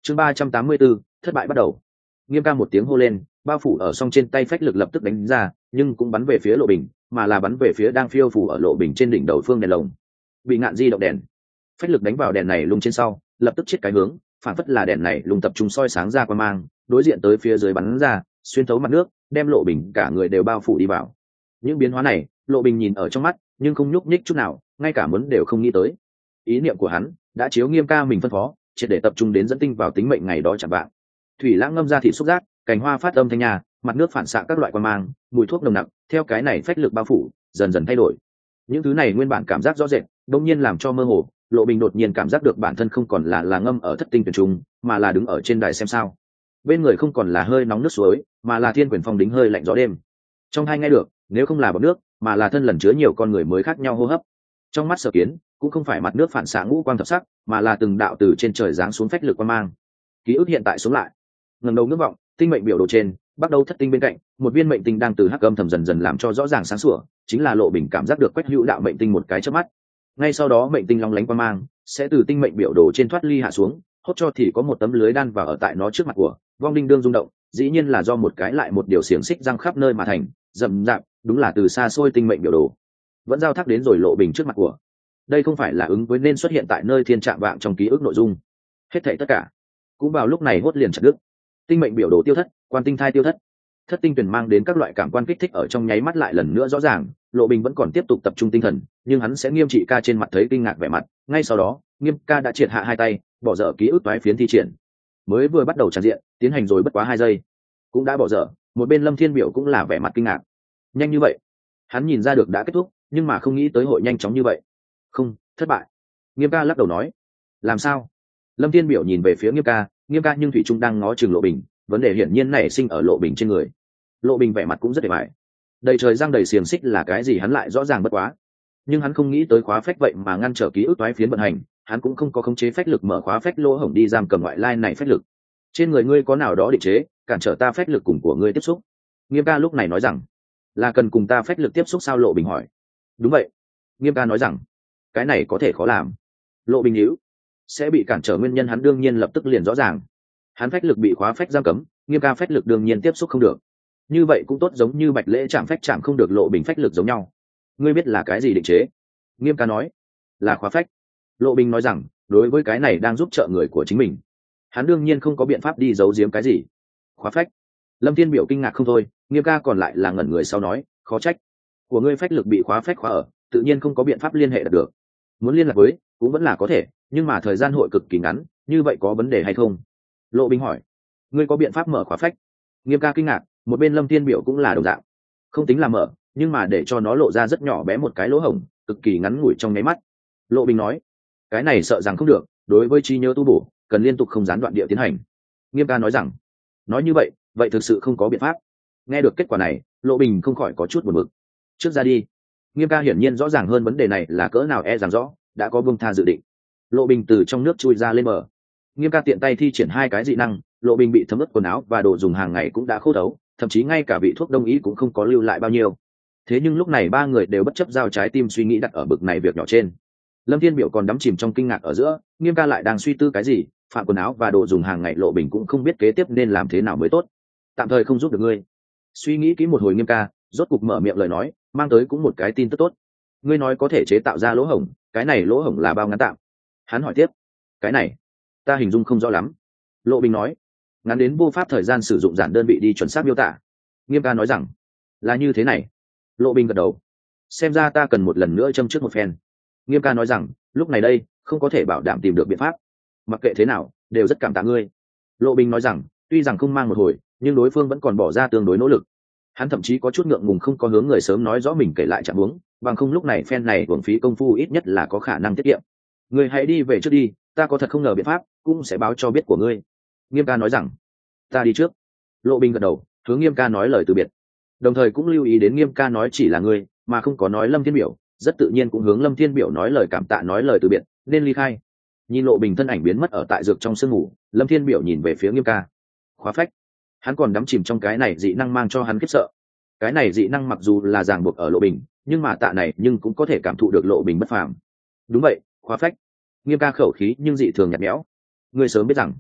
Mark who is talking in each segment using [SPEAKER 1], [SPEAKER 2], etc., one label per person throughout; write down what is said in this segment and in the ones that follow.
[SPEAKER 1] chương 384, thất bại bắt đầu. Nghiêm ca một tiếng hô lên, bao phủ ở song trên tay phách lực lập tức đánh ra, nhưng cũng bắn về phía Lộ Bình, mà là bắn về phía đang phiêu phủ ở Lộ Bình trên đỉnh đầu phương đèn lồng. Bị ngạn di động đèn, phách lực đánh vào đèn này lung trên sau, lập tức chết cái hướng, phản phất là đèn này lung tập trung soi sáng ra qua mang, đối diện tới phía dưới bắn ra, xuyên thấu mặt nước, đem Lộ Bình cả người đều bao phủ đi vào. Những biến hóa này, Lộ Bình nhìn ở trong mắt, nhưng không nhúc nhích chút nào, ngay cả muốn đều không nghĩ tới. Ý niệm của hắn đã chiếu Nghiêm ca mình phân phó, triệt để tập trung đến dẫn tinh vào tính mệnh ngày đó chẳng bạn. Thủy lãng ngâm ra thịt xúc giác, cành hoa phát âm thanh nhà, mặt nước phản xạ các loại quan mang, mùi thuốc nồng nặc, theo cái này phách lực bao phủ, dần dần thay đổi. Những thứ này nguyên bản cảm giác rõ rệt, đông nhiên làm cho mơ hồ, Lộ Bình đột nhiên cảm giác được bản thân không còn là ngâm ở thất tinh tuyển trung, mà là đứng ở trên đài xem sao. Bên người không còn là hơi nóng nước suối, mà là thiên quyền phong đính hơi lạnh gió đêm. Trong hai nghe được, nếu không là bọt nước, mà là thân lần chứa nhiều con người mới khác nhau hô hấp. Trong mắt Sở Kiến, cũng không phải mặt nước phản xạ ngũ quang thập sắc, mà là từng đạo từ trên trời giáng xuống phách lực quan mang. Ký ức hiện tại sống lại. Ngẩng đầu ngước vọng, tinh mệnh biểu đồ trên, bắt đầu thất tinh bên cạnh, một viên mệnh tinh đang từ hắc âm thầm dần dần làm cho rõ ràng sáng sủa, chính là Lộ Bình cảm giác được Quách Hữu đạo mệnh tinh một cái chớp mắt. Ngay sau đó mệnh tinh long lánh quang mang sẽ từ tinh mệnh biểu đồ trên thoát ly hạ xuống, hốt cho thì có một tấm lưới đan vào ở tại nó trước mặt của, vong đinh đương rung động, dĩ nhiên là do một cái lại một điều xiềng xích răng khắp nơi mà thành, rậm rạp, đúng là từ xa xôi tinh mệnh biểu đồ vẫn giao thác đến rồi Lộ Bình trước mặt của. Đây không phải là ứng với nên xuất hiện tại nơi thiên trạm vạng trong ký ức nội dung. Hết thảy tất cả cũng vào lúc này hốt liền chặt đứt. Tinh mệnh biểu đồ tiêu thất, quan tinh thai tiêu thất, thất tinh tuyển mang đến các loại cảm quan kích thích ở trong nháy mắt lại lần nữa rõ ràng. Lộ Bình vẫn còn tiếp tục tập trung tinh thần, nhưng hắn sẽ Nghiêm trị ca trên mặt thấy kinh ngạc vẻ mặt. Ngay sau đó, Nghiêm ca đã triệt hạ hai tay, bỏ dở ký ức toái phiến thi triển. Mới vừa bắt đầu tràn diện, tiến hành rồi bất quá 2 giây, cũng đã bỏ dở. Một bên Lâm Thiên Biểu cũng là vẻ mặt kinh ngạc. Nhanh như vậy? Hắn nhìn ra được đã kết thúc, nhưng mà không nghĩ tới hội nhanh chóng như vậy. Không, thất bại. Nghiêm ca lắc đầu nói. Làm sao? Lâm Thiên Biểu nhìn về phía Nghiêm ca nhưng thủy trung đang ngó chừng Lộ Bình, vấn đề hiển nhiên nảy sinh ở Lộ Bình trên người. Lộ Bình vẻ mặt cũng rất để bại. Đầy trời răng đầy xiềng xích là cái gì hắn lại rõ ràng bất quá, nhưng hắn không nghĩ tới khóa phách vậy mà ngăn trở ký ức toái phiến vận hành. Hắn cũng không có khống chế phách lực mở khóa phách lỗ hổng đi giam cầm ngoại lai này phách lực. Trên người ngươi có nào đó định chế cản trở ta phách lực cùng của ngươi tiếp xúc? Nghiêm ca lúc này nói rằng. Là cần cùng ta phách lực tiếp xúc sao? Lộ Bình hỏi. Đúng vậy. Nghiêm ca nói rằng. Cái này có thể khó làm. Lộ Bình nhíu. Sẽ bị cản trở nguyên nhân hắn đương nhiên lập tức liền rõ ràng. Hắn phách lực bị khóa phách giam cấm, Nghiêm ca phách lực đương nhiên tiếp xúc không được. Như vậy cũng tốt, giống như Bạch Lễ chạm phách chạm không được Lộ Bình phách lực giống nhau. Ngươi biết là cái gì định chế? Nghiêm ca nói. Là khóa phách. Lộ Bình nói rằng, đối với cái này đang giúp trợ người của chính mình, hắn đương nhiên không có biện pháp đi giấu giếm cái gì. Khóa phách. Lâm Thiên Biểu kinh ngạc không thôi, Nghiêm ca còn lại là ngẩn người sau nói, khó trách. Của ngươi phách lực bị khóa phách khóa ở, tự nhiên không có biện pháp liên hệ được. Muốn liên lạc với, cũng vẫn là có thể, nhưng mà thời gian hội cực kỳ ngắn, như vậy có vấn đề hay không? Lộ Bình hỏi. Ngươi có biện pháp mở khóa phách? Nghiêm ca kinh ngạc, một bên Lâm Thiên Biểu cũng là đồng dạng. Không tính là mở, nhưng mà để cho nó lộ ra rất nhỏ bé một cái lỗ hổng, cực kỳ ngắn ngủi trong nháy mắt. Lộ Bình nói. Cái này sợ rằng không được, đối với trí nhớ tu bổ, cần liên tục không gián đoạn địa tiến hành. Nghiêm ca nói rằng. Nói như vậy, vậy thực sự không có biện pháp. Nghe được kết quả này, Lộ Bình không khỏi có chút buồn bực. Trước ra đi. Nghiêm ca hiển nhiên rõ ràng hơn vấn đề này là cỡ nào, rằng rõ đã có buông tha dự định. Lộ Bình từ trong nước chui ra lên bờ. Nghiêm ca tiện tay thi triển 2 cái dị năng, Lộ Bình bị thấm ướt quần áo và đồ dùng hàng ngày cũng đã khô thấu, thậm chí ngay cả vị thuốc đông y cũng không có lưu lại bao nhiêu. Thế nhưng lúc này 3 người đều bất chấp giao trái tim suy nghĩ đặt ở bực này việc nhỏ trên. Lâm Thiên Biểu còn đắm chìm trong kinh ngạc ở giữa, Nghiêm ca lại đang suy tư cái gì, phạm quần áo và đồ dùng hàng ngày. Lộ Bình cũng không biết kế tiếp nên làm thế nào mới tốt. Tạm thời không giúp được ngươi. Suy nghĩ kỹ một hồi, Nghiêm ca rốt cục mở miệng lời nói, mang tới cũng một cái tin tức tốt. Ngươi nói có thể chế tạo ra lỗ hổng, cái này lỗ hổng là bao ngắn tạm? Hắn hỏi tiếp. Cái này ta hình dung không rõ lắm. Lộ Bình nói. Ngắn đến vô pháp thời gian sử dụng giản đơn vị đi chuẩn xác miêu tả. Nghiêm ca nói rằng. Là như thế này. Lộ Bình gật đầu. Xem ra ta cần một lần nữa châm trước một phen. Nghiêm ca nói rằng, lúc này đây không có thể bảo đảm tìm được biện pháp. Mặc kệ thế nào đều rất cảm tạ ngươi. Lộ Bình nói rằng, tuy rằng không mang một hồi, nhưng đối phương vẫn còn bỏ ra tương đối nỗ lực. Hắn thậm chí có chút ngượng ngùng không có hướng người sớm nói rõ mình kể lại trạng huống, bằng không lúc này phen này uổng phí công phu, ít nhất là có khả năng tiết kiệm. Ngươi hãy đi về trước đi, ta có thật không ngờ biện pháp, cũng sẽ báo cho biết của ngươi. Nghiêm ca nói rằng. Ta đi trước. Lộ Bình gật đầu, hướng Nghiêm ca nói lời từ biệt, đồng thời cũng lưu ý đến Nghiêm ca nói chỉ là ngươi, mà không có nói Lâm Thiên Biểu, rất tự nhiên cũng hướng Lâm Thiên Biểu nói lời cảm tạ, nói lời từ biệt, nên ly khai. Nhìn Lộ Bình thân ảnh biến mất ở tại dược trong sương mù, Lâm Thiên Biểu nhìn về phía Nghiêm ca. Khóa phách. Hắn còn đắm chìm trong cái này dị năng mang cho hắn khiếp sợ. Cái này dị năng mặc dù là ràng buộc ở Lộ Bình, nhưng mà tạ này nhưng cũng có thể cảm thụ được Lộ Bình bất phàm. Đúng vậy, khóa phách. Nghiêm ca khẩu khí nhưng dị thường nhạt nhẽo. Ngươi sớm biết rằng.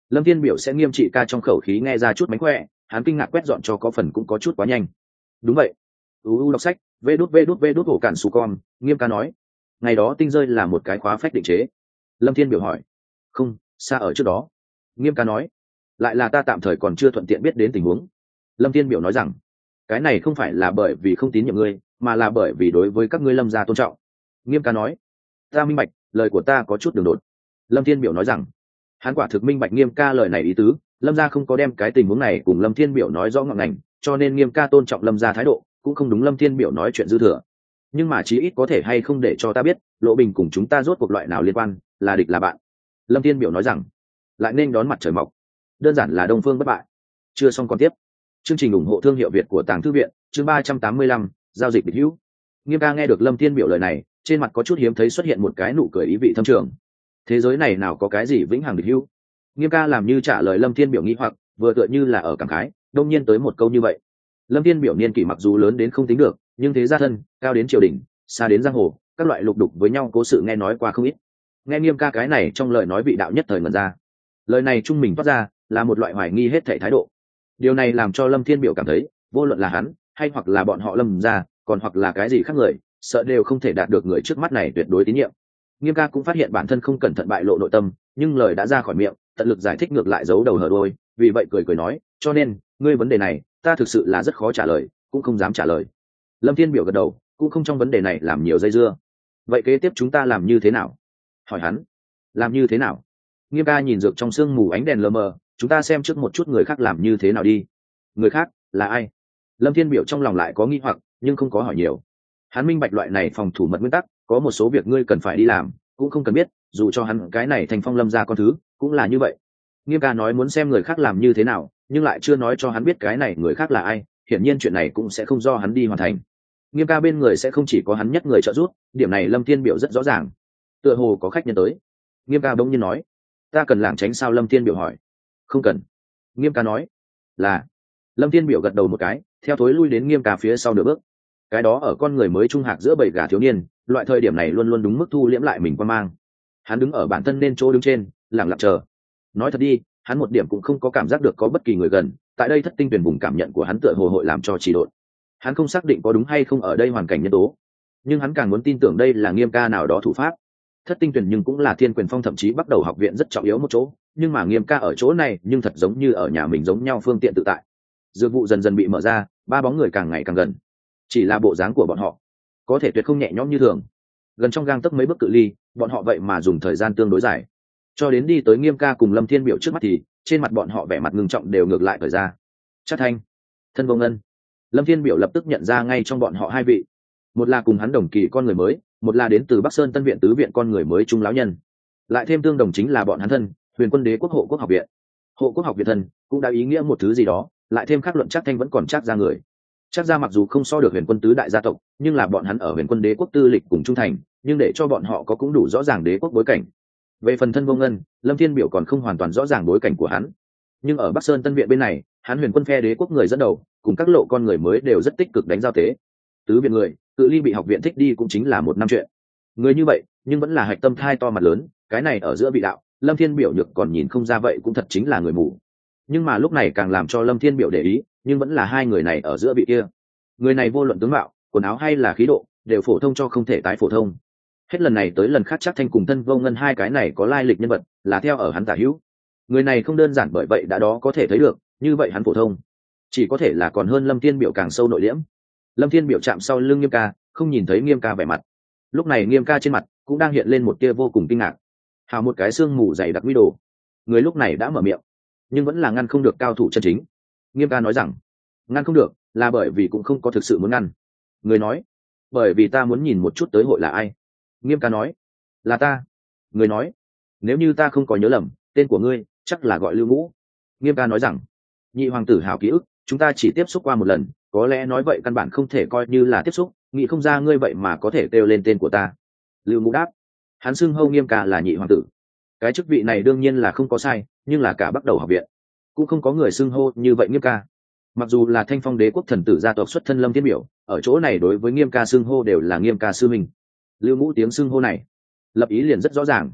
[SPEAKER 1] Lâm Thiên Biểu sẽ nghiêm trị ca trong khẩu khí nghe ra chút mánh khỏe, hắn kinh ngạc quét dọn cho có phần cũng có chút quá nhanh. Đúng vậy. Đọc sách, vê đút hổ cản su con, Nghiêm ca nói. Ngày đó tinh rơi là một cái khóa phách định chế. Lâm Thiên Biểu hỏi. Không, xa ở trước đó. Nghiêm ca nói. Lại là ta tạm thời còn chưa thuận tiện biết đến tình huống. Lâm Thiên Biểu nói rằng, cái này không phải là bởi vì không tín nhiệm ngươi, mà là bởi vì đối với các ngươi Lâm gia tôn trọng. Nghiêm ca nói. Ta minh bạch, lời của ta có chút đường đột. Lâm Thiên Biểu nói rằng, hắn quả thực minh bạch Nghiêm ca lời này ý tứ, Lâm gia không có đem cái tình huống này cùng Lâm Thiên Biểu nói rõ ngọn ngành, cho nên Nghiêm ca tôn trọng Lâm gia thái độ cũng không đúng Lâm Thiên Biểu nói chuyện dư thừa. Nhưng mà chí ít có thể hay không để cho ta biết Lộ Bình cùng chúng ta rốt cuộc loại nào liên quan, là địch là bạn. Lâm Thiên Biểu nói rằng, lại nên đón mặt trời mọc, đơn giản là đông phương bất bại. Chưa xong còn tiếp. Chương trình ủng hộ thương hiệu Việt của Tàng Thư viện, chương 385, giao dịch địch hữu. Nghiêm ca nghe được Lâm Thiên Biểu lời này, trên mặt có chút hiếm thấy xuất hiện một cái nụ cười ý vị thâm trường. Thế giới này nào có cái gì vĩnh hằng địch hữu? Nghiêm ca làm như trả lời Lâm Thiên Biểu nghi hoặc, vừa tựa như là ở cảm khái, đông nhiên tới một câu như vậy. Lâm Thiên Biểu niên kỷ mặc dù lớn đến không tính được, nhưng thế gia thân, cao đến triều đình, xa đến giang hồ, các loại lục đục với nhau cố sự nghe nói qua không ít. Nghe Nghiêm ca cái này trong lời nói vị đạo nhất thời ngẩn ra. Lời này trung mình phát ra là một loại hoài nghi hết thảy thái độ. Điều này làm cho Lâm Thiên Biểu cảm thấy, vô luận là hắn, hay hoặc là bọn họ Lâm gia, còn hoặc là cái gì khác người, sợ đều không thể đạt được người trước mắt này tuyệt đối tín nhiệm. Nghiêm ca cũng phát hiện bản thân không cẩn thận bại lộ nội tâm, nhưng lời đã ra khỏi miệng, tận lực giải thích ngược lại giấu đầu hở đuôi, vì vậy cười nói, cho nên, ngươi vấn đề này, ta thực sự là rất khó trả lời, cũng không dám trả lời. Lâm Thiên Biểu gật đầu, cũng không trong vấn đề này làm nhiều dây dưa. Vậy kế tiếp chúng ta làm như thế nào? Hỏi hắn. Làm như thế nào? Nghiêm ca nhìn dược trong sương mù ánh đèn lờ mờ, chúng ta xem trước một chút người khác làm như thế nào đi. Người khác là ai? Lâm Thiên Biểu trong lòng lại có nghi hoặc, nhưng không có hỏi nhiều. Hắn minh bạch loại này phòng thủ mật nguyên tắc, có một số việc ngươi cần phải đi làm, cũng không cần biết, dù cho hắn cái này thành phong Lâm gia con thứ, cũng là như vậy. Nghiêm ca nói muốn xem người khác làm như thế nào, nhưng lại chưa nói cho hắn biết cái này người khác là ai, hiển nhiên chuyện này cũng sẽ không do hắn đi hoàn thành. Nghiêm ca bên người sẽ không chỉ có hắn nhất người trợ giúp, điểm này Lâm Thiên Biểu rất rõ ràng. Tựa hồ có khách nhân tới. Nghiêm ca bỗng nhiên nói, ta cần lảng tránh sao? Lâm Thiên Biểu hỏi. Không cần. Nghiêm ca nói. Là. Lâm Thiên Biểu gật đầu một cái, theo thối lui đến Nghiêm ca phía sau nửa bước. Cái đó ở con người mới trung hạc giữa bầy gà thiếu niên, loại thời điểm này luôn luôn đúng mức thu liễm lại mình quan mang. Hắn đứng ở bản thân nên chỗ đứng trên, lặng lặng chờ. Nói thật đi, hắn một điểm cũng không có cảm giác được có bất kỳ người gần, tại đây thất tinh tuyển vùng cảm nhận của hắn tựa hồ hội làm cho trì độn. Hắn không xác định có đúng hay không ở đây hoàn cảnh nhân tố, nhưng hắn càng muốn tin tưởng đây là Nghiêm ca nào đó thủ pháp. Thất tinh tuyển nhưng cũng là Thiên Quyền Phong thậm chí bắt đầu học viện rất trọng yếu một chỗ, nhưng mà Nghiêm ca ở chỗ này nhưng thật giống như ở nhà mình giống nhau, phương tiện tự tại. Dược vụ dần dần bị mở ra, ba bóng người càng ngày càng gần. Chỉ là bộ dáng của bọn họ có thể tuyệt không nhẹ nhõm như thường, gần trong gang tấc mấy bước cự ly, bọn họ vậy mà dùng thời gian tương đối dài, cho đến đi tới Nghiêm ca cùng Lâm Thiên Biểu trước mắt thì trên mặt bọn họ vẻ mặt ngưng trọng đều ngược lại thời ra. Chắc Thanh, Thân Vô Ngân. Lâm Thiên Biểu lập tức nhận ra ngay trong bọn họ hai vị, một là cùng hắn đồng kỳ con người mới, một là đến từ Bắc Sơn Tân Viện tứ viện con người mới trung lão nhân, lại thêm tương đồng chính là bọn hắn thân Huyền Quân Đế Quốc Hộ Quốc Học Viện. Hộ Quốc Học Viện thân cũng đã ý nghĩa một thứ gì đó, lại thêm khắc luận Chắc Thanh vẫn còn chắc ra người. Chắc ra mặc dù không so được Huyền Quân tứ đại gia tộc, nhưng là bọn hắn ở Huyền Quân Đế Quốc tư lịch cùng trung thành, nhưng để cho bọn họ có cũng đủ rõ ràng đế quốc bối cảnh. Về phần Thân Vô Ngân, Lâm Thiên Biểu còn không hoàn toàn rõ ràng bối cảnh của hắn, nhưng ở Bắc Sơn Tân Viện bên này, hắn Huyền Quân phe đế quốc người dẫn đầu, cùng các lộ con người mới đều rất tích cực đánh giao tế. Tứ viện người, cự ly bị học viện thích đi cũng chính là một năm chuyện. Người như vậy, nhưng vẫn là hạch tâm thai to mặt lớn, cái này ở giữa vị đạo, Lâm Thiên Biểu nhược còn nhìn không ra vậy cũng thật chính là người mù. Nhưng mà lúc này càng làm cho Lâm Thiên Biểu để ý, nhưng vẫn là hai người này ở giữa vị kia. Người này vô luận tướng mạo, quần áo hay là khí độ, đều phổ thông cho không thể tái phổ thông. Hết lần này tới lần khác Chắc Thanh cùng Thân Vô Ngân hai cái này có lai lịch nhân vật, là theo ở hắn tả hữu. Người này không đơn giản bởi vậy đã đó có thể thấy được, như vậy hắn phổ thông, chỉ có thể là còn hơn Lâm Thiên Biểu càng sâu nội liễm. Lâm Thiên Biểu chạm sau lưng Nghiêm ca, không nhìn thấy Nghiêm ca vẻ mặt. Lúc này Nghiêm ca trên mặt cũng đang hiện lên một tia vô cùng kinh ngạc. Hào một cái xương mù dày đặc nguy đồ. Người lúc này đã mở miệng, nhưng vẫn là ngăn không được cao thủ chân chính. Nghiêm ca nói rằng, ngăn không được là bởi vì cũng không có thực sự muốn ngăn. Người nói, bởi vì ta muốn nhìn một chút tới hội là ai. Nghiêm ca nói, là ta. Người nói, nếu như ta không có nhớ lầm, tên của ngươi chắc là gọi Lưu Ngũ. Nghiêm ca nói rằng, nhị hoàng tử hảo ký ức, chúng ta chỉ tiếp xúc qua một lần, có lẽ nói vậy căn bản không thể coi như là tiếp xúc, nghĩ không ra ngươi vậy mà có thể kêu lên tên của ta. Lưu Ngũ đáp, hắn xưng hâu Nghiêm ca là nhị hoàng tử, cái chức vị này đương nhiên là không có sai, nhưng là cả bắt đầu học viện cũng không có người xưng hô như vậy Nghiêm ca. Mặc dù là Thanh Phong Đế Quốc thần tử gia tộc xuất thân Lâm Thiên Biểu, ở chỗ này đối với Nghiêm ca xưng hô đều là Nghiêm ca sư minh. Lưu Ngũ tiếng xưng hô này lập ý liền rất rõ ràng,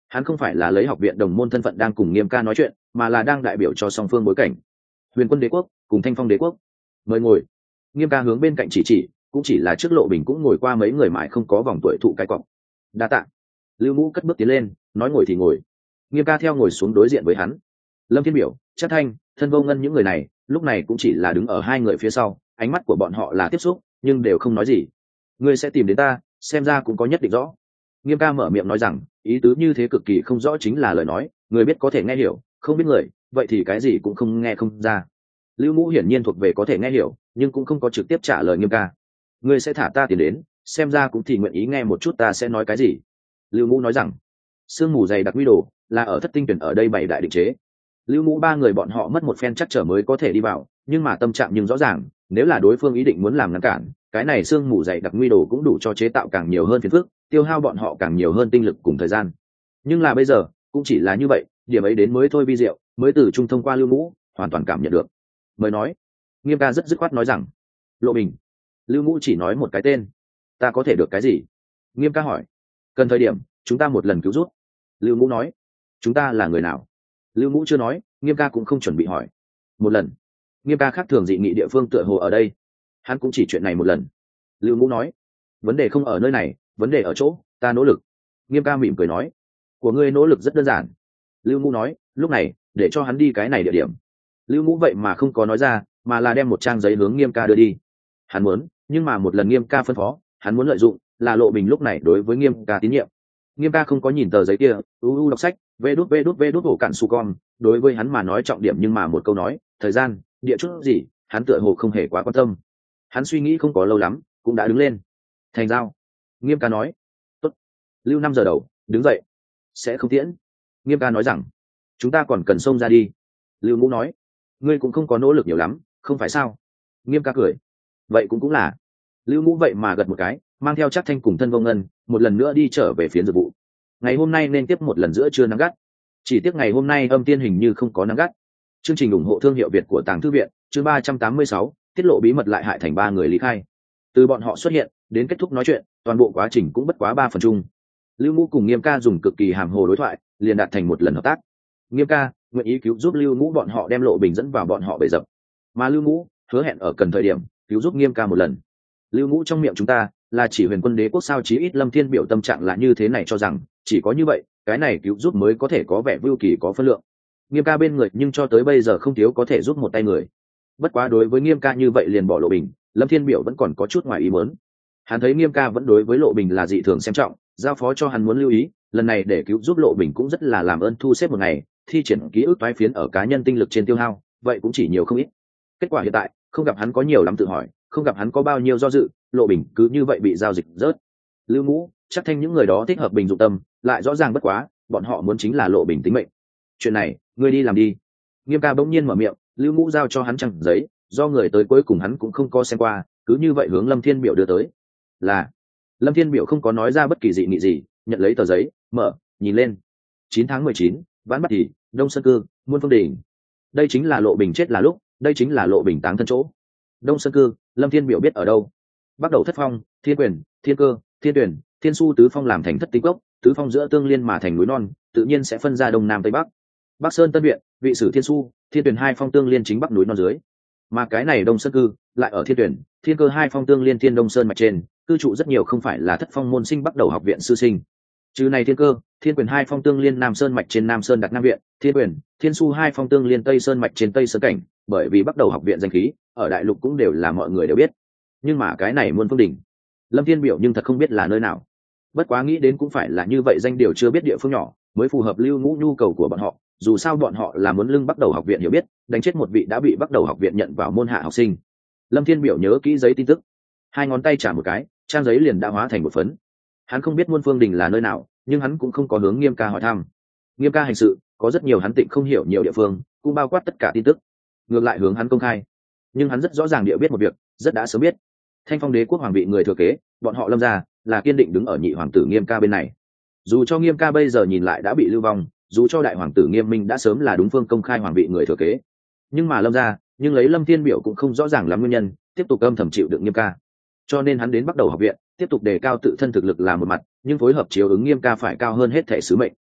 [SPEAKER 1] Hắn không phải là lấy học viện đồng môn thân phận đang cùng Nghiêm ca nói chuyện, mà là đang đại biểu cho song phương bối cảnh. Huyền Quân Đế quốc cùng Thanh Phong Đế quốc. Mời ngồi. Nghiêm ca hướng bên cạnh chỉ, cũng chỉ là trước Lộ Bình cũng ngồi qua mấy người mãi không có vòng tuổi thụ cái cọc. Đa tạ. Lưu Ngũ cất bước tiến lên, nói ngồi thì ngồi. Nghiêm ca theo ngồi xuống đối diện với hắn. Lâm Thiên Biểu, Chắc Thanh, Thân Vô Ngân những người này lúc này cũng chỉ là đứng ở hai người phía sau, ánh mắt của bọn họ là tiếp xúc nhưng đều không nói gì. Ngươi sẽ tìm đến ta, xem ra cũng có nhất định rõ. Nghiêm ca mở miệng nói rằng ý tứ như thế cực kỳ không rõ, chính là lời nói người biết có thể nghe hiểu, không biết người vậy thì cái gì cũng không nghe không ra. Lưu Ngũ hiển nhiên thuộc về có thể nghe hiểu nhưng cũng không có trực tiếp trả lời Nghiêm ca. Ngươi sẽ thả ta tiền đến, xem ra cũng thì nguyện ý nghe một chút ta sẽ nói cái gì. Lưu Ngũ nói rằng sương mù dày đặc nguy đồ là ở Thất Tinh Tuyển ở đây bày đại định chế. Lưu Ngũ ba người bọn họ mất một phen chắc trở mới có thể đi vào, nhưng mà tâm trạng nhưng rõ ràng, nếu là đối phương ý định muốn làm ngăn cản, cái này sương mù dày đặc nguy đồ cũng đủ cho chế tạo càng nhiều hơn phiền phức, tiêu hao bọn họ càng nhiều hơn tinh lực cùng thời gian. Nhưng là bây giờ cũng chỉ là như vậy, điểm ấy đến mới thôi vi diệu, mới từ trung thông qua Lưu Ngũ hoàn toàn cảm nhận được. Mới nói, Nghiêm ca rất dứt khoát nói rằng Lộ Bình. Lưu Ngũ chỉ nói một cái tên. Ta có thể được cái gì? Nghiêm ca hỏi. Cần thời điểm chúng ta một lần cứu rút. Lưu Ngũ nói. Chúng ta là người nào? Lưu Ngũ chưa nói, Nghiêm ca cũng không chuẩn bị hỏi. Một lần. Nghiêm ca khác thường dị nghị địa phương tựa hồ ở đây, hắn cũng chỉ chuyện này một lần. Lưu Ngũ nói. Vấn đề không ở nơi này, vấn đề ở chỗ ta nỗ lực. Nghiêm ca mỉm cười nói. Của ngươi nỗ lực rất đơn giản. Lưu Ngũ nói. Lúc này để cho hắn đi cái này địa điểm. Lưu Ngũ vậy mà không có nói ra, mà là đem một trang giấy hướng Nghiêm ca đưa đi. Hắn muốn, nhưng mà một lần Nghiêm ca phân phó, hắn muốn lợi dụng là Lộ Bình lúc này đối với Nghiêm ca tín nhiệm. Nghiêm ca không có nhìn tờ giấy kia, đọc sách, vê đút hổ cạn su con, đối với hắn mà nói trọng điểm, nhưng mà một câu nói thời gian địa chút gì hắn tựa hồ không hề quá quan tâm. Hắn suy nghĩ không có lâu lắm cũng đã đứng lên. Thành giao. Nghiêm ca nói. Tốt. Lưu 5 giờ đầu đứng dậy. Sẽ không tiễn. Nghiêm ca nói rằng chúng ta còn cần xông ra đi. Lưu Ngũ nói. Ngươi cũng không có nỗ lực nhiều lắm không phải sao? Nghiêm ca cười. Vậy cũng là. Lưu Ngũ vậy mà gật một cái, mang theo Chắc Thanh cùng Thân Vô Ngân một lần nữa đi trở về phiến dược vụ. Ngày hôm nay nên tiếp một lần giữa trưa nắng gắt, chỉ tiếc ngày hôm nay âm tiên hình như không có nắng gắt. Chương trình ủng hộ thương hiệu Việt của Tàng Thư Viện, chương 386, tiết lộ bí mật lại hại thành 3 người lý khai. Từ bọn họ xuất hiện đến kết thúc nói chuyện, toàn bộ quá trình cũng bất quá 3 phần chung. Lưu Ngũ cùng Nghiêm ca dùng cực kỳ hàm hồ đối thoại, liền đạt thành một lần hợp tác. Nghiêm ca nguyện ý cứu giúp Lưu Ngũ bọn họ đem Lộ Bình dẫn vào bọn họ bể dập, mà Lưu Ngũ hứa hẹn ở cần thời điểm cứu giúp Nghiêm ca một lần. Lưu Ngũ trong miệng chúng ta là chỉ Huyền Quân Đế quốc sao? Chí ít Lâm Thiên Biểu tâm trạng là như thế này, cho rằng chỉ có như vậy cái này cứu giúp mới có thể có vẻ vưu kỳ có phân lượng. Nghiêm ca bên người nhưng cho tới bây giờ không thiếu có thể giúp một tay người. Bất quá đối với Nghiêm ca như vậy liền bỏ Lộ Bình, Lâm Thiên Biểu vẫn còn có chút ngoài ý muốn. Hắn thấy Nghiêm ca vẫn đối với Lộ Bình là dị thường xem trọng, giao phó cho hắn muốn lưu ý, lần này để cứu giúp Lộ Bình cũng rất là làm ơn thu xếp một ngày, thi triển ký ức toái phiến ở cá nhân tinh lực trên tiêu hao, vậy cũng chỉ nhiều không ít. Kết quả hiện tại không gặp hắn có nhiều lắm tự hỏi, không gặp hắn có bao nhiêu do dự, Lộ Bình cứ như vậy bị giao dịch rớt. Lưu Ngũ, Chắc Thanh những người đó thích hợp Bình dụng tâm, lại rõ ràng bất quá, bọn họ muốn chính là Lộ Bình tính mệnh. Chuyện này ngươi đi làm đi. Nghiêm ca bỗng nhiên mở miệng. Lưu Ngũ giao cho hắn trang giấy, do người tới cuối cùng hắn cũng không có xem qua, cứ như vậy hướng Lâm Thiên Biểu đưa tới. Là Lâm Thiên Biểu không có nói ra bất kỳ dị nghị gì, nhận lấy tờ giấy mở nhìn lên. 9 tháng 19, Vãn Bắt Thì, Đông Sơn Cư, Muôn Phương Đình. Đây chính là Lộ Bình chết là lúc, đây chính là Lộ Bình táng thân chỗ. Đông Sơn Cư, Lâm Thiên Biểu biết ở đâu. Bắt đầu Thất Phong, Thiên Quyền, Thiên Cơ, Thiên Tuyển, Thiên Su tứ phong làm thành thất tinh cốc, tứ phong giữa tương liên mà thành núi non, tự nhiên sẽ phân ra đông nam tây bắc. Bắc Sơn Tân Viện, vị sử Thiên Su, Thiên Tuyển hai phong tương liên chính bắc núi non dưới. Mà cái này Đông Sơn Cư lại ở Thiên Tuyển, Thiên Cơ hai phong tương liên thiên đông sơn mạch trên, cư trụ rất nhiều không phải là thất phong môn sinh bắt đầu học viện sư sinh. Trừ này Thiên Cơ, Thiên Quyền hai phong tương liên nam sơn mạch trên nam sơn đặt nam viện, Thiên Quyền, Thiên Su hai phong tương liên tây sơn mạch trên tây sơn cảnh, bởi vì bắt đầu học viện danh khí ở đại lục cũng đều là mọi người đều biết. Nhưng mà cái này Muôn Phương Đỉnh, Lâm Thiên Biểu nhưng thật không biết là nơi nào. Bất quá nghĩ đến cũng phải là như vậy, danh điều chưa biết địa phương nhỏ mới phù hợp Lưu Ngũ nhu cầu của bọn họ, dù sao bọn họ là muốn lưng bắt đầu học viện hiểu biết, đánh chết một vị đã bị bắt đầu học viện nhận vào môn hạ học sinh. Lâm Thiên Biểu nhớ kỹ giấy tin tức, hai ngón tay chạm một cái, trang giấy liền đã hóa thành một phấn. Hắn không biết Muôn Phương Đình là nơi nào, nhưng hắn cũng không có hướng Nghiêm ca hỏi thăm. Nghiêm ca hành sự có rất nhiều hắn tịnh không hiểu nhiều địa phương, cũng bao quát tất cả tin tức, ngược lại hướng hắn công khai. Nhưng hắn rất rõ ràng địa biết một việc, rất đã sớm biết, Thanh Phong Đế quốc hoàng vị người thừa kế, bọn họ Lâm gia là kiên định đứng ở nhị hoàng tử Nghiêm ca bên này. Dù cho Nghiêm ca bây giờ nhìn lại đã bị lưu vong, dù cho đại hoàng tử Nghiêm Minh đã sớm là đúng phương công khai hoàng vị người thừa kế, nhưng mà Lâm gia, nhưng lấy Lâm Thiên Biểu cũng không rõ ràng lắm nguyên nhân, tiếp tục âm thầm chịu đựng Nghiêm ca. Cho nên hắn đến bắt đầu học viện, tiếp tục đề cao tự thân thực lực là một mặt, nhưng phối hợp chiếu ứng Nghiêm ca phải cao hơn hết thể sứ mệnh.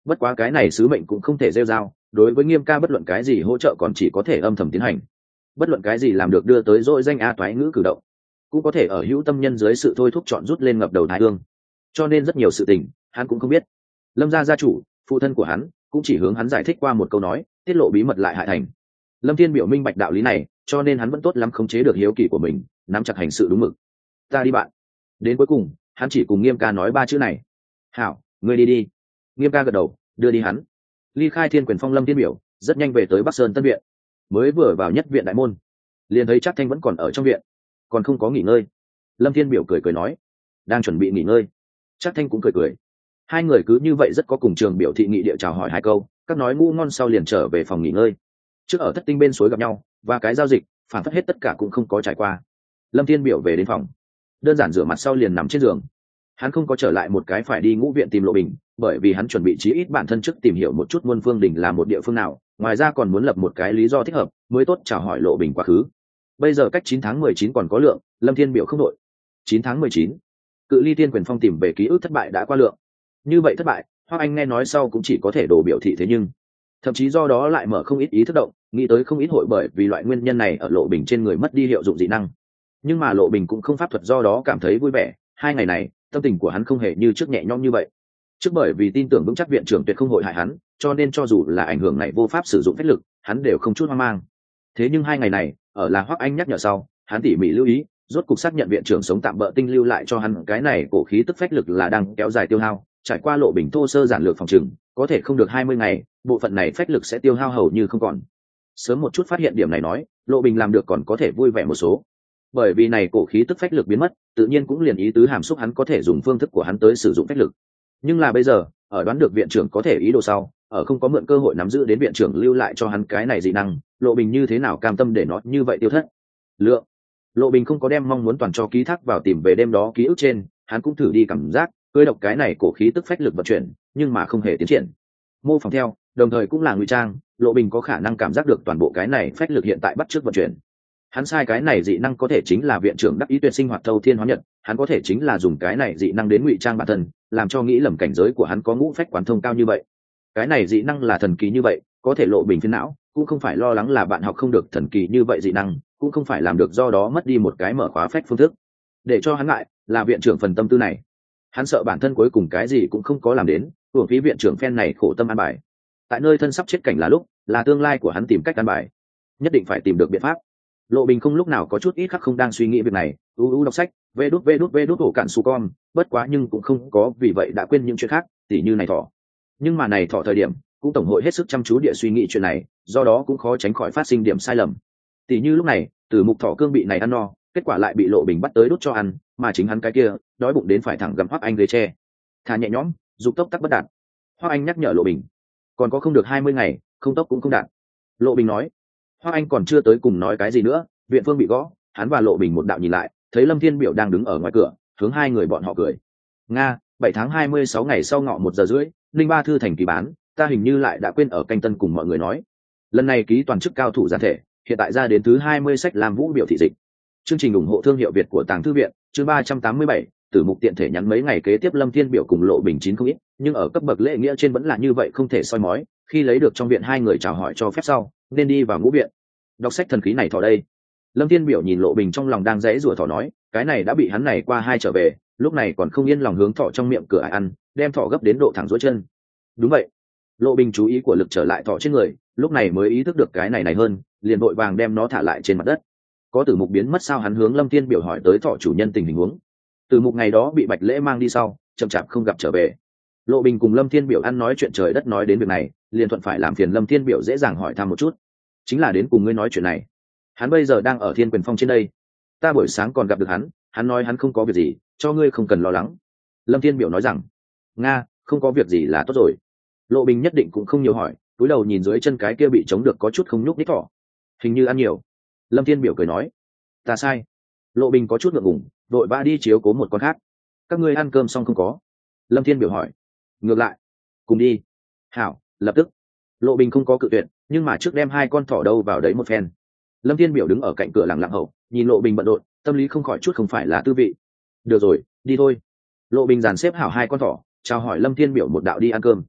[SPEAKER 1] bất quá cái này sứ mệnh cũng không thể rêu rao, đối với Nghiêm ca bất luận cái gì hỗ trợ còn chỉ có thể âm thầm tiến hành, bất luận cái gì làm được đưa tới dội danh a toái ngữ cử động cũng có thể ở hữu tâm nhân dưới sự thôi thúc chọn rút lên ngập đầu thái hương, cho nên rất nhiều sự tình hắn cũng không biết. Lâm gia gia chủ, phụ thân của hắn cũng chỉ hướng hắn giải thích qua một câu nói, tiết lộ bí mật lại hại thành. Lâm Thiên biểu minh bạch đạo lý này, cho nên hắn vẫn tốt lắm khống chế được hiếu kỳ của mình, nắm chặt hành sự đúng mực. Ta đi bạn. Đến cuối cùng hắn chỉ cùng Nghiêm ca nói ba chữ này. Hảo, ngươi đi đi. Nghiêm ca gật đầu, đưa đi hắn. Ly khai Thiên Quyền Phong, Lâm Thiên biểu rất nhanh về tới Bắc Sơn Tân viện. Mới vừa vào nhất viện đại môn, liền thấy Trác Thanh vẫn còn ở trong viện, còn không có nghỉ ngơi. Lâm Thiên biểu cười cười nói, đang chuẩn bị nghỉ ngơi. Trác Thanh cũng cười cười. Hai người cứ như vậy rất có cùng trường biểu thị nghị địa chào hỏi hai câu, các nói ngu ngon sau liền trở về phòng nghỉ ngơi. Trước ở Thất Tinh bên suối gặp nhau, và cái giao dịch phản phất hết tất cả cũng không có trải qua. Lâm Thiên biểu về đến phòng, đơn giản rửa mặt sau liền nằm trên giường. Hắn không có trở lại một cái phải đi ngũ viện tìm Lộ Bình, bởi vì hắn chuẩn bị chí ít bản thân trước tìm hiểu một chút Muôn Phương Đỉnh là một địa phương nào, ngoài ra còn muốn lập một cái lý do thích hợp mới tốt chào hỏi Lộ Bình quá khứ. Bây giờ cách 9 tháng 19 còn có lượng, Lâm Thiên biểu không đội. 9 tháng 19, cự ly Thiên Quyền Phong tìm về ký ức thất bại đã qua lượng. Như vậy thất bại, Hoắc Anh nghe nói sau cũng chỉ có thể đổ biểu thị thế, nhưng thậm chí do đó lại mở không ít ý thức động, nghĩ tới không ít hội bởi vì loại nguyên nhân này ở Lộ Bình trên người mất đi hiệu dụng dị năng. Nhưng mà Lộ Bình cũng không pháp thuật, do đó cảm thấy vui vẻ. Hai ngày này tâm tình của hắn không hề như trước nhẹ nhõm như vậy. Trước bởi vì tin tưởng vững chắc viện trưởng tuyệt không hội hại hắn, cho nên cho dù là ảnh hưởng này vô pháp sử dụng phép lực, hắn đều không chút hoang mang. Thế nhưng hai ngày này ở là Hoắc Anh nhắc nhở sau, hắn tỉ mỉ lưu ý, rốt cục xác nhận viện trưởng sống tạm bỡ tinh lưu lại cho hắn cái này cổ khí tức phách lực là đang kéo dài tiêu hao. Trải qua Lộ Bình thô sơ giản lược phòng trừng, có thể không được 20 ngày, bộ phận này phách lực sẽ tiêu hao hầu như không còn. Sớm một chút phát hiện điểm này nói, Lộ Bình làm được còn có thể vui vẻ một số. Bởi vì này cổ khí tức phách lực biến mất, tự nhiên cũng liền ý tứ hàm xúc hắn có thể dùng phương thức của hắn tới sử dụng phách lực. Nhưng là bây giờ, ở đoán được viện trưởng có thể ý đồ sau, ở không có mượn cơ hội nắm giữ đến viện trưởng lưu lại cho hắn cái này dị năng, Lộ Bình như thế nào cam tâm để nó như vậy tiêu thất. Lượng, Lộ Bình không có đem mong muốn toàn cho ký thác vào tìm về đêm đó ký ức trên, hắn cũng thử đi cảm giác cưỡi độc cái này cổ khí tức phách lực vận chuyển, nhưng mà không hề tiến triển. Mô phỏng theo, đồng thời cũng là ngụy trang, Lộ Bình có khả năng cảm giác được toàn bộ cái này phách lực hiện tại bắt chước vận chuyển. Hắn sai cái này dị năng có thể chính là viện trưởng đắc ý tuyệt sinh hoạt thâu thiên hóa nhật, hắn có thể chính là dùng cái này dị năng đến ngụy trang bản thân, làm cho nghĩ lầm cảnh giới của hắn có ngũ phách quán thông cao như vậy. Cái này dị năng là thần kỳ như vậy, có thể Lộ Bình phiền não, cũng không phải lo lắng là bạn học không được thần kỳ như vậy dị năng, cũng không phải làm được do đó mất đi một cái mở khóa phách phương thức. Để cho hắn ngại là viện trưởng phần tâm tư này. Hắn sợ bản thân cuối cùng cái gì cũng không có làm đến, hưởng phí viện trưởng phen này khổ tâm an bài. Tại nơi thân sắp chết cảnh là lúc, là tương lai của hắn tìm cách an bài, nhất định phải tìm được biện pháp. Lộ Bình không lúc nào có chút ít khắc không đang suy nghĩ việc này, đọc sách, vê đút hổ cạn su con, bất quá nhưng cũng không có vì vậy đã quên những chuyện khác, tỉ như này thỏ. Nhưng mà này thỏ thời điểm, cũng tổng hội hết sức chăm chú địa suy nghĩ chuyện này, do đó cũng khó tránh khỏi phát sinh điểm sai lầm. Tỉ như lúc này, Tử Mục thỏ cương bị này ăn no, kết quả lại bị Lộ Bình bắt tới đút cho ăn, mà chính hắn cái kia, đói bụng đến phải thẳng gặm Hoắc Anh ghế tre. Thả nhẹ nhõm, dục tốc tắc bất đạt. Hoắc Anh nhắc nhở Lộ Bình, còn có không được 20 ngày, không tốc cũng không đạt. Lộ Bình nói, Hoắc Anh còn chưa tới cùng nói cái gì nữa, viện phương bị gõ, hắn và Lộ Bình một đạo nhìn lại, thấy Lâm Thiên Biểu đang đứng ở ngoài cửa, hướng hai người bọn họ cười. Nga, 7 tháng 26 ngày sau ngọ 1 giờ rưỡi, Linh Ba thư thành kỳ bán, ta hình như lại đã quên ở canh tân cùng mọi người nói. Lần này ký toàn chức cao thủ giản thể, hiện tại ra đến thứ 20 sách làm vũ biểu thị dịch. Chương trình ủng hộ thương hiệu Việt của Tàng Thư viện, chương 387, Tử Mục tiện thể nhắn mấy ngày kế tiếp Lâm Thiên Biểu cùng Lộ Bình chín không ít, nhưng ở cấp bậc lễ nghĩa trên vẫn là như vậy không thể soi mói, khi lấy được trong viện hai người chào hỏi cho phép sau, nên đi vào ngũ viện. Đọc sách thần khí này thỏ đây. Lâm Thiên Biểu nhìn Lộ Bình trong lòng đang dãy rủa thỏ nói, cái này đã bị hắn này qua hai trở về, lúc này còn không yên lòng hướng thỏ trong miệng cửa ăn, đem thỏ gấp đến độ thẳng duỗi chân. Đúng vậy. Lộ Bình chú ý của lực trở lại thỏ trên người, lúc này mới ý thức được cái này hơn, liền vội vàng đem nó thả lại trên mặt đất. Có Tử Mục biến mất sao? Hắn hướng Lâm Thiên Biểu hỏi tới thỏ chủ nhân tình hình huống. Tử Mục ngày đó bị Bạch Lễ mang đi sau, chậm chạp không gặp trở về. Lộ Bình cùng Lâm Thiên Biểu ăn nói chuyện trời đất, nói đến việc này, liền thuận phải làm phiền Lâm Thiên Biểu dễ dàng hỏi thăm một chút. Chính là đến cùng ngươi nói chuyện này. Hắn bây giờ đang ở Thiên Quyền Phong trên đây. Ta buổi sáng còn gặp được hắn, hắn nói hắn không có việc gì, cho ngươi không cần lo lắng. Lâm Thiên Biểu nói rằng, Nga, không có việc gì là tốt rồi. Lộ Bình nhất định cũng không nhiều hỏi, cúi đầu nhìn dưới chân cái kia bị chống được có chút không nhúc nhích thỏ. Hình như ăn nhiều. Lâm Thiên Biểu cười nói, ta sai. Lộ Bình có chút ngượng ngùng, vội vã đi chiếu cố một con khác. Các ngươi ăn cơm xong không có? Lâm Thiên Biểu hỏi. Ngược lại, cùng đi. Hảo, lập tức. Lộ Bình không có cự tuyệt, nhưng mà trước đem hai con thỏ đâu vào đấy một phen. Lâm Thiên Biểu đứng ở cạnh cửa lặng lặng hậu, nhìn Lộ Bình bận rộn, tâm lý không khỏi chút không phải là tư vị. Được rồi, đi thôi. Lộ Bình dàn xếp hảo hai con thỏ, chào hỏi Lâm Thiên Biểu một đạo đi ăn cơm.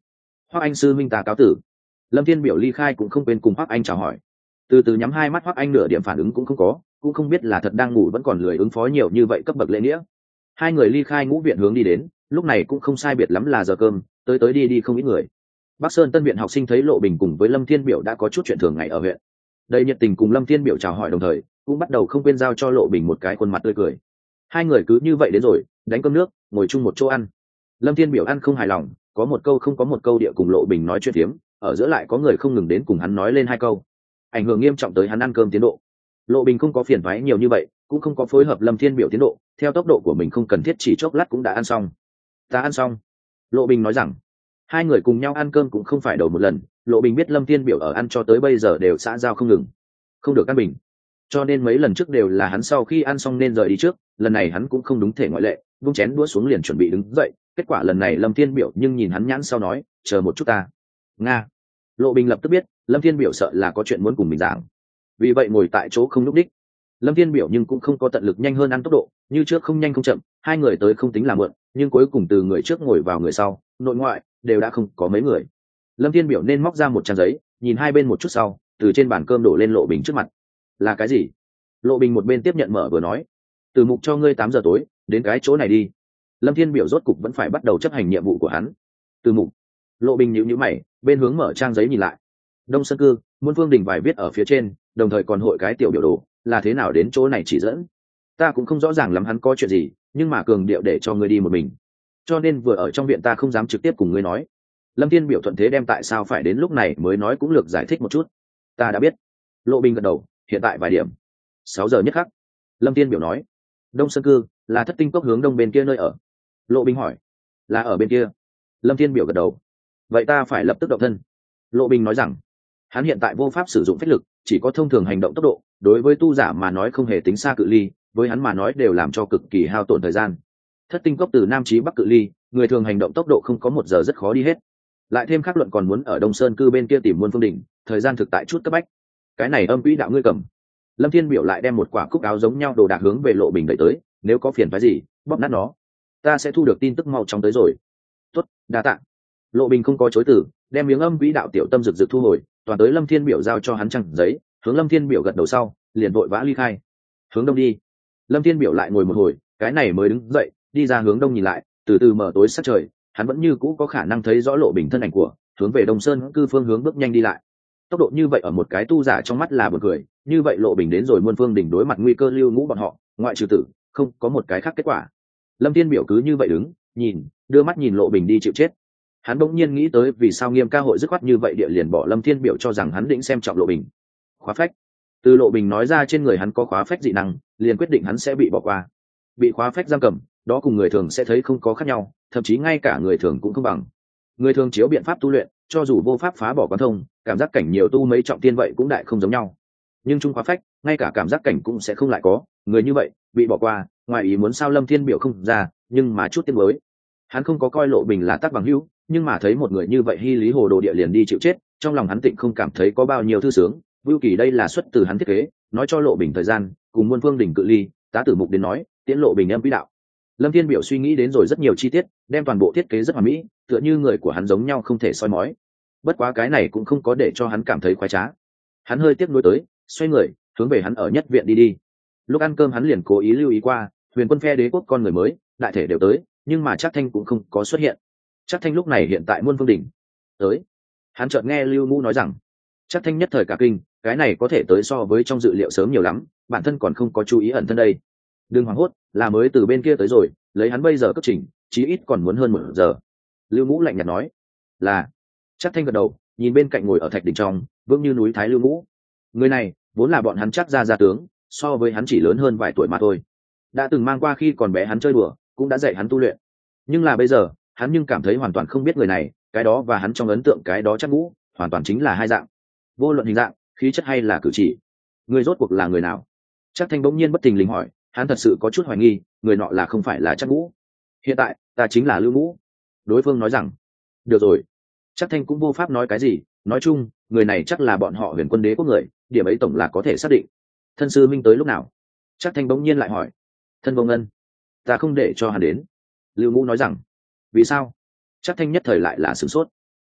[SPEAKER 1] Hoắc Anh sư minh ta cáo tử. Lâm Thiên Biểu ly khai cũng không quên cùng Hoắc Anh chào hỏi. Từ từ nhắm hai mắt, Hoắc Anh nửa điểm phản ứng cũng không có, cũng không biết là thật đang ngủ vẫn còn lười ứng phó nhiều như vậy cấp bậc lễ nghĩa. Hai người ly khai ngũ viện hướng đi đến, lúc này cũng không sai biệt lắm là giờ cơm, tới tới đi đi không ít người. Bắc Sơn Tân viện học sinh thấy Lộ Bình cùng với Lâm Thiên Biểu đã có chút chuyện thường ngày ở huyện, đầy nhiệt tình cùng Lâm Thiên Biểu chào hỏi đồng thời, cũng bắt đầu không quên giao cho Lộ Bình một cái khuôn mặt tươi cười. Hai người cứ như vậy đến rồi, đánh cơm nước, ngồi chung một chỗ ăn. Lâm Thiên Biểu ăn không hài lòng, có một câu không có một câu địa cùng Lộ Bình nói chuyện phiếm, ở giữa lại có người không ngừng đến cùng hắn nói lên hai câu, ảnh hưởng nghiêm trọng tới hắn ăn cơm tiến độ. Lộ Bình không có phiền toái nhiều như vậy, cũng không có phối hợp Lâm Thiên Biểu tiến độ, theo tốc độ của mình không cần thiết chỉ chốc lát cũng đã ăn xong. Ta ăn xong. Lộ Bình nói rằng, hai người cùng nhau ăn cơm cũng không phải đầu một lần. Lộ Bình biết Lâm Thiên Biểu ở ăn cho tới bây giờ đều xã giao không ngừng, không được ăn bình, cho nên mấy lần trước đều là hắn sau khi ăn xong nên rời đi trước, lần này hắn cũng không đúng thể ngoại lệ, vung chén đũa xuống liền chuẩn bị đứng dậy. Kết quả lần này Lâm Thiên Biểu nhưng nhìn hắn nhãn sau nói, chờ một chút ta. Nga. Lộ Bình lập tức biết Lâm Thiên Biểu sợ là có chuyện muốn cùng mình giảng, vì vậy ngồi tại chỗ không lúc đích. Lâm Thiên Biểu nhưng cũng không có tận lực nhanh hơn ăn tốc độ, như trước không nhanh không chậm, hai người tới không tính là muộn, nhưng cuối cùng từ người trước ngồi vào người sau, nội ngoại đều đã không có mấy người. Lâm Thiên Biểu nên móc ra một trang giấy, nhìn hai bên một chút sau, từ trên bàn cơm đổ lên Lộ Bình trước mặt. Là cái gì? Lộ Bình một bên tiếp nhận mở vừa nói, từ mục cho ngươi 8 giờ tối đến cái chỗ này đi. Lâm Thiên Biểu rốt cục vẫn phải bắt đầu chấp hành nhiệm vụ của hắn. Từ mục. Lộ Bình nhíu nhíu mày, bên hướng mở trang giấy nhìn lại. Đông Sơn Cư, Muôn Phương Đình vài viết ở phía trên, đồng thời còn hội cái tiểu biểu đồ, là thế nào đến chỗ này chỉ dẫn. Ta cũng không rõ ràng lắm hắn có chuyện gì, nhưng mà cường điệu để cho ngươi đi một mình, cho nên vừa ở trong viện ta không dám trực tiếp cùng ngươi nói. Lâm Thiên Biểu thuận thế đem tại sao phải đến lúc này mới nói cũng lược giải thích một chút. Ta đã biết. Lộ Bình gật đầu, hiện tại vài điểm. 6 giờ nhất khắc. Lâm Thiên Biểu nói, Đông Sơn Cư là Thất Tinh Cốc hướng đông bên kia nơi ở. Lộ Bình hỏi, là ở bên kia. Lâm Thiên Biểu gật đầu. Vậy ta phải lập tức động thân. Lộ Bình nói rằng, hắn hiện tại vô pháp sử dụng phách lực, chỉ có thông thường hành động tốc độ, đối với tu giả mà nói không hề tính xa cự ly, với hắn mà nói đều làm cho cực kỳ hao tổn thời gian. Thất Tinh Cốc từ nam chí bắc cự ly, người thường hành động tốc độ không có 1 giờ rất khó đi hết, lại thêm khắc luận còn muốn ở Đông Sơn Cư bên kia tìm Muôn Phương Đỉnh, thời gian thực tại chút cấp bách. Cái này âm quỹ đạo ngươi cầm. Lâm Thiên Biểu lại đem một quả cúc áo giống nhau đồ đạc hướng về Lộ Bình đẩy tới, nếu có phiền phức gì bóp nát nó, ta sẽ thu được tin tức mau chóng tới rồi. Tốt, đa tạ. Lộ Bình không có chối từ, đem miếng âm quỹ đạo tiểu tâm rực rực thu hồi, toàn tới Lâm Thiên Biểu giao cho hắn trang giấy, hướng Lâm Thiên Biểu gật đầu sau, liền vội vã ly khai. Hướng đông đi. Lâm Thiên Biểu lại ngồi một hồi, cái này mới đứng dậy, đi ra hướng đông nhìn lại, từ từ mở tối sát trời, hắn vẫn như cũ có khả năng thấy rõ Lộ Bình thân ảnh của, hướng về Đông Sơn Cư phương hướng bước nhanh đi lại. Tốc độ như vậy ở một cái tu giả trong mắt là buồn cười, như vậy Lộ Bình đến rồi Muôn Phương Đỉnh đối mặt nguy cơ lưu ngũ bọn họ, ngoại trừ tử, không có một cái khác kết quả. Lâm Thiên Biểu cứ như vậy đứng, nhìn, đưa mắt nhìn Lộ Bình đi chịu chết. Hắn bỗng nhiên nghĩ tới vì sao Nghiêm ca hội dứt khoát như vậy địa liền bỏ Lâm Thiên Biểu cho rằng hắn định xem trọng Lộ Bình. Khóa phách. Từ Lộ Bình nói ra trên người hắn có khóa phách dị năng, liền quyết định hắn sẽ bị bỏ qua. Bị khóa phách giam cầm, đó cùng người thường sẽ thấy không có khác nhau, thậm chí ngay cả người thường cũng không bằng. Người thường chiếu biện pháp tu luyện, cho dù vô pháp phá bỏ quán thông, cảm giác cảnh nhiều tu mấy trọng tiên vậy cũng đại không giống nhau. Nhưng trung khóa phách, ngay cả cảm giác cảnh cũng sẽ không lại có, người như vậy bị bỏ qua, ngoài ý muốn sao Lâm Thiên Biểu không ra, nhưng mà chút tiếng mới. Hắn không có coi Lộ Bình là tác bằng hữu, nhưng mà thấy một người như vậy hy lý hồ đồ địa liền đi chịu chết, trong lòng hắn tịnh không cảm thấy có bao nhiêu thư sướng. Vưu Kỳ đây là xuất từ hắn thiết kế, nói cho Lộ Bình thời gian, cùng Muôn Phương Đỉnh cự ly, tá tử mục đến nói, tiễn Lộ Bình em quỹ đạo. Lâm Thiên Biểu suy nghĩ đến rồi rất nhiều chi tiết, đem toàn bộ thiết kế rất hoàn mỹ, tựa như người của hắn giống nhau không thể soi mói. Bất quá cái này cũng không có để cho hắn cảm thấy khoái trá. Hắn hơi tiếc nuối tới, xoay người, hướng về hắn ở nhất viện đi đi. Lúc ăn cơm hắn liền cố ý lưu ý qua, Huyền Quân phe đế quốc con người mới, đại thể đều tới, nhưng mà Trác Thanh cũng không có xuất hiện. Trác Thanh lúc này hiện tại Muôn Phương Đỉnh. Tới. Hắn chợt nghe Lưu Ngũ nói rằng, Trác Thanh nhất thời cả kinh, cái này có thể tới so với trong dự liệu sớm nhiều lắm, bản thân còn không có chú ý ẩn thân đây. Đừng hoảng hốt, là mới từ bên kia tới rồi, lấy hắn bây giờ cấp trình, chí ít còn muốn hơn 1 giờ. Lưu Ngũ lạnh nhạt nói, là. Trác Thanh gật đầu, nhìn bên cạnh ngồi ở thạch đỉnh trong, vững như núi Thái Lưu Ngũ. Người này vốn là bọn hắn Trác gia tướng, so với hắn chỉ lớn hơn vài tuổi mà thôi. Đã từng mang qua khi còn bé hắn chơi đùa, cũng đã dạy hắn tu luyện. Nhưng là bây giờ, hắn nhưng cảm thấy hoàn toàn không biết người này, cái đó và hắn trong ấn tượng cái đó Trác Ngũ, hoàn toàn chính là hai dạng. Vô luận hình dạng, khí chất hay là cử chỉ, người rốt cuộc là người nào? Trác Thanh bỗng nhiên bất thình lình hỏi, hắn thật sự có chút hoài nghi, người nọ là không phải là Trác Ngũ. Hiện tại, ta chính là Lưu Ngũ. Đối phương nói rằng, được rồi. Trác Thanh cũng vô pháp nói cái gì, nói chung, người này chắc là bọn họ Huyền Quân đế quốc người, điểm ấy tổng là có thể xác định. Thân sư minh tới lúc nào? Trác Thanh bỗng nhiên lại hỏi. Thân Vô Ngân, ta không để cho hắn đến. Lưu Ngũ nói rằng, vì sao? Trác Thanh nhất thời lại là sửng sốt.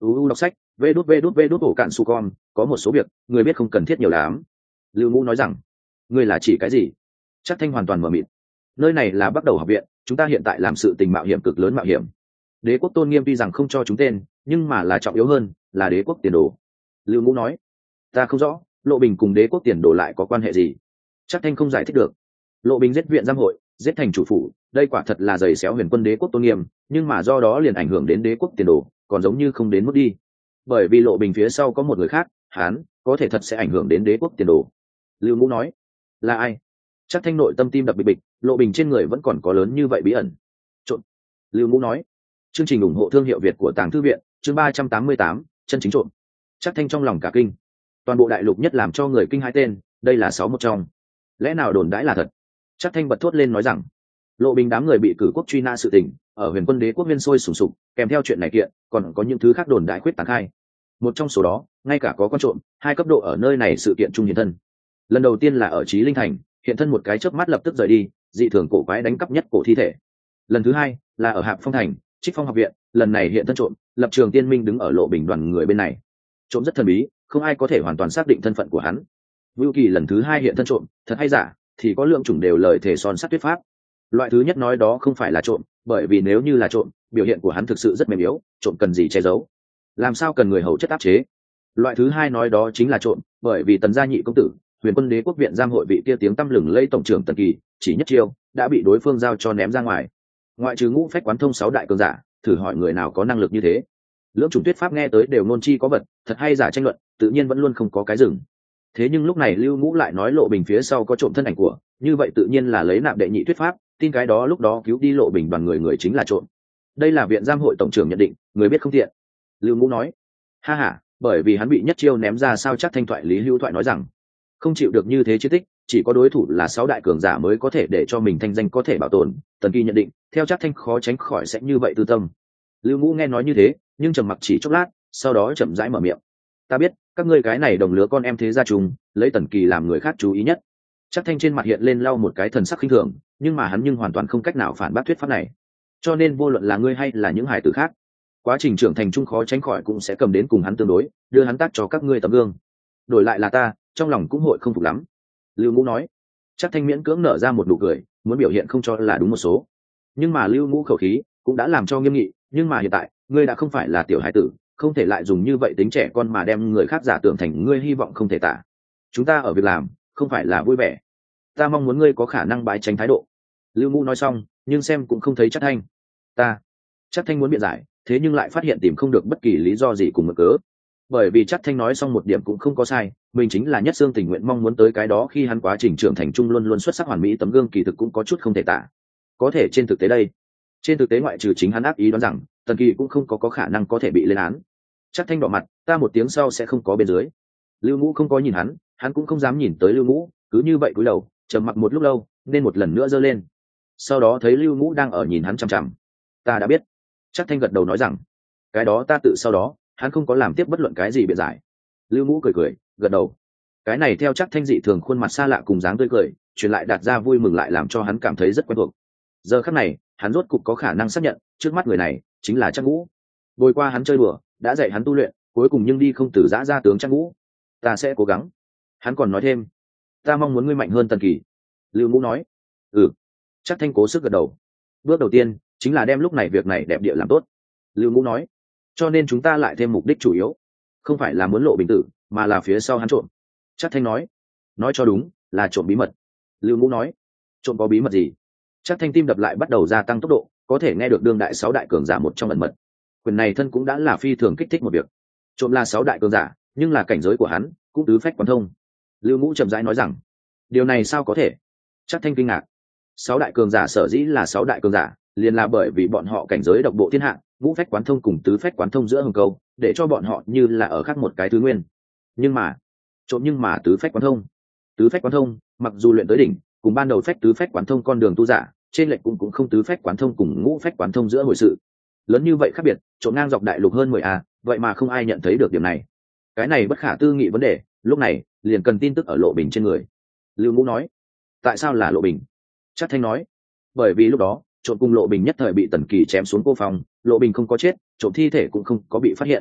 [SPEAKER 1] uu đọc sách vê đút ổ cạn su con, có một số việc người biết không cần thiết nhiều lắm. Lưu Ngũ nói rằng, ngươi là chỉ cái gì? Chắc Thanh hoàn toàn mờ mịt. Nơi này là Bắt Đầu học viện, chúng ta hiện tại làm sự tình mạo hiểm cực lớn mạo hiểm. Đế quốc tôn nghiêm tuy rằng không cho chúng tên, nhưng mà là trọng yếu hơn là đế quốc tiền đồ. Lưu Ngũ nói, ta không rõ Lộ Bình cùng đế quốc tiền đồ lại có quan hệ gì. Chắc Thanh không giải thích được. Lộ Bình giết viện giam hội, giết thành chủ phủ, đây quả thật là giày xéo huyền quân đế quốc tôn nghiêm, nhưng mà do đó liền ảnh hưởng đến đế quốc tiền đồ, còn giống như không đến mức đi. Bởi vì Lộ Bình phía sau có một người khác, hắn có thể thật sẽ ảnh hưởng đến đế quốc tiền đồ. Lưu Ngũ nói, là ai? Chắc Thanh nội tâm tim đập bịch bịch, Lộ Bình trên người vẫn còn có lớn như vậy bí ẩn. Trộm. Lưu Ngũ nói, chương trình ủng hộ thương hiệu Việt của Tàng Thư viện, chương 388, chân chính trộm. Chắc Thanh trong lòng cả kinh. Toàn bộ đại lục nhất làm cho người kinh hãi tên, đây là 6 một trong. Lẽ nào đồn đãi là thật? Chắc Thanh bật thốt lên nói rằng, Lộ Bình đám người bị cử quốc truy nã sự tình, ở huyền quân đế quốc viên sôi sùng sục, kèm theo chuyện này kiện, còn có những thứ khác đồn đại khuyết tán khai. Một trong số đó, ngay cả có con trộm, 2 cấp độ ở nơi này sự kiện trung hiện thân. Lần đầu tiên là ở Chí Linh Thành, hiện thân một cái chớp mắt lập tức rời đi, dị thường cổ quái đánh cắp nhất cổ thi thể. Lần thứ 2 là ở Hạp Phong Thành, Trích Phong học viện, lần này hiện thân trộm, lập trường tiên minh đứng ở Lộ Bình đoàn người bên này. Trộm rất thần bí, không ai có thể hoàn toàn xác định thân phận của hắn. Vưu Kỳ lần thứ 2 hiện thân trộm, thật hay giả, thì có lượng chủng đều lời thể son sắt thuyết pháp. Loại thứ nhất nói đó không phải là trộm, bởi vì nếu như là trộm, biểu hiện của hắn thực sự rất mềm yếu, trộm cần gì che giấu, làm sao cần người hầu chất áp chế. Loại thứ 2 nói đó chính là trộm, bởi vì Tần gia nhị công tử, huyền quân đế quốc viện giam hội vị kia tiếng tăm lừng lẫy tổng trưởng Tần Kỳ, chỉ nhất chiêu đã bị đối phương giao cho ném ra ngoài. Ngoại trừ Ngũ Phách Quán Thông 6 đại cường giả, thử hỏi người nào có năng lực như thế. Lưỡng chủng thuyết pháp nghe tới đều nôn chi có vật, thật hay giả tranh luận, tự nhiên vẫn luôn không có cái dừng. Thế nhưng lúc này Lưu Ngũ lại nói Lộ Bình phía sau có trộm thân ảnh của, như vậy tự nhiên là lấy nạp đệ nhị thuyết pháp, tin cái đó lúc đó cứu đi Lộ Bình đoàn người chính là trộm. Đây là viện giam hội tổng trưởng nhận định, người biết không tiện. Lưu Ngũ nói, ha ha, bởi vì hắn bị nhất chiêu ném ra sao. Chắc Thanh thoại Lý Hữu Thoại nói rằng, không chịu được như thế chiến tích, chỉ có đối thủ là 6 đại cường giả mới có thể để cho mình thanh danh có thể bảo tồn. Tần Kỳ nhận định, theo Chắc Thanh khó tránh khỏi sẽ như vậy tư tâm. Lưu Ngũ nghe nói như thế, nhưng trầm mặc chỉ chốc lát, sau đó chậm rãi mở miệng, ta biết các ngươi cái này đồng lứa con em thế gia trùng, lấy Tần Kỳ làm người khác chú ý nhất. Chắc Thanh trên mặt hiện lên lau một cái thần sắc khinh thường, nhưng mà hắn hoàn toàn không cách nào phản bác thuyết pháp này. Cho nên vô luận là ngươi hay là những hải tử khác, quá trình trưởng thành chung khó tránh khỏi cũng sẽ cầm đến cùng hắn tương đối, đưa hắn tác cho các ngươi tấm gương. Đổi lại là ta, trong lòng cũng hội không phục lắm. Lưu Ngũ nói. Chắc Thanh miễn cưỡng nở ra một nụ cười, muốn biểu hiện không cho là đúng một số. Nhưng mà Lưu Ngũ khẩu khí cũng đã làm cho nghiêm nghị, nhưng mà hiện tại ngươi đã không phải là tiểu hải tử, không thể lại dùng như vậy tính trẻ con mà đem người khác giả tưởng thành ngươi hy vọng không thể tả. Chúng ta ở việc làm không phải là vui vẻ, ta mong muốn ngươi có khả năng bái tránh thái độ. Lưu Ngũ nói xong, nhưng xem cũng không thấy Chắc Thanh. Chắc Thanh muốn biện giải, thế nhưng lại phát hiện tìm không được bất kỳ lý do gì cùng mực cớ. Bởi vì Chắc Thanh nói xong một điểm cũng không có sai, mình chính là nhất xương tình nguyện mong muốn tới cái đó khi hắn quá trình trưởng thành trung luôn luôn xuất sắc hoàn mỹ tấm gương kỳ thực cũng có chút không thể tả. Có thể trên thực tế đây, trên thực tế ngoại trừ chính hắn ác ý đoán rằng Tần Kỳ cũng không có khả năng có thể bị lên án. Chắc Thanh đỏ mặt, ta một tiếng sau sẽ không có bên dưới. Lưu Ngũ không có nhìn hắn cũng không dám nhìn tới Lưu Ngũ, cứ như vậy cúi đầu trầm mặc một lúc lâu, nên một lần nữa giơ lên. Sau đó thấy Lưu Ngũ đang ở nhìn hắn chằm chằm. Ta đã biết. Chắc Thanh gật đầu nói rằng, cái đó ta tự sau đó, hắn không có làm tiếp bất luận cái gì biện giải. Lưu Ngũ cười gật đầu. Cái này theo Chắc Thanh dị thường khuôn mặt xa lạ cùng dáng tươi cười, truyền lại đạt ra vui mừng lại làm cho hắn cảm thấy rất quen thuộc. Giờ khắc này, hắn rốt cục có khả năng xác nhận, trước mắt người này chính là Chắc Ngũ. Bồi qua hắn chơi đùa, đã dạy hắn tu luyện, cuối cùng nhưng đi không từ giã ra tướng Chắc Ngũ. Ta sẽ cố gắng. Hắn còn nói thêm, ta mong muốn ngươi mạnh hơn Tần Kỳ. Lưu Ngũ nói, Chắc Thanh cố sức gật đầu. Bước đầu tiên chính là đem lúc này việc này đẹp địa làm tốt. Lưu Ngũ nói, cho nên chúng ta lại thêm mục đích chủ yếu, không phải là muốn Lộ Bình tử, mà là phía sau hắn trộm. Chắc Thanh nói cho đúng, là trộm bí mật. Lưu Ngũ nói, trộm có bí mật gì? Chắc Thanh tim đập lại bắt đầu gia tăng tốc độ, có thể nghe được đương đại 6 đại cường giả một trong ẩn mật. Quyền này thân cũng đã là phi thường kích thích một việc. Trộm là 6 đại cường giả, nhưng là cảnh giới của hắn cũng tứ phách quán thông. Lưu Ngũ chậm rãi nói rằng, điều này sao có thể? Chắc Thanh kinh ngạc. 6 đại cường giả sở dĩ là 6 đại cường giả, liền là bởi vì bọn họ cảnh giới độc bộ thiên hạ, ngũ phách quán thông cùng tứ phách quán thông giữa hồng câu, để cho bọn họ như là ở khác một cái thứ nguyên. Nhưng mà tứ phách quán thông mặc dù luyện tới đỉnh, cùng ban đầu phách tứ phách quán thông con đường tu giả trên lệch cũng không tứ phách quán thông cùng ngũ phách quán thông giữa hồi sự lớn như vậy khác biệt, trộm ngang dọc đại lục hơn 10 vậy mà không ai nhận thấy được điểm này. Cái này bất khả tư nghị vấn đề, lúc này liền cần tin tức ở Lộ Bình trên người. Lưu Ngũ nói, tại sao là Lộ Bình? Chắc Thanh nói, bởi vì lúc đó trộm cùng Lộ Bình nhất thời bị Tần Kỳ chém xuống cô phòng, Lộ Bình không có chết, trộm thi thể cũng không có bị phát hiện.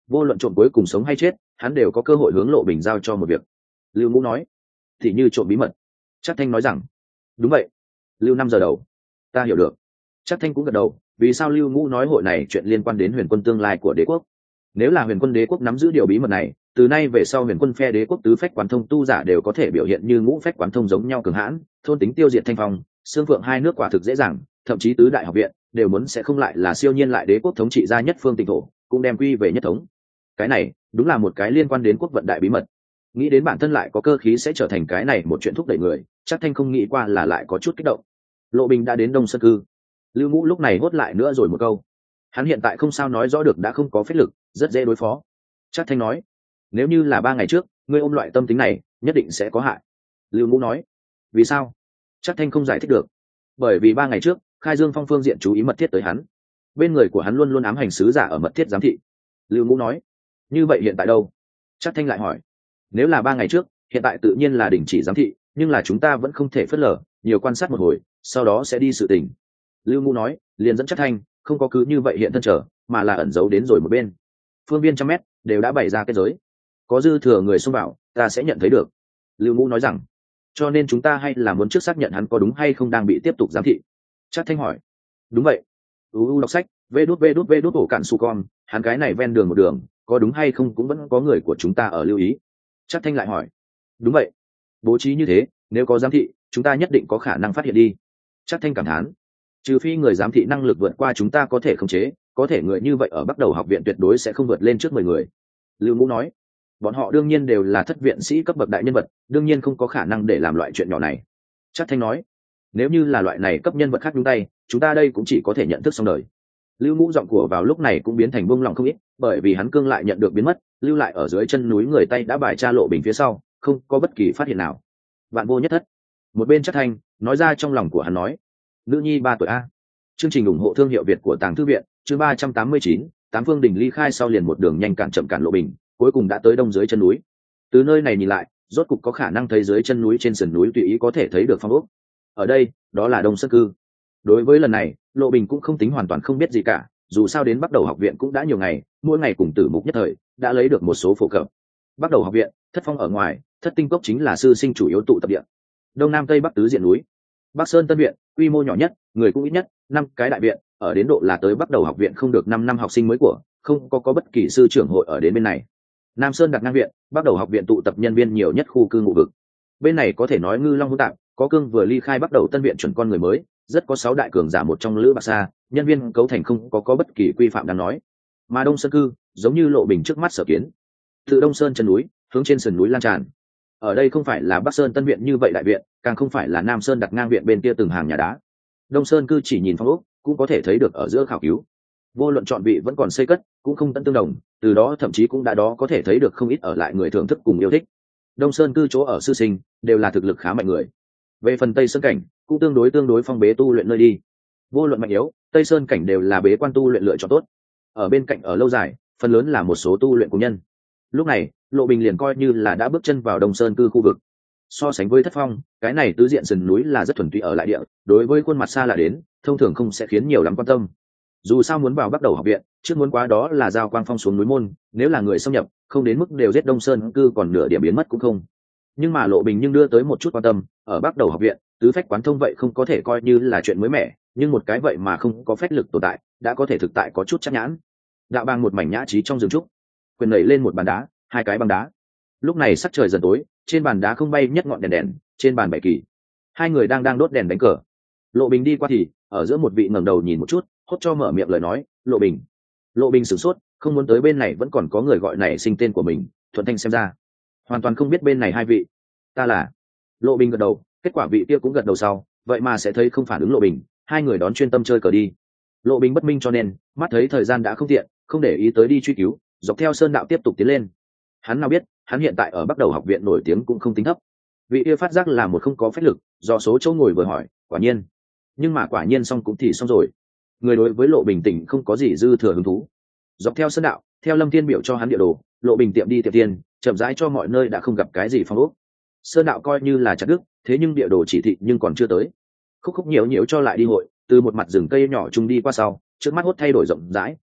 [SPEAKER 1] vô luận trộm cuối cùng sống hay chết, hắn đều có cơ hội hướng Lộ Bình giao cho một việc. Lưu Ngũ nói, thì như trộm bí mật. Trác Thanh nói rằng, đúng vậy. Lưu Năm giờ đầu, ta hiểu được. Trác Thanh cũng gật đầu. Vì sao Lưu Ngũ nói hội này chuyện liên quan đến Huyền Quân tương lai của đế quốc? Nếu là Huyền Quân đế quốc nắm giữ điều bí mật này, từ nay về sau Huyền Quân phe đế quốc tứ phách quán thông tu giả đều có thể biểu hiện như ngũ phách quán thông giống nhau cường hãn, thôn tính tiêu diệt Thanh Phong, Xương Phượng hai nước quả thực dễ dàng, thậm chí tứ đại học viện đều muốn sẽ không lại là siêu nhiên lại đế quốc thống trị ra nhất phương tịnh thổ, cũng đem quy về nhất thống. Cái này đúng là một cái liên quan đến quốc vận đại bí mật. Nghĩ đến bản thân lại có cơ khí sẽ trở thành cái này một chuyện thúc đẩy người, chắc Thanh không nghĩ qua là lại có chút kích động. Lộ Bình đã đến Đông Sơn Cư. Lưu Ngũ lúc này hốt lại nữa rồi một câu. Hắn hiện tại không sao nói rõ được đã không có phép lực, rất dễ đối phó. Chắc Thanh nói, nếu như là 3 ngày trước, ngươi ôm loại tâm tính này, nhất định sẽ có hại. Lưu Ngũ nói, vì sao? Chắc Thanh không giải thích được. Bởi vì 3 ngày trước, Khai Dương Phong phương diện chú ý mật thiết tới hắn. Bên người của hắn luôn luôn ám hành sứ giả ở mật thiết giám thị. Lưu Ngũ nói, như vậy hiện tại đâu? Chắc Thanh lại hỏi, nếu là 3 ngày trước, hiện tại tự nhiên là đình chỉ giám thị, nhưng là chúng ta vẫn không thể phớt lờ, nhiều quan sát một hồi, sau đó sẽ đi sự tình. Lưu Ngũ nói, liền dẫn Chắc Thanh, không có cứ như vậy hiện thân trở, mà là ẩn giấu đến rồi một bên. Phương viên 100 mét đều đã bày ra kết giới, có dư thừa người xông vào, ta sẽ nhận thấy được. Lưu Ngũ nói rằng, cho nên chúng ta hay là muốn trước xác nhận hắn có đúng hay không đang bị tiếp tục giám thị. Chắc Thanh hỏi, đúng vậy. Đọc sách, vê đút ổ cạn su con, hắn cái này ven đường một đường, có đúng hay không cũng vẫn có người của chúng ta ở lưu ý. Chắc Thanh lại hỏi, đúng vậy. Bố trí như thế, nếu có giám thị, chúng ta nhất định có khả năng phát hiện đi. Chắc Thanh cảm thán, trừ phi người giám thị năng lực vượt qua chúng ta có thể khống chế, có thể người như vậy ở bắt đầu học viện tuyệt đối sẽ không vượt lên trước 10 người. Lưu Ngũ nói, bọn họ đương nhiên đều là thất viện sĩ cấp bậc đại nhân vật, đương nhiên không có khả năng để làm loại chuyện nhỏ này. Chắc Thanh nói, nếu như là loại này cấp nhân vật khác nhúng tay, chúng ta đây cũng chỉ có thể nhận thức xong đời. Lưu Ngũ giọng của vào lúc này cũng biến thành buông lỏng không ít, bởi vì hắn cương lại nhận được biến mất, lưu lại ở dưới chân núi người tay đã bài tra Lộ Bình phía sau, không có bất kỳ phát hiện nào. Vạn vô nhất thất. Một bên Chắc Thanh nói ra trong lòng của hắn nói, nữ nhi 3 tuổi a. Chương trình ủng hộ thương hiệu Việt của Tàng Thư viện, chương 389, Tám Phương Đình ly khai sau liền một đường nhanh cản chậm cản Lộ Bình, cuối cùng đã tới đông dưới chân núi. Từ nơi này nhìn lại, rốt cục có khả năng thấy dưới chân núi trên sườn núi tùy ý có thể thấy được phong ốc. Ở đây, đó là Đông Sơn Cư. Đối với lần này, Lộ Bình cũng không tính hoàn toàn không biết gì cả, dù sao đến bắt đầu học viện cũng đã nhiều ngày, mỗi ngày cùng Tử Mục nhất thời đã lấy được một số phổ cập. Bắt đầu học viện, Thất Phong ở ngoài, Thất Tinh Cốc chính là sư sinh chủ yếu tụ tập địa. Đông Nam Tây Bắc tứ diện núi, Bắc Sơn Tân viện, quy mô nhỏ nhất, người cũng ít nhất 5 cái đại viện, ở đến độ là tới bắt đầu học viện không được 5 năm học sinh mới của, không có bất kỳ sư trưởng hội ở đến bên này. Nam Sơn Đặc Ngang viện, bắt đầu học viện tụ tập nhân viên nhiều nhất khu cư ngụ vực. Bên này có thể nói ngư long hỗn tạp, có cương vừa ly khai bắt đầu tân viện chuẩn con người mới, rất có 6 đại cường giả một trong Lữ Bạc Sa, nhân viên cấu thành không có bất kỳ quy phạm đáng nói. Mà Đông Sơn Cư, giống như Lộ Bình trước mắt sở kiến, từ Đông Sơn chân núi hướng trên sườn núi lan tràn. Ở đây không phải là Bắc Sơn Tân viện như vậy đại viện, càng không phải là Nam Sơn Đặc Ngang viện bên kia từng hàng nhà đá. Đông Sơn Cư chỉ nhìn phong ốc, cũng có thể thấy được ở giữa khảo cứu. Vô luận chọn vị vẫn còn xây cất, cũng không tận tương đồng, từ đó thậm chí cũng đã đó có thể thấy được không ít ở lại người thưởng thức cùng yêu thích. Đông Sơn Cư chỗ ở sư sinh đều là thực lực khá mạnh người. Về phần Tây Sơn cảnh, cũng tương đối phong bế tu luyện nơi đi. Vô luận mạnh yếu, Tây Sơn cảnh đều là bế quan tu luyện lựa chọn tốt. Ở bên cạnh ở lâu dài, phần lớn là một số tu luyện của nhân. Lúc này, Lộ Bình liền coi như là đã bước chân vào Đông Sơn Cư khu vực. So sánh với Thất Phong, cái này tứ diện sườn núi là rất thuần túy ở lại địa, đối với khuôn mặt xa lạ đến, thông thường không sẽ khiến nhiều lắm quan tâm. Dù sao muốn vào bắt đầu học viện, trước muốn quá đó là giao quang phong xuống núi môn, nếu là người xâm nhập, không đến mức đều giết Đông Sơn Cư còn nửa điểm biến mất cũng không. Nhưng mà Lộ Bình đưa tới một chút quan tâm, ở bắt đầu học viện, tứ phách quán thông vậy không có thể coi như là chuyện mới mẻ, nhưng một cái vậy mà không có phách lực tồn tại, đã có thể thực tại có chút chắc nhãn. Đạo bang một mảnh nhã trí trong rừng trúc, quyền nảy lên một bàn đá, 2 cái băng đá. Lúc này sắc trời dần tối, trên bàn đá không bay nhất ngọn đèn, trên bàn bảy kỳ, 2 người đang đốt đèn đánh cờ. Lộ Bình đi qua thì, ở giữa một vị ngẩng đầu nhìn một chút, hốt cho mở miệng lời nói, Lộ Bình. Lộ Bình sửng sốt, không muốn tới bên này vẫn còn có người gọi này sinh tên của mình, thuận thanh xem ra, hoàn toàn không biết bên này 2 vị. Ta là. Lộ Bình gật đầu, kết quả vị kia cũng gật đầu sau, vậy mà sẽ thấy không phản ứng Lộ Bình, 2 người đón chuyên tâm chơi cờ đi. Lộ Bình bất minh cho nên, mắt thấy thời gian đã không tiện, không để ý tới đi truy cứu, dọc theo sơn đạo tiếp tục tiến lên. Hắn nào biết, hắn hiện tại ở bắt đầu học viện nổi tiếng cũng không tính thấp. Vị kia phát giác là một không có phách lực, do số chỗ ngồi vừa hỏi, quả nhiên. Nhưng mà quả nhiên xong cũng thì xong rồi. Người đối với Lộ Bình tỉnh không có gì dư thừa hứng thú. Dọc theo sơn đạo, theo Lâm Thiên biểu cho hắn địa đồ, Lộ Bình tiệm đi tiệm tiền, chậm rãi cho mọi nơi đã không gặp cái gì phong ốc. Sơn đạo coi như là chặt đứt, thế nhưng địa đồ chỉ thị nhưng còn chưa tới. Khúc nhiều cho lại đi hội, từ một mặt rừng cây nhỏ chung đi qua sau, trước mắt hốt thay đổi rộng rãi,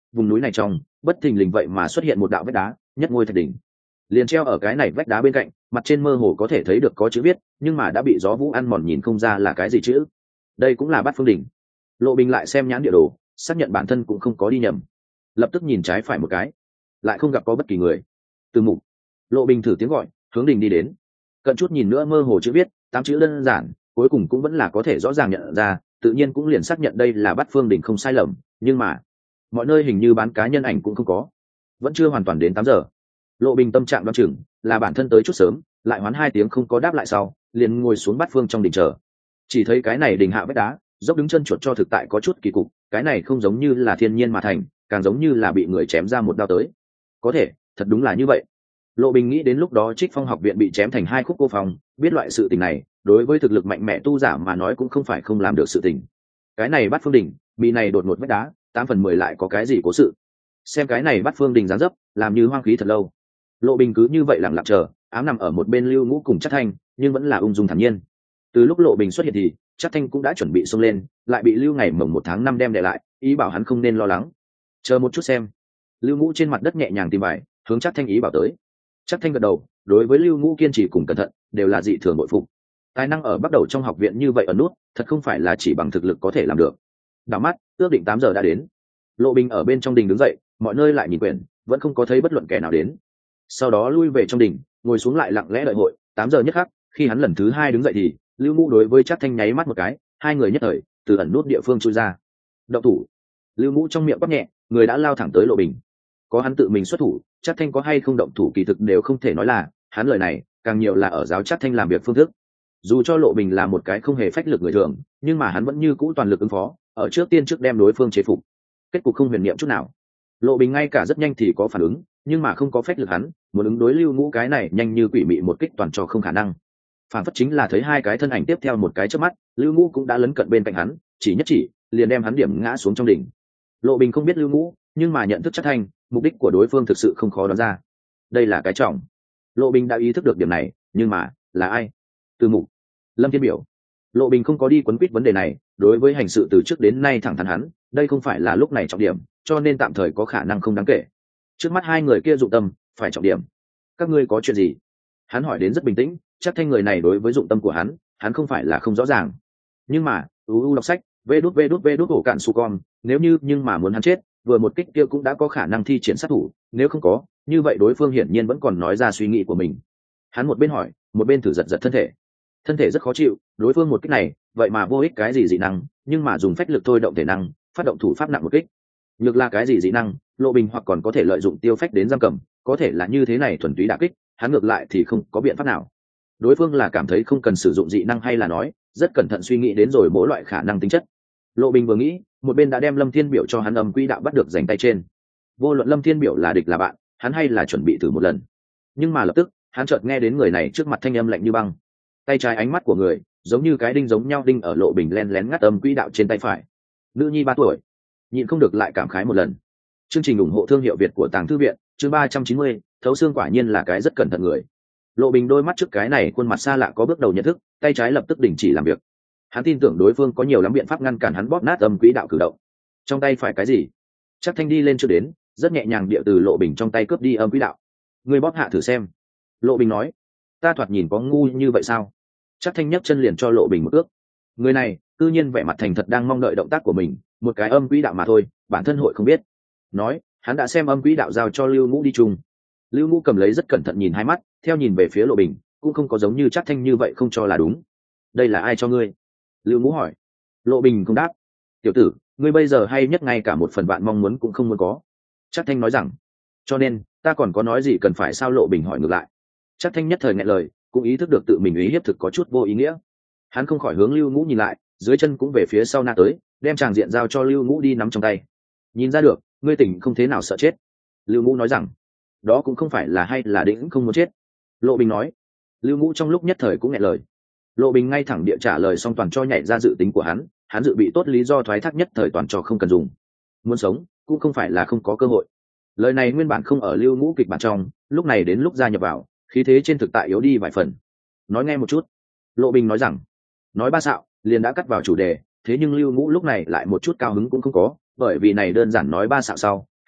[SPEAKER 1] vùng núi này trong bất thình lình vậy mà xuất hiện một đạo vách đá, nhất ngôi thạch đỉnh liền treo ở cái này vách đá bên cạnh, mặt trên mơ hồ có thể thấy được có chữ viết, nhưng mà đã bị gió vũ ăn mòn nhìn không ra là cái gì chữ. Đây cũng là Bát Phương đỉnh. Lộ Bình lại xem nhãn địa đồ, xác nhận bản thân cũng không có đi nhầm, lập tức nhìn trái phải một cái, lại không gặp có bất kỳ người. Từ Mục. Lộ Bình thử tiếng gọi, hướng đỉnh đi đến. Cận chút nhìn nữa mơ hồ chữ viết, 8 chữ đơn giản, cuối cùng cũng vẫn là có thể rõ ràng nhận ra, tự nhiên cũng liền xác nhận đây là Bát Phương đỉnh không sai lầm, nhưng mà mọi nơi hình như bán cá nhân ảnh cũng không có, vẫn chưa hoàn toàn đến 8 giờ. Lộ Bình tâm trạng đoan chừng là bản thân tới chút sớm, lại hoán 2 tiếng không có đáp lại sau, liền ngồi xuống Bát Phương trong đỉnh chờ. Chỉ thấy cái này đỉnh hạ vách đá, dốc đứng chân chuột cho thực tại có chút kỳ cục, cái này không giống như là thiên nhiên mà thành, càng giống như là bị người chém ra một đao tới. Có thể, thật đúng là như vậy. Lộ Bình nghĩ đến lúc đó Trích Phong học viện bị chém thành 2 khúc cô phòng, biết loại sự tình này, đối với thực lực mạnh mẽ tu giả mà nói cũng không phải không làm được sự tình. Cái này Bát Phương đỉnh, bị này đột ngột vách đá, 8/10 lại có cái gì cố sự. Xem cái này Bát Phương đỉnh dáng dấp, làm như hoang khí thật lâu. Lộ Bình cứ như vậy lặng lặng chờ, ám nằm ở một bên Lưu Ngũ cùng Chắc Thanh, nhưng vẫn là ung dung thản nhiên. Từ lúc Lộ Bình xuất hiện thì Chắc Thanh cũng đã chuẩn bị xông lên, lại bị Lưu Ngày mồng 1 tháng 5 đem để lại, ý bảo hắn không nên lo lắng. Chờ một chút xem. Lưu Ngũ trên mặt đất nhẹ nhàng tìm bài, hướng Chắc Thanh ý bảo tới. Chắc Thanh gật đầu, đối với Lưu Ngũ kiên trì cùng cẩn thận, đều là dị thường bội phục. Tài năng ở bắt đầu trong học viện như vậy ở nút, thật không phải là chỉ bằng thực lực có thể làm được. Đảo mắt, ước định 8 giờ đã đến. Lộ Bình ở bên trong đình đứng dậy, mọi nơi lại nhìn quyển, vẫn không có thấy bất luận kẻ nào đến. Sau đó lui về trong đình, ngồi xuống lại lặng lẽ đợi hội. 8 giờ nhất khắc, khi hắn lần thứ 2 đứng dậy thì Lưu Ngũ đối với Trác Thanh nháy mắt một cái, hai người nhất thời từ ẩn nút địa phương chui ra. Động thủ. Lưu Ngũ trong miệng quát nhẹ, người đã lao thẳng tới Lộ Bình. Có hắn tự mình xuất thủ, Trác Thanh có hay không động thủ kỳ thực đều không thể nói là, hắn lời này càng nhiều là ở giáo Trác Thanh làm việc phương thức. Dù cho Lộ Bình là một cái không hề phách lực người thường, nhưng mà hắn vẫn như cũ toàn lực ứng phó, ở trước tiên trước đem đối phương chế phục. Kết cục không huyền niệm chút nào. Lộ Bình ngay cả rất nhanh thì có phản ứng, nhưng mà không có phách lực hắn, muốn ứng đối Lưu Ngũ cái này nhanh như quỷ mị một kích toàn cho không khả năng. Phản phất chính là thấy hai cái thân ảnh tiếp theo một cái chớp mắt, Lưu Ngũ cũng đã lấn cận bên cạnh hắn, chỉ nhất chỉ, liền đem hắn điểm ngã xuống trong đỉnh. Lộ Bình không biết Lưu Ngũ, nhưng mà nhận thức Trác Thanh, mục đích của đối phương thực sự không khó đoán ra. Đây là cái trọng. Lộ Bình đã ý thức được điểm này, nhưng mà, là ai? Từ Mục, Lâm Thiên Biểu. Lộ Bình không có đi quấn quýt vấn đề này, đối với hành sự từ trước đến nay thẳng thắn hắn, đây không phải là lúc này trọng điểm, cho nên tạm thời có khả năng không đáng kể. Trước mắt hai người kia dụng tâm, phải trọng điểm. Các ngươi có chuyện gì? Hắn hỏi đến rất bình tĩnh, chắc Thanh người này đối với dụng tâm của hắn không phải là không rõ ràng. Nhưng mà, đọc sách, vê đút hổ cạn su con, nếu như nhưng mà muốn hắn chết, vừa một kích kia cũng đã có khả năng thi triển sát thủ, nếu không có, như vậy đối phương hiển nhiên vẫn còn nói ra suy nghĩ của mình. Hắn một bên hỏi, một bên thử giật giật thân thể rất khó chịu, đối phương một kích này vậy mà vô ích cái gì dị năng, nhưng mà dùng phách lực thôi động thể năng, phát động thủ pháp nặng một kích. Nhược là cái gì dị năng, Lộ Bình hoặc còn có thể lợi dụng tiêu phách đến giam cầm, có thể là như thế này thuần túy đả kích, hắn ngược lại thì không có biện pháp nào. Đối phương là cảm thấy không cần sử dụng dị năng hay là nói rất cẩn thận suy nghĩ đến rồi mỗi loại khả năng tính chất. Lộ Bình vừa nghĩ, một bên đã đem Lâm Thiên Biểu cho hắn âm quỹ đạo bắt được giành tay trên. Vô luận Lâm Thiên Biểu là địch là bạn, hắn hay là chuẩn bị thử một lần. Nhưng mà lập tức hắn chợt nghe đến người này trước mặt thanh âm lạnh như băng, tay trái ánh mắt của người giống như cái đinh giống nhau đinh ở Lộ Bình len lén ngắt âm quỹ đạo trên tay phải. Nữ nhi 3 tuổi, nhịn không được lại cảm khái một lần. Chương trình ủng hộ thương hiệu Việt của Tàng Thư viện, chương 390, Thấu Xương quả nhiên là cái rất cẩn thận người. Lộ Bình đôi mắt trước cái này khuôn mặt xa lạ có bước đầu nhận thức, tay trái lập tức đình chỉ làm việc. Hắn tin tưởng đối phương có nhiều lắm biện pháp ngăn cản hắn bóp nát âm quỹ đạo cử động. Trong tay phải cái gì? Chắc Thanh đi lên trước đến, rất nhẹ nhàng địa từ Lộ Bình trong tay cướp đi âm quỹ đạo. Ngươi bóp hạ thử xem. Lộ Bình nói. Ta thoạt nhìn có ngu như vậy sao? Chắc Thanh nhấc chân liền cho Lộ Bình một ước. Người này, cư nhiên vẻ mặt thành thật đang mong đợi động tác của mình, một cái âm quỹ đạo mà thôi, bản thân hội không biết. Nói, hắn đã xem âm quỹ đạo giao cho Lưu Ngũ đi chung. Lưu Ngũ cầm lấy rất cẩn thận nhìn hai mắt, theo nhìn về phía Lộ Bình, cũng không có giống như Chắc Thanh như vậy không cho là đúng. Đây là ai cho ngươi? Lưu Ngũ hỏi. Lộ Bình không đáp. Tiểu tử, ngươi bây giờ hay nhất ngay cả một phần bạn mong muốn cũng không muốn có. Chắc Thanh nói rằng. Cho nên, ta còn có nói gì cần phải sao? Lộ Bình hỏi ngược lại. Chắc Thanh nhất thời nghẹn lời, cũng ý thức được tự mình ý hiếp thực có chút vô ý nghĩa. Hắn không khỏi hướng Lưu Ngũ nhìn lại, dưới chân cũng về phía sau na tới, đem tràng diện giao cho Lưu Ngũ đi nắm trong tay. Nhìn ra được, ngươi tỉnh không thế nào sợ chết. Lưu Ngũ nói rằng. Đó cũng không phải là hay là đĩnh không muốn chết. Lộ Bình nói. Lưu Ngũ trong lúc nhất thời cũng nghẹn lời. Lộ Bình ngay thẳng địa trả lời xong toàn cho nhảy ra dự tính của hắn dự bị tốt lý do thoái thác nhất thời toàn cho không cần dùng. Muốn sống cũng không phải là không có cơ hội. Lời này nguyên bản không ở Lưu Ngũ kịch bản trong, lúc này đến lúc gia nhập vào, khí thế trên thực tại yếu đi vài phần. Nói nghe một chút. Lộ Bình nói rằng. Nói ba xạo liền đã cắt vào chủ đề, thế nhưng Lưu Ngũ lúc này lại một chút cao hứng cũng không có, bởi vì này đơn giản nói ba xạo sau,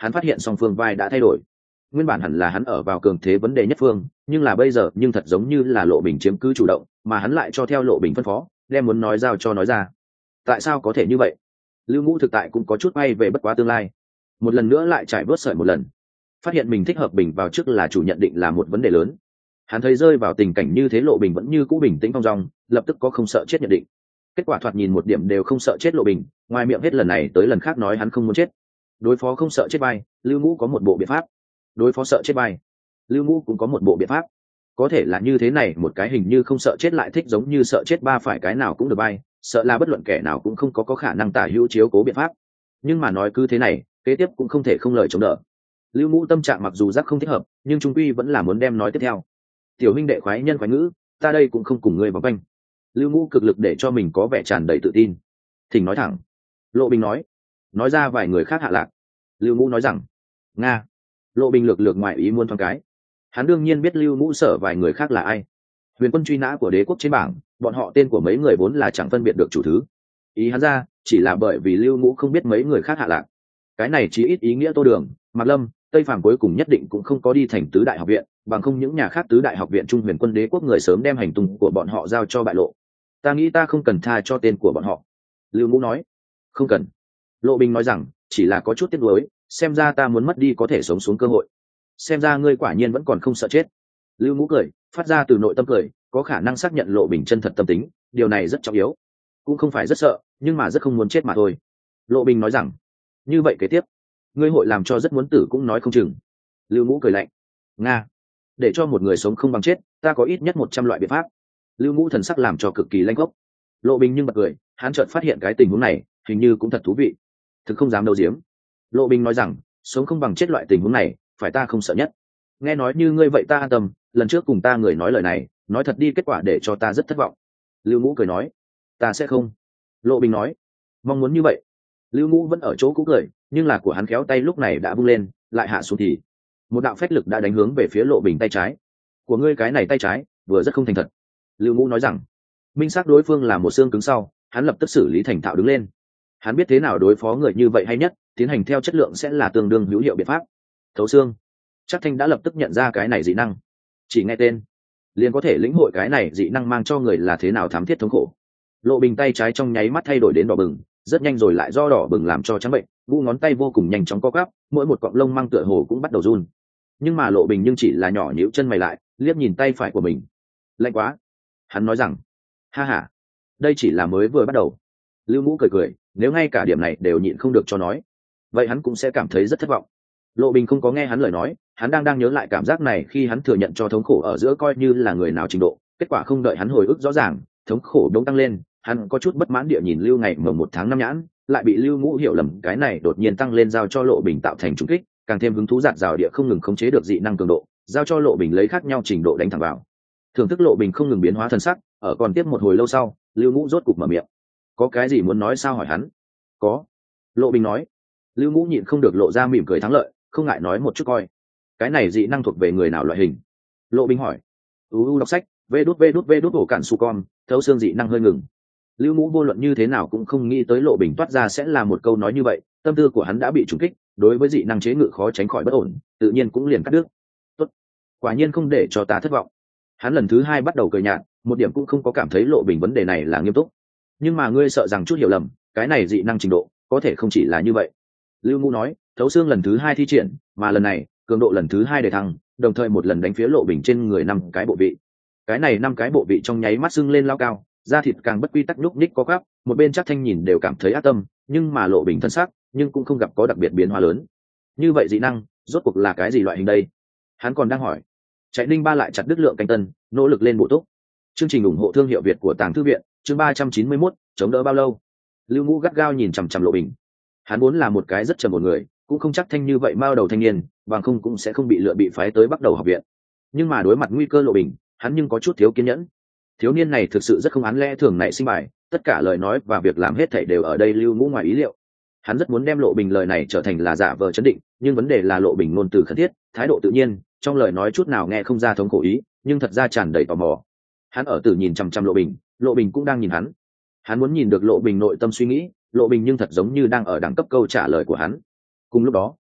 [SPEAKER 1] hắn phát hiện song phương vai đã thay đổi. Nguyên bản hẳn là hắn ở vào cường thế vấn đề nhất phương, nhưng là bây giờ nhưng thật giống như là Lộ Bình chiếm cứ chủ động, mà hắn lại cho theo Lộ Bình phân phó, đem muốn nói giao cho nói ra. Tại sao có thể như vậy? Lưu Ngũ thực tại cũng có chút bay về bất quá tương lai. Một lần nữa lại trải bớt sợi một lần, phát hiện mình thích hợp bình vào trước là chủ nhận định là một vấn đề lớn. Hắn thấy rơi vào tình cảnh như thế Lộ Bình vẫn như cũ bình tĩnh thong dong, lập tức có không sợ chết nhận định. Kết quả thoạt nhìn một điểm đều không sợ chết Lộ Bình, ngoài miệng hết lần này tới lần khác nói hắn không muốn chết. Đối phó không sợ chết bay, Lưu Ngũ có một bộ biện pháp. Đối phó sợ chết bay, Lưu Ngũ cũng có một bộ biện pháp. Có thể là như thế này, một cái hình như không sợ chết lại thích giống như sợ chết ba, phải cái nào cũng được bay, sợ là bất luận kẻ nào cũng không có khả năng tả hữu chiếu cố biện pháp. Nhưng mà nói cứ thế này, kế tiếp cũng không thể không lời chống đỡ. Lưu Ngũ tâm trạng mặc dù giác không thích hợp, nhưng trung quy vẫn là muốn đem nói tiếp theo. Tiểu huynh đệ khoái nhân khoái ngữ, ta đây cũng không cùng ngươi vòng quanh. Lưu Ngũ cực lực để cho mình có vẻ tràn đầy tự tin. Thỉnh nói thẳng. Lộ Bình nói ra vài người khác hạ lạc. Lưu Ngũ nói rằng nga. Lộ Bình lược ngoài ý muốn thoáng cái. Hắn đương nhiên biết Lưu Ngũ sở vài người khác là ai. Huyền quân truy nã của đế quốc trên bảng, bọn họ tên của mấy người vốn là chẳng phân biệt được chủ thứ. Ý hắn ra chỉ là bởi vì Lưu Ngũ không biết mấy người khác hạ lạc. Cái này chỉ ít ý nghĩa Tô Đường, Mạc Lâm, Tây Phàm cuối cùng nhất định cũng không có đi thành tứ đại học viện, bằng không những nhà khác tứ đại học viện trung huyền quân đế quốc người sớm đem hành tung của bọn họ giao cho bại lộ. Ta nghĩ ta không cần tha cho tên của bọn họ. Lưu Ngũ nói. Không cần. Lộ Bình nói rằng chỉ là có chút tiếc nuối, xem ra ta muốn mất đi có thể sống xuống cơ hội. Xem ra ngươi quả nhiên vẫn còn không sợ chết. Lưu Ngũ cười, phát ra từ nội tâm cười, có khả năng xác nhận Lộ Bình chân thật tâm tính, điều này rất trọng yếu. Cũng không phải rất sợ, nhưng mà rất không muốn chết mà thôi. Lộ Bình nói rằng như vậy kế tiếp ngươi hội làm cho rất muốn tử cũng nói không chừng. Lưu Ngũ cười lạnh. Nga. Để cho một người sống không bằng chết, ta có ít nhất 100 loại biện pháp. Lưu Ngũ thần sắc làm cho cực kỳ lanh gốc. Lộ Bình nhưng bật cười, hắn chợt phát hiện cái tình huống này hình như cũng thật thú vị. Thực không dám đâu giếm. Lộ Bình nói rằng sống không bằng chết loại tình huống này phải ta không sợ nhất. Nghe nói như ngươi vậy ta an tâm, lần trước cùng ta người nói lời này, nói thật đi kết quả để cho ta rất thất vọng. Lưu Ngũ cười nói. Ta sẽ không. Lộ Bình nói. Mong muốn như vậy. Lưu Ngũ vẫn ở chỗ cũ cười, nhưng là của hắn khéo tay lúc này đã vung lên, lại hạ xuống thì một đạo phách lực đã đánh hướng về phía Lộ Bình tay trái. Của ngươi cái này tay trái vừa rất không thành thật. Lưu Ngũ nói rằng minh xác đối phương là một xương cứng sau, hắn lập tức xử lý thành thạo đứng lên. Hắn biết thế nào đối phó người như vậy hay nhất, tiến hành theo chất lượng sẽ là tương đương hữu hiệu biện pháp. Thấu xương. Chắc Thanh đã lập tức nhận ra cái này dị năng, chỉ nghe tên liền có thể lĩnh hội cái này dị năng mang cho người là thế nào thám thiết thống khổ. Lộ Bình tay trái trong nháy mắt thay đổi đến đỏ bừng, rất nhanh rồi lại do đỏ bừng làm cho trắng bệnh, ngu ngón tay vô cùng nhanh chóng co quắp, mỗi một cọng lông mang tựa hồ cũng bắt đầu run. Nhưng mà Lộ Bình nhưng chỉ là nhỏ nhíu chân mày lại, liếc nhìn tay phải của mình. Lạnh quá. Hắn nói rằng ha ha, đây chỉ là mới vừa bắt đầu. Lưu Ngũ cười cười, nếu ngay cả điểm này đều nhịn không được cho nói, vậy hắn cũng sẽ cảm thấy rất thất vọng. Lộ Bình không có nghe hắn lời nói, hắn đang nhớ lại cảm giác này khi hắn thừa nhận cho thống khổ ở giữa coi như là người nào trình độ, kết quả không đợi hắn hồi ức rõ ràng, thống khổ đống tăng lên, hắn có chút bất mãn địa nhìn Lưu Ngày Mồng 1 tháng 5 nhãn, lại bị Lưu Ngũ hiểu lầm cái này đột nhiên tăng lên giao cho Lộ Bình tạo thành trùng kích, càng thêm hứng thú giạt rào địa không ngừng khống chế được dị năng cường độ, giao cho Lộ Bình lấy khác nhau trình độ đánh thẳng vào. Thưởng thức Lộ Bình không ngừng biến hóa thân sắc, ở còn tiếp một hồi lâu sau, Lưu Ngũ rốt cục mở miệng. Có cái gì muốn nói sao hỏi hắn. Có. Lộ Bình nói. Lưu Ngũ nhịn không được lộ ra mỉm cười thắng lợi, không ngại nói một chút coi. Cái này dị năng thuộc về người nào loại hình? Lộ Bình hỏi. Đọc sách, vê đút ổ cản su con, thấu xương dị năng hơi ngừng. Lưu Ngũ vô luận như thế nào cũng không nghĩ tới Lộ Bình toát ra sẽ là một câu nói như vậy, tâm tư của hắn đã bị trùng kích, đối với dị năng chế ngự khó tránh khỏi bất ổn, tự nhiên cũng liền cắt đứt. Tốt, quả nhiên không để cho ta thất vọng. Hắn lần thứ hai bắt đầu cười nhạt, một điểm cũng không có cảm thấy Lộ Bình vấn đề này là nghiêm túc. Nhưng mà ngươi sợ rằng chút hiểu lầm, cái này dị năng trình độ có thể không chỉ là như vậy. Lưu Ngũ nói, thấu xương lần thứ hai thi triển, mà lần này cường độ lần thứ hai để thăng, đồng thời một lần đánh phía Lộ Bình trên người 5 cái bộ vị. Cái này 5 cái bộ vị trong nháy mắt sưng lên lao cao, da thịt càng bất quy tắc nhúc nhích có gắp, một bên Chắc Thanh nhìn đều cảm thấy ác tâm, nhưng mà Lộ Bình thân sắc nhưng cũng không gặp có đặc biệt biến hóa lớn. Như vậy dị năng rốt cuộc là cái gì loại hình đây? Hắn còn đang hỏi. Chạy Ninh Ba lại chặt đứt lượng canh tân, nỗ lực lên bổ túc. Chương trình ủng hộ thương hiệu Việt của Tàng Thư viện, chương 391, chống đỡ bao lâu? Lưu Ngũ gắt gao nhìn chằm chằm Lộ Bình. Hắn vốn là một cái rất trầm một người, cũng không chắc thanh như vậy mao đầu thanh niên, bằng không cũng sẽ không bị lựa bị phái tới bắt đầu học viện. Nhưng mà đối mặt nguy cơ Lộ Bình, hắn nhưng có chút thiếu kiên nhẫn. Thiếu niên này thực sự rất không án lẽ thường nảy sinh bài, tất cả lời nói và việc làm hết thảy đều ở đây Lưu Ngũ ngoài ý liệu. Hắn rất muốn đem Lộ Bình lời này trở thành là giả vờ chấn định, nhưng vấn đề là Lộ Bình ngôn từ khẩn thiết, thái độ tự nhiên, trong lời nói chút nào nghe không ra thống khổ ý, nhưng thật ra tràn đầy tò mò. Hắn ở từ nhìn chăm chăm Lộ Bình cũng đang nhìn hắn. Hắn muốn nhìn được Lộ Bình nội tâm suy nghĩ, Lộ Bình nhưng thật giống như đang ở đẳng cấp câu trả lời của hắn. Cùng lúc đó,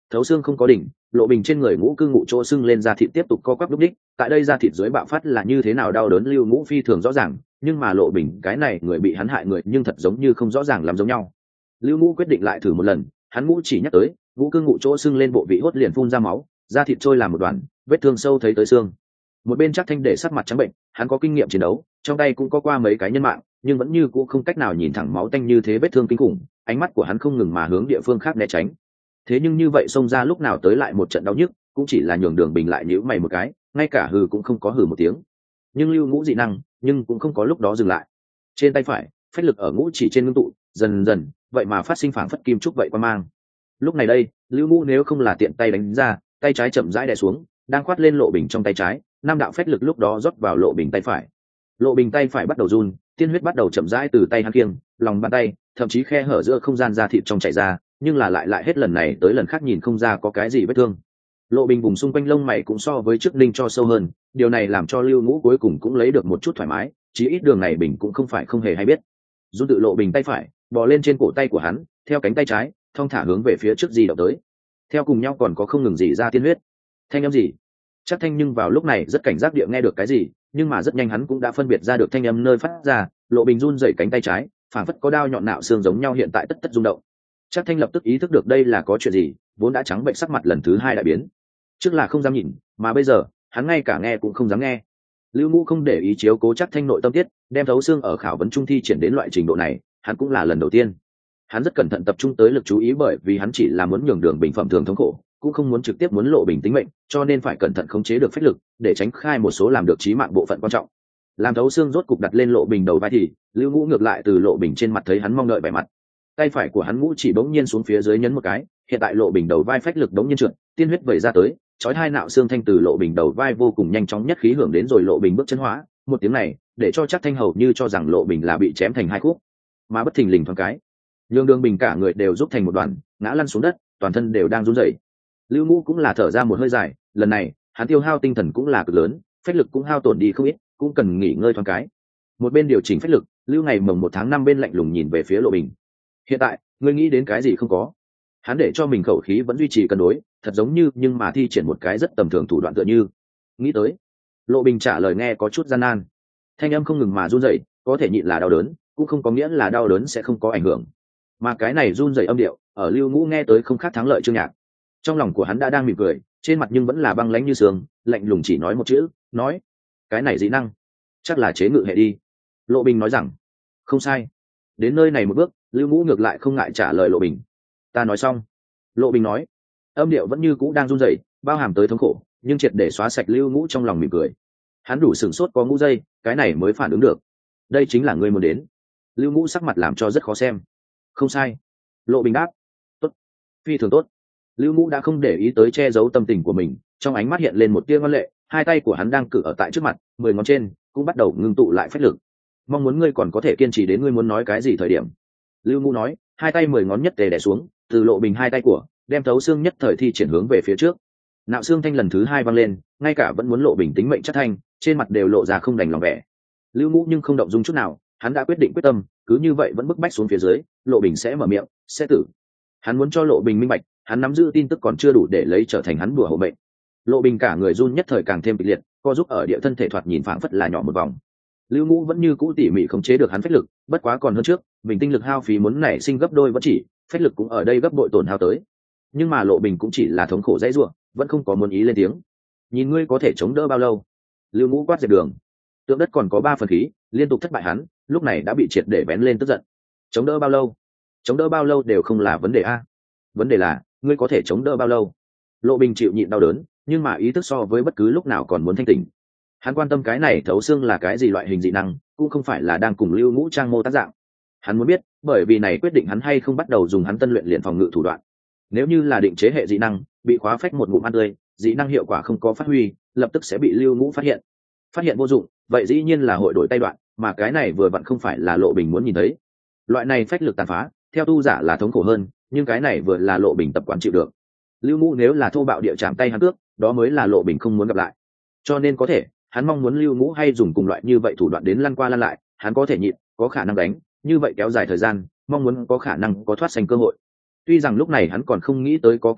[SPEAKER 1] thấu xương không có đỉnh, Lộ Bình trên người Ngũ Cương Ngụ chỗ sưng lên da thịt tiếp tục co quắp lúc đích, tại đây da thịt dưới bạo phát là như thế nào đau đớn Lưu Ngũ phi thường rõ ràng, nhưng mà Lộ Bình cái này người bị hắn hại người nhưng thật giống như không rõ ràng lắm giống nhau. Lưu Ngũ quyết định lại thử một lần, hắn Ngũ chỉ nhắc tới, Ngũ Cương Ngụ chỗ sưng lên bộ vị hốt liền phun ra máu, da thịt trôi làm một đoạn, vết thương sâu thấy tới xương. Một bên Trác Thanh để sắc mặt trắng bệnh, hắn có kinh nghiệm chiến đấu, trong tay cũng có qua mấy cái nhân mạng, nhưng vẫn như cũ không cách nào nhìn thẳng máu tanh như thế vết thương kinh khủng, ánh mắt của hắn không ngừng mà hướng địa phương khác né tránh. Thế nhưng như vậy xông ra lúc nào tới lại một trận đau nhức, cũng chỉ là nhường Đường Bình lại nhíu mày một cái, ngay cả hừ cũng không có hừ một tiếng. Nhưng Lưu Ngũ dị năng, nhưng cũng không có lúc đó dừng lại. Trên tay phải, phách lực ở ngũ chỉ trên ngưng tụ, dần dần, vậy mà phát sinh phảng phất kim trúc vậy qua mang. Lúc này đây, Lưu Ngũ nếu không là tiện tay đánh ra, tay trái chậm rãi đè xuống, đang khoát lên Lộ Bình trong tay trái, năm đạo phách lực lúc đó rót vào Lộ Bình tay phải. Lộ Bình tay phải bắt đầu run, tiên huyết bắt đầu chậm rãi từ tay hắn kiêng, lòng bàn tay, thậm chí khe hở giữa không gian da thịt trong chảy ra, nhưng là lại hết lần này tới lần khác nhìn không ra có cái gì vết thương. Lộ Bình vùng xung quanh lông mày cũng so với trước ninh cho sâu hơn, điều này làm cho Lưu Ngũ cuối cùng cũng lấy được một chút thoải mái, chí ít đường này Bình cũng không phải không hề hay biết. Run tự Lộ Bình tay phải, bò lên trên cổ tay của hắn, theo cánh tay trái, thong thả hướng về phía trước di động tới. Theo cùng nhau còn có không ngừng gì ra tiên huyết. Thanh âm gì? Chắc Thanh nhưng vào lúc này rất cảnh giác địa nghe được cái gì, nhưng mà rất nhanh hắn cũng đã phân biệt ra được thanh âm nơi phát ra. Lộ Bình run rẩy cánh tay trái, phảng phất có đao nhọn nạo xương giống nhau hiện tại tất rung động. Chắc Thanh lập tức ý thức được đây là có chuyện gì, vốn đã trắng bệnh sắc mặt lần thứ hai đại biến. Trước là không dám nhìn, mà bây giờ hắn ngay cả nghe cũng không dám nghe. Lưu Ngũ không để ý chiếu cố Chắc Thanh nội tâm tiết, đem thấu xương ở khảo vấn trung thi triển đến loại trình độ này, hắn cũng là lần đầu tiên. Hắn rất cẩn thận tập trung tới lực chú ý bởi vì hắn chỉ là muốn nhường Đường Bình phẩm thường thống khổ, cũng không muốn trực tiếp muốn Lộ Bình tính mệnh, cho nên phải cẩn thận khống chế được phách lực, để tránh khai một số làm được chí mạng bộ phận quan trọng. Làm thấu xương rốt cục đặt lên Lộ Bình đầu vai thì, Lưu Ngũ ngược lại từ Lộ Bình trên mặt thấy hắn mong đợi vẻ mặt. Tay phải của hắn Ngũ chỉ bỗng nhiên xuống phía dưới nhấn một cái, hiện tại Lộ Bình đầu vai phách lực đống nhiên trượt, tiên huyết vẩy ra tới, chói hai nạo xương thanh từ Lộ Bình đầu vai vô cùng nhanh chóng nhất khí hưởng đến rồi Lộ Bình bước chân hóa, một tiếng này, để cho Chắc Thanh hầu như cho rằng Lộ Bình là bị chém thành hai khúc, mà bất thình lình thoáng cái, nhường Đường Bình cả người đều rút thành một đoàn, ngã lăn xuống đất, toàn thân đều đang run rẩy. Lưu Ngũ cũng là thở ra một hơi dài, lần này, hắn tiêu hao tinh thần cũng là cực lớn, phách lực cũng hao tổn đi không ít, cũng cần nghỉ ngơi thoáng cái. Một bên điều chỉnh phách lực, Lưu ngày mồng 1 tháng 5 bên lạnh lùng nhìn về phía Lộ Bình. Hiện tại, ngươi nghĩ đến cái gì không có? Hắn để cho mình khẩu khí vẫn duy trì cân đối, thật giống như nhưng mà thi triển một cái rất tầm thường thủ đoạn tựa như. Nghĩ tới. Lộ Bình trả lời nghe có chút gian nan. Thanh âm không ngừng mà run rẩy, có thể nhịn là đau đớn, cũng không có nghĩa là đau đớn sẽ không có ảnh hưởng. Mà cái này run rẩy âm điệu, ở Lưu Ngũ nghe tới không khác thắng lợi chương nhạc. Trong lòng của hắn đã đang mỉm cười, trên mặt nhưng vẫn là băng lãnh như sương, lạnh lùng chỉ nói một chữ, nói: "Cái này dị năng, chắc là chế ngự hệ đi." Lộ Bình nói rằng: "Không sai." Đến nơi này một bước, Lưu Ngũ ngược lại không ngại trả lời Lộ Bình: "Ta nói xong." Lộ Bình nói, âm điệu vẫn như cũ đang run rẩy, bao hàm tới thống khổ, nhưng triệt để xóa sạch Lưu Ngũ trong lòng mỉm cười. Hắn đủ sửng sốt có ngũ giây, cái này mới phản ứng được. Đây chính là ngươi muốn đến. Lưu Ngũ sắc mặt làm cho rất khó xem. Không sai. Lộ Bình đáp. Tốt. Phi thường tốt. Lưu Ngũ đã không để ý tới che giấu tâm tình của mình, trong ánh mắt hiện lên một tia ngoan lệ, hai tay của hắn đang cử ở tại trước mặt, 10 ngón trên cũng bắt đầu ngưng tụ lại phách lực. Mong muốn ngươi còn có thể kiên trì đến ngươi muốn nói cái gì thời điểm. Lưu Ngũ nói, hai tay 10 ngón nhất tề đè xuống, từ Lộ Bình hai tay của, đem thấu xương nhất thời thi triển hướng về phía trước. Nạo xương thanh lần thứ hai vang lên, ngay cả vẫn muốn Lộ Bình tính mệnh chất thanh, trên mặt đều lộ ra không đành lòng vẻ. Lưu Ngũ nhưng không động dung chút nào, hắn đã quyết định quyết tâm, cứ như vậy vẫn bức bách xuống phía dưới, Lộ Bình sẽ mở miệng, sẽ tử. Hắn muốn cho Lộ Bình minh bạch, hắn nắm giữ tin tức còn chưa đủ để lấy trở thành hắn bùa hộ mệnh. Lộ Bình cả người run nhất thời càng thêm kịch liệt, co giúp ở địa thân thể thoạt nhìn phảng phất là nhỏ một vòng. Lưu Ngũ vẫn như cũ tỉ mỉ khống chế được hắn phách lực, bất quá còn hơn trước, mình tinh lực hao phí muốn nảy sinh gấp đôi vẫn chỉ, phách lực cũng ở đây gấp bội tổn hao tới. Nhưng mà Lộ Bình cũng chỉ là thống khổ dãy rủa, vẫn không có muốn ý lên tiếng. Nhìn ngươi có thể chống đỡ bao lâu? Lưu Ngũ quát dẹp đường. Tượng đất còn có 3 phần khí, liên tục thất bại hắn, lúc này đã bị triệt để bén lên tức giận. Chống đỡ bao lâu? Chống đỡ bao lâu đều không là vấn đề a. Vấn đề là, ngươi có thể chống đỡ bao lâu? Lộ Bình chịu nhịn đau đớn, nhưng mà ý thức so với bất cứ lúc nào còn muốn thanh tỉnh. Hắn quan tâm cái này thấu xương là cái gì loại hình dị năng, cũng không phải là đang cùng Lưu Ngũ trang mô tác dạng. Hắn muốn biết, bởi vì này quyết định hắn hay không bắt đầu dùng hắn tân luyện liền phòng ngự thủ đoạn. Nếu như là định chế hệ dị năng, bị khóa phách một ngụm ăn tươi, dị năng hiệu quả không có phát huy, lập tức sẽ bị Lưu Ngũ phát hiện. Phát hiện vô dụng, vậy dĩ nhiên là hội đổi tay đoạn, mà cái này vừa vặn không phải là Lộ Bình muốn nhìn thấy. Loại này phách lực tàn phá, theo tu giả là thống khổ hơn, nhưng cái này vừa là Lộ Bình tập quán chịu được. Lưu Ngũ nếu là thô bạo địa chạm tay hắn cướp, đó mới là Lộ Bình không muốn gặp lại. Cho nên có thể, hắn mong muốn Lưu Ngũ hay dùng cùng loại như vậy thủ đoạn đến lăn qua lăn lại, hắn có thể nhịn, có khả năng đánh, như vậy kéo dài thời gian, mong muốn có khả năng có thoát sanh cơ hội. Tuy rằng lúc này hắn còn không nghĩ tới có cách gì,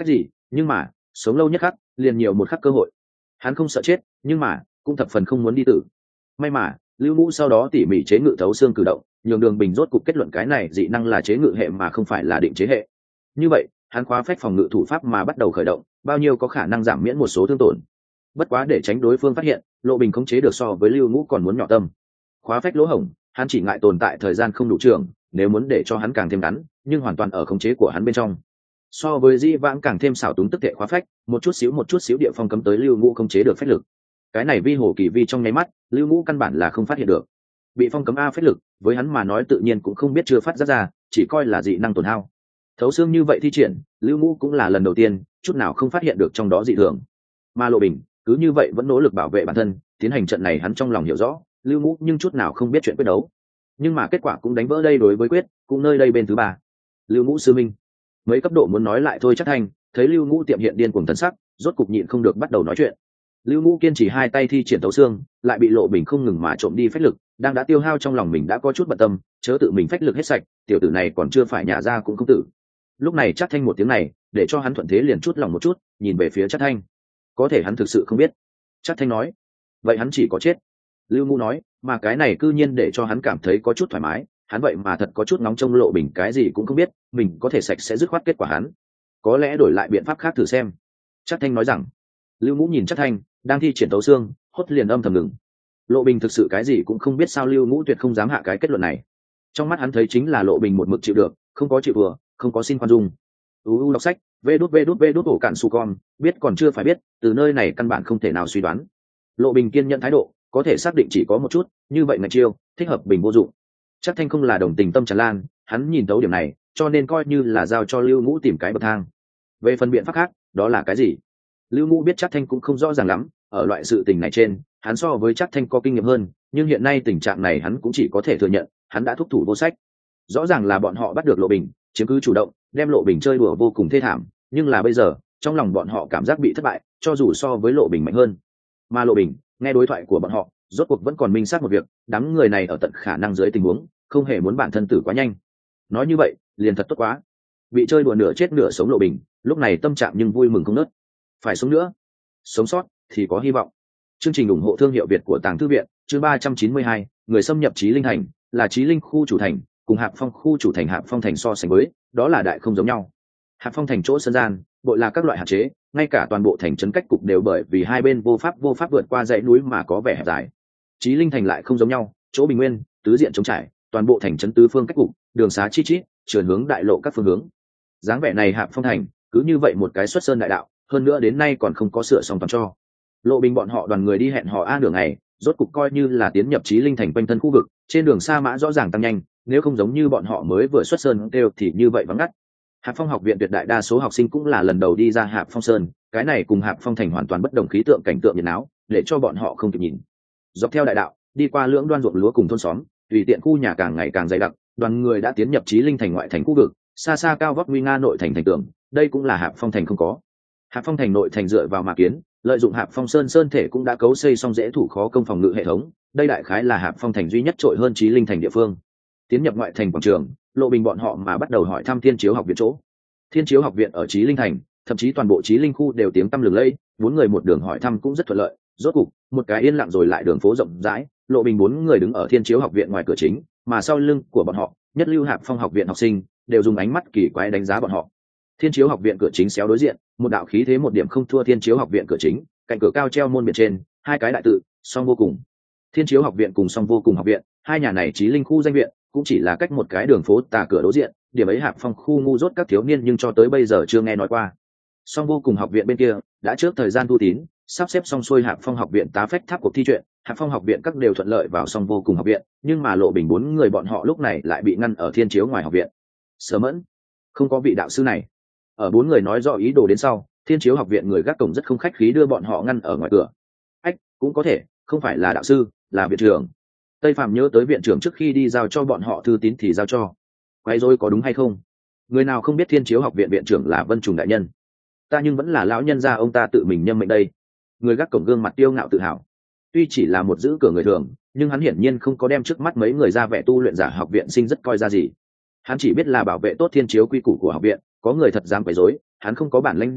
[SPEAKER 1] nhưng mà sống lâu nhất khắc liền nhiều một khắc cơ hội. Hắn không sợ chết, nhưng mà cũng thập phần không muốn đi tử. May mà Lưu Ngũ sau đó tỉ mỉ chế ngự thấu xương cử động, nhường Đường Bình rốt cục kết luận cái này dị năng là chế ngự hệ mà không phải là định chế hệ. Như vậy hắn khóa phách phòng ngự thủ pháp mà bắt đầu khởi động, bao nhiêu có khả năng giảm miễn một số thương tổn. Bất quá để tránh đối phương phát hiện, Lộ Bình khống chế được so với Lưu Ngũ còn muốn nhỏ tâm. Khóa phách lỗ hổng, hắn chỉ ngại tồn tại thời gian không đủ trường, nếu muốn để cho hắn càng thêm ngắn, nhưng hoàn toàn ở khống chế của hắn bên trong. So với Dĩ Vãng càng thêm xảo túng tức tệ khóa phách, một chút xíu địa phong cấm tới Lưu Ngũ khống chế được phách lực. Cái này vi hồ kỳ vi trong nháy mắt, Lưu Ngũ căn bản là không phát hiện được. Bị phong cấm a phách lực, với hắn mà nói tự nhiên cũng không biết chưa phát ra, chỉ coi là dị năng tổn hao. Thấu xương như vậy thi triển, Lưu Ngũ cũng là lần đầu tiên, chút nào không phát hiện được trong đó dị thường. Mà Lộ Bình cứ như vậy vẫn nỗ lực bảo vệ bản thân, tiến hành trận này hắn trong lòng hiểu rõ, Lưu Ngũ nhưng chút nào không biết chuyện quyết đấu. Nhưng mà kết quả cũng đánh vỡ đây đối với quyết, cũng nơi đây bên thứ ba. Lưu Ngũ sư minh, mấy cấp độ muốn nói lại thôi chắc thành, thấy Lưu Ngũ tiệm hiện điên cuồng thần sắc, rốt cục nhịn không được bắt đầu nói chuyện. Lưu Ngũ kiên trì hai tay thi triển thấu xương, lại bị Lộ Bình không ngừng mà trộm đi phách lực, đang đã tiêu hao trong lòng mình đã có chút bận tâm, chớ tự mình phách lực hết sạch, tiểu tử này còn chưa phải nhả ra cũng không tử. Lúc này chắc thanh một tiếng này, để cho hắn thuận thế liền chút lòng một chút, nhìn về phía chắc thanh. Có thể hắn thực sự không biết. Chắc thanh nói, vậy hắn chỉ có chết. Lưu Ngũ nói, mà cái này cư nhiên để cho hắn cảm thấy có chút thoải mái, hắn vậy mà thật có chút nóng trong Lộ Bình cái gì cũng không biết, mình có thể sạch sẽ dứt khoát kết quả hắn. Có lẽ đổi lại biện pháp khác thử xem. Chắc thanh nói rằng. Lưu Ngũ nhìn chắc thanh đang thi triển tấu xương, hốt liền âm thầm ngừng. Lộ Bình thực sự cái gì cũng không biết sao Lưu Ngũ tuyệt không dám hạ cái kết luận này. Trong mắt hắn thấy chính là Lộ Bình một mực chịu được, không có chịu vừa, không có xin khoan dung. Đọc sách, vê đút ổ cạn su con, biết còn chưa phải biết, từ nơi này căn bản không thể nào suy đoán. Lộ Bình kiên nhận thái độ, có thể xác định chỉ có một chút, như vậy ngạch chiêu, thích hợp bình vô dụng. Chắc thanh không là đồng tình tâm tràn lan, hắn nhìn thấu điểm này, cho nên coi như là giao cho Lưu Ngũ tìm cái bậc thang. Về phần biện pháp khác, đó là cái gì? Lưu Ngũ biết chắc thanh cũng không rõ ràng lắm, ở loại sự tình này trên, hắn so với chắc thanh có kinh nghiệm hơn, nhưng hiện nay tình trạng này hắn cũng chỉ có thể thừa nhận, hắn đã thúc thủ vô sách. Rõ ràng là bọn họ bắt được Lộ Bình, chiếm cứ chủ động, đem Lộ Bình chơi đùa vô cùng thê thảm, nhưng là bây giờ, trong lòng bọn họ cảm giác bị thất bại, cho dù so với Lộ Bình mạnh hơn. Mà Lộ Bình, nghe đối thoại của bọn họ, rốt cuộc vẫn còn minh xác một việc, đám người này ở tận khả năng dưới tình huống, không hề muốn bản thân tử quá nhanh. Nói như vậy, liền thật tốt quá. Bị chơi đùa nửa chết nửa sống Lộ Bình, lúc này tâm trạng nhưng vui mừng không nớt. Phải sống nữa, sống sót thì có hy vọng. Chương trình ủng hộ thương hiệu Việt của Tàng Thư Viện, chương 392, người xâm nhập Chí Linh Thành, là Chí Linh khu chủ thành, cùng Hạp Phong khu chủ thành Hạp Phong thành so sánh với, đó là đại không giống nhau. Hạp Phong thành chỗ sân gian, bội là các loại hạn chế, ngay cả toàn bộ thành trấn cách cục đều bởi vì hai bên vô pháp vượt qua dãy núi mà có vẻ hẹp dài. Chí Linh thành lại không giống nhau, chỗ bình nguyên, tứ diện trống trải, toàn bộ thành trấn tứ phương cách cục, đường xá chi chít, trườn hướng đại lộ các phương hướng. Dáng vẻ này Hạp Phong thành, cứ như vậy một cái xuất sơn đại đạo, hơn nữa đến nay còn không có sửa xong toàn cho. Lộ Bình bọn họ đoàn người đi hẹn hò a đường này, rốt cục coi như là tiến nhập Chí Linh thành quanh thân khu vực, trên đường xa mã rõ ràng tăng nhanh, nếu không giống như bọn họ mới vừa xuất sơn đều thì như vậy vắng ngắt. Hạp Phong học viện tuyệt đại đa số học sinh cũng là lần đầu đi ra Hạp Phong sơn, cái này cùng Hạp Phong thành hoàn toàn bất đồng khí tượng cảnh tượng nhiệt náo, để cho bọn họ không kịp nhìn. Dọc theo đại đạo, đi qua lưỡng đoan ruộng lúa cùng thôn xóm, tùy tiện khu nhà càng ngày càng dày đặc, đoàn người đã tiến nhập Chí Linh thành ngoại thành khu vực, xa xa cao vóc nguy nga nội thành thành tường, đây cũng là Hạp Phong thành không có. Hạp Phong thành nội thành dựa vào mà kiến, lợi dụng Hạp Phong sơn thể cũng đã cấu xây xong dễ thủ khó công phòng ngự hệ thống, đây đại khái là Hạp Phong thành duy nhất trội hơn Chí Linh thành địa phương. Tiến nhập ngoại thành quảng trường, Lộ Bình bọn họ mà bắt đầu hỏi thăm Thiên Chiếu học viện chỗ. Thiên Chiếu học viện ở Chí Linh thành, thậm chí toàn bộ Chí Linh khu đều tiếng tăm lừng lẫy, bốn người một đường hỏi thăm cũng rất thuận lợi. Rốt cục, một cái yên lặng rồi lại đường phố rộng rãi, Lộ Bình bốn người đứng ở Thiên Chiếu học viện ngoài cửa chính, mà sau lưng của bọn họ, nhất lưu Hạp Phong học viện học sinh đều dùng ánh mắt kỳ quái đánh giá bọn họ. Thiên Chiếu học viện cửa chính xéo đối diện, một đạo khí thế một điểm không thua Thiên Chiếu học viện cửa chính, cạnh cửa cao treo môn biển trên, hai cái đại tự, song vô cùng. Thiên Chiếu học viện cùng song vô cùng học viện, hai nhà này Chí Linh khu danh viện, cũng chỉ là cách một cái đường phố tà cửa đối diện, điểm ấy Hạp Phong khu ngu dốt các thiếu niên nhưng cho tới bây giờ chưa nghe nói qua. Song vô cùng học viện bên kia, đã trước thời gian thu tín, sắp xếp xong xuôi Hạp Phong học viện tá phách tháp cuộc thi truyện, Hạp Phong học viện các đều thuận lợi vào song vô cùng học viện, nhưng mà Lộ Bình bốn người bọn họ lúc này lại bị ngăn ở Thiên Chiếu ngoài học viện. Sở Mẫn, không có vị đạo sư này. Ở bốn người nói rõ ý đồ đến sau, Thiên Chiếu học viện người gác cổng rất không khách khí đưa bọn họ ngăn ở ngoài cửa. Ách, cũng có thể, không phải là đạo sư, là viện trưởng. Tây Phạm nhớ tới viện trưởng trước khi đi giao cho bọn họ thư tín thì giao cho. Quay rồi có đúng hay không? Người nào không biết Thiên Chiếu học viện viện trưởng là Vân Trùng đại nhân? Ta nhưng vẫn là lão nhân gia ông ta tự mình nhâm mệnh đây. Người gác cổng gương mặt tiêu ngạo tự hào. Tuy chỉ là một giữ cửa người thường, nhưng hắn hiển nhiên không có đem trước mắt mấy người ra vẻ tu luyện giả học viện sinh rất coi ra gì. Hắn chỉ biết là bảo vệ tốt Thiên Chiếu quy củ của học viện, có người thật dám quấy rối, hắn không có bản lĩnh gì,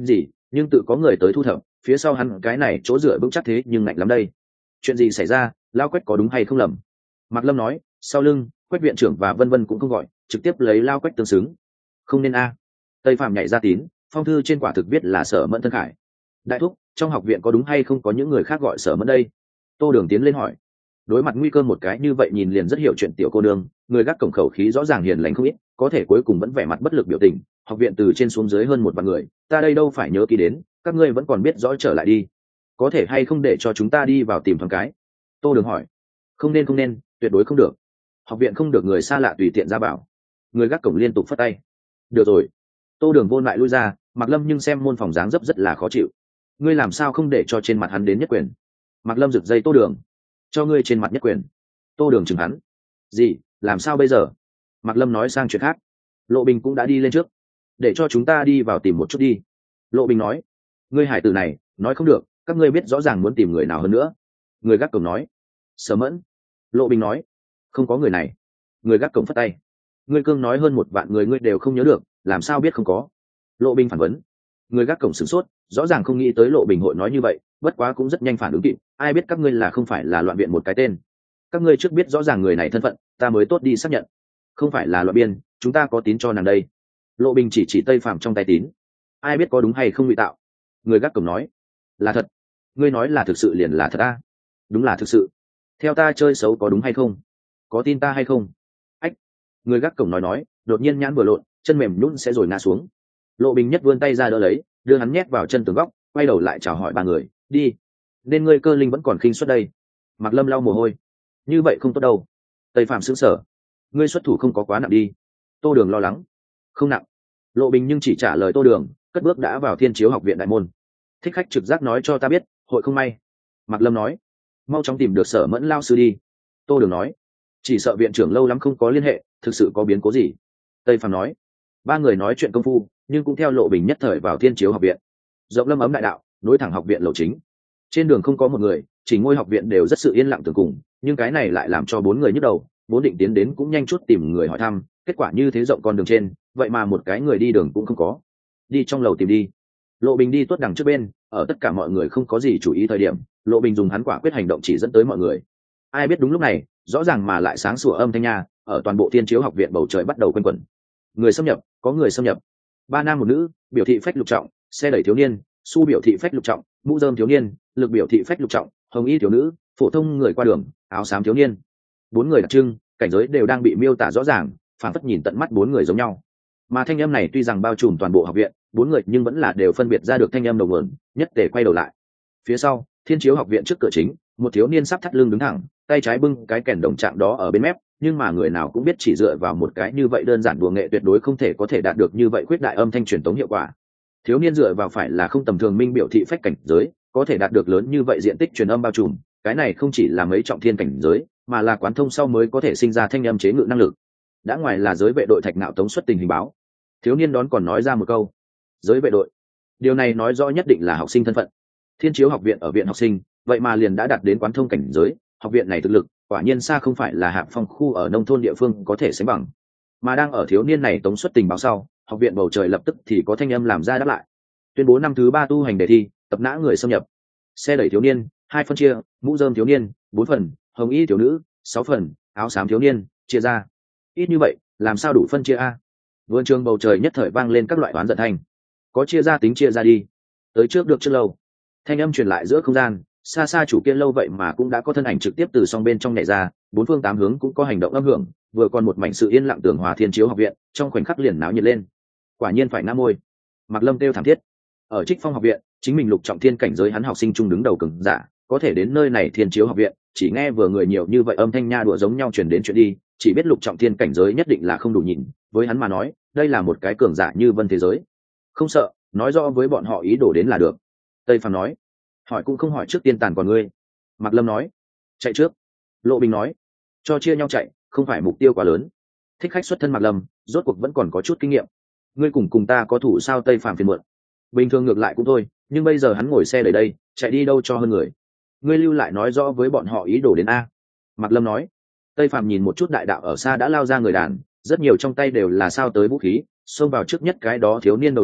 [SPEAKER 1] nhưng tự có người tới thu thập, phía sau hắn cái này chỗ dựa vững chắc thế nhưng ngạnh lắm đây. Chuyện gì xảy ra, Lao Quách có đúng hay không lầm? Mạc Lâm nói, sau lưng Quách viện trưởng và vân vân cũng không gọi, trực tiếp lấy Lao Quách tương xứng. Không nên a. Tây Phạm nhảy ra tín, phong thư trên quả thực viết là Sở Mẫn thân khải. Đại thúc, trong học viện có đúng hay không có những người khác gọi Sở Mẫn đây? Tô Đường tiến lên hỏi. Đối mặt nguy cơ một cái như vậy nhìn liền rất hiểu chuyện tiểu cô nương, người gác cổng khẩu khí rõ ràng hiền lành không ít, có thể cuối cùng vẫn vẻ mặt bất lực biểu tình. Học viện từ trên xuống dưới hơn 1 vạn người, ta đây đâu phải nhớ kỹ đến, các ngươi vẫn còn biết rõ trở lại đi. Có thể hay không để cho chúng ta đi vào tìm thoáng cái? Tô Đường hỏi. Không nên, tuyệt đối không được. Học viện không được người xa lạ tùy tiện ra bảo. Người gác cổng liên tục phất tay. Được rồi. Tô Đường vô lại lui ra, Mạc Lâm nhưng xem môn phòng dáng dấp rất là khó chịu. Ngươi làm sao không để cho trên mặt hắn đến nhất quyền? Mạc Lâm giật dây Tô Đường. Cho ngươi trên mặt nhất quyền. Tô Đường chừng hắn. Gì, làm sao bây giờ? Mạc Lâm nói sang chuyện khác. Lộ Bình cũng đã đi lên trước. Để cho chúng ta đi vào tìm một chút đi. Lộ Bình nói. Ngươi hải tử này, nói không được, các ngươi biết rõ ràng muốn tìm người nào hơn nữa. Người gác cổng nói. Sở Mẫn. Lộ Bình nói. Không có người này. Người gác cổng phất tay. Ngươi cương nói hơn 1 vạn người ngươi đều không nhớ được, làm sao biết không có? Lộ Bình phản vấn. Người gác cổng sửng sốt, rõ ràng không nghĩ tới Lộ Bình hội nói như vậy, bất quá cũng rất nhanh phản ứng kịp. Ai biết các ngươi là không phải là loạn viện một cái tên? Các ngươi trước biết rõ ràng người này thân phận, ta mới tốt đi xác nhận. Không phải là loạn biên, chúng ta có tín cho nàng đây. Lộ Bình chỉ Tây Phạm trong tay tín. Ai biết có đúng hay không ngụy tạo? Người gác cổng nói. Là thật. Ngươi nói là thực sự liền là thật a? Đúng là thực sự. Theo ta chơi xấu có đúng hay không? Có tin ta hay không? Ách. Người gác cổng nói, đột nhiên nhãn vừa lộn, chân mềm nhũn sẽ rồi ngã xuống. Lộ Bình nhất vươn tay ra đỡ lấy, đưa hắn nhét vào chân tường góc, quay đầu lại chào hỏi 3 người, đi. Nên ngươi cơ linh vẫn còn khinh suất đây. Mạc Lâm lau mồ hôi. Như vậy không tốt đâu. Tây Phạm sững sờ. Ngươi xuất thủ không có quá nặng đi. Tô Đường lo lắng. Không nặng. Lộ Bình nhưng chỉ trả lời Tô Đường, cất bước đã vào Thiên Chiếu học viện đại môn. Thích khách trực giác nói cho ta biết, hội không may. Mạc Lâm nói. Mau chóng tìm được Sở Mẫn lao sư đi. Tô Đường nói. Chỉ sợ viện trưởng lâu lắm không có liên hệ, thực sự có biến cố gì. Tây Phạm nói. 3 người nói chuyện công phu, nhưng cũng theo Lộ Bình nhất thời vào Thiên Chiếu học viện. Rộng lâm ấm đại đạo, nối thẳng học viện lầu chính. Trên đường không có một người, chỉ ngôi học viện đều rất sự yên lặng tường cùng, nhưng cái này lại làm cho 4 người nhức đầu. Vốn định tiến đến cũng nhanh chút tìm người hỏi thăm, kết quả như thế rộng con đường trên, vậy mà một cái người đi đường cũng không có. Đi trong lầu tìm đi. Lộ Bình đi tuốt đằng trước bên, ở tất cả mọi người không có gì chú ý thời điểm, Lộ Bình dùng hắn quả quyết hành động chỉ dẫn tới mọi người. Ai biết đúng lúc này, rõ ràng mà lại sáng sủa âm thanh nha, ở toàn bộ Thiên Chiếu học viện bầu trời bắt đầu quanh quẩn. Người xâm nhập, có người xâm nhập. 3 nam 1 nữ, biểu thị phách lục trọng, xe đẩy thiếu niên, su biểu thị phách lục trọng, mũ rơm thiếu niên, lực biểu thị phách lục trọng, hồng y thiếu nữ, phổ thông người qua đường, áo xám thiếu niên. 4 người đặc trưng, cảnh giới đều đang bị miêu tả rõ ràng, phản phất nhìn tận mắt 4 người giống nhau. Mà thanh âm này tuy rằng bao trùm toàn bộ học viện, 4 người nhưng vẫn là đều phân biệt ra được thanh âm đầu nguồn, nhất tề quay đầu lại. Phía sau, Thiên Chiếu học viện trước cửa chính, một thiếu niên sắp thắt lưng đứng thẳng, tay trái bưng cái kèn đồng trạng đó ở bên mép, nhưng mà người nào cũng biết chỉ dựa vào một cái như vậy đơn giản đùa nghệ tuyệt đối không thể có thể đạt được như vậy khuyết đại âm thanh truyền tống hiệu quả. Thiếu niên dựa vào phải là không tầm thường minh biểu thị phách cảnh giới, có thể đạt được lớn như vậy diện tích truyền âm bao trùm, cái này không chỉ là mấy trọng thiên cảnh giới, mà là quán thông sau mới có thể sinh ra thanh âm chế ngự năng lực. Đã ngoài là giới vệ đội Thạch Nạo tống xuất tình hình báo. Thiếu niên đón còn nói ra một câu. Giới vệ đội. Điều này nói rõ nhất định là học sinh thân phận. Thiên Chiếu học viện ở viện học sinh, vậy mà liền đã đạt đến quán thông cảnh giới, học viện này thực lực quả nhiên xa không phải là Hạng Phong khu ở nông thôn địa phương có thể sánh bằng. Mà đang ở thiếu niên này tống xuất tình báo sau, học viện bầu trời lập tức thì có thanh âm làm ra đáp lại. Tuyên bố năm thứ 3 tu hành đề thi, tập nã người xâm nhập. Xe đẩy thiếu niên 2 phân chia, mũ rơm thiếu niên 4 phần, hồng y thiếu nữ 6 phần, áo xám thiếu niên chia ra. Ít như vậy, làm sao đủ phân chia a? Vườn trường bầu trời nhất thời vang lên các loại oán giận thanh. Có chia ra tính chia ra đi. Tới trước được trước lâu. Thanh âm truyền lại giữa không gian, xa xa chủ kia lâu vậy mà cũng đã có thân ảnh trực tiếp từ song bên trong nhảy ra, 4 phương 8 hướng cũng có hành động âm hưởng, vừa còn một mảnh sự yên lặng tường hòa Thiên Chiếu học viện, trong khoảnh khắc liền náo nhiệt lên. Quả nhiên phải ngã môi. Mạc Lâm kêu thảm thiết. Ở Trích Phong học viện, chính mình lục trọng thiên cảnh giới hắn học sinh trung đứng đầu cường giả, có thể đến nơi này Thiên Chiếu học viện, chỉ nghe vừa người nhiều như vậy âm thanh nha đùa giống nhau truyền đến chuyện đi, chỉ biết lục trọng thiên cảnh giới nhất định là không đủ nhìn, với hắn mà nói, đây là một cái cường giả như vân thế giới. Không sợ, nói rõ với bọn họ ý đồ đến là được. Tây Phàm nói. Hỏi cũng không hỏi trước tiên tàn còn ngươi. Mạc Lâm nói. Chạy trước. Lộ Bình nói. Cho chia nhau chạy, không phải mục tiêu quá lớn. Thích khách xuất thân Mạc Lâm, rốt cuộc vẫn còn có chút kinh nghiệm. Ngươi cùng ta có thủ sao? Tây Phàm phiền muộn. Bình thường ngược lại cũng thôi, nhưng bây giờ hắn ngồi xe đẩy đây, chạy đi đâu cho hơn người. Ngươi lưu lại nói rõ với bọn họ ý đồ đến a. Mạc Lâm nói. Tây Phàm nhìn một chút đại đạo ở xa đã lao ra người đàn, rất nhiều trong tay đều là sao tới vũ khí, xông vào trước nhất cái đó thiếu niên đầu trọc,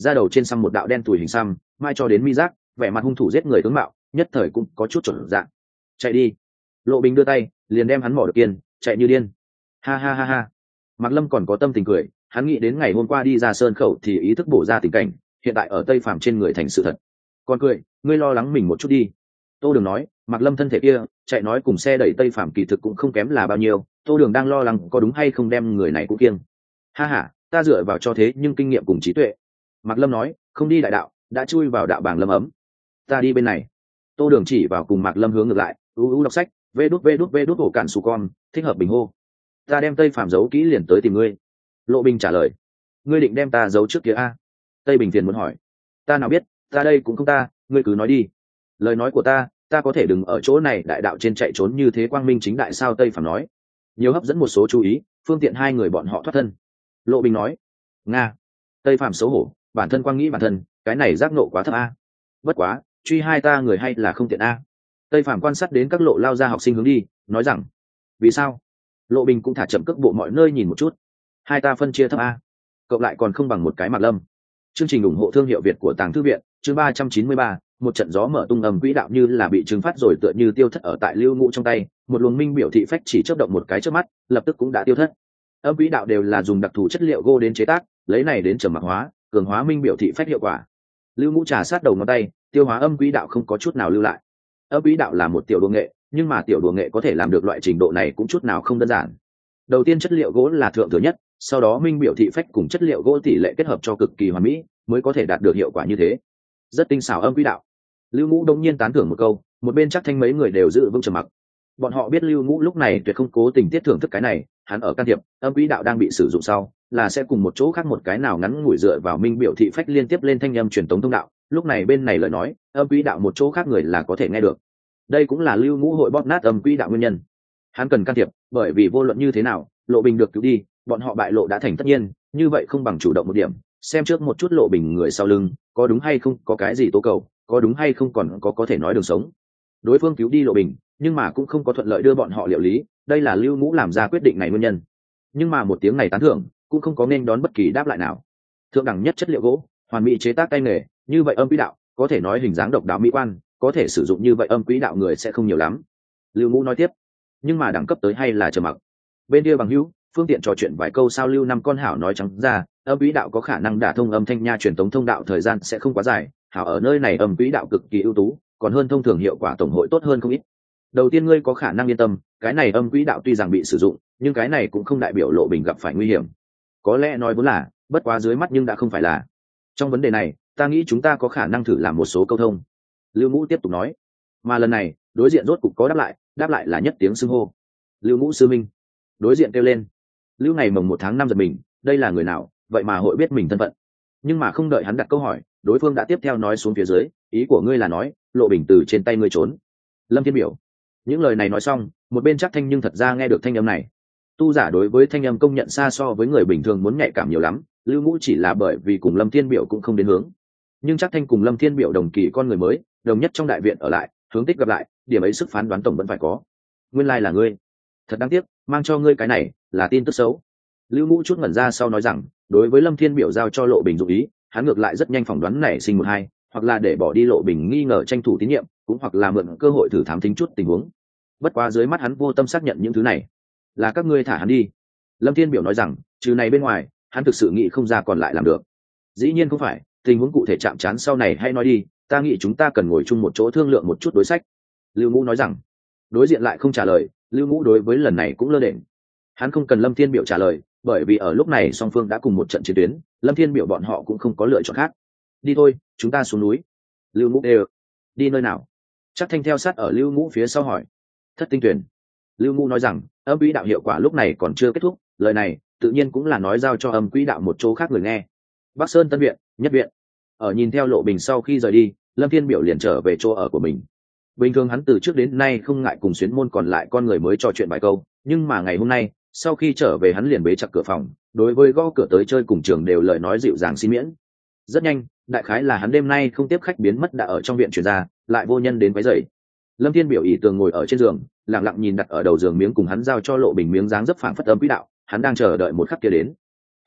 [SPEAKER 1] da đầu trên xăm một đạo đen tủi hình xăm mai cho đến mi giác, vẻ mặt hung thủ giết người tướng mạo, nhất thời cũng có chút chuẩn dạng. Chạy đi. Lộ Bình đưa tay liền đem hắn mỏ được kiên, chạy như điên. Ha ha ha ha. Mạc Lâm còn có tâm tình cười, hắn nghĩ đến ngày hôm qua đi ra sơn khẩu thì ý thức bổ ra tình cảnh, hiện tại ở Tây Phàm trên người thành sự thật. Còn cười, ngươi lo lắng mình một chút đi. Tô Đường nói, Mạc Lâm thân thể kia, chạy nói cùng xe đẩy Tây Phàm kỳ thực cũng không kém là bao nhiêu, Tô Đường đang lo lắng có đúng hay không đem người này cũng kiêng. Ha ha, ta dựa vào cho thế nhưng kinh nghiệm cùng trí tuệ. Mạc Lâm nói, không đi đại đạo, đã chui vào đạo bảng lâm ấm. Ta đi bên này. Tô Đường chỉ vào cùng Mạc Lâm hướng ngược lại, đọc sách, vê đút ổ cạn sù con, thích hợp bình hô. Ta đem Tây Phàm giấu kỹ liền tới tìm ngươi. Lộ Bình trả lời, ngươi định đem ta giấu trước kia a? Tây Bình phiền muốn hỏi, ta nào biết, ta đây cũng không ta, ngươi cứ nói đi. Lời nói của ta có thể đừng ở chỗ này đại đạo trên chạy trốn như thế quang minh chính đại sao? Tây Phàm nói, nhiều hấp dẫn một số chú ý, phương tiện hai người bọn họ thoát thân. Lộ Bình nói, nga. Tây Phàm xấu hổ, bản thân quang nghĩ bản thân, cái này giác nộ quá thấp a. Bất quá, truy hai ta người hay là không tiện a. Tây Phàm quan sát đến các lộ lao ra học sinh hướng đi, nói rằng, vì sao? Lộ Bình cũng thả chậm cước bộ mọi nơi nhìn một chút. Hai ta phân chia thấp a, cộng lại còn không bằng một cái Mạc Lâm. Chương trình ủng hộ thương hiệu Việt của Tàng Thư Viện, chương 393, một trận gió mở tung ầm quỹ đạo như là bị trừng phát rồi tựa như tiêu thất ở tại Lưu Ngũ trong tay, một luồng minh biểu thị phách chỉ chớp động một cái trước mắt, lập tức cũng đã tiêu thất. Âm quỹ đạo đều là dùng đặc thù chất liệu gỗ đến chế tác, lấy này đến trầm mặc hóa, cường hóa minh biểu thị phách hiệu quả. Lưu Ngũ trà sát đầu ngón tay, tiêu hóa âm quỹ đạo không có chút nào lưu lại. Âm quỹ đạo là một tiểu đùa nghệ, nhưng mà tiểu đùa nghệ có thể làm được loại trình độ này cũng chút nào không đơn giản. Đầu tiên chất liệu gỗ là thượng thừa nhất, sau đó minh biểu thị phách cùng chất liệu gỗ tỷ lệ kết hợp cho cực kỳ hoàn mỹ, mới có thể đạt được hiệu quả như thế. Rất tinh xảo âm quỹ đạo. Lưu Ngũ đông nhiên tán thưởng một câu, một bên chắc thanh mấy người đều giữ vững trầm mặc. Bọn họ biết Lưu Ngũ lúc này tuyệt không cố tình tiết thưởng thức cái này, hắn ở can thiệp, âm quỹ đạo đang bị sử dụng sau, là sẽ cùng một chỗ khác một cái nào ngắn ngủi dựa vào minh biểu thị phách liên tiếp lên thanh âm truyền tống thông đạo, lúc này bên này lời nói, âm quỹ đạo một chỗ khác người là có thể nghe được. Đây cũng là Lưu Ngũ hội bóp nát âm quỹ đạo nguyên nhân. Hắn cần can thiệp, bởi vì vô luận như thế nào, Lộ Bình được cứu đi, bọn họ bại lộ đã thành tất nhiên, như vậy không bằng chủ động một điểm, xem trước một chút Lộ Bình người sau lưng, có đúng hay không, có cái gì tố cầu, có đúng hay không còn có thể nói đường sống. Đối phương cứu đi Lộ Bình, nhưng mà cũng không có thuận lợi đưa bọn họ liệu lý, đây là Lưu Ngũ làm ra quyết định này nguyên nhân. Nhưng mà một tiếng này tán thưởng, cũng không có nên đón bất kỳ đáp lại nào. Thượng đẳng nhất chất liệu gỗ, hoàn mỹ chế tác tay nghề, như vậy âm quỹ đạo, có thể nói hình dáng độc đáo mỹ quan, có thể sử dụng như vậy âm quỹ đạo người sẽ không nhiều lắm. Lưu Ngũ nói tiếp, nhưng mà đẳng cấp tới hay là trầm mặc. Bên kia bằng hữu, phương tiện trò chuyện vài câu sao? Lưu Năm con hảo nói trắng ra, âm quỹ đạo có khả năng đả thông âm thanh nha truyền tống thông đạo, thời gian sẽ không quá dài, hảo ở nơi này âm quỹ đạo cực kỳ ưu tú, còn hơn thông thường hiệu quả tổng hội tốt hơn không ít. Đầu tiên ngươi có khả năng yên tâm, cái này âm quỹ đạo tuy rằng bị sử dụng, nhưng cái này cũng không đại biểu Lộ Bình gặp phải nguy hiểm. Có lẽ nói vốn là, bất quá dưới mắt nhưng đã không phải là. Trong vấn đề này, ta nghĩ chúng ta có khả năng thử làm một số câu thông. Lưu Ngũ tiếp tục nói, mà lần này, đối diện rốt cục có đáp lại là nhất tiếng xưng hô. Lưu Ngũ sư minh. Đối diện kêu lên. Lưu ngày mồng 1 tháng 5 giật mình, đây là người nào, vậy mà hội biết mình thân phận. Nhưng mà không đợi hắn đặt câu hỏi, đối phương đã tiếp theo nói xuống phía dưới, ý của ngươi là nói, Lộ Bình từ trên tay ngươi trốn. Lâm Thiên biểu. Những lời này nói xong, một bên chắc thanh nhưng thật ra nghe được thanh âm này. Tu giả đối với thanh âm công nhận xa so với người bình thường muốn nhạy cảm nhiều lắm, Lưu Ngũ chỉ là bởi vì cùng Lâm Thiên biểu cũng không đến hướng. Nhưng chắc thanh cùng Lâm Thiên biểu đồng kỳ con người mới, đồng nhất trong đại viện ở lại, hướng tích gặp lại, điểm ấy sức phán đoán tổng vẫn phải có. Nguyên lai là ngươi. Thật đáng tiếc, mang cho ngươi cái này là tin tức xấu. Lưu Ngũ chút ngẩn ra sau nói rằng, đối với Lâm Thiên biểu giao cho Lộ Bình dụ ý, hắn ngược lại rất nhanh phỏng đoán nảy sinh một hai, hoặc là để bỏ đi Lộ Bình nghi ngờ tranh thủ tín nhiệm, cũng hoặc là mượn cơ hội thử thám thính chút tình huống. Bất quá dưới mắt hắn vô tâm xác nhận những thứ này. Là các ngươi thả hắn đi. Lâm Thiên biểu nói rằng, trừ này bên ngoài, hắn thực sự nghĩ không ra còn lại làm được. Dĩ nhiên không phải, tình huống cụ thể chạm trán sau này hay nói đi, ta nghĩ chúng ta cần ngồi chung một chỗ thương lượng một chút đối sách. Lưu Ngũ nói rằng. Đối diện lại không trả lời, Lưu Ngũ đối với lần này cũng lơ đễnh. Hắn không cần Lâm Thiên biểu trả lời, bởi vì ở lúc này song phương đã cùng một trận chiến tuyến, Lâm Thiên biểu bọn họ cũng không có lựa chọn khác. Đi thôi, chúng ta xuống núi. Lưu Ngũ đều. Đi nơi nào? Chắc thanh theo sát ở Lưu Ngũ phía sau hỏi. Thất Tinh Tuyển. Lưu Ngũ nói rằng, âm quỹ đạo hiệu quả lúc này còn chưa kết thúc, lời này tự nhiên cũng là nói giao cho âm quỹ đạo một chỗ khác người nghe. Bắc Sơn Tân Viện, Nhất Viện. Ở nhìn theo Lộ Bình sau khi rời đi, Lâm Thiên biểu liền trở về chỗ ở của mình. Bình thường hắn từ trước đến nay không ngại cùng xuyến môn còn lại con người mới trò chuyện vài câu, nhưng mà ngày hôm nay, sau khi trở về hắn liền bế chặt cửa phòng, đối với gõ cửa tới chơi cùng trường đều lời nói dịu dàng xin miễn. Rất nhanh, đại khái là hắn đêm nay không tiếp khách biến mất đã ở trong viện truyền ra, lại vô nhân đến quấy rầy. Lâm Thiên biểu ỷ tường ngồi ở trên giường, lặng lặng nhìn đặt ở đầu giường miếng cùng hắn giao cho Lộ Bình miếng dáng dấp phảng phất âm quỹ đạo, hắn đang chờ đợi một khắc kia đến.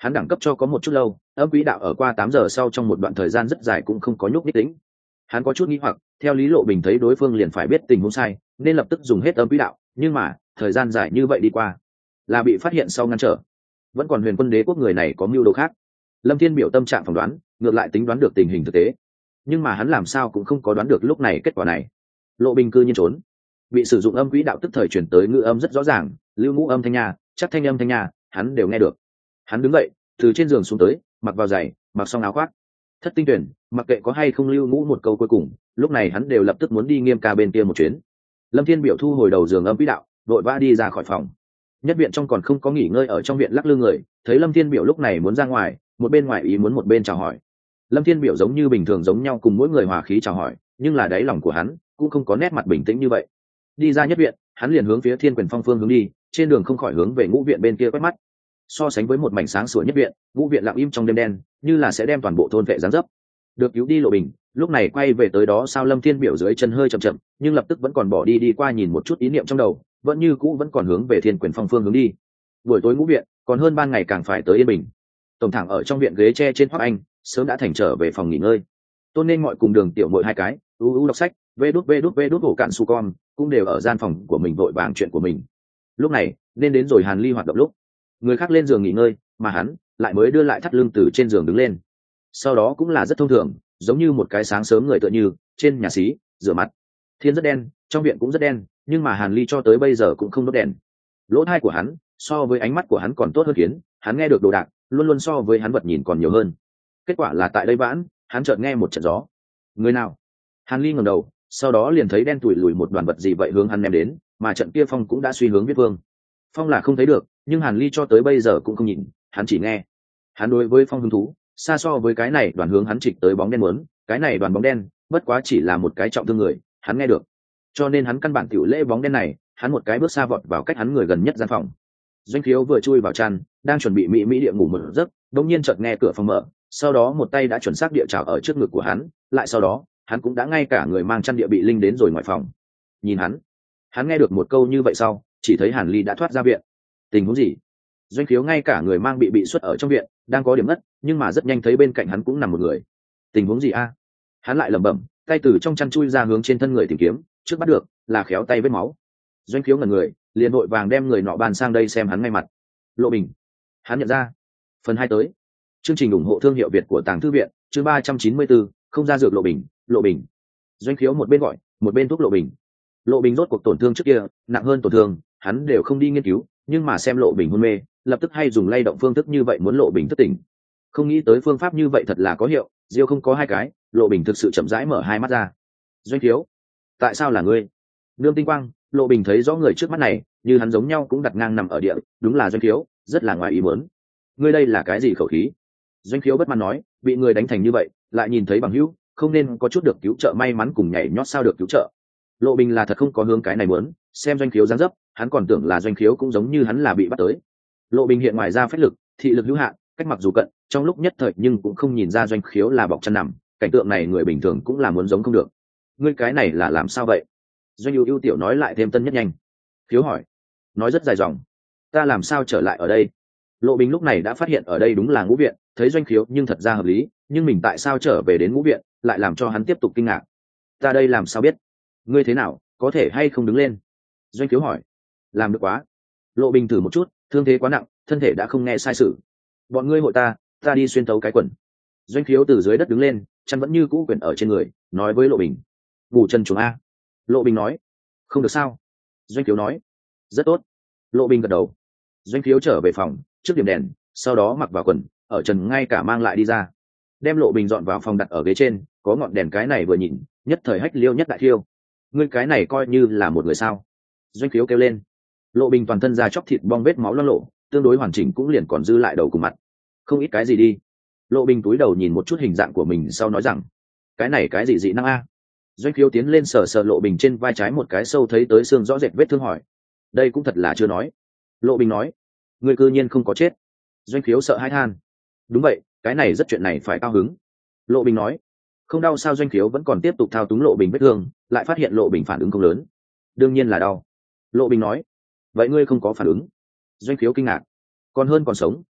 [SPEAKER 1] hắn đẳng cấp cho có một chút lâu, âm quỹ đạo ở qua 8 giờ sau trong một đoạn thời gian rất dài cũng không có nhúc nhích tính. Hắn có chút nghi hoặc, theo lý Lộ Bình thấy đối phương liền phải biết tình huống sai, nên lập tức dùng hết âm quỹ đạo, nhưng mà thời gian dài như vậy đi qua, là bị phát hiện sau ngăn trở. Vẫn còn Huyền Quân Đế quốc người này có mưu đồ khác. Lâm Thiên biểu tâm trạng phỏng đoán, ngược lại tính đoán được tình hình thực tế, nhưng mà hắn làm sao cũng không có đoán được lúc này kết quả này. Lộ Bình cư nhiên trốn, bị sử dụng âm quỹ đạo tức thời chuyển tới ngữ âm rất rõ ràng, lưu ngũ âm thanh nhà, chắc thanh âm thanh nhà, hắn đều nghe được. Hắn đứng dậy, từ trên giường xuống tới, mặc vào giày, mặc xong áo khoác. Thất Tinh Tuyển, mặc kệ có hay không lưu ngũ một câu cuối cùng, lúc này hắn đều lập tức muốn đi Nghiêm ca bên kia một chuyến. Lâm Thiên biểu thu hồi đầu giường âm quỹ đạo, vội vã đi ra khỏi phòng. Nhất viện trong còn không có nghỉ ngơi ở trong viện lắc lư người, thấy Lâm Thiên biểu lúc này muốn ra ngoài, một bên ngoài ý muốn một bên chào hỏi. Lâm Thiên biểu giống như bình thường giống nhau cùng mỗi người hòa khí chào hỏi, nhưng là đáy lòng của hắn cũng không có nét mặt bình tĩnh như vậy. Đi ra nhất viện, hắn liền hướng phía Thiên Quyền Phong phương hướng đi, trên đường không khỏi hướng về ngũ viện bên kia quét mắt. So sánh với một mảnh sáng sủa nhất viện, ngũ viện lặng im trong đêm đen, như là sẽ đem toàn bộ thôn vệ giáng dấp. Được cứu đi Lộ Bình, lúc này quay về tới đó sao Lâm Thiên biểu dưới chân hơi chậm chậm, nhưng lập tức vẫn còn bỏ đi qua nhìn một chút ý niệm trong đầu, vẫn như cũ vẫn còn hướng về Thiên Quyền Phong phương hướng đi. Buổi tối ngũ viện, còn hơn ban ngày càng phải tới yên bình. Tổng thẳng ở trong viện ghế tre trên Hoắc Anh, sớm đã thành trở về phòng nghỉ ngơi. Tôn nên mọi cùng Đường Tiểu Muội hai cái, đọc sách, vê đút hổ cạn su con, cũng đều ở gian phòng của mình vội vàng chuyện của mình. Lúc này, nên đến rồi Hàn Ly hoạt động lúc. Người khác lên giường nghỉ ngơi, mà hắn lại mới đưa lại thắt lưng từ trên giường đứng lên. Sau đó cũng là rất thông thường, giống như một cái sáng sớm người tựa như trên nhà xí rửa mặt. Thiên rất đen, trong viện cũng rất đen, nhưng mà Hàn Ly cho tới bây giờ cũng không đốt đèn. Lỗ tai của hắn so với ánh mắt của hắn còn tốt hơn, khiến hắn nghe được đồ đạc luôn luôn so với hắn vật nhìn còn nhiều hơn. Kết quả là tại đây vãn, hắn chợt nghe một trận gió. Người nào? Hàn Ly ngẩng đầu, sau đó liền thấy đen tủi lùi một đoàn vật gì vậy hướng hắn ném đến, mà trận kia phong cũng đã suy hướng Viết Vương. Phong là không thấy được, nhưng Hàn Ly cho tới bây giờ cũng không nhìn, hắn chỉ nghe. Hắn đối với phong hứng thú xa so với cái này đoàn hướng hắn trịch tới bóng đen muốn, cái này đoàn bóng đen bất quá chỉ là một cái trọng thương người, hắn nghe được. Cho nên hắn căn bản tiểu lễ bóng đen này, hắn một cái bước xa vọt vào cách hắn người gần nhất gian phòng. Doanh Khiếu vừa chui vào chăn, đang chuẩn bị mỹ địa ngủ một giấc, đột nhiên chợt nghe cửa phòng mở, sau đó một tay đã chuẩn xác địa trảo ở trước ngực của hắn, lại sau đó, hắn cũng đã ngay cả người mang chăn địa bị linh đến rồi ngoài phòng. Nhìn hắn nghe được một câu như vậy sau, chỉ thấy Hàn Ly đã thoát ra viện. Tình huống gì? Doanh Khiếu ngay cả người mang bị xuất ở trong viện, đang có điểm ngất, nhưng mà rất nhanh thấy bên cạnh hắn cũng nằm một người. Tình huống gì a? Hắn lại lẩm bẩm, tay từ trong chăn chui ra hướng trên thân người tìm kiếm, trước bắt được là khéo tay vết máu. Doanh Khiếu ngẩn người, liền vội vàng đem người nọ bàn sang đây xem hắn ngay mặt. Lộ Bình. Hắn nhận ra. Phần 2 tới. Chương trình ủng hộ thương hiệu Việt của Tàng Thư viện, chương 394, không ra dược Lộ Bình. Doanh Khiếu một bên gọi, một bên thuốc Lộ Bình. Lộ Bình rốt cuộc tổn thương trước kia, nặng hơn tổn thương, hắn đều không đi nghiên cứu, nhưng mà xem Lộ Bình hôn mê, lập tức hay dùng lay động phương thức như vậy muốn Lộ Bình thức tỉnh. Không nghĩ tới phương pháp như vậy thật là có hiệu, Diêu không có hai cái, Lộ Bình thực sự chậm rãi mở hai mắt ra. Doanh Khiếu, tại sao là ngươi? Nương tinh quang, Lộ Bình thấy rõ người trước mắt này, như hắn giống nhau cũng đặt ngang nằm ở địa, đúng là Doanh Khiếu, rất là ngoài ý muốn. Ngươi đây là cái gì khẩu khí? Doanh Khiếu bất mãn nói, bị người đánh thành như vậy, lại nhìn thấy bằng hữu, không nên có chút được cứu trợ may mắn cùng nhảy nhót sao được cứu trợ. Lộ Bình là thật không có hướng cái này muốn, xem Doanh Khiếu dáng dấp, hắn còn tưởng là Doanh Khiếu cũng giống như hắn là bị bắt tới. Lộ Bình hiện ngoài ra phách lực, thị lực hữu hạn, cách mặc dù cận, trong lúc nhất thời nhưng cũng không nhìn ra Doanh Khiếu là bọc chân nằm, cảnh tượng này người bình thường cũng là muốn giống không được. Ngươi cái này là làm sao vậy? Doanh ưu tiểu nói lại thêm tân nhất nhanh. Khiếu hỏi, nói rất dài dòng. Ta làm sao trở lại ở đây? Lộ Bình lúc này đã phát hiện ở đây đúng là ngũ viện, thấy Doanh Khiếu nhưng thật ra hợp lý, nhưng mình tại sao trở về đến ngũ viện, lại làm cho hắn tiếp tục kinh ngạc. Ta đây làm sao biết? Ngươi thế nào, có thể hay không đứng lên? Doanh Khiếu hỏi. Làm được quá. Lộ Bình thử một chút, thương thế quá nặng, thân thể đã không nghe sai sự. Bọn ngươi hội ta đi xuyên tấu cái quần. Doanh Khiếu từ dưới đất đứng lên, chăn vẫn như cũ quyển ở trên người, nói với Lộ Bình. Ngủ chân chuồng a. Lộ Bình nói. Không được sao? Doanh Khiếu nói. Rất tốt. Lộ Bình gật đầu. Doanh Khiếu trở về phòng, trước điểm đèn, sau đó mặc vào quần, ở trần ngay cả mang lại đi ra. Đem Lộ Bình dọn vào phòng đặt ở ghế trên, có ngọn đèn cái này vừa nhìn, nhất thời hách liêu nhất đại thiêu. Ngươi cái này coi như là một người sao? Doanh Khiếu kêu lên. Lộ Bình toàn thân da chóc thịt bong vết máu loang lộ, tương đối hoàn chỉnh cũng liền còn dư lại đầu cùng mặt. Không ít cái gì đi. Lộ Bình túi đầu nhìn một chút hình dạng của mình sau nói rằng, cái này cái gì dị năng a? Doanh Khiếu tiến lên sờ Lộ Bình trên vai trái một cái sâu thấy tới xương rõ rệt vết thương hỏi. Đây cũng thật là chưa nói. Lộ Bình nói. Người cư nhiên không có chết. Doanh Khiếu sợ hãi than. Đúng vậy, cái này rất chuyện này phải cao hứng. Lộ Bình nói. Không đau sao? Doanh Khiếu vẫn còn tiếp tục thao túng Lộ Bình vết thương, lại phát hiện Lộ Bình phản ứng không lớn. Đương nhiên là đau. Lộ Bình nói. Vậy ngươi không có phản ứng? Doanh Khiếu kinh ngạc. Còn hơn còn sống,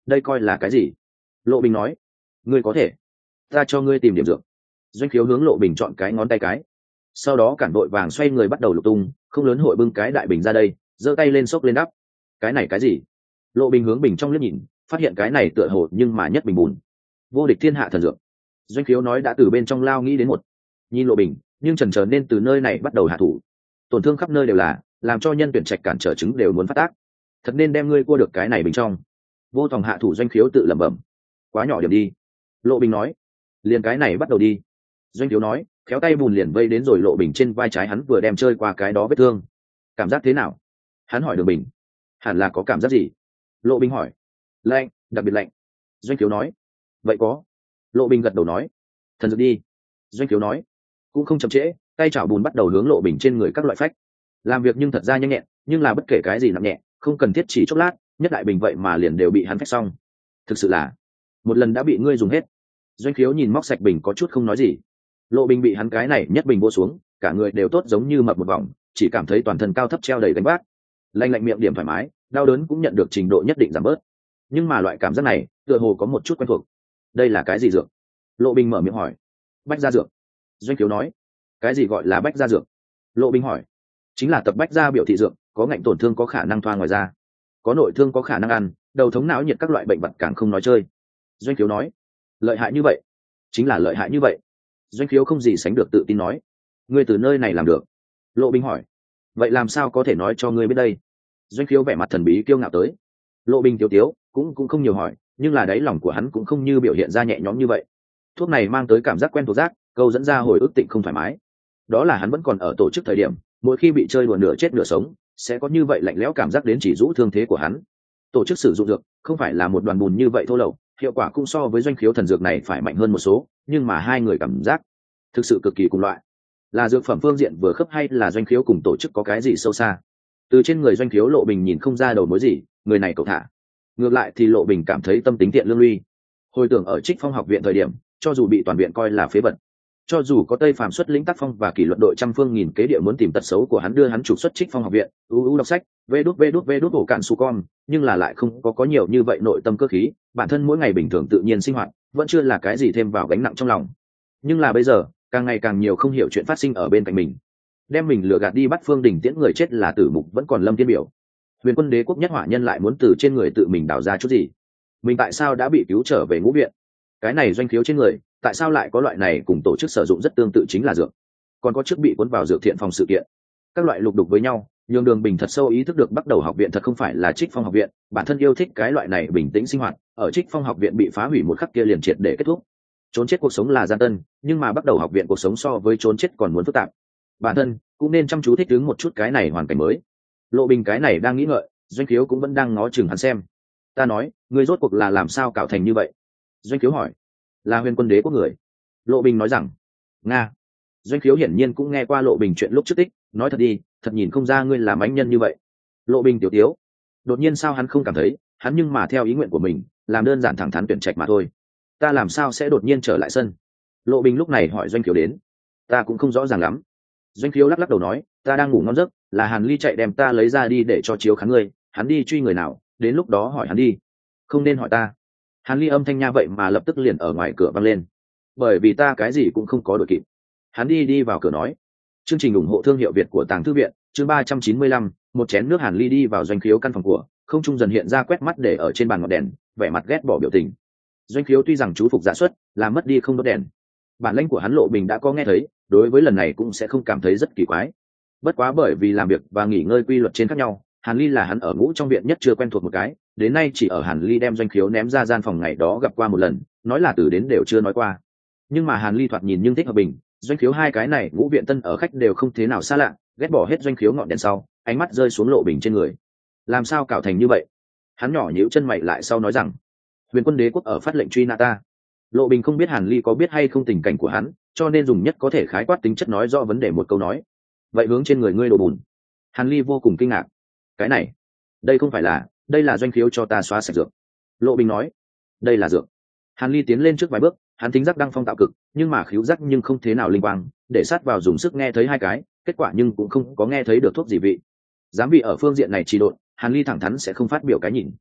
[SPEAKER 1] đây coi là cái gì? Lộ Bình nói. Ngươi có thể, ta cho ngươi tìm điểm dược. Doanh Khiếu hướng Lộ Bình chọn cái ngón tay cái, sau đó cản đội vàng xoay người bắt đầu lục tung, không lớn hội bưng cái đại bình ra đây, giơ tay lên xốc lên đắp. Cái này cái gì? Lộ Bình hướng bình trong liếc nhìn, phát hiện cái này tựa hồ nhưng mà nhất bình bùn, vô địch thiên hạ thần dược. Doanh Khiếu nói đã từ bên trong lao nghĩ đến một, nhìn Lộ Bình, nhưng chần chờ nên từ nơi này bắt đầu hạ thủ. Tổn thương khắp nơi đều là, làm cho nhân tuyển trạch cản trở chứng đều muốn phát tác. Thật nên đem ngươi cua được cái này bình trong. Vô Tòng hạ thủ. Doanh Khiếu tự lẩm bẩm. Quá nhỏ điểm đi. Lộ Bình nói. Liền cái này bắt đầu đi. Doanh Khiếu nói, khéo tay bùn liền vây đến rồi Lộ Bình trên vai trái hắn vừa đem chơi qua cái đó vết thương. Cảm giác thế nào? Hắn hỏi Đường Bình. Hẳn là có cảm giác gì? Lộ Bình hỏi. Lạnh, đặc biệt lạnh. Doanh Khiếu nói. Vậy có. Lộ Bình gật đầu nói. Thần dược đi. Doanh Khiếu nói. Cũng không chậm trễ, tay chảo bùn bắt đầu hướng Lộ Bình trên người các loại phách. Làm việc nhưng thật ra nhanh nhẹn, nhưng là bất kể cái gì nặng nhẹ, không cần thiết chỉ chốc lát, nhất đại bình vậy mà liền đều bị hắn phách xong. Thực sự là, một lần đã bị ngươi dùng hết. Doanh Khiếu nhìn móc sạch bình có chút không nói gì. Lộ Bình bị hắn cái này nhất bình vô xuống, cả người đều tốt giống như mập một vòng, chỉ cảm thấy toàn thân cao thấp treo đầy gánh vác. Lạnh lạnh miệng điểm thoải mái, đau đớn cũng nhận được trình độ nhất định giảm bớt. Nhưng mà loại cảm giác này, tựa hồ có một chút quen thuộc. Đây là cái gì dược? Lộ Bình mở miệng hỏi. Bách gia dược. Doanh Khiếu nói. Cái gì gọi là bách gia dược? Lộ Bình hỏi. Chính là tập bách gia biểu thị dược, có ngạnh tổn thương có khả năng thoa ngoài da, có nội thương có khả năng ăn, đầu thống não nhiệt các loại bệnh vật càng không nói chơi. Doanh Khiếu nói. Lợi hại như vậy? Chính là lợi hại như vậy. Doanh Khiếu không gì sánh được tự tin nói. Ngươi từ nơi này làm được? Lộ Bình hỏi. Vậy làm sao có thể nói cho ngươi biết đây? Doanh Khiếu vẻ mặt thần bí kiêu ngạo tới. Lộ Bình tiếu tiếu, cũng không nhiều hỏi, nhưng là đáy lòng của hắn cũng không như biểu hiện ra nhẹ nhõm như vậy. Thuốc này mang tới cảm giác quen thuộc giác, câu dẫn ra hồi ức tịnh không thoải mái. Đó là hắn vẫn còn ở tổ chức thời điểm, mỗi khi bị chơi đùa nửa chết nửa sống, sẽ có như vậy lạnh lẽo cảm giác đến chỉ rũ thương thế của hắn. Tổ chức sử dụng dược không phải là một đoàn bùn như vậy thô lậu, hiệu quả cũng so với Doanh Khiếu thần dược này phải mạnh hơn một số, nhưng mà hai người cảm giác thực sự cực kỳ cùng loại. Là dược phẩm phương diện vừa khớp hay là Doanh Khiếu cùng tổ chức có cái gì sâu xa? Từ trên người Doanh Khiếu Lộ Bình nhìn không ra đầu mối gì, người này cậu thả. Ngược lại thì Lộ Bình cảm thấy tâm tính thiện lương lui. Hồi tưởng ở Trích Phong học viện thời điểm, cho dù bị toàn viện coi là phế vật, cho dù có Tây Phàm xuất lĩnh tác phong và kỷ luật đội trăm phương nghìn kế địa muốn tìm tật xấu của hắn đưa hắn trục xuất Trích Phong học viện, đọc sách, vê đút ổ cạn su con, nhưng là lại không có nhiều như vậy nội tâm cơ khí, bản thân mỗi ngày bình thường tự nhiên sinh hoạt, vẫn chưa là cái gì thêm vào gánh nặng trong lòng. Nhưng là bây giờ, càng ngày càng nhiều không hiểu chuyện phát sinh ở bên cạnh mình, đem mình lừa gạt đi bắt Phương Đình tiễn người chết là tử mục vẫn còn Lâm Thiên Biểu. Huyền Quân Đế quốc nhất hỏa nhân lại muốn từ trên người tự mình đào ra chút gì? Mình tại sao đã bị cứu trở về ngũ viện? Cái này Doanh Khiếu trên người, tại sao lại có loại này cùng tổ chức sử dụng rất tương tự chính là dược? Còn có trước bị cuốn vào dược thiện phòng sự kiện, các loại lục đục với nhau, nhường Đường Bình thật sâu ý thức được bắt đầu học viện thật không phải là Trích Phong học viện, bản thân yêu thích cái loại này bình tĩnh sinh hoạt, ở Trích Phong học viện bị phá hủy một khắc kia liền triệt để kết thúc. Trốn chết cuộc sống là gian tân, nhưng mà bắt đầu học viện cuộc sống so với trốn chết còn muốn phức tạp. Bản thân cũng nên chăm chú thích ứng một chút cái này hoàn cảnh mới. Lộ Bình cái này đang nghĩ ngợi, Doanh Khiếu cũng vẫn đang ngó chừng hắn xem. Ta nói, ngươi rốt cuộc là làm sao cạo thành như vậy? Doanh Khiếu hỏi. Là Huyền Quân Đế quốc người. Lộ Bình nói rằng. Nga. Doanh Khiếu hiển nhiên cũng nghe qua Lộ Bình chuyện lúc trước tích, nói thật đi, thật nhìn không ra ngươi làm ánh nhân như vậy. Lộ Bình tiểu tiếu. Đột nhiên sao hắn không cảm thấy, hắn nhưng mà theo ý nguyện của mình, làm đơn giản thẳng thắn tuyển trạch mà thôi. Ta làm sao sẽ đột nhiên trở lại sân? Lộ Bình lúc này hỏi Doanh Khiếu đến. Ta cũng không rõ ràng lắm. Doanh Khiếu lắc lắc đầu nói, ta đang ngủ ngon giấc, là Hàn Ly chạy đem ta lấy ra đi để cho chiếu khán ngươi, hắn đi truy người nào, đến lúc đó hỏi hắn đi, không nên hỏi ta. Hàn Ly âm thanh nha vậy mà lập tức liền ở ngoài cửa vang lên, bởi vì ta cái gì cũng không có đội kịp. Hắn đi vào cửa nói. Chương trình ủng hộ thương hiệu Việt của Tàng Thư viện, chương 395, một chén nước. Hàn Ly đi vào Doanh Khiếu căn phòng của, không trung dần hiện ra quét mắt để ở trên bàn ngọn đèn, vẻ mặt ghét bỏ biểu tình. Doanh Khiếu tuy rằng chú phục dạ xuất, làm mất đi không đốt đèn, bản lĩnh của hắn Lộ Bình đã có nghe thấy, đối với lần này cũng sẽ không cảm thấy rất kỳ quái. Bất quá bởi vì làm việc và nghỉ ngơi quy luật trên khác nhau, Hàn Ly là hắn ở ngũ trong viện nhất chưa quen thuộc một cái, đến nay chỉ ở Hàn Ly đem Doanh Khiếu ném ra gian phòng ngày đó gặp qua một lần, nói là từ đến đều chưa nói qua. Nhưng mà Hàn Ly thoạt nhìn nhưng thích hợp bình, Doanh Khiếu hai cái này ngũ viện tân ở khách đều không thế nào xa lạ, ghét bỏ hết Doanh Khiếu ngọn đèn sau, ánh mắt rơi xuống Lộ Bình trên người. Làm sao cạo thành như vậy? Hắn nhỏ nhíu chân mày lại sau nói rằng, Huyền Quân Đế quốc ở phát lệnh truy nã ta. Lộ Bình không biết Hàn Ly có biết hay không tình cảnh của hắn, cho nên dùng nhất có thể khái quát tính chất nói rõ vấn đề một câu nói. Vậy hướng trên người ngươi đồ bùn. Hàn Ly vô cùng kinh ngạc. Cái này, đây không phải là, đây là Doanh Khiếu cho ta xóa sạch dược. Lộ Bình nói, đây là dược. Hàn Ly tiến lên trước vài bước, hắn thính giác đăng phong tạo cực, nhưng mà khứu giác nhưng không thế nào linh quang, để sát vào dùng sức nghe thấy hai cái, kết quả nhưng cũng không có nghe thấy được thuốc gì vị. Dám bị ở phương diện này trì độn, Hàn Ly thẳng thắn sẽ không phát biểu cái nhìn.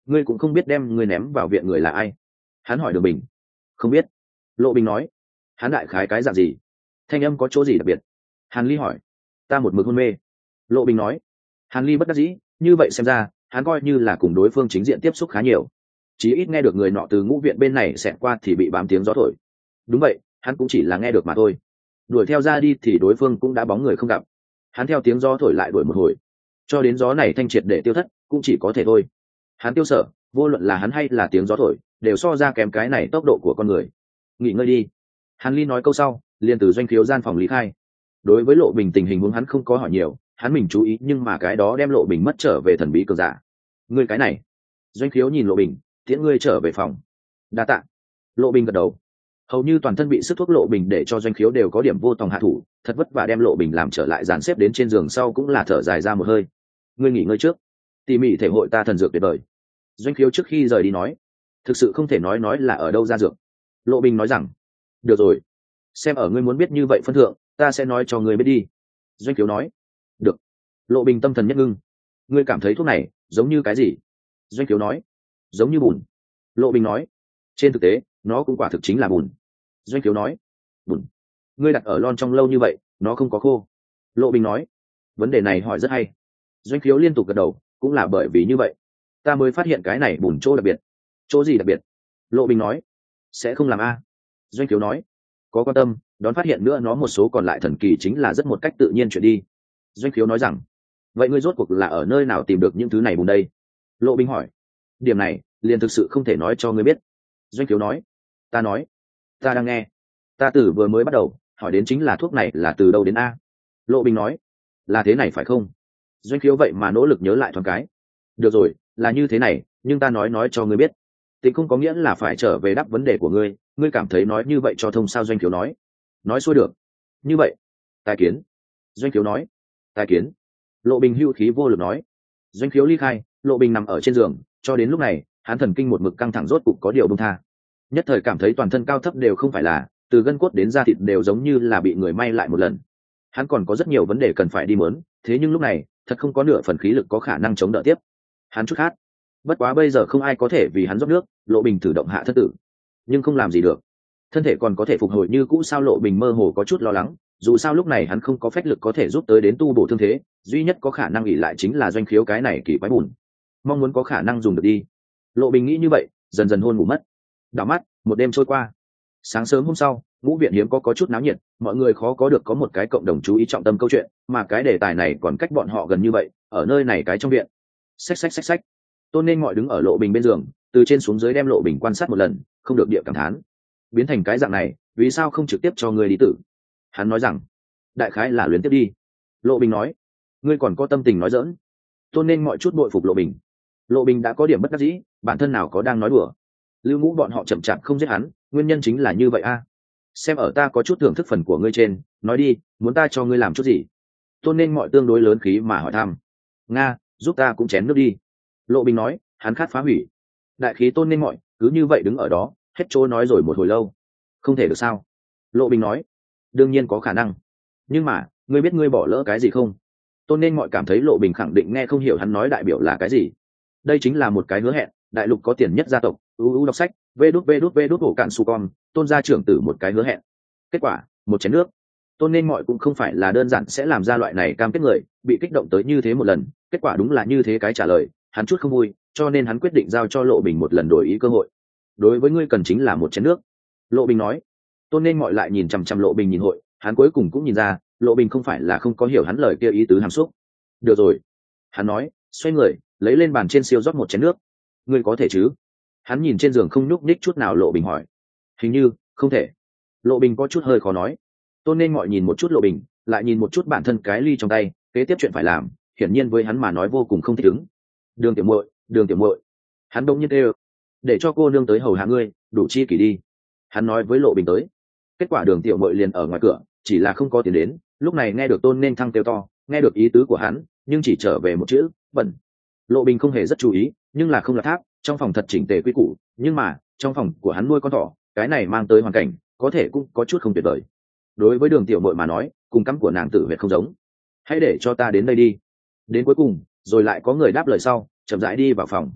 [SPEAKER 1] ngươi cũng không biết đem ngươi ném vào viện người là ai? Hắn hỏi Đường Bình. Không biết. Lộ Bình nói. Hắn đại khái cái dạng gì? Thanh âm có chỗ gì đặc biệt? Hàn Ly hỏi. Ta một mực hôn mê. Lộ Bình nói. Hàn Ly bất đắc dĩ, như vậy xem ra hắn coi như là cùng đối phương chính diện tiếp xúc khá nhiều, chí ít nghe được người nọ từ ngũ viện bên này xẹt qua thì bị bám tiếng gió thổi. Đúng vậy, hắn cũng chỉ là nghe được mà thôi. Đuổi theo ra đi thì đối phương cũng đã bóng người không gặp. Hắn theo tiếng gió thổi lại đuổi một hồi, cho đến gió này thanh triệt để tiêu thất cũng chỉ có thể thôi. Hắn tiêu sở, vô luận là hắn hay là tiếng gió thổi đều so ra kém cái này tốc độ của con người. Nghỉ ngơi đi. Hàn Ly nói câu sau liền từ doanh khiếu gian phòng lý khai. Đối với Lộ Bình tình hình huống hắn không có hỏi nhiều, hắn mình chú ý, nhưng mà cái đó đem Lộ Bình mất trở về thần bí cường giả. Ngươi cái này. Doanh khiếu nhìn Lộ Bình, tiễn ngươi trở về phòng. Đa tạ. Lộ Bình gật đầu. Hầu như toàn thân bị sức thuốc Lộ Bình để cho doanh khiếu đều có điểm vô tòng hạ thủ, thật vất vả đem Lộ Bình làm trở lại dàn xếp đến trên giường sau cũng là thở dài ra một hơi. Ngươi nghỉ ngơi trước, tỉ mỉ thể hội ta thần dược tuyệt vời. Doanh khiếu trước khi rời đi nói. Thực sự không thể nói là ở đâu ra dược. Lộ Bình nói rằng. Được rồi, xem ở ngươi muốn biết như vậy phân thượng, ta sẽ nói cho ngươi biết đi. Doanh khiếu nói. Được. Lộ Bình tâm thần nhất ngưng. Ngươi cảm thấy thuốc này giống như cái gì? Doanh khiếu nói. Giống như bùn. Lộ Bình nói. Trên thực tế nó cũng quả thực chính là bùn. Doanh khiếu nói. Bùn? Ngươi đặt ở lon trong lâu như vậy nó không có khô? Lộ Bình nói. Vấn đề này hỏi rất hay. Doanh khiếu liên tục gật đầu, cũng là bởi vì như vậy ta mới phát hiện cái này bùn chỗ đặc biệt. Chỗ gì đặc biệt? Lộ Bình nói. Sẽ không làm a. Doanh khiếu nói. Có quan tâm đón phát hiện nữa nó một số còn lại thần kỳ chính là rất một cách tự nhiên chuyển đi. Doanh khiếu nói rằng. Vậy ngươi rốt cuộc là ở nơi nào tìm được những thứ này bùn đây? Lộ Bình hỏi. Điểm này liền thực sự không thể nói cho ngươi biết. Doanh khiếu nói. Ta nói. Ta đang nghe. Ta từ vừa mới bắt đầu hỏi đến chính là thuốc này là từ đâu đến a. Lộ Bình nói. Là thế này phải không? Doanh khiếu vậy mà nỗ lực nhớ lại thoáng cái. Được rồi, là như thế này, nhưng ta nói cho ngươi biết. Tình không có nghĩa là phải trở về đáp vấn đề của ngươi, ngươi cảm thấy nói như vậy cho thông sao? Doanh khiếu nói. Nói xuôi được. Như vậy. Tài kiến. Doanh khiếu nói. Tài kiến. Lộ Bình hưu khí vô lực nói. Doanh khiếu ly khai, Lộ Bình nằm ở trên giường, cho đến lúc này hắn thần kinh một mực căng thẳng rốt cục có điều bông tha. Nhất thời cảm thấy toàn thân cao thấp đều không phải là, từ gân cốt đến da thịt đều giống như là bị người may lại một lần. Hắn còn có rất nhiều vấn đề cần phải đi mớn, thế nhưng lúc này thật không có nửa phần khí lực có khả năng chống đỡ tiếp. Hắn chút khát, bất quá bây giờ không ai có thể vì hắn rót nước. Lộ Bình thử động hạ thân tử nhưng không làm gì được, thân thể còn có thể phục hồi như cũ sao? Lộ Bình mơ hồ có chút lo lắng, dù sao lúc này hắn không có phách lực có thể giúp tới đến tu bổ thương thế, duy nhất có khả năng ỉ lại chính là Doanh khiếu cái này kỳ quái bùn, mong muốn có khả năng dùng được đi. Lộ Bình nghĩ như vậy, dần dần hôn ngủ mất. Đảo mắt một đêm trôi qua. Sáng sớm hôm sau, ngũ viện hiếm có chút náo nhiệt, mọi người khó có được có một cái cộng đồng chú ý trọng tâm câu chuyện, mà cái đề tài này còn cách bọn họ gần như vậy, ở nơi này cái trong viện. Xách. Tôn Nên Ngọi đứng ở Lộ Bình bên giường, từ trên xuống dưới đem Lộ Bình quan sát một lần, không được địa cảm thán. Biến thành cái dạng này, vì sao không trực tiếp cho ngươi đi tử? Hắn nói rằng. Đại khái là luyến tiếp đi. Lộ Bình nói. Ngươi còn có tâm tình nói giỡn? Tôn Nên Ngọi chút bội phục Lộ Bình. Lộ Bình đã có điểm bất đắc dĩ, bản thân nào có đang nói đùa. Lưu Ngũ bọn họ chậm chạp không giết hắn, nguyên nhân chính là như vậy a. Xem ở ta có chút thưởng thức phần của ngươi trên, nói đi, muốn ta cho ngươi làm chút gì? Tôn Nên Ngọi tương đối lớn khí mà hỏi thăm. Nga, giúp ta cũng chén nước đi. Lộ Bình nói, hắn khát phá hủy. Đại khí Tôn Nên Ngọi cứ như vậy đứng ở đó, hết chỗ nói rồi một hồi lâu. Không thể được sao? Lộ Bình nói. Đương nhiên có khả năng, nhưng mà ngươi biết ngươi bỏ lỡ cái gì không? Tôn Nên Ngọi cảm thấy Lộ Bình khẳng định nghe không hiểu hắn nói đại biểu là cái gì. Đây chính là một cái hứa hẹn, đại lục có tiền nhất gia tộc, đọc sách, vê đút hổ cạn su con, Tôn gia trưởng tử một cái hứa hẹn. Kết quả, một chén nước. Tôn Nên Ngọi cũng không phải là đơn giản sẽ làm ra loại này cam kết người, bị kích động tới như thế một lần, kết quả đúng là như thế cái trả lời, hắn chút không vui, cho nên hắn quyết định giao cho Lộ Bình một lần đổi ý cơ hội. Đối với ngươi cần chính là một chén nước. Lộ Bình nói. Tôn Nên Ngọi lại nhìn chằm chằm Lộ Bình nhìn hội, hắn cuối cùng cũng nhìn ra, Lộ Bình không phải là không có hiểu hắn lời kia ý tứ hàm xúc. Được rồi. Hắn nói, xoay người, lấy lên bàn trên siêu rót một chén nước. Ngươi có thể chứ? Hắn nhìn trên giường không nhúc nhích chút nào. Lộ Bình hỏi. Hình như không thể. Lộ Bình có chút hơi khó nói. Tôn Nên Ngọi nhìn một chút Lộ Bình, lại nhìn một chút bản thân cái ly trong tay, kế tiếp chuyện phải làm hiển nhiên với hắn mà nói vô cùng không thích ứng. Đường tiểu muội. Hắn đông nhiên kêu. Để cho cô nương tới hầu hạ ngươi, đủ chi kỷ đi. Hắn nói với Lộ Bình tới. Kết quả Đường tiểu muội liền ở ngoài cửa, chỉ là không có tiền đến, lúc này nghe được Tôn Nên Thăng kêu to, nghe được ý tứ của hắn, nhưng chỉ trở về một chữ, bẩn. Lộ Bình không hề rất chú ý, nhưng là không là tháp, trong phòng thật chỉnh tề quy củ, nhưng mà trong phòng của hắn nuôi con thỏ, cái này mang tới hoàn cảnh có thể cũng có chút không tuyệt vời. Đối với Đường tiểu muội mà nói, cùng cắm của nàng tử huyệt không giống. Hãy để cho ta đến đây đi. Đến cuối cùng, rồi lại có người đáp lời sau, chậm rãi đi vào phòng.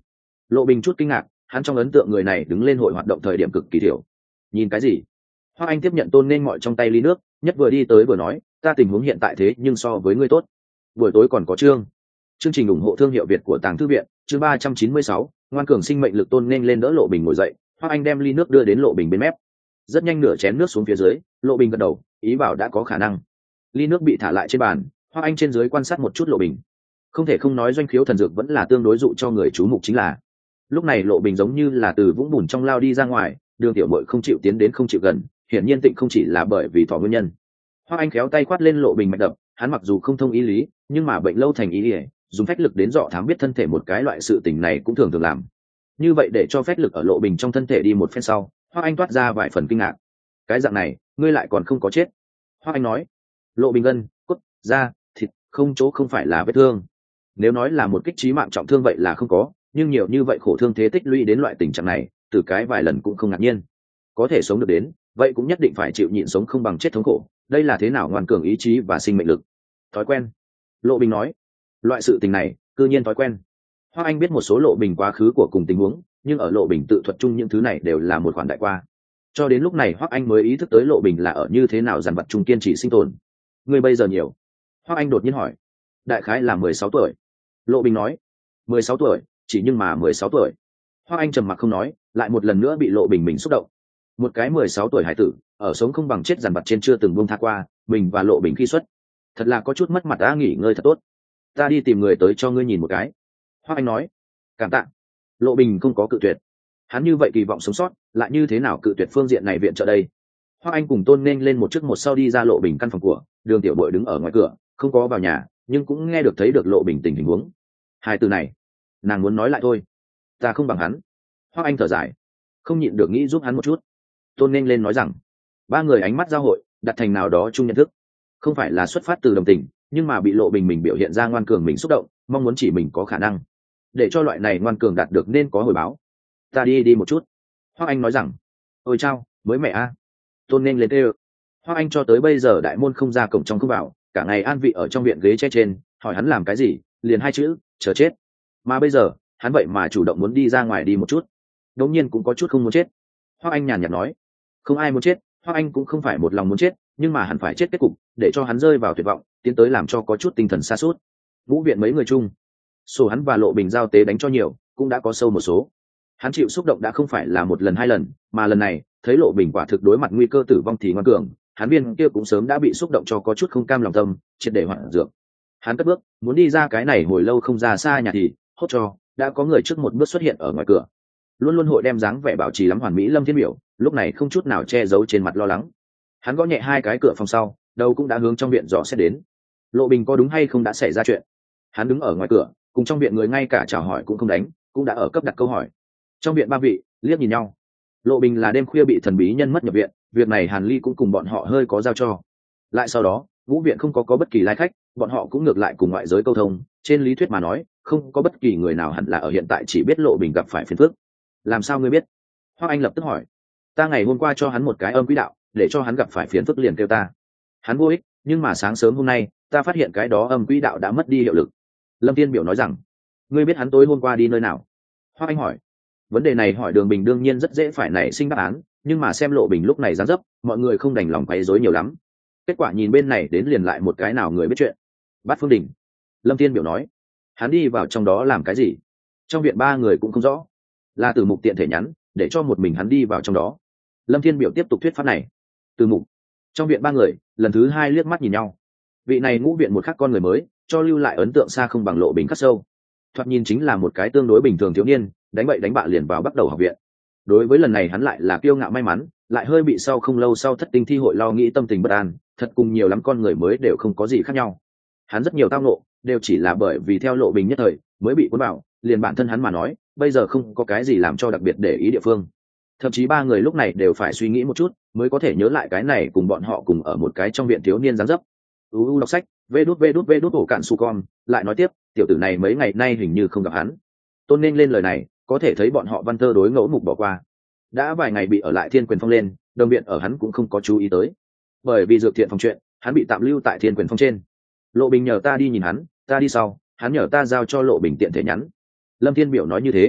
[SPEAKER 1] Lộ Bình chút kinh ngạc, hắn trong ấn tượng người này đứng lên hội hoạt động thời điểm cực kỳ thiểu. Nhìn cái gì? Hoa Anh tiếp nhận Tôn Nên Ngọi trong tay ly nước, nhất vừa đi tới vừa nói, ta tình huống hiện tại thế nhưng so với ngươi tốt. Buổi tối còn có chương trình ủng hộ thương hiệu Việt của Tàng Thư viện, chương 396, ngoan cường sinh mệnh lực. Tôn Nên lên đỡ Lộ Bình ngồi dậy, Hoa Anh đem ly nước đưa đến Lộ Bình bên mép. Rất nhanh nửa chén nước xuống phía dưới, Lộ Bình gật đầu, ý bảo đã có khả năng. Ly nước bị thả lại trên bàn, Hoa Anh trên dưới quan sát một chút Lộ Bình. Không thể không nói doanh khiếu thần dược vẫn là tương đối dụ cho người chú mục chính là. Lúc này Lộ Bình giống như là từ vũng bùn trong lao đi ra ngoài, Đường Tiểu Mội không chịu tiến đến không chịu gần, hiển nhiên Tịnh không chỉ là bởi vì thọ nguyên nhân. Hoa Anh khéo tay quát lên Lộ Bình mạch đập, hắn mặc dù không thông ý lý, nhưng mà bệnh lâu thành ý ỉa, dùng phách lực đến dọ thám biết thân thể một cái loại sự tình này cũng thường thường làm. Như vậy để cho phách lực ở Lộ Bình trong thân thể đi một phen sau, Hoa Anh toát ra vài phần kinh ngạc. Cái dạng này, ngươi lại còn không có chết. Hoa Anh nói, Lộ Bình gân, cốt, da, thịt, không chỗ không phải là vết thương. Nếu nói là một kích chí mạng trọng thương vậy là không có, nhưng nhiều như vậy khổ thương thế tích lũy đến loại tình trạng này, từ cái vài lần cũng không ngạc nhiên. Có thể sống được đến, vậy cũng nhất định phải chịu nhịn sống không bằng chết thống khổ. Đây là thế nào ngoan cường ý chí và sinh mệnh lực. Thói quen. Lộ Bình nói, loại sự tình này, cư nhiên thói quen. Hoa Anh biết một số Lộ Bình quá khứ của cùng tình huống, nhưng ở Lộ Bình tự thuật chung những thứ này đều là một khoản đại qua. Cho đến lúc này Hoắc Anh mới ý thức tới Lộ Bình là ở như thế nào dằn vặt chung kiên trì sinh tồn. Ngươi bây giờ nhiều? Hoắc Anh đột nhiên hỏi. Đại khái là 16 tuổi. Lộ Bình nói. 16 tuổi, chỉ nhưng mà 16 tuổi. Hoắc Anh trầm mặc không nói, lại một lần nữa bị Lộ Bình mình xúc động. Một cái 16 tuổi hải tử, ở sống không bằng chết dằn vặt trên chưa từng buông tha qua, mình và Lộ Bình khi xuất. Thật là có chút mất mặt. Đã nghỉ ngơi thật tốt. Ta đi tìm người tới cho ngươi nhìn một cái. Hoắc Anh nói. Cảm tạ. Lộ Bình không có cự tuyệt. Hắn như vậy kỳ vọng sống sót, lại như thế nào cự tuyệt phương diện này viện trợ đây. Hoắc Anh cùng Tôn Nên lên một trước một sau đi ra Lộ Bình căn phòng của, Đường Tiểu Bội đứng ở ngoài cửa, không có vào nhà, nhưng cũng nghe được thấy được Lộ Bình tình huống. Hai từ này, nàng muốn nói lại thôi. Ta không bằng hắn. Hoắc Anh thở dài, không nhịn được nghĩ giúp hắn một chút. Tôn Nên lên nói rằng, ba người ánh mắt giao hội, đặt thành nào đó chung nhận thức. Không phải là xuất phát từ đồng tình, nhưng mà bị Lộ Bình mình biểu hiện ra ngoan cường mình xúc động, mong muốn chỉ mình có khả năng, để cho loại này ngoan cường đạt được nên có hồi báo. Ta đi một chút. Hoắc Anh nói rằng, ôi chao, mới mẹ a. Tôn Nên lên kêu. Hoắc Anh cho tới bây giờ đại môn không ra cổng trong không vào, cả ngày an vị ở trong viện ghế che trên, hỏi hắn làm cái gì, liền hai chữ, chờ chết. Mà bây giờ, hắn vậy mà chủ động muốn đi ra ngoài đi một chút. Đống nhiên cũng có chút không muốn chết. Hoắc Anh nhàn nhạt nói, không ai muốn chết, Hoắc Anh cũng không phải một lòng muốn chết, nhưng mà hắn phải chết kết cục, để cho hắn rơi vào tuyệt vọng, tiến tới làm cho có chút tinh thần sa sút. Vũ viện mấy người chung, số hắn và Lộ Bình giao tế đánh cho nhiều, cũng đã có sâu một số. Hắn chịu xúc động đã không phải là một lần hai lần, mà lần này thấy Lộ Bình quả thực đối mặt nguy cơ tử vong thì ngoan cường, hắn viên kia cũng sớm đã bị xúc động cho có chút không cam lòng tâm, triệt để hoảng dược. Hắn cất bước muốn đi ra cái này hồi lâu không ra xa nhà thì hốt cho đã có người trước một bước xuất hiện ở ngoài cửa. Luôn luôn hội đem dáng vẻ bảo trì lắm hoàn mỹ Lâm Thiên Miểu lúc này không chút nào che giấu trên mặt lo lắng. Hắn gõ nhẹ hai cái cửa phòng sau, đầu cũng đã hướng trong viện dò xét đến. Lộ Bình có đúng hay không đã xảy ra chuyện? Hắn đứng ở ngoài cửa, cùng trong viện người ngay cả chào hỏi cũng không đánh, cũng đã ở cấp đặt câu hỏi. Trong viện ba vị liếc nhìn nhau. Lộ Bình là đêm khuya bị thần bí nhân mất nhập viện, việc này Hàn Ly cũng cùng bọn họ hơi có giao cho. Lại sau đó Vũ viện không có bất kỳ lai khách, bọn họ cũng ngược lại cùng ngoại giới câu thông, trên lý thuyết mà nói không có bất kỳ người nào hẳn là ở hiện tại chỉ biết Lộ Bình gặp phải phiền phức. Làm sao ngươi biết? Hoắc Anh lập tức hỏi. Ta ngày hôm qua cho hắn một cái âm quỹ đạo, để cho hắn gặp phải phiền phức liền kêu ta. Hắn vô ích, nhưng mà sáng sớm hôm nay ta phát hiện cái đó âm quỹ đạo đã mất đi hiệu lực. Lâm Thiên Biểu nói rằng, ngươi biết hắn tối hôm qua đi nơi nào? Hoắc Anh hỏi. Vấn đề này hỏi Đường Bình đương nhiên rất dễ phải nảy sinh đáp án, nhưng mà xem Lộ Bình lúc này dáng dấp, mọi người không đành lòng quấy rối nhiều lắm. Kết quả nhìn bên này đến liền lại một cái nào người biết chuyện. Bát Phương Đình. Lâm Thiên Biểu nói. Hắn đi vào trong đó làm cái gì? Trong viện ba người cũng không rõ. Là Từ Mục tiện thể nhắn, để cho một mình hắn đi vào trong đó. Lâm Thiên Biểu tiếp tục thuyết pháp này. Từ Mục. Trong viện ba người lần thứ hai liếc mắt nhìn nhau. Vị này Ngũ viện một khắc con người mới, cho lưu lại ấn tượng xa không bằng Lộ Bình khắc sâu. Thoạt nhìn chính là một cái tương đối bình thường thiếu niên, đánh bậy đánh bạ liền vào bắt đầu học viện. Đối với lần này hắn lại là kiêu ngạo may mắn, lại hơi bị sau không lâu sau thất tinh thi hội lo nghĩ tâm tình bất an, thật cùng nhiều lắm con người mới đều không có gì khác nhau. Hắn rất nhiều tao ngộ đều chỉ là bởi vì theo Lộ Bình nhất thời mới bị cuốn vào, liền bản thân hắn mà nói bây giờ không có cái gì làm cho đặc biệt để ý địa phương. Thậm chí ba người lúc này đều phải suy nghĩ một chút mới có thể nhớ lại cái này cùng bọn họ cùng ở một cái trong viện thiếu niên dáng dấp. Đọc sách vê đút ổ cạn su con lại nói tiếp, tiểu tử này mấy ngày nay hình như không gặp hắn. Tôn Nên lên lời này có thể thấy bọn họ văn thơ đối ngẫu mục bỏ qua. Đã vài ngày bị ở lại Thiên Quyền Phong lên, đồng viện ở hắn cũng không có chú ý tới, bởi vì dược thiện phòng chuyện hắn bị tạm lưu tại Thiên Quyền Phong trên. Lộ Bình nhờ ta đi nhìn hắn, ta đi sau, hắn nhờ ta giao cho Lộ Bình tiện thể nhắn. Lâm Thiên Biểu nói như thế.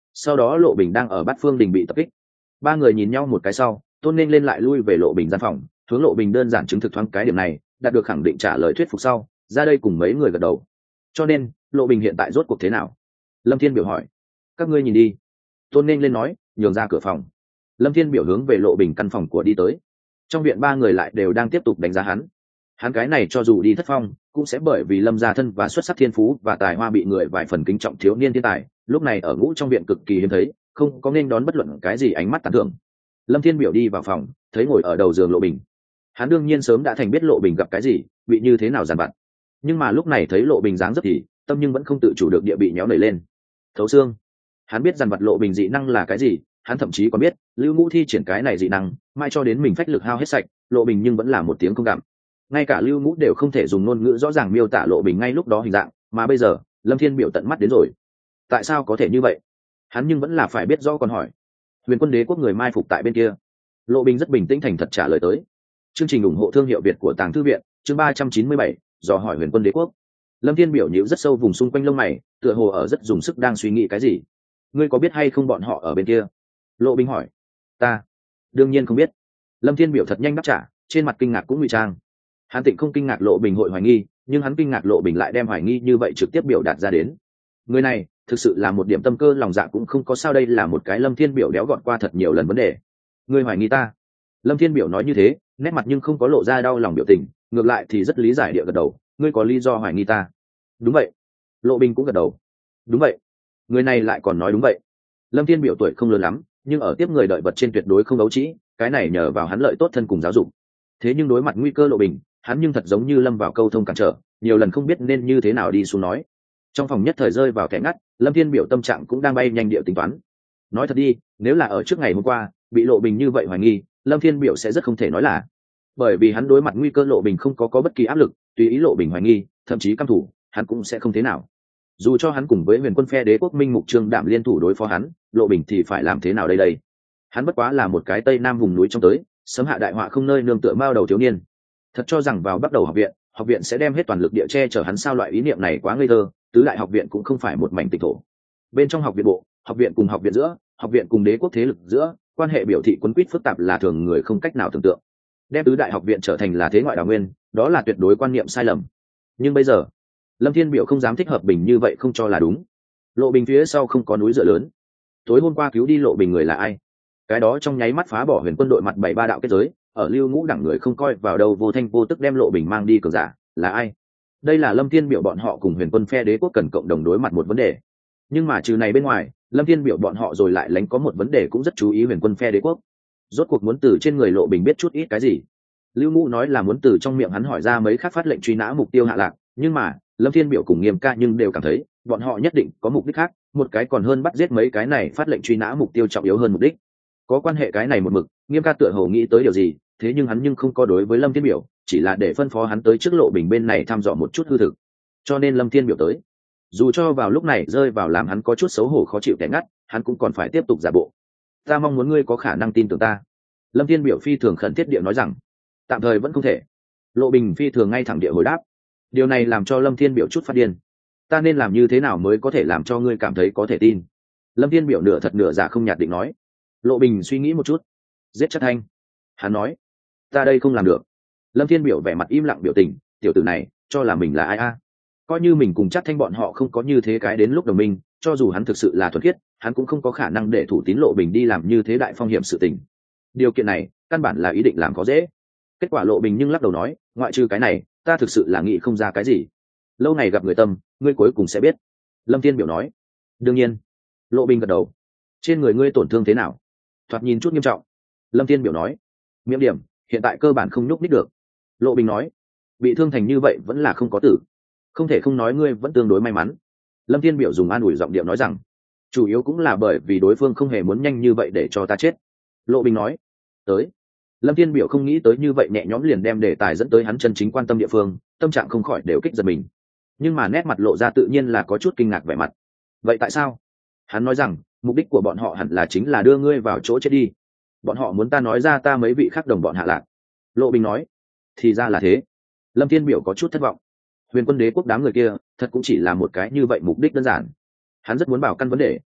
[SPEAKER 1] sau đó Lộ Bình đang ở Bát Phương Đình bị tập kích. Ba người nhìn nhau một cái sau, Tôn Nên lên lại lui về Lộ Bình gian phòng, hướng Lộ Bình đơn giản chứng thực thoáng cái điểm này, đạt được khẳng định trả lời thuyết phục sau, ra đây cùng mấy người gật đầu. Cho nên, Lộ Bình hiện tại rốt cuộc thế nào? Lâm Thiên Biểu hỏi. Các ngươi nhìn đi. Tôn Nên lên nói, nhường ra cửa phòng. Lâm Thiên Biểu hướng về Lộ Bình căn phòng của đi tới. Trong viện ba người lại đều đang tiếp tục đánh giá hắn. Hắn cái này cho dù đi thất phong, cũng sẽ bởi vì Lâm gia thân và xuất sắc thiên phú và tài hoa bị người vài phần kính trọng thiếu niên thiên tài, lúc này ở ngũ trong viện cực kỳ hiếm thấy, không có nên đón bất luận cái gì ánh mắt tán thưởng. Lâm Thiên Biểu đi vào phòng, thấy ngồi ở đầu giường Lộ Bình. Hắn đương nhiên sớm đã thành biết Lộ Bình gặp cái gì, bị như thế nào giàn vặt. Nhưng mà lúc này thấy Lộ Bình dáng dấp thì tâm nhưng vẫn không tự chủ được địa bị nhéo nảy lên. Thấu xương. Hắn biết giàn vặt Lộ Bình dị năng là cái gì, hắn thậm chí còn biết Lưu Ngũ thi triển cái này dị năng, mai cho đến mình phách lực hao hết sạch, Lộ Bình nhưng vẫn là một tiếng không cảm. Ngay cả Lưu Ngũ đều không thể dùng ngôn ngữ rõ ràng miêu tả Lộ Bình ngay lúc đó hình dạng, mà bây giờ Lâm Thiên Biểu tận mắt đến rồi. Tại sao có thể như vậy? Hắn nhưng vẫn là phải biết rõ còn hỏi. Huyền Quân Đế quốc người mai phục tại bên kia. Lộ Bình rất bình tĩnh thành thật trả lời tới. Chương trình ủng hộ thương hiệu Việt của Tàng Thư viện, chương 397, dò hỏi Huyền Quân Đế quốc. Lâm Thiên Biểu nhíu rất sâu vùng xung quanh lông mày, tựa hồ ở rất dùng sức đang suy nghĩ cái gì. Ngươi có biết hay không bọn họ ở bên kia? Lộ Bình hỏi. Ta đương nhiên không biết. Lâm Thiên Biểu thật nhanh đáp trả, trên mặt kinh ngạc cũng ngụy trang. Hắn Tịnh không kinh ngạc Lộ Bình hội hoài nghi, nhưng hắn kinh ngạc Lộ Bình lại đem hoài nghi như vậy trực tiếp biểu đạt ra đến. Người này thực sự là một điểm tâm cơ lòng dạ cũng không có, sao đây là một cái Lâm Thiên Biểu đéo gọn qua thật nhiều lần vấn đề. Ngươi hoài nghi ta? Lâm Thiên Biểu nói như thế, nét mặt nhưng không có lộ ra đau lòng biểu tình, ngược lại thì rất lý giải địa gật đầu. Ngươi có lý do hoài nghi ta? Đúng vậy. Lộ Bình cũng gật đầu. Đúng vậy. Người này lại còn nói đúng vậy. Lâm Thiên Biểu tuổi không lớn lắm, nhưng ở tiếp người đợi vật trên tuyệt đối không đấu trí, cái này nhờ vào hắn lợi tốt thân cùng giáo dục. Thế nhưng đối mặt nguy cơ Lộ Bình, hắn nhưng thật giống như lâm vào câu thông cản trở, nhiều lần không biết nên như thế nào đi xuống nói. Trong phòng nhất thời rơi vào kẽ ngắt, Lâm Thiên Biểu tâm trạng cũng đang bay nhanh địa tính toán. Nói thật đi, nếu là ở trước ngày hôm qua bị Lộ Bình như vậy hoài nghi, Lâm Thiên Biểu sẽ rất không thể nói là, bởi vì hắn đối mặt nguy cơ Lộ Bình không có bất kỳ áp lực, tùy ý Lộ Bình hoài nghi, thậm chí căm thủ, hắn cũng sẽ không thế nào. Dù cho hắn cùng với Huyền Quân phe Đế quốc Minh Mục Trương Đạm liên thủ đối phó hắn, Lộ Bình thì phải làm thế nào đây? Hắn bất quá là một cái Tây Nam vùng núi trong tới, sớm hạ đại họa không nơi nương tựa mao đầu thiếu niên. Thật cho rằng vào bắt đầu học viện sẽ đem hết toàn lực địa che chở hắn sao? Loại ý niệm này quá ngây thơ. Tứ đại học viện cũng không phải một mảnh tịch thổ. Bên trong học viện bộ, học viện cùng học viện giữa, học viện cùng đế quốc thế lực giữa, quan hệ biểu thị quấn quýt phức tạp là thường người không cách nào tưởng tượng. Đem tứ đại học viện trở thành là thế ngoại đào nguyên, đó là tuyệt đối quan niệm sai lầm. Nhưng bây giờ, Lâm Thiên Biểu không dám thích hợp Bình như vậy, không cho là đúng. Lộ Bình phía sau không có núi dựa lớn. Tối hôm qua cứu đi Lộ Bình người là ai? Cái đó trong nháy mắt phá bỏ Huyền Quân đội mặt 73 đạo kết giới, ở Lưu Ngũ đẳng người không coi vào đâu vô thanh vô tức đem Lộ Bình mang đi cường giả, là ai? Đây là Lâm Thiên Biểu bọn họ cùng Huyền Quân phe Đế quốc cần cộng đồng đối mặt một vấn đề. Nhưng mà trừ này bên ngoài, Lâm Thiên Biểu bọn họ rồi lại lánh có một vấn đề cũng rất chú ý Huyền Quân phe Đế quốc. Rốt cuộc muốn từ trên người Lộ Bình biết chút ít cái gì? Lưu Ngũ nói là muốn từ trong miệng hắn hỏi ra mấy khác phát lệnh truy nã mục tiêu hạ lạc, nhưng mà Lâm Thiên Biểu cùng Nghiêm Ca nhưng đều cảm thấy bọn họ nhất định có mục đích khác, một cái còn hơn bắt giết mấy cái này phát lệnh truy nã mục tiêu trọng yếu hơn mục đích. Có quan hệ cái này một mực, Nghiêm Ca tựa hồ nghĩ tới điều gì, thế nhưng hắn nhưng không có đối với Lâm Thiên Biểu, chỉ là để phân phó hắn tới trước Lộ Bình bên này thăm dò một chút hư thực. Cho nên Lâm Thiên Biểu tới, dù cho vào lúc này rơi vào làm hắn có chút xấu hổ khó chịu tẻ ngắt, hắn cũng còn phải tiếp tục giả bộ. Ta mong muốn ngươi có khả năng tin tưởng ta. Lâm Thiên Biểu phi thường khẩn thiết địa nói rằng, tạm thời vẫn không thể. Lộ Bình phi thường ngay thẳng địa hồi đáp. Điều này làm cho Lâm Thiên Biểu chút phát điên. Ta nên làm như thế nào mới có thể làm cho ngươi cảm thấy có thể tin? Lâm Thiên Biểu nửa thật nửa giả không nhạt định nói. Lộ Bình suy nghĩ một chút. Giết Chất Thanh. Hắn nói, ta đây không làm được. Lâm Thiên Biểu vẻ mặt im lặng biểu tình, tiểu tử này cho là mình là ai a? Coi như mình cùng Chất Thanh bọn họ không có như thế cái đến lúc đồng minh, cho dù hắn thực sự là thuần khiết, hắn cũng không có khả năng để thủ tín Lộ Bình đi làm như thế đại phong hiểm sự tình. Điều kiện này căn bản là ý định làm khó dễ. Kết quả Lộ Bình nhưng lắc đầu nói, ngoại trừ cái này ta thực sự là nghĩ không ra cái gì. Lâu ngày gặp người tâm, ngươi cuối cùng sẽ biết. Lâm Thiên Biểu nói. Đương nhiên. Lộ Bình gật đầu. Trên người ngươi tổn thương thế nào? Thoạt nhìn chút nghiêm trọng. Lâm Thiên Biểu nói. Miệng điểm hiện tại cơ bản không nhúc nhích được. Lộ Bình nói. Bị thương thành như vậy vẫn là không có tử. Không thể không nói ngươi vẫn tương đối may mắn. Lâm Thiên Biểu dùng an ủi giọng điệu nói rằng, chủ yếu cũng là bởi vì đối phương không hề muốn nhanh như vậy để cho ta chết. Lộ Bình nói. Tới. Lâm Thiên Biểu không nghĩ tới như vậy nhẹ nhõm liền đem đề tài dẫn tới hắn chân chính quan tâm địa phương, tâm trạng không khỏi đều kích giật mình. Nhưng mà nét mặt lộ ra tự nhiên là có chút kinh ngạc vẻ mặt. Vậy tại sao? Hắn nói rằng, mục đích của bọn họ hẳn là chính là đưa ngươi vào chỗ chết đi. Bọn họ muốn ta nói ra ta mấy vị khác đồng bọn hạ lạc. Lộ Bình nói. Thì ra là thế. Lâm Thiên Biểu có chút thất vọng. Huyền Quân Đế quốc đám người kia thật cũng chỉ là một cái như vậy mục đích đơn giản. Hắn rất muốn bảo căn vấn đề,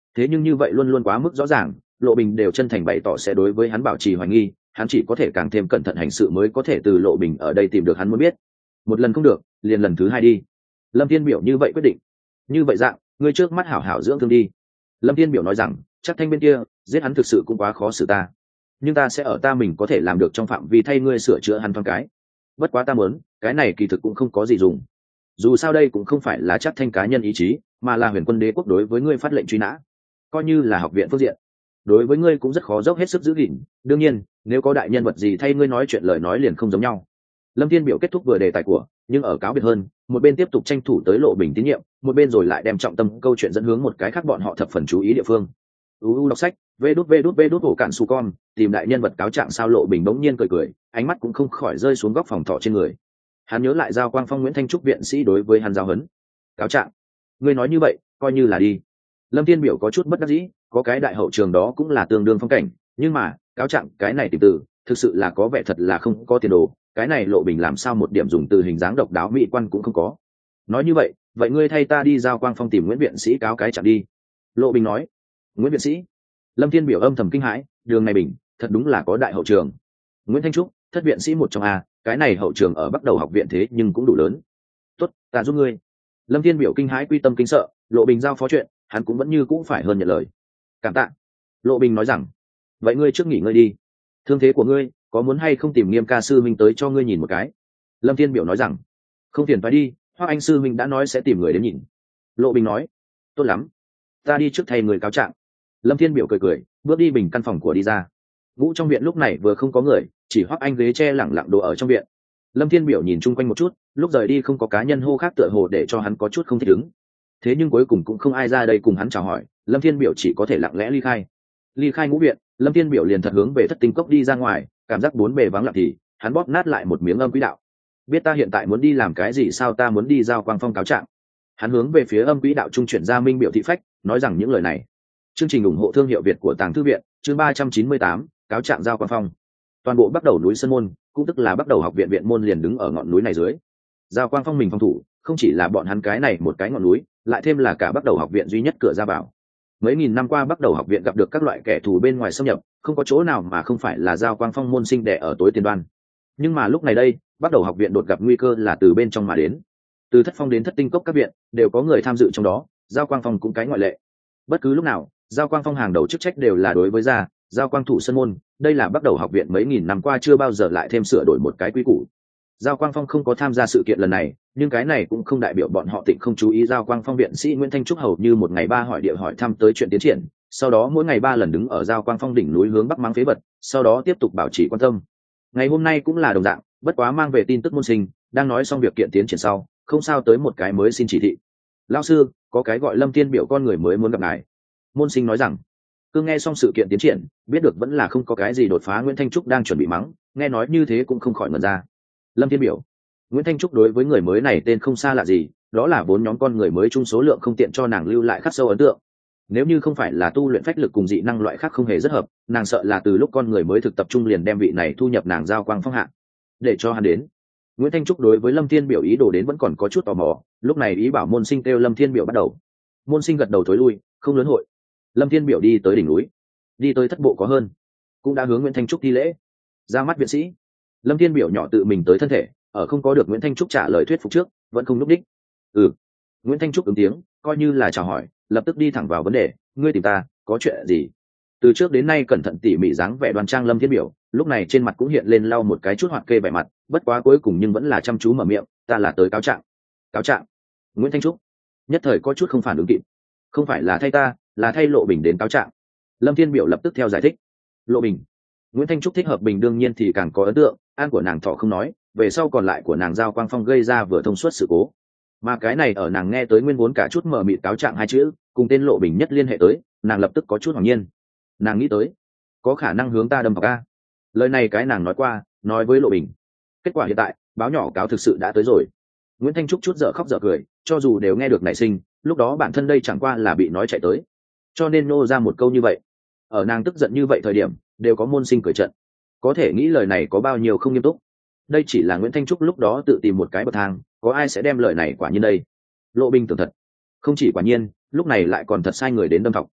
[SPEAKER 1] thế nhưng như vậy luôn luôn quá mức rõ ràng, Lộ Bình đều chân thành bày tỏ sẽ đối với hắn bảo trì hoài nghi, hắn chỉ có thể càng thêm cẩn thận hành sự mới có thể từ Lộ Bình ở đây tìm được hắn muốn biết. Một lần không được, liền lần thứ hai đi. Lâm Thiên Biểu như vậy quyết định. Như vậy dạng, ngươi trước mắt hảo hảo dưỡng thương đi. Lâm Thiên Biểu nói rằng, chắc Thanh bên kia giết hắn thực sự cũng quá khó xử ta, nhưng ta sẽ ở ta mình có thể làm được trong phạm vi thay ngươi sửa chữa hắn thoáng cái. Bất quá ta muốn, cái này kỳ thực cũng không có gì dùng. Dù sao đây cũng không phải là chắc Thanh cá nhân ý chí, mà là Huyền Quân Đế quốc đối với ngươi phát lệnh truy nã, coi như là học viện phương diện đối với ngươi cũng rất khó dốc hết sức giữ gìn. Đương nhiên, nếu có đại nhân vật gì thay ngươi nói chuyện lời nói liền không giống nhau. Lâm Thiên Biểu kết thúc vừa đề tài của, nhưng ở cáo biệt hơn, một bên tiếp tục tranh thủ tới Lộ Bình tín nhiệm, một bên rồi lại đem trọng tâm câu chuyện dẫn hướng một cái khác bọn họ thập phần chú ý địa phương. Đọc sách, vê đút hổ cạn su con, tìm đại nhân vật cáo trạng sao. Lộ Bình bỗng nhiên cười cười, ánh mắt cũng không khỏi rơi xuống góc phòng thọ trên người. Hắn nhớ lại Giao Quang Phong Nguyễn Thanh Trúc viện sĩ đối với hắn giao hấn. Cáo trạng? Ngươi nói như vậy, coi như là đi. Lâm Thiên Biểu có chút bất đắc dĩ, có cái đại hậu trường đó cũng là tương đương phong cảnh, nhưng mà cáo trạng cái này tìm từ thực sự là có vẻ thật là không có tiền đồ. Cái này Lộ Bình làm sao một điểm dùng từ hình dáng độc đáo mỹ quan cũng không có. Nói như vậy, vậy ngươi thay ta đi Giao Quang Phong tìm Nguyễn viện sĩ cáo cái trạng đi. Lộ Bình nói. Nguyễn viện sĩ? Lâm Thiên Biểu âm thầm kinh hãi, đường này bình thật đúng là có đại hậu trường. Nguyễn Thanh Trúc thất viện sĩ một trong a, cái này hậu trường ở Bắc Đầu học viện thế nhưng cũng đủ lớn. Tốt, ta giúp ngươi. Lâm Thiên Biểu kinh hãi quy tâm kinh sợ, Lộ Bình giao phó chuyện hắn cũng vẫn như cũng phải hơn nhận lời. Cảm tạ. Lộ Bình nói rằng, vậy ngươi trước nghỉ ngơi đi, thương thế của ngươi có muốn hay không tìm Nghiêm ca sư minh tới cho ngươi nhìn một cái? Lâm Thiên Biểu nói rằng, không phiền phải đi, Hoắc anh sư minh đã nói sẽ tìm người đến nhìn. Lộ Bình nói, tốt lắm, ta đi trước thay người cáo trạng. Lâm Thiên Biểu cười cười, bước đi bình căn phòng của đi ra. Ngũ trong viện lúc này vừa không có người, chỉ Hoắc anh ghế tre lẳng lặng đồ ở trong viện. Lâm Thiên Biểu nhìn chung quanh một chút, lúc rời đi không có cá nhân hô khác tựa hồ để cho hắn có chút không thích ứng. Thế nhưng cuối cùng cũng không ai ra đây cùng hắn chào hỏi, Lâm Thiên Biểu chỉ có thể lặng lẽ ly khai. Ly khai ngũ viện, Lâm Thiên Biểu liền thật hướng về Thất Tinh Cốc đi ra ngoài, cảm giác bốn bề vắng lặng thì hắn bóp nát lại một miếng âm quỹ đạo. Biết ta hiện tại muốn đi làm cái gì sao? Ta muốn đi Giao Quang Phong cáo trạng. Hắn hướng về phía âm quỹ đạo trung chuyển ra minh biểu thị phách, nói rằng những lời này. Chương trình ủng hộ thương hiệu Việt của Tàng Thư viện, chương 398, cáo trạng Giao Quang Phong. Toàn bộ Bắc Đầu núi Sơn môn, cũng tức là Bắc Đầu học viện viện môn liền đứng ở ngọn núi này dưới. Giao Quang Phong mình phòng thủ, không chỉ là bọn hắn cái này một cái ngọn núi, lại thêm là cả Bắc Đầu học viện duy nhất cửa ra vào. Mấy nghìn năm qua Bắc Đầu học viện gặp được các loại kẻ thù bên ngoài xâm nhập, không có chỗ nào mà không phải là Giao Quang Phong môn sinh đẻ ở tối tiền đoan. Nhưng mà lúc này đây, Bắc Đầu học viện đột gặp nguy cơ là từ bên trong mà đến. Từ Thất Phong đến Thất Tinh Cốc các viện đều có người tham dự trong đó, Giao Quang Phong cũng cái ngoại lệ. Bất cứ lúc nào, Giao Quang Phong hàng đầu chức trách đều là đối với Giao Quang thủ sân môn, đây là Bắc Đầu học viện mấy nghìn năm qua chưa bao giờ lại thêm sửa đổi một cái quy củ. Giao Quang Phong không có tham gia sự kiện lần này, nhưng cái này cũng không đại biểu bọn họ Tịnh không chú ý. Giao Quang Phong viện sĩ Nguyễn Thanh Trúc hầu như một ngày ba hỏi địa hỏi thăm tới chuyện tiến triển, sau đó mỗi ngày ba lần đứng ở Giao Quang Phong đỉnh núi hướng bắc mang phế vật, sau đó tiếp tục bảo trì quan tâm. Ngày hôm nay cũng là đồng dạng, bất quá mang về tin tức môn sinh, đang nói xong việc kiện tiến triển sau, không sao tới một cái mới xin chỉ thị. Lão sư, có cái gọi Lâm Tiên biểu con người mới muốn gặp ngài. Môn sinh nói rằng, cứ nghe xong sự kiện tiến triển, biết được vẫn là không có cái gì đột phá. Nguyễn Thanh Trúc đang chuẩn bị mắng, nghe nói như thế cũng không khỏi ngẩn ra. Lâm Thiên biểu. Nguyễn Thanh Trúc đối với người mới này tên không xa lạ gì, đó là vốn nhóm con người mới chung số lượng không tiện cho nàng lưu lại khắc sâu ấn tượng. Nếu như không phải là tu luyện phách lực cùng dị năng loại khác không hề rất hợp, nàng sợ là từ lúc con người mới thực tập trung liền đem vị này thu nhập nàng Giao Quang Phong hạ. Để cho hắn đến. Nguyễn Thanh Trúc đối với Lâm Thiên biểu ý đồ đến vẫn còn có chút tò mò, lúc này ý bảo môn sinh kêu Lâm Thiên biểu bắt đầu. Môn sinh gật đầu thối lui, không lớn hội. Lâm Thiên biểu đi tới đỉnh núi, đi tới thất bộ có hơn, cũng đã hướng Nguyễn Thanh Trúc thi lễ. Ra mắt viện sĩ. Lâm Thiên biểu nhỏ tự mình tới thân thể, ở không có được Nguyễn Thanh Trúc trả lời thuyết phục trước, vẫn không lúc đích. Nguyễn Thanh Trúc ứng tiếng, coi như là chào hỏi, lập tức đi thẳng vào vấn đề. Ngươi tìm ta, có chuyện gì? Từ trước đến nay cẩn thận tỉ mỉ dáng vẻ đoan trang Lâm Thiên biểu, lúc này trên mặt cũng hiện lên lau một cái chút hoạt kê vẻ mặt, bất quá cuối cùng nhưng vẫn là chăm chú mở miệng. Ta là tới cáo trạng. Cáo trạng? Nguyễn Thanh Trúc nhất thời có chút không phản ứng kịp. Không phải là thay ta, là thay Lộ Bình đến cáo trạng. Lâm Thiên biểu lập tức theo giải thích. Lộ Bình. Nguyễn Thanh Trúc thích hợp bình đương nhiên thì càng có ấn tượng, an của nàng thọ không nói, về sau còn lại của nàng Giao Quang Phong gây ra vừa thông suốt sự cố, mà cái này ở nàng nghe tới nguyên vốn cả chút mờ mịt cáo trạng hai chữ cùng tên Lộ Bình nhất liên hệ tới, nàng lập tức có chút ngạc nhiên. Nàng nghĩ tới có khả năng hướng ta đâm vào ca. Lời này cái nàng nói qua, nói với Lộ Bình. Kết quả hiện tại báo nhỏ cáo thực sự đã tới rồi. Nguyễn Thanh Trúc chút dở khóc dở cười, cho dù đều nghe được nảy sinh, lúc đó bản thân đây chẳng qua là bị nói chạy tới, cho nên nô ra một câu như vậy. Ở nàng tức giận như vậy thời điểm, đều có môn sinh cười trận, có thể nghĩ lời này có bao nhiêu không nghiêm túc. Đây chỉ là Nguyễn Thanh Trúc lúc đó tự tìm một cái bậc thang, có ai sẽ đem lời này quả nhiên đây. Lộ Bình tưởng thật, không chỉ quả nhiên, lúc này lại còn thật sai người đến đâm thọc.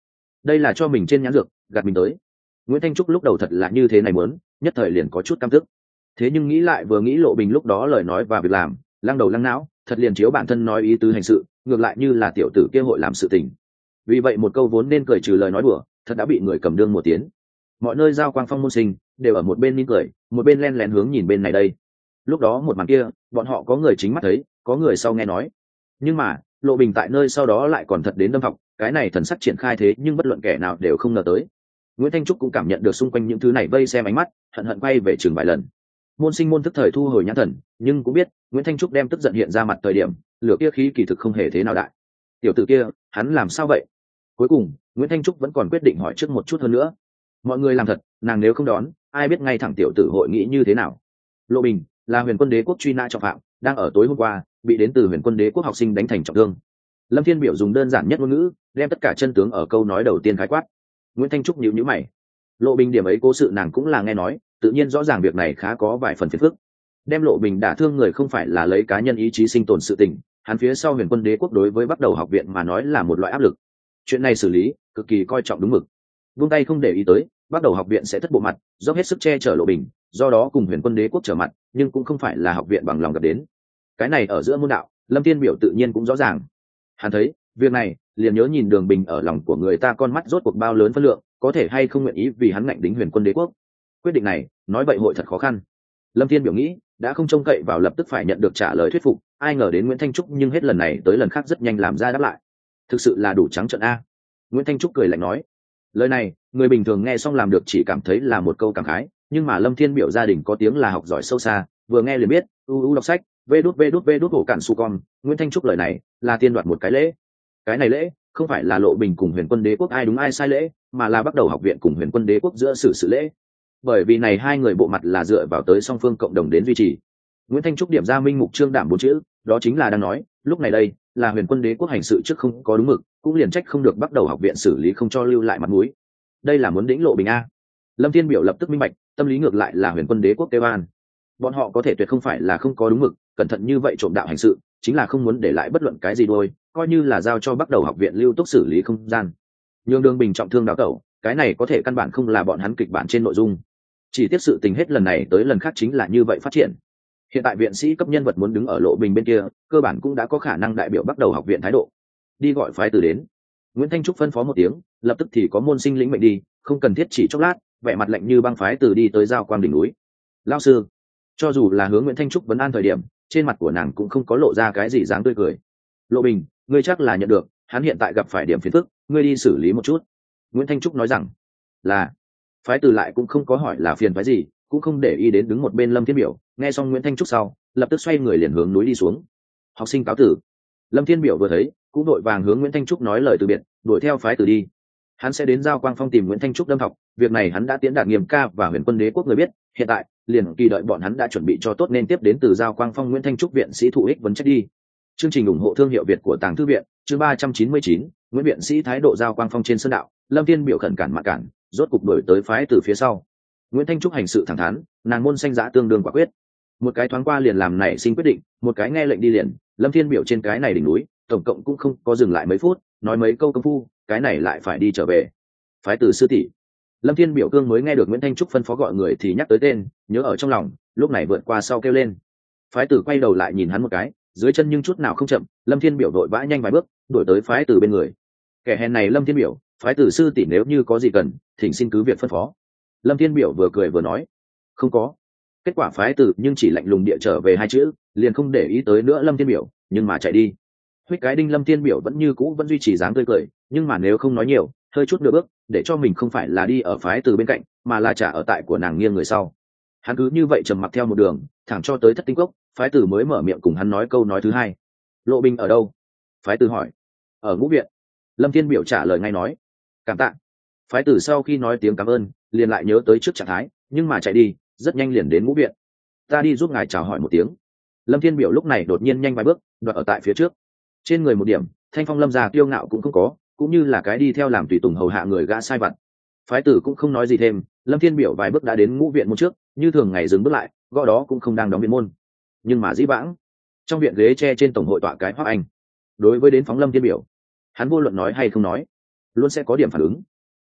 [SPEAKER 1] đây là cho mình trên nhãn dược gạt mình tới. Nguyễn Thanh Trúc lúc đầu thật là như thế này muốn, nhất thời liền có chút căm tức. Thế nhưng nghĩ lại vừa nghĩ Lộ Bình lúc đó lời nói và việc làm, lăng đầu lăng não, thật liền chiếu bản thân nói ý tứ hành sự, ngược lại như là tiểu tử kia hội làm sự tình. Vì vậy một câu vốn nên cười trừ lời nói đùa, thật đã bị người cầm đương một tiếng. Mọi nơi giao quang phong môn sinh đều ở một bên mỉm cười, một bên len lén hướng nhìn bên này đây. Lúc đó một màn kia, bọn họ có người chính mắt thấy, có người sau nghe nói. Nhưng mà Lộ Bình tại nơi sau đó lại còn thật đến đâm học, cái này thần sắc triển khai thế nhưng bất luận kẻ nào đều không ngờ tới. Nguyễn Thanh Trúc cũng cảm nhận được xung quanh những thứ này vây xem ánh mắt, hận hận quay về trường vài lần. Môn sinh môn thức thời thu hồi nhãn thần, nhưng cũng biết Nguyễn Thanh Trúc đem tức giận hiện ra mặt thời điểm, lửa kia khí kỳ thực không hề thế nào đại. Tiểu tử kia, hắn làm sao vậy? Cuối cùng Nguyễn Thanh Trúc vẫn còn quyết định hỏi trước một chút hơn nữa. Mọi người làm thật, nàng nếu không đón, ai biết ngay thẳng tiểu tử hội nghĩ như thế nào. Lộ Bình là Huyền Quân Đế quốc truy nã trọng phạm, đang ở tối hôm qua bị đến từ Huyền Quân Đế quốc học sinh đánh thành trọng thương. Lâm Thiên Biểu dùng đơn giản nhất ngôn ngữ đem tất cả chân tướng ở câu nói đầu tiên khái quát. Nguyễn Thanh Trúc nhíu nhíu mày. Lộ Bình điểm ấy cố sự nàng cũng là nghe nói, tự nhiên rõ ràng việc này khá có vài phần phiền phức. Đem Lộ Bình đả thương người không phải là lấy cá nhân ý chí sinh tồn sự tình, hắn phía sau Huyền Quân Đế quốc đối với bắt đầu học viện mà nói là một loại áp lực. Chuyện này xử lý cực kỳ coi trọng đúng mực, buông tay không để ý tới, bắt đầu học viện sẽ thất bộ mặt, dốc hết sức che chở Lộ Bình, do đó cùng Huyền Quân Đế quốc trở mặt, nhưng cũng không phải là học viện bằng lòng gặp đến. Cái này ở giữa môn đạo, Lâm Thiên Biểu tự nhiên cũng rõ ràng. Hắn thấy việc này liền nhớ nhìn Đường Bình ở lòng của người ta con mắt rốt cuộc bao lớn phân lượng, có thể hay không nguyện ý vì hắn ngạnh đính Huyền Quân Đế quốc. Quyết định này nói vậy hội thật khó khăn. Lâm Thiên Biểu nghĩ đã không trông cậy vào lập tức phải nhận được trả lời thuyết phục, ai ngờ đến Nguyễn Thanh Trúc nhưng hết lần này tới lần khác rất nhanh làm ra đáp lại. Thực sự là đủ trắng trợn a. Nguyễn Thanh Trúc cười lạnh nói. Lời này người bình thường nghe xong làm được chỉ cảm thấy là một câu cảm khái, nhưng mà Lâm Thiên Biểu gia đình có tiếng là học giỏi sâu xa, vừa nghe liền biết đọc sách vê đút hổ cản su con. Nguyễn Thanh Trúc lời này là tiên đoạt một cái lễ. Cái này lễ không phải là Lộ Bình cùng Huyền Quân Đế quốc ai đúng ai sai lễ, mà là bắt đầu học viện cùng Huyền Quân Đế quốc giữa sự lễ. Bởi vì này hai người bộ mặt là dựa vào tới song phương cộng đồng đến duy trì. Nguyễn Thanh Trúc điểm ra minh mục trương đảm 4 chữ, đó chính là đang nói lúc này đây là Huyền Quân Đế quốc hành sự trước không có đúng mực, cũng liền trách không được bắt đầu học viện xử lý không cho lưu lại mặt mũi. Đây là muốn đĩnh Lộ Bình a. Lâm Thiên Biểu lập tức minh bạch, tâm lý ngược lại là Huyền Quân Đế quốc kêu an. Bọn họ có thể tuyệt không phải là không có đúng mực, cẩn thận như vậy trộm đạo hành sự, chính là không muốn để lại bất luận cái gì đôi, coi như là giao cho bắt đầu học viện lưu túc xử lý không gian. Nhưng Đường Bình trọng thương đào tẩu, cái này có thể căn bản không là bọn hắn kịch bản trên nội dung. Chỉ tiếp sự tình hết lần này tới lần khác chính là như vậy phát triển. Hiện tại viện sĩ cấp nhân vật muốn đứng ở Lộ Bình bên kia, cơ bản cũng đã có khả năng đại biểu bắt đầu học viện thái độ. Đi gọi phái từ đến. Nguyễn Thanh Trúc phân phó một tiếng, lập tức thì có môn sinh lĩnh mệnh đi, không cần thiết chỉ chốc lát, vẻ mặt lạnh như băng phái từ đi tới giao quang đỉnh núi. Lão sư, cho dù là hướng Nguyễn Thanh Trúc vấn an thời điểm, trên mặt của nàng cũng không có lộ ra cái gì dáng tươi cười. Lộ Bình, ngươi chắc là nhận được, hắn hiện tại gặp phải điểm phiền phức, ngươi đi xử lý một chút. Nguyễn Thanh Trúc nói rằng, là. Phái từ lại cũng không có hỏi là phiền phái gì, cũng không để ý đến đứng một bên Lâm Thiên Biểu, nghe xong Nguyễn Thanh Trúc sau, lập tức xoay người liền hướng núi đi xuống. Học sinh cáo tử. Lâm Thiên Biểu vừa thấy, cũng đội vàng hướng Nguyễn Thanh Trúc nói lời từ biệt, đuổi theo phái từ đi. Hắn sẽ đến giao quang phong tìm Nguyễn Thanh Trúc đâm học, việc này hắn đã tiến đạt Nghiêm ca và Huyền Quân Đế quốc người biết, hiện tại liền kỳ đợi bọn hắn đã chuẩn bị cho tốt nên tiếp đến từ giao quang phong Nguyễn Thanh Trúc viện sĩ thụ ích vấn trách đi. Chương trình ủng hộ thương hiệu Việt của Tàng Thư viện, chương 399, Nguyễn viện sĩ thái độ giao quang phong trên sơn đạo, Lâm Thiên Biểu khẩn cản mạ cản, rốt cục đuổi tới phái từ phía sau. Nguyễn Thanh Trúc hành sự thẳng thắn, nàng môn xanh dã tương đương quả quyết, một cái thoáng qua liền làm nảy sinh quyết định, một cái nghe lệnh đi liền. Lâm Thiên Biểu trên cái này đỉnh núi, tổng cộng cũng không có dừng lại mấy phút, nói mấy câu công phu, cái này lại phải đi trở về. Phái từ sư tỷ. Lâm Thiên Biểu cương mới nghe được Nguyễn Thanh Trúc phân phó gọi người thì nhắc tới tên, nhớ ở trong lòng, lúc này vượt qua sau kêu lên. Phái tử quay đầu lại nhìn hắn một cái, dưới chân nhưng chút nào không chậm, Lâm Thiên Biểu đội vã nhanh vài bước, đuổi tới phái tử bên người. Kẻ hèn này Lâm Thiên Biểu, phái tử sư tỷ nếu như có gì cần, thỉnh xin cứ việc phân phó. Lâm Thiên Biểu vừa cười vừa nói, không có. Kết quả phái tử nhưng chỉ lạnh lùng địa trở về hai chữ, liền không để ý tới nữa Lâm Thiên Biểu, nhưng mà chạy đi. Huyết cái đinh Lâm Thiên Biểu vẫn như cũ vẫn duy trì dáng tươi cười, nhưng mà nếu không nói nhiều, hơi chút nửa bước, để cho mình không phải là đi ở phái từ bên cạnh, mà là trả ở tại của nàng nghiêng người sau. Hắn cứ như vậy trầm mặc theo một đường, thẳng cho tới Thất Tinh Cốc, phái tử mới mở miệng cùng hắn nói câu nói thứ hai. Lộ Bình ở đâu? Phái tử hỏi. Ở ngũ viện. Lâm Thiên Biểu trả lời ngay nói. Cảm tạ. Phái tử sau khi nói tiếng cảm ơn, liền lại nhớ tới trước trạng thái, nhưng mà chạy đi, rất nhanh liền đến ngũ viện. Ta đi giúp ngài chào hỏi một tiếng. Lâm Thiên Biểu lúc này đột nhiên nhanh vài bước, đoạt ở tại phía trước. Trên người một điểm, thanh phong lâm già kiêu ngạo cũng không có, cũng như là cái đi theo làm tùy tùng hầu hạ người gã sai vặt. Phái tử cũng không nói gì thêm, Lâm Thiên Biểu vài bước đã đến ngũ viện môn trước, như thường ngày dừng bước lại, gõ đó cũng không đang đóng viện môn. Nhưng mà dĩ vãng, trong viện ghế tre trên tổng hội tọa cái Hoắc Anh. Đối với đến phóng Lâm Thiên Biểu, hắn vô luận nói hay không nói, luôn sẽ có điểm phản ứng.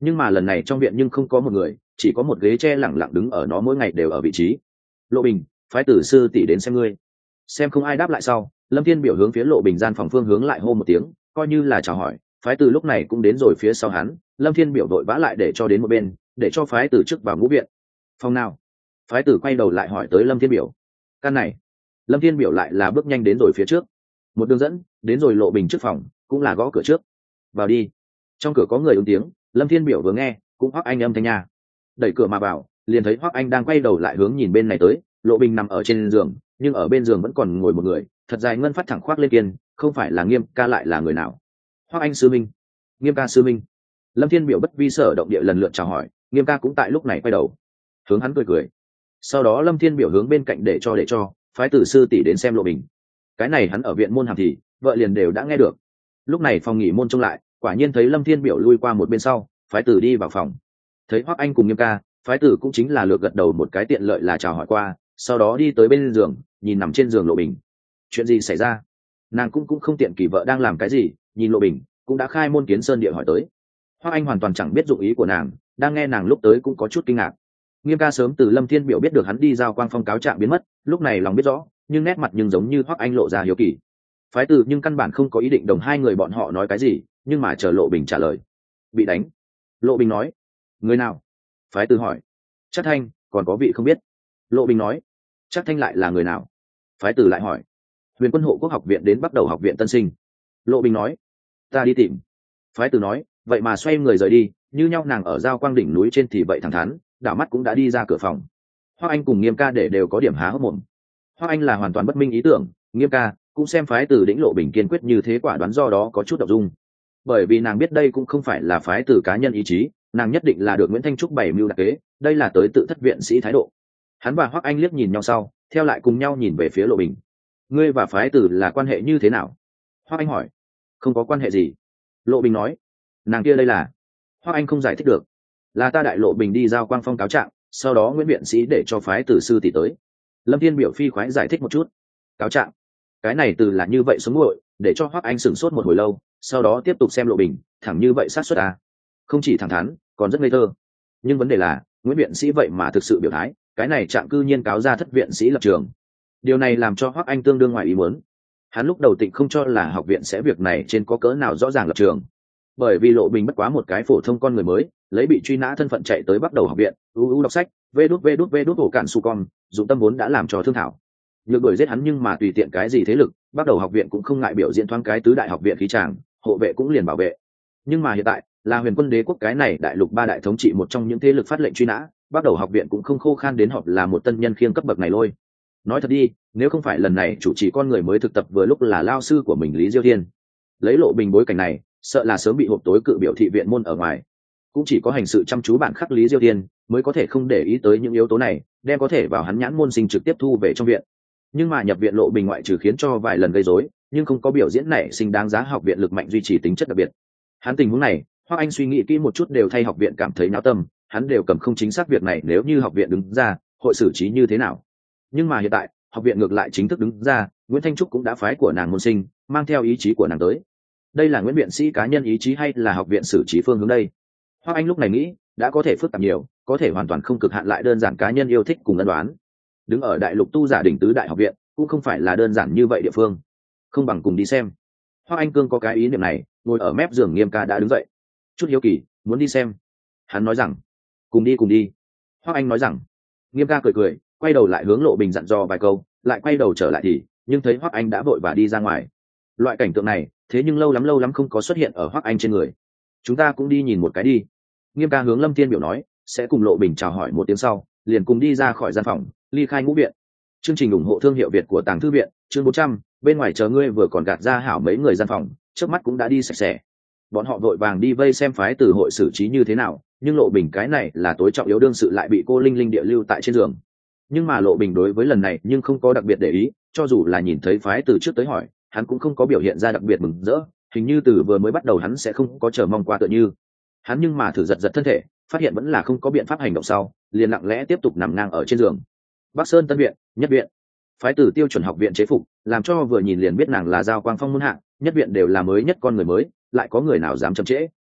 [SPEAKER 1] nhưng mà lần này trong viện nhưng không có một người, chỉ có một ghế tre lẳng lặng đứng ở nó, mỗi ngày đều ở vị trí. Lộ Bình, phái tử sư tỷ đến xem ngươi. Xem không ai đáp lại sau, Lâm Thiên Biểu hướng phía Lộ Bình gian phòng phương hướng lại hô một tiếng, coi như là chào hỏi. Phái tử lúc này cũng đến rồi phía sau hắn. Lâm Thiên Biểu vội vã lại để cho đến một bên, để cho phái tử trước vào ngũ viện. Phòng nào? Phái tử quay đầu lại hỏi tới Lâm Thiên Biểu. Căn này. Lâm Thiên Biểu lại là bước nhanh đến rồi phía trước, một đường dẫn đến rồi Lộ Bình trước phòng, cũng là gõ cửa trước. Vào đi. Trong cửa có người ứng tiếng. Lâm Thiên Biểu vừa nghe, cũng Hoắc Anh âm thanh nhà. Đẩy cửa mà vào, liền thấy Hoắc Anh đang quay đầu lại hướng nhìn bên này tới. Lộ Bình nằm ở trên giường, nhưng ở bên giường vẫn còn ngồi một người, thật dài ngân phát thẳng khoác lên kiên, không phải là Nghiêm ca lại là người nào? Hoắc Anh sư minh. Nghiêm ca sư minh. Lâm Thiên Biểu bất vi sở động địa lần lượt chào hỏi. Nghiêm ca cũng tại lúc này quay đầu hướng hắn cười cười. Sau đó Lâm Thiên Biểu hướng bên cạnh để cho phái tử sư tỷ đến xem Lộ Bình. Cái này hắn ở viện môn hàm thì vợ liền đều đã nghe được. Lúc này phòng nghỉ môn trông lại, quả nhiên thấy Lâm Thiên Biểu lui qua một bên sau, phái tử đi vào phòng. Thấy Hoắc Anh cùng Nghiêm ca, phái tử cũng chính là lược gật đầu một cái tiện lợi là chào hỏi qua, sau đó đi tới bên giường, nhìn nằm trên giường Lộ Bình. Chuyện gì xảy ra? Nàng cũng không tiện kỳ vợ đang làm cái gì, nhìn Lộ Bình cũng đã khai môn kiến sơn địa hỏi tới. Hoắc Anh hoàn toàn chẳng biết dụng ý của nàng, đang nghe nàng lúc tới cũng có chút kinh ngạc. Nghiêm ca sớm từ Lâm Thiên Biểu biết được hắn đi giao quang phong cáo trạng biến mất, lúc này lòng biết rõ, nhưng nét mặt nhưng giống như Hoắc Anh lộ ra hiếu kỳ. Phái tử nhưng căn bản không có ý định đồng hai người bọn họ nói cái gì, nhưng mà chờ Lộ Bình trả lời. Bị đánh. Lộ Bình nói. Người nào? Phái tử hỏi. Chắc Thanh, còn có vị không biết. Lộ Bình nói. Chắc Thanh lại là người nào? Phái tử lại hỏi. Huyền Quân Hộ Quốc học viện đến bắt đầu học viện tân sinh. Lộ Bình nói. Ta đi tìm. Phái tử nói. Vậy mà xoay người rời đi, như nhau nàng ở giao quang đỉnh núi trên thì vậy thẳng thắn, đảo mắt cũng đã đi ra cửa phòng. Hoắc Anh cùng Nghiêm ca để đều có điểm há hốc mồm. Hoắc Anh là hoàn toàn bất minh ý tưởng, Nghiêm ca cũng xem phái tử đĩnh Lộ Bình kiên quyết như thế, quả đoán do đó có chút động dung. Bởi vì nàng biết đây cũng không phải là phái tử cá nhân ý chí, nàng nhất định là được Nguyễn Thanh Trúc bày mưu đặc kế, đây là tới tự thất viện sĩ thái độ. Hắn và Hoắc Anh liếc nhìn nhau sau, theo lại cùng nhau nhìn về phía Lộ Bình. Ngươi và phái tử là quan hệ như thế nào? Hoắc Anh hỏi. Không có quan hệ gì. Lộ Bình nói. Nàng kia đây là? Hoắc Anh không giải thích được. Là ta đại Lộ Bình đi giao quang phong cáo trạng, sau đó Nguyễn viện sĩ để cho phái tử sư tỷ tới. Lâm Thiên Biểu phi khoái giải thích một chút. Cáo trạng? Cái này từ là như vậy xuống nguội, để cho Hoắc Anh sửng sốt một hồi lâu, sau đó tiếp tục xem Lộ Bình, thẳng như vậy sát suất à? Không chỉ thẳng thắn, còn rất ngây thơ. Nhưng vấn đề là, Nguyễn viện sĩ vậy mà thực sự biểu thái, cái này trạng cư nhiên cáo ra thất viện sĩ lập trường. Điều này làm cho Hoắc Anh tương đương ngoài ý muốn. Hắn lúc đầu tịnh không cho là học viện sẽ việc này trên có cỡ nào rõ ràng lập trường. Bởi vì Lộ Bình bất quá một cái phổ thông con người mới, lấy bị truy nã thân phận chạy tới bắt đầu học viện, đọc sách, vê đút ổ cản su con, dụng tâm vốn đã làm cho thương thảo. Nhược đuổi giết hắn nhưng mà tùy tiện cái gì thế lực, bắt đầu học viện cũng không ngại biểu diễn thoáng cái tứ đại học viện khí tràng, hộ vệ cũng liền bảo vệ. Nhưng mà hiện tại, là Huyền Quân Đế quốc cái này đại lục ba đại thống trị một trong những thế lực phát lệnh truy nã, bắt đầu học viện cũng không khô khan đến họp là một tân nhân khiêng cấp bậc này lôi. Nói thật đi, nếu không phải lần này chủ trì con người mới thực tập vừa lúc là lao sư của mình Lý Diêu Thiên, lấy Lộ Bình bối cảnh này, sợ là sớm bị hộp tối cự biểu thị viện môn ở ngoài. Cũng chỉ có hành sự chăm chú bản khắc Lý Diêu Thiên mới có thể không để ý tới những yếu tố này, đem có thể vào hắn nhãn môn sinh trực tiếp thu về trong viện. Nhưng mà nhập viện Lộ Bình ngoại trừ khiến cho vài lần gây rối, nhưng không có biểu diễn này sinh đáng giá học viện lực mạnh duy trì tính chất đặc biệt. Hắn tình huống này, Hoắc Anh suy nghĩ kỹ một chút đều thay học viện cảm thấy náo tâm, hắn đều cầm không chính xác việc này nếu như học viện đứng ra, hội xử trí như thế nào. Nhưng mà hiện tại, học viện ngược lại chính thức đứng ra, Nguyễn Thanh Trúc cũng đã phái của nàng môn sinh, mang theo ý chí của nàng tới. Đây là Nguyễn viện sĩ cá nhân ý chí hay là học viện xử trí phương hướng đây? Hoắc Anh lúc này nghĩ, đã có thể phức tạp nhiều, có thể hoàn toàn không cực hạn lại đơn giản cá nhân yêu thích cùng ân đoán. Đứng ở đại lục tu giả đỉnh tứ đại học viện, cũng không phải là đơn giản như vậy địa phương. Không bằng cùng đi xem. Hoắc Anh cương có cái ý niệm này, ngồi ở mép giường Nghiêm ca đã đứng dậy. Chút hiếu kỳ, muốn đi xem. Hắn nói rằng, cùng đi. Hoắc Anh nói rằng, Nghiêm ca cười, quay đầu lại hướng Lộ Bình dặn dò vài câu, lại quay đầu trở lại thì, nhưng thấy Hoắc Anh đã vội và đi ra ngoài. Loại cảnh tượng này, thế nhưng lâu lắm không có xuất hiện ở Hoắc Anh trên người. Chúng ta cũng đi nhìn một cái đi. Nghiêm ca hướng Lâm Thiên Biểu nói, sẽ cùng Lộ Bình chào hỏi một tiếng sau, liền cùng đi ra khỏi gian phòng, ly khai ngũ viện. Chương trình ủng hộ thương hiệu Việt của Tàng Thư viện, chương 400, bên ngoài chờ ngươi vừa còn gạt ra hảo mấy người gian phòng, trước mắt cũng đã đi sạch sẽ. Bọn họ vội vàng đi vây xem phái tử hội xử trí như thế nào, nhưng Lộ Bình cái này là tối trọng yếu đương sự lại bị cô Linh Linh địa lưu tại trên giường. Nhưng mà Lộ Bình đối với lần này nhưng không có đặc biệt để ý, cho dù là nhìn thấy phái tử trước tới hỏi, hắn cũng không có biểu hiện ra đặc biệt mừng rỡ, hình như từ vừa mới bắt đầu hắn sẽ không có chờ mong qua tựa như. Hắn nhưng mà thử giật thân thể, phát hiện vẫn là không có biện pháp hành động sau, liền lặng lẽ tiếp tục nằm ngang ở trên giường. Bắc Sơn Tân viện, Nhất viện. Phái tử tiêu chuẩn học viện chế phục, làm cho vừa nhìn liền biết nàng là giao quang phong môn hạng, Nhất viện đều là mới nhất con người mới, lại có người nào dám chậm trễ.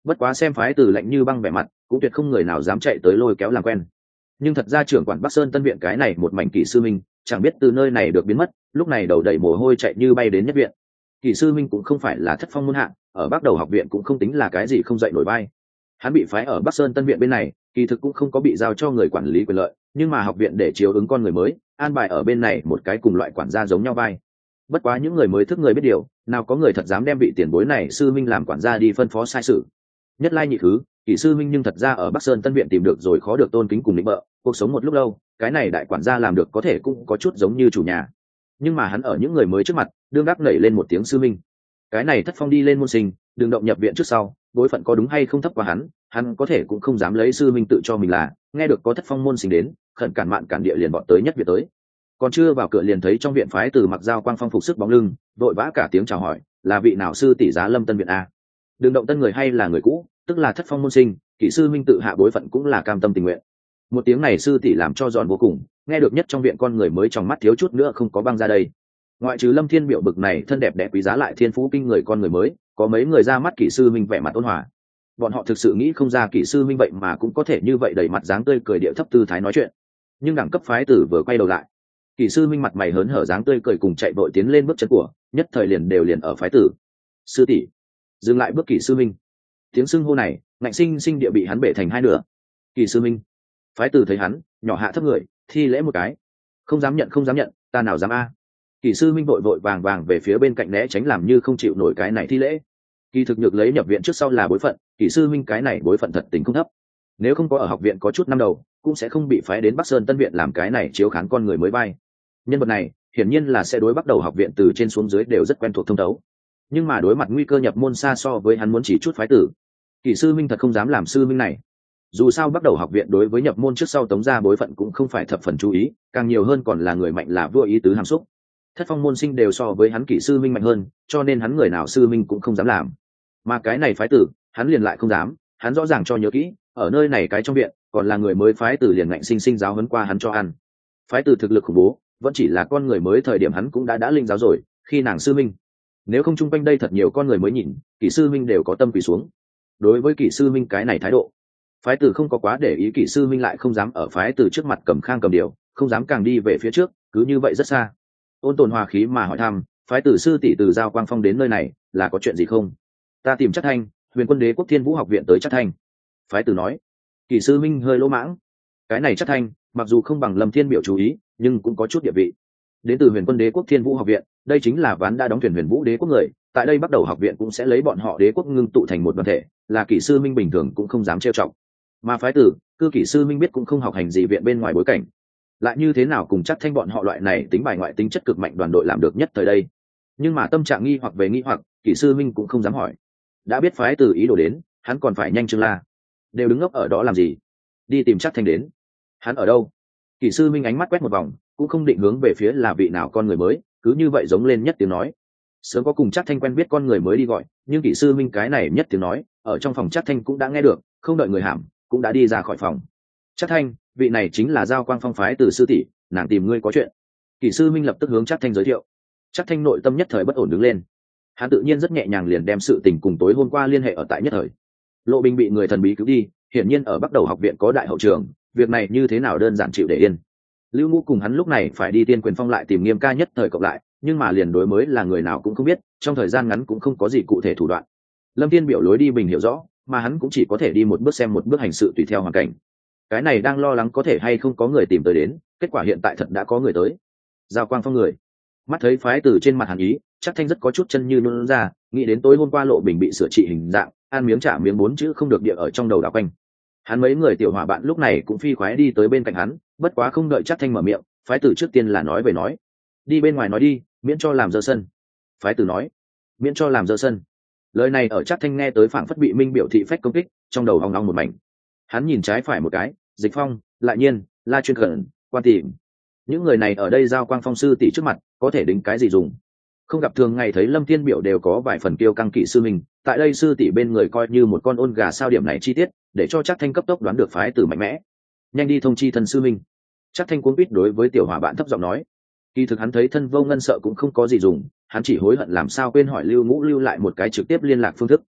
[SPEAKER 1] Bất quá xem phái tử lạnh như băng vẻ mặt, cũng tuyệt không người nào dám chạy tới lôi kéo làm quen. Nhưng thật ra trưởng quản Bắc Sơn Tân viện cái này một mảnh kỹ sư minh, chẳng biết từ nơi này được biến mất, lúc này đầu đầy mồ hôi chạy như bay đến nhất viện. Kỹ sư minh cũng không phải là thất phong môn hạng, ở Bắc Đầu học viện cũng không tính là cái gì không dậy nổi bay. Hắn bị phái ở Bắc Sơn Tân viện bên này, kỳ thực cũng không có bị giao cho người quản lý quyền lợi, nhưng mà học viện để chiếu ứng con người mới, an bài ở bên này một cái cùng loại quản gia giống nhau vai. Bất quá những người mới thức người biết điều, nào có người thật dám đem vị tiền bối này sư minh làm quản gia đi phân phó sai sự. Nhất lai nhị thứ, kỹ sư minh nhưng thật ra ở Bắc Sơn Tân viện tìm được rồi khó được tôn kính cùng lĩnh vợ, cuộc sống một lúc lâu, cái này đại quản gia làm được có thể cũng có chút giống như chủ nhà. Nhưng mà hắn ở những người mới trước mặt, đương đáp nảy lên một tiếng sư minh. Cái này thất phong đi lên môn sinh, đừng động nhập viện trước sau, bối phận có đúng hay không thấp qua hắn có thể cũng không dám lấy sư minh tự cho mình là, nghe được có thất phong môn sinh đến, khẩn cản mạn cản địa liền bọn tới nhất viện tới. Còn chưa vào cửa liền thấy trong viện phái từ mặc dao quang phong phục sức bóng lưng, vội vã cả tiếng chào hỏi, là vị nào sư tỷ giá Lâm Tân viện a? Đừng động tân người hay là người cũ, tức là thất phong môn sinh, kỹ sư minh tự hạ bối phận cũng là cam tâm tình nguyện. Một tiếng này sư tỷ làm cho giòn vô cùng, nghe được nhất trong viện con người mới trong mắt thiếu chút nữa không có băng ra đây. Ngoại trừ Lâm Thiên Biểu bực này thân đẹp đẽ quý giá lại thiên phú kinh người con người mới, có mấy người ra mắt kỹ sư minh vẻ mặt ôn hòa. Bọn họ thực sự nghĩ không ra kỹ sư minh vậy mà cũng có thể như vậy đầy mặt dáng tươi cười điệu thấp tư thái nói chuyện. Nhưng đẳng cấp phái tử vừa quay đầu lại, kỹ sư minh mặt mày hớn hở dáng tươi cười cùng chạy vội tiến lên bước chân của, nhất thời liền ở phái tử. Sư tỷ, dừng lại bước kỹ sư minh. Tiếng xưng hô này, ngạnh sinh sinh địa bị hắn bể thành hai nửa. Kỹ sư minh. Phái tử thấy hắn, nhỏ hạ thấp người, thi lễ một cái. Không dám nhận, ta nào dám a. Kỹ sư minh vội vàng về phía bên cạnh né tránh làm như không chịu nổi cái này thi lễ. Kỳ thực nhược lấy nhập viện trước sau là bối phận, kỹ sư minh cái này bối phận thật tình không thấp. Nếu không có ở học viện có chút năm đầu, cũng sẽ không bị phái đến Bắc Sơn Tân viện làm cái này chiếu khán con người mới bay. Nhân vật này hiển nhiên là sẽ đối bắt đầu học viện từ trên xuống dưới đều rất quen thuộc thông thấu. Nhưng mà đối mặt nguy cơ nhập môn xa so với hắn muốn chỉ chút phái tử, kỹ sư minh thật không dám làm sư minh này. Dù sao bắt đầu học viện đối với nhập môn trước sau tống gia bối phận cũng không phải thập phần chú ý, càng nhiều hơn còn là người mạnh là vua ý tứ hàm xúc. Thất phong môn sinh đều so với hắn kỹ sư minh mạnh hơn, cho nên hắn người nào sư minh cũng không dám làm. Mà cái này phái tử, hắn liền lại không dám, hắn rõ ràng cho nhớ kỹ, ở nơi này cái trong viện, còn là người mới phái tử liền ngạnh sinh sinh giáo huấn qua hắn cho ăn. Phái tử thực lực khủng bố, vẫn chỉ là con người mới thời điểm hắn cũng đã linh giáo rồi, khi nàng sư minh. Nếu không chung quanh đây thật nhiều con người mới nhìn, kỹ sư minh đều có tâm quỳ xuống. Đối với kỹ sư minh cái này thái độ, phái tử không có quá để ý, kỹ sư minh lại không dám ở phái tử trước mặt cầm khang cầm điều, không dám càng đi về phía trước, cứ như vậy rất xa. Ôn tồn hòa khí mà hỏi thăm, phái tử sư tỷ từ giao quang phong đến nơi này là có chuyện gì không? Ta tìm Chắc Thanh, Huyền Quân Đế Quốc Thiên Vũ học viện tới Chắc Thanh. Phái tử nói. Kỷ sư minh hơi lỗ mãng. Cái này Chắc Thanh mặc dù không bằng Lâm Thiên Biểu chú ý, nhưng cũng có chút địa vị. Đến từ Huyền Quân Đế Quốc Thiên Vũ học viện, đây chính là ván đã đóng thuyền Huyền Vũ Đế Quốc người, tại đây bắt đầu học viện cũng sẽ lấy bọn họ đế quốc ngưng tụ thành một đoàn thể, là kỷ sư minh bình thường cũng không dám trêu chọc. Mà phái tử, cư kỷ sư minh biết cũng không học hành gì viện bên ngoài bối cảnh, lại như thế nào cùng Chắc Thanh bọn họ loại này tính bài ngoại tính chất cực mạnh đoàn đội làm được nhất thời đây. Nhưng mà tâm trạng nghi hoặc về nghi hoặc, kỷ sư minh cũng không dám hỏi. Đã biết phái tử ý đồ đến, hắn còn phải nhanh chừng la. Đều đứng ngốc ở đó làm gì? Đi tìm Chắc Thanh đến. Hắn ở đâu? Kỷ sư minh ánh mắt quét một vòng, cũng không định hướng về phía là vị nào con người mới, cứ như vậy giống lên nhất tiếng nói. Sớm có cùng Chắc Thanh quen biết con người mới đi gọi, nhưng kỷ sư minh cái này nhất tiếng nói, ở trong phòng Chắc Thanh cũng đã nghe được, không đợi người hàm, cũng đã đi ra khỏi phòng. Chắc Thanh, vị này chính là Giao Quang Phong phái từ sư tỷ, nàng tìm ngươi có chuyện. Kỷ sư minh lập tức hướng Chắc Thanh giới thiệu. Chắc Thanh nội tâm nhất thời bất ổn đứng lên. Hắn tự nhiên rất nhẹ nhàng liền đem sự tình cùng tối hôm qua liên hệ ở tại nhất thời. Lộ Bình bị người thần bí cứu đi, hiển nhiên ở bắt đầu học viện có đại hậu trường, việc này như thế nào đơn giản chịu để yên. Lưu Ngũ cùng hắn lúc này phải đi Tiên Quyền Phong lại tìm Nghiêm Ca nhất thời cộng lại, nhưng mà liền đối mới là người nào cũng không biết, trong thời gian ngắn cũng không có gì cụ thể thủ đoạn. Lâm Thiên Biểu lối đi bình hiểu rõ, mà hắn cũng chỉ có thể đi một bước xem một bước hành sự tùy theo hoàn cảnh. Cái này đang lo lắng có thể hay không có người tìm tới đến, kết quả hiện tại thật đã có người tới. Giao Quang Phong người. Mắt thấy phái từ trên mặt hàn ý, Chắc Thanh rất có chút chân như nôn ra, nghĩ đến tối hôm qua Lộ Bình bị sửa trị hình dạng, ăn miếng trả miếng bốn chữ không được địa ở trong đầu đảo quanh. Hắn mấy người tiểu hỏa bạn lúc này cũng phi khoái đi tới bên cạnh hắn, bất quá không đợi Chắc Thanh mở miệng, phái tử trước tiên là nói về nói. Đi bên ngoài nói đi, miễn cho làm dơ sân. Phái tử nói. Miễn cho làm dơ sân. Lời này ở Chắc Thanh nghe tới phảng phất bị Minh biểu thị phách công kích, trong đầu ong ong một mảnh. Hắn nhìn trái phải một cái, Dịch Phong, Lại Nhiên, La Chuyên Cẩn, Quan Tìm. Những người này ở đây Giao Quang Phong sư tỷ trước mặt, có thể đính cái gì dùng? Không gặp thường ngày thấy Lâm Thiên Biểu đều có vài phần kiêu căng kỵ sư mình, tại đây sư tỷ bên người coi như một con ôn gà sao điểm này chi tiết, để cho Chắc Thanh cấp tốc đoán được phái tử mạnh mẽ. Nhanh đi thông chi thân sư minh. Chắc Thanh cuống quýt đối với tiểu hỏa bạn thấp giọng nói. Kỳ thực hắn thấy thân vô ngân sợ cũng không có gì dùng, hắn chỉ hối hận làm sao quên hỏi Lưu Ngũ lưu lại một cái trực tiếp liên lạc phương thức.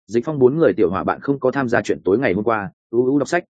[SPEAKER 1] Dịch Phong bốn người tiểu hỏa bạn không có tham gia chuyện tối ngày hôm qua, đọc sách,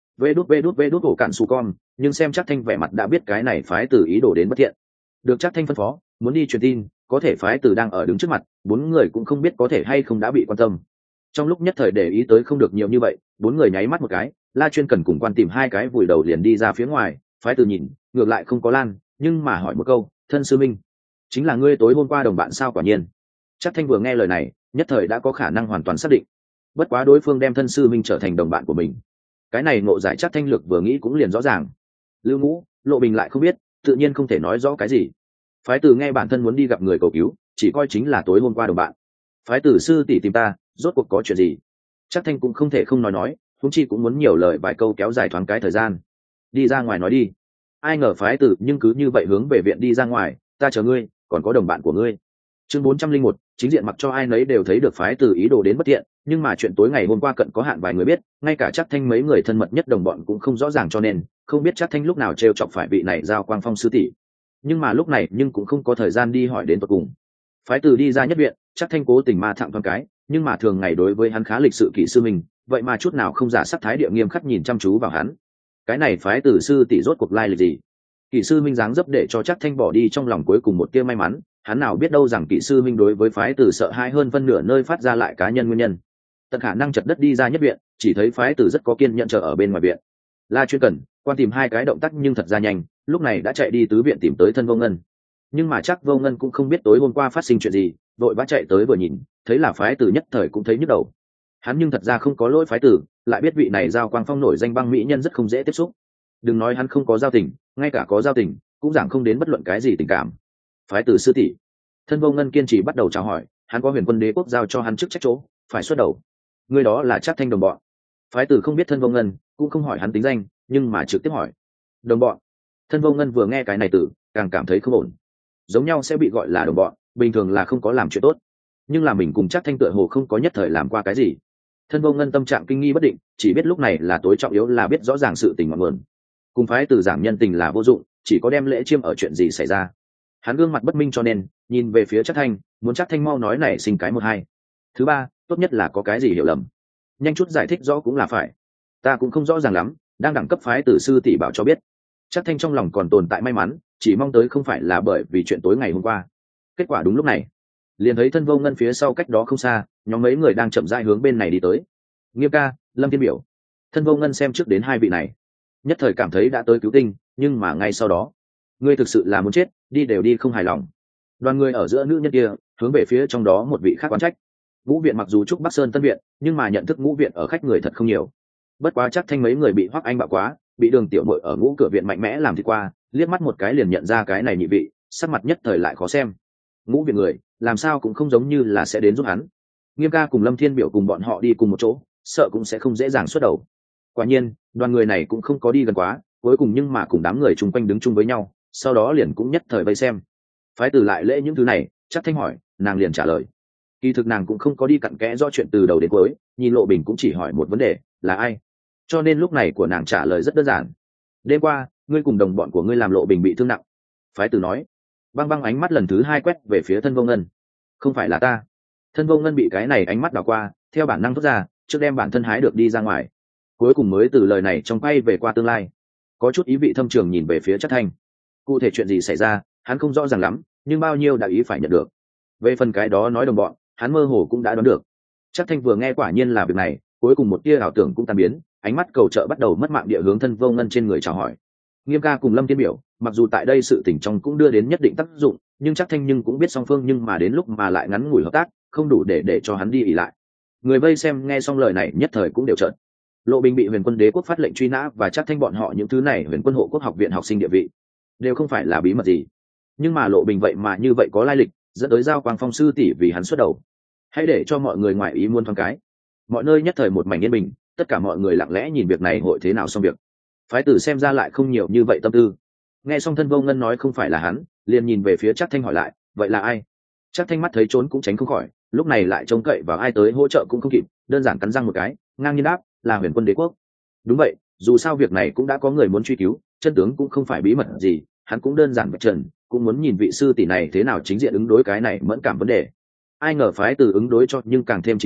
[SPEAKER 1] vê đút ổ cạn su con, nhưng xem chắc thanh vẻ mặt đã biết cái này phái tử ý đồ đến bất thiện. Được chắc thanh phân phó, muốn đi truyền tin, có thể phái tử đang ở đứng trước mặt, bốn người cũng không biết có thể hay không đã bị quan tâm. Trong lúc nhất thời để ý tới không được nhiều như vậy, bốn người nháy mắt một cái, La Chuyên cần cùng quan tìm hai cái vùi đầu liền đi ra phía ngoài, phái tử nhìn, ngược lại không có lan, nhưng mà hỏi một câu, thân sư minh, chính là ngươi tối hôm qua đồng bạn sao? Quả nhiên. Chắc thanh vừa nghe lời này, nhất thời đã có khả năng hoàn toàn xác định. Bất quá đối phương đem thân sư minh trở thành đồng bạn của mình, cái này ngộ giải chắc thanh lược vừa nghĩ cũng liền rõ ràng. Lưu Ngũ, Lộ Bình lại không biết, tự nhiên không thể nói rõ cái gì. Phái tử nghe bản thân muốn đi gặp người cầu cứu, chỉ coi chính là tối hôm qua đồng bạn. Phái tử sư tỷ tìm ta, rốt cuộc có chuyện gì? Chắc thanh cũng không thể không nói, huống chi cũng muốn nhiều lời vài câu kéo dài thoáng cái thời gian. Đi ra ngoài nói đi. Ai ngờ phái tử nhưng cứ như vậy hướng về viện đi ra ngoài, ta chờ ngươi, còn có đồng bạn của ngươi. Chương 401, chính diện mặc cho ai nấy đều thấy được phái tử ý đồ đến bất thiện, nhưng mà chuyện tối ngày hôm qua cận có hạn vài người biết, ngay cả chắc thanh mấy người thân mật nhất đồng bọn cũng không rõ ràng, cho nên không biết chắc thanh lúc nào trêu chọc phải vị này giao quang phong sư tỷ. Nhưng mà lúc này nhưng cũng không có thời gian đi hỏi đến tận cùng. Phái tử đi ra nhất viện, chắc thanh cố tình ma thẳng thoáng cái, nhưng mà thường ngày đối với hắn khá lịch sự kỹ sư mình, vậy mà chút nào không giả sắc thái địa nghiêm khắc nhìn chăm chú vào hắn. Cái này phái tử sư tỷ rốt cuộc lai lịch gì? Kỹ sư minh dáng dấp để cho chắc thanh bỏ đi trong lòng cuối cùng một tia may mắn, hắn nào biết đâu rằng kỹ sư minh đối với phái tử sợ hãi hơn phân nửa nơi phát ra lại cá nhân nguyên nhân. Tận khả năng chật đất đi ra nhất viện, chỉ thấy phái tử rất có kiên nhẫn chờ ở bên ngoài viện. La Chuyên cần quan tìm hai cái động tác nhưng thật ra nhanh, lúc này đã chạy đi tứ viện tìm tới thân Vô Ngân. Nhưng mà chắc Vô Ngân cũng không biết tối hôm qua phát sinh chuyện gì, đội vã chạy tới vừa nhìn, thấy là phái tử nhất thời cũng thấy nhức đầu. Hắn nhưng thật ra không có lỗi phái tử, lại biết vị này giao quang phong nổi danh băng mỹ nhân rất không dễ tiếp xúc. Đừng nói hắn không có giao tình, ngay cả có giao tình cũng giảng không đến bất luận cái gì tình cảm. Phái tử sư tỷ, thân Vô Ngân kiên trì bắt đầu chào hỏi, hắn có Huyền Quân Đế quốc giao cho hắn chức trách chỗ, phải xuất đầu. Người đó là chắc thanh đồng bọn. Phái tử không biết thân Vô Ngân, cũng không hỏi hắn tính danh, nhưng mà trực tiếp hỏi đồng bọn. Thân Vô Ngân vừa nghe cái này tử, càng cảm thấy không ổn. Giống nhau sẽ bị gọi là đồng bọn, bình thường là không có làm chuyện tốt, nhưng là mình cùng chắc thanh tựa hồ không có nhất thời làm qua cái gì. Thân Vô Ngân tâm trạng kinh nghi bất định, chỉ biết lúc này là tối trọng yếu là biết rõ ràng sự tình ngọn nguồn. Cùng phái tử giảng nhân tình là vô dụng, chỉ có đem lễ chiêm ở chuyện gì xảy ra. Hắn gương mặt bất minh cho nên nhìn về phía chắc thanh, muốn chắc thanh mau nói nảy sinh cái một hai. Thứ ba, tốt nhất là có cái gì hiểu lầm, nhanh chút giải thích rõ cũng là phải. Ta cũng không rõ ràng lắm, đang đẳng cấp phái tử sư tỷ bảo cho biết. Chắc thanh trong lòng còn tồn tại may mắn, chỉ mong tới không phải là bởi vì chuyện tối ngày hôm qua. Kết quả đúng lúc này, liền thấy thân Vô Ngân phía sau cách đó không xa, nhóm mấy người đang chậm rãi hướng bên này đi tới. Nghiêm ca, Lâm Thiên Biểu. Thân Vô Ngân xem trước đến hai vị này, nhất thời cảm thấy đã tới cứu tinh, nhưng mà ngay sau đó, ngươi thực sự là muốn chết, đi đều đi không hài lòng. Đoàn người ở giữa nữ nhân kia hướng về phía trong đó một vị khác oán trách. Ngũ viện mặc dù trúc Bắc Sơn Tân viện, nhưng mà nhận thức Ngũ viện ở khách người thật không nhiều. Bất quá chắc thanh mấy người bị Hoắc Anh bạo quá, bị Đường tiểu muội ở Ngũ cửa viện mạnh mẽ làm thì qua, liếc mắt một cái liền nhận ra cái này nhị vị, sắc mặt nhất thời lại khó xem. Ngũ viện người làm sao cũng không giống như là sẽ đến giúp hắn. Nghiêm ca cùng Lâm Thiên Biểu cùng bọn họ đi cùng một chỗ, sợ cũng sẽ không dễ dàng xuất đầu. Quả nhiên đoàn người này cũng không có đi gần quá, cuối cùng nhưng mà cùng đám người chung quanh đứng chung với nhau, sau đó liền cũng nhất thời vây xem. Phái tử lại lễ những thứ này, chắc thanh hỏi, nàng liền trả lời. Kỳ thực nàng cũng không có đi cặn kẽ rõ chuyện từ đầu đến cuối, nhìn Lộ Bình cũng chỉ hỏi một vấn đề, là ai. Cho nên lúc này của nàng trả lời rất đơn giản. Đêm qua ngươi cùng đồng bọn của ngươi làm Lộ Bình bị thương nặng. Phái tử nói. Băng băng ánh mắt lần thứ hai quét về phía thân Vô Ngân. Không phải là ta. Thân Vô Ngân bị cái này ánh mắt đảo qua, theo bản năng thốt ra, trước đem bản thân hái được đi ra ngoài. Cuối cùng mới từ lời này trong quay về qua tương lai, có chút ý vị thâm trường nhìn về phía chắc thanh. Cụ thể chuyện gì xảy ra hắn không rõ ràng lắm, nhưng bao nhiêu đạo ý phải nhận được. Về phần cái đó nói đồng bọn, hắn mơ hồ cũng đã đoán được. Chắc thanh vừa nghe quả nhiên là việc này, cuối cùng một tia ảo tưởng cũng tan biến, ánh mắt cầu trợ bắt đầu mất mạng địa hướng thân Vô Ngân trên người chào hỏi. Nghiêm ca cùng Lâm Thiên Biểu mặc dù tại đây sự tình trong cũng đưa đến nhất định tác dụng, nhưng chắc thanh nhưng cũng biết song phương nhưng mà đến lúc mà lại ngắn ngủi hợp tác, không đủ để cho hắn đi ỉ lại. Người vây xem nghe xong lời này nhất thời cũng đều trợn. Lộ Bình bị Huyền Quân Đế quốc phát lệnh truy nã và chắc thanh bọn họ những thứ này Huyền Quân Hộ Quốc học viện học sinh địa vị đều không phải là bí mật gì, nhưng mà Lộ Bình vậy mà như vậy có lai lịch, dẫn tới giao quang phong sư tỷ vì hắn xuất đầu. Hãy để cho mọi người ngoài ý muốn thoáng cái. Mọi nơi nhất thời một mảnh yên bình, tất cả mọi người lặng lẽ nhìn việc này hội thế nào xong việc. Phái tử xem ra lại không nhiều như vậy tâm tư. Nghe xong thân Vô Ngân nói không phải là hắn, liền nhìn về phía chắc thanh hỏi lại, vậy là ai? Chắc thanh mắt thấy trốn cũng tránh không khỏi, lúc này lại trông cậy vào ai tới hỗ trợ cũng không kịp, đơn giản cắn răng một cái, ngang nhiên đáp, là Huyền Quân Đế quốc. Đúng vậy, dù sao việc này cũng đã có người muốn truy cứu, chân tướng cũng không phải bí mật gì, hắn cũng đơn giản vạch trần, cũng muốn nhìn vị sư tỷ này thế nào chính diện ứng đối cái này mẫn cảm vấn đề. Ai ngờ phái tử ứng đối cho nhưng càng thêm chính diện,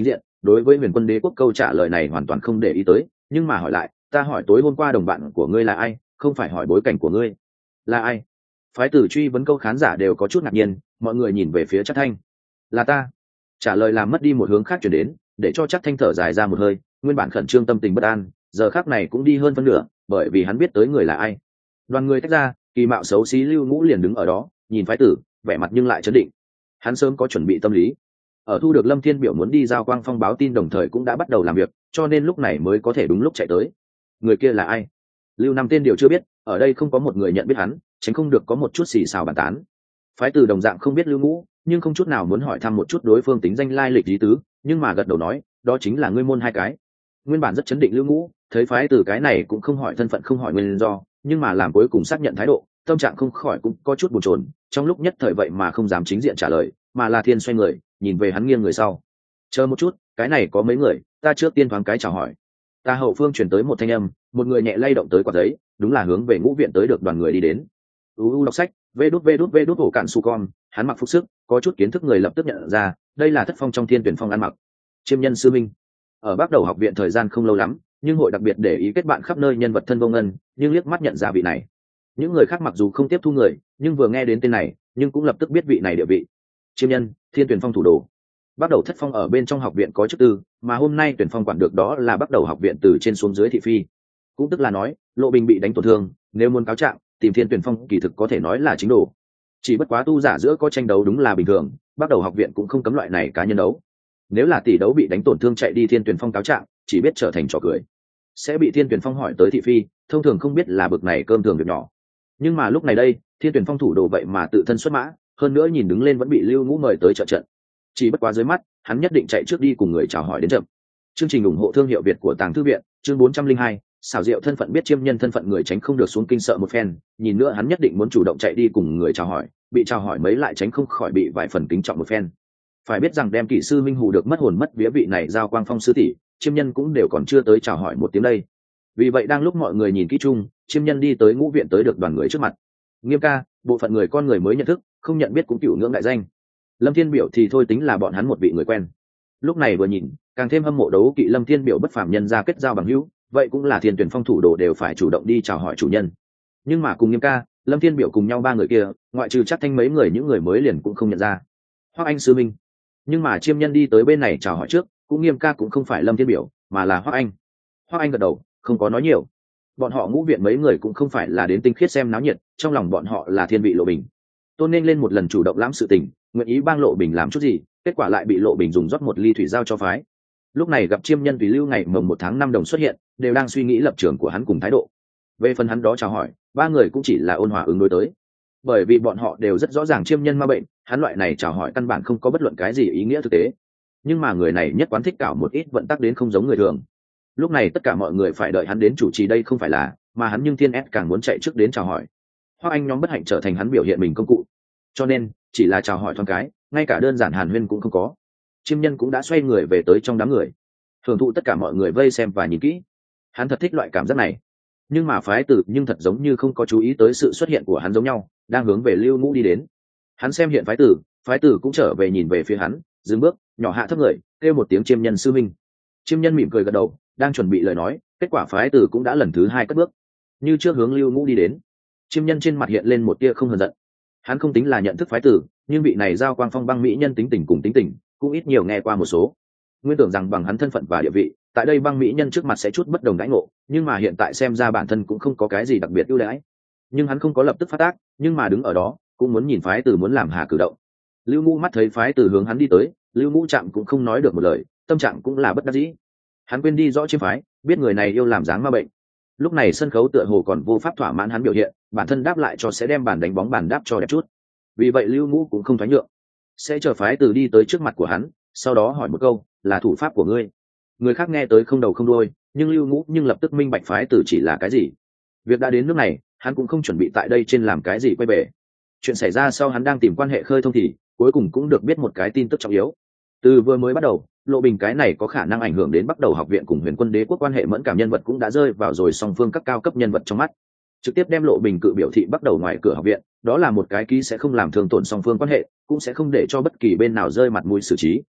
[SPEAKER 1] đối với huyền quân đế quốc câu trả lời này hoàn toàn không để ý tới, nhưng mà hỏi lại, ta hỏi tối hôm qua đồng bạn của ngươi là ai, không phải hỏi bối cảnh của ngươi. Là ai? Phái tử truy vấn câu, khán giả đều có chút ngạc nhiên, mọi người nhìn về phía Trác Thanh. Là ta. Trả lời làm mất đi một hướng khác chuyển đến, để cho Trác Thanh thở dài ra một hơi, nguyên bản khẩn trương tâm tình bất an giờ khác này cũng đi hơn phân nửa, bởi vì hắn biết tới người là ai. Đoàn người tách ra, kỳ mạo xấu xí Lưu Ngũ liền đứng ở đó, nhìn phái tử, vẻ mặt nhưng lại chấn định. Hắn sớm có chuẩn bị tâm lý, ở thu được Lâm Thiên Biểu muốn đi giao quang phong báo tin đồng thời cũng đã bắt đầu làm việc, cho nên lúc này mới có thể đúng lúc chạy tới. Người kia là ai? Lưu Năm tên điều chưa biết, ở đây không có một người nhận biết hắn, tránh không được có một chút xì xào bàn tán. Phái tử đồng dạng không biết Lưu Ngũ, nhưng không chút nào muốn hỏi thăm một chút đối phương tính danh lai lịch lý tứ, nhưng mà gật đầu nói, đó chính là ngươi môn hai cái. Nguyên bản rất chấn định Lưu Ngũ, thấy phái tử cái này cũng không hỏi thân phận, không hỏi nguyên do, nhưng mà làm cuối cùng xác nhận thái độ, tâm trạng không khỏi cũng có chút bồn chồn, trong lúc nhất thời vậy mà không dám chính diện trả lời, mà là thiên xoay người, nhìn về hắn nghiêng người sau. Chờ một chút, cái này có mấy người, ta trước tiên thoáng cái chào hỏi. Ta hậu phương chuyển tới một thanh âm, một người nhẹ lay động tới quạt giấy, đúng là hướng về Ngũ viện tới được đoàn người đi đến. Đọc sách, vê đút hổ cạn su con, hắn mặc phục sức, có chút kiến thức người lập tức nhận ra, đây là Thất Phong trong Thiên Tuyển Phong ăn mặc. Chiêm nhân sư minh. Ở Bắc Đầu học viện thời gian không lâu lắm, nhưng hội đặc biệt để ý kết bạn khắp nơi nhân vật thân vô ngân, nhưng liếc mắt nhận ra vị này. Những người khác mặc dù không tiếp thu người, nhưng vừa nghe đến tên này, nhưng cũng lập tức biết vị này địa vị. Chiêm nhân, Thiên Tuyển Phong thủ đồ. Bắc Đầu Thất Phong ở bên trong học viện có chức tư, mà hôm nay Tuyển Phong quản được đó là Bắc Đầu học viện từ trên xuống dưới thị phi. Cũng tức là nói, Lộ Bình bị đánh tổn thương, nếu muốn cáo trạng, tìm Thiên Tuyển Phong kỳ thực có thể nói là chính đồ. Chỉ bất quá tu giả giữa có tranh đấu đúng là bình thường, Bắc Đầu học viện cũng không cấm loại này cá nhân đấu. Nếu là tỷ đấu bị đánh tổn thương chạy đi Thiên Tuyển Phong cáo trạng, chỉ biết trở thành trò cười, sẽ bị Thiên Tuyển Phong hỏi tới thị phi, thông thường không biết là bực này cơm thường việc nhỏ. Nhưng mà lúc này đây, Thiên Tuyển Phong thủ đồ vậy mà tự thân xuất mã, hơn nữa nhìn đứng lên vẫn bị Lưu Ngũ mời tới trợ trận. Chỉ bất quá dưới mắt, hắn nhất định chạy trước đi cùng người chào hỏi đến chậm. Chương trình ủng hộ thương hiệu Việt của Tàng Thư viện, chương 402, xảo diệu thân phận biết chiêm nhân thân phận người tránh không được xuống kinh sợ một phen, nhìn nữa hắn nhất định muốn chủ động chạy đi cùng người chào hỏi, bị chào hỏi mấy lại tránh không khỏi bị vài phần kính trọng một phen. Phải biết rằng đem kỹ sư minh hù được mất hồn mất vía vị này giao quang phong sư tỷ, chiêm nhân cũng đều còn chưa tới chào hỏi một tiếng đây. Vì vậy đang lúc mọi người nhìn kỹ chung, chiêm nhân đi tới Ngũ viện tới được đoàn người trước mặt. Nghiêm ca, bộ phận người con người mới nhận thức, không nhận biết cũng cửu ngưỡng đại danh. Lâm Thiên Biểu thì thôi tính là bọn hắn một vị người quen. Lúc này vừa nhìn, càng thêm hâm mộ đấu kỵ Lâm Thiên Biểu bất phàm nhân ra kết giao bằng hữu, vậy cũng là Thiên Tuyển Phong thủ đồ đều phải chủ động đi chào hỏi chủ nhân. Nhưng mà cùng Nghiêm ca, Lâm Thiên Biểu cùng nhau ba người kia, ngoại trừ chắc thanh mấy người những người mới liền cũng không nhận ra. Hoắc Anh sư minh. Nhưng mà chiêm nhân đi tới bên này chào hỏi trước, cũng Nghiêm ca cũng không phải Lâm Thiên Biểu, mà là Hoắc Anh. Hoắc Anh gật đầu, không có nói nhiều. Bọn họ Ngũ viện mấy người cũng không phải là đến tinh khiết xem náo nhiệt, trong lòng bọn họ là thiên vị Lộ Bình. Tôn nên lên một lần chủ động lãm sự tình, nguyện ý bang Lộ Bình làm chút gì, kết quả lại bị Lộ Bình dùng rót một ly thủy giao cho phái. Lúc này gặp chiêm nhân vì lưu ngày mồng 1 tháng 5 đồng xuất hiện, đều đang suy nghĩ lập trường của hắn cùng thái độ. Về phần hắn đó chào hỏi, ba người cũng chỉ là ôn hòa ứng đối tới, bởi vì bọn họ đều rất rõ ràng chiêm nhân ma bệnh, hắn loại này chào hỏi căn bản không có bất luận cái gì ý nghĩa thực tế. Nhưng mà người này nhất quán thích cảo một ít vận tắc đến không giống người thường. Lúc này tất cả mọi người phải đợi hắn đến chủ trì đây không phải là, mà hắn nhưng thiên ép càng muốn chạy trước đến chào hỏi. Hoắc Anh nhóm bất hạnh trở thành hắn biểu hiện mình công cụ, cho nên chỉ là chào hỏi thoáng cái, ngay cả đơn giản hàn huyên cũng không có. Chiêm nhân cũng đã xoay người về tới trong đám người, hưởng thụ tất cả mọi người vây xem và nhìn kỹ. Hắn thật thích loại cảm giác này, nhưng mà phái tử nhưng thật giống như không có chú ý tới sự xuất hiện của hắn giống nhau, đang hướng về Lưu Ngũ đi đến. Hắn xem hiện phái tử cũng trở về nhìn về phía hắn, dừng bước, nhỏ hạ thấp người, kêu một tiếng chiêm nhân sư minh. Chiêm nhân mỉm cười gật đầu, đang chuẩn bị lời nói, kết quả phái tử cũng đã lần thứ 2 cất bước, như trước hướng Lưu Ngũ đi đến. Chiêm nhân trên mặt hiện lên một tia không hờn giận. Hắn không tính là nhận thức phái tử, nhưng vị này giao quang phong băng mỹ nhân tính tình cùng tính tình, cũng ít nhiều nghe qua một số. Nguyên tưởng rằng bằng hắn thân phận và địa vị, tại đây băng mỹ nhân trước mặt sẽ chút bất đồng đãi ngộ, nhưng mà hiện tại xem ra bản thân cũng không có cái gì đặc biệt ưu đãi. Nhưng hắn không có lập tức phát tác, nhưng mà đứng ở đó, cũng muốn nhìn phái tử muốn làm hà cử động. Lưu Ngũ mắt thấy phái tử hướng hắn đi tới, Lưu Ngũ chạm cũng không nói được một lời, tâm trạng cũng là bất đắc dĩ. Hắn quên đi rõ chiêm phái, biết người này yêu làm dáng ma bệnh. Lúc này sân khấu tựa hồ còn vô pháp thỏa mãn hắn biểu hiện, bản thân đáp lại cho sẽ đem bàn đánh bóng bàn đáp cho đẹp chút. Vì vậy Lưu Ngũ cũng không thoái nhượng, sẽ chờ phái tử đi tới trước mặt của hắn, sau đó hỏi một câu, là thủ pháp của ngươi. Người khác nghe tới không đầu không đuôi, nhưng Lưu Ngũ nhưng lập tức minh bạch phái tử chỉ là cái gì. Việc đã đến nước này, hắn cũng không chuẩn bị tại đây trên làm cái gì quay về. Chuyện xảy ra sau hắn đang tìm quan hệ khơi thông thì cuối cùng cũng được biết một cái tin tức trọng yếu. Từ vừa mới bắt đầu, Lộ Bình cái này có khả năng ảnh hưởng đến Bắc Đầu học viện cùng Huyền Quân Đế quốc quan hệ mẫn cảm nhân vật cũng đã rơi vào rồi song phương các cao cấp nhân vật trong mắt. Trực tiếp đem Lộ Bình cự biểu thị Bắc Đầu ngoài cửa học viện, đó là một cái ký sẽ không làm thương tổn song phương quan hệ, cũng sẽ không để cho bất kỳ bên nào rơi mặt mũi xử trí.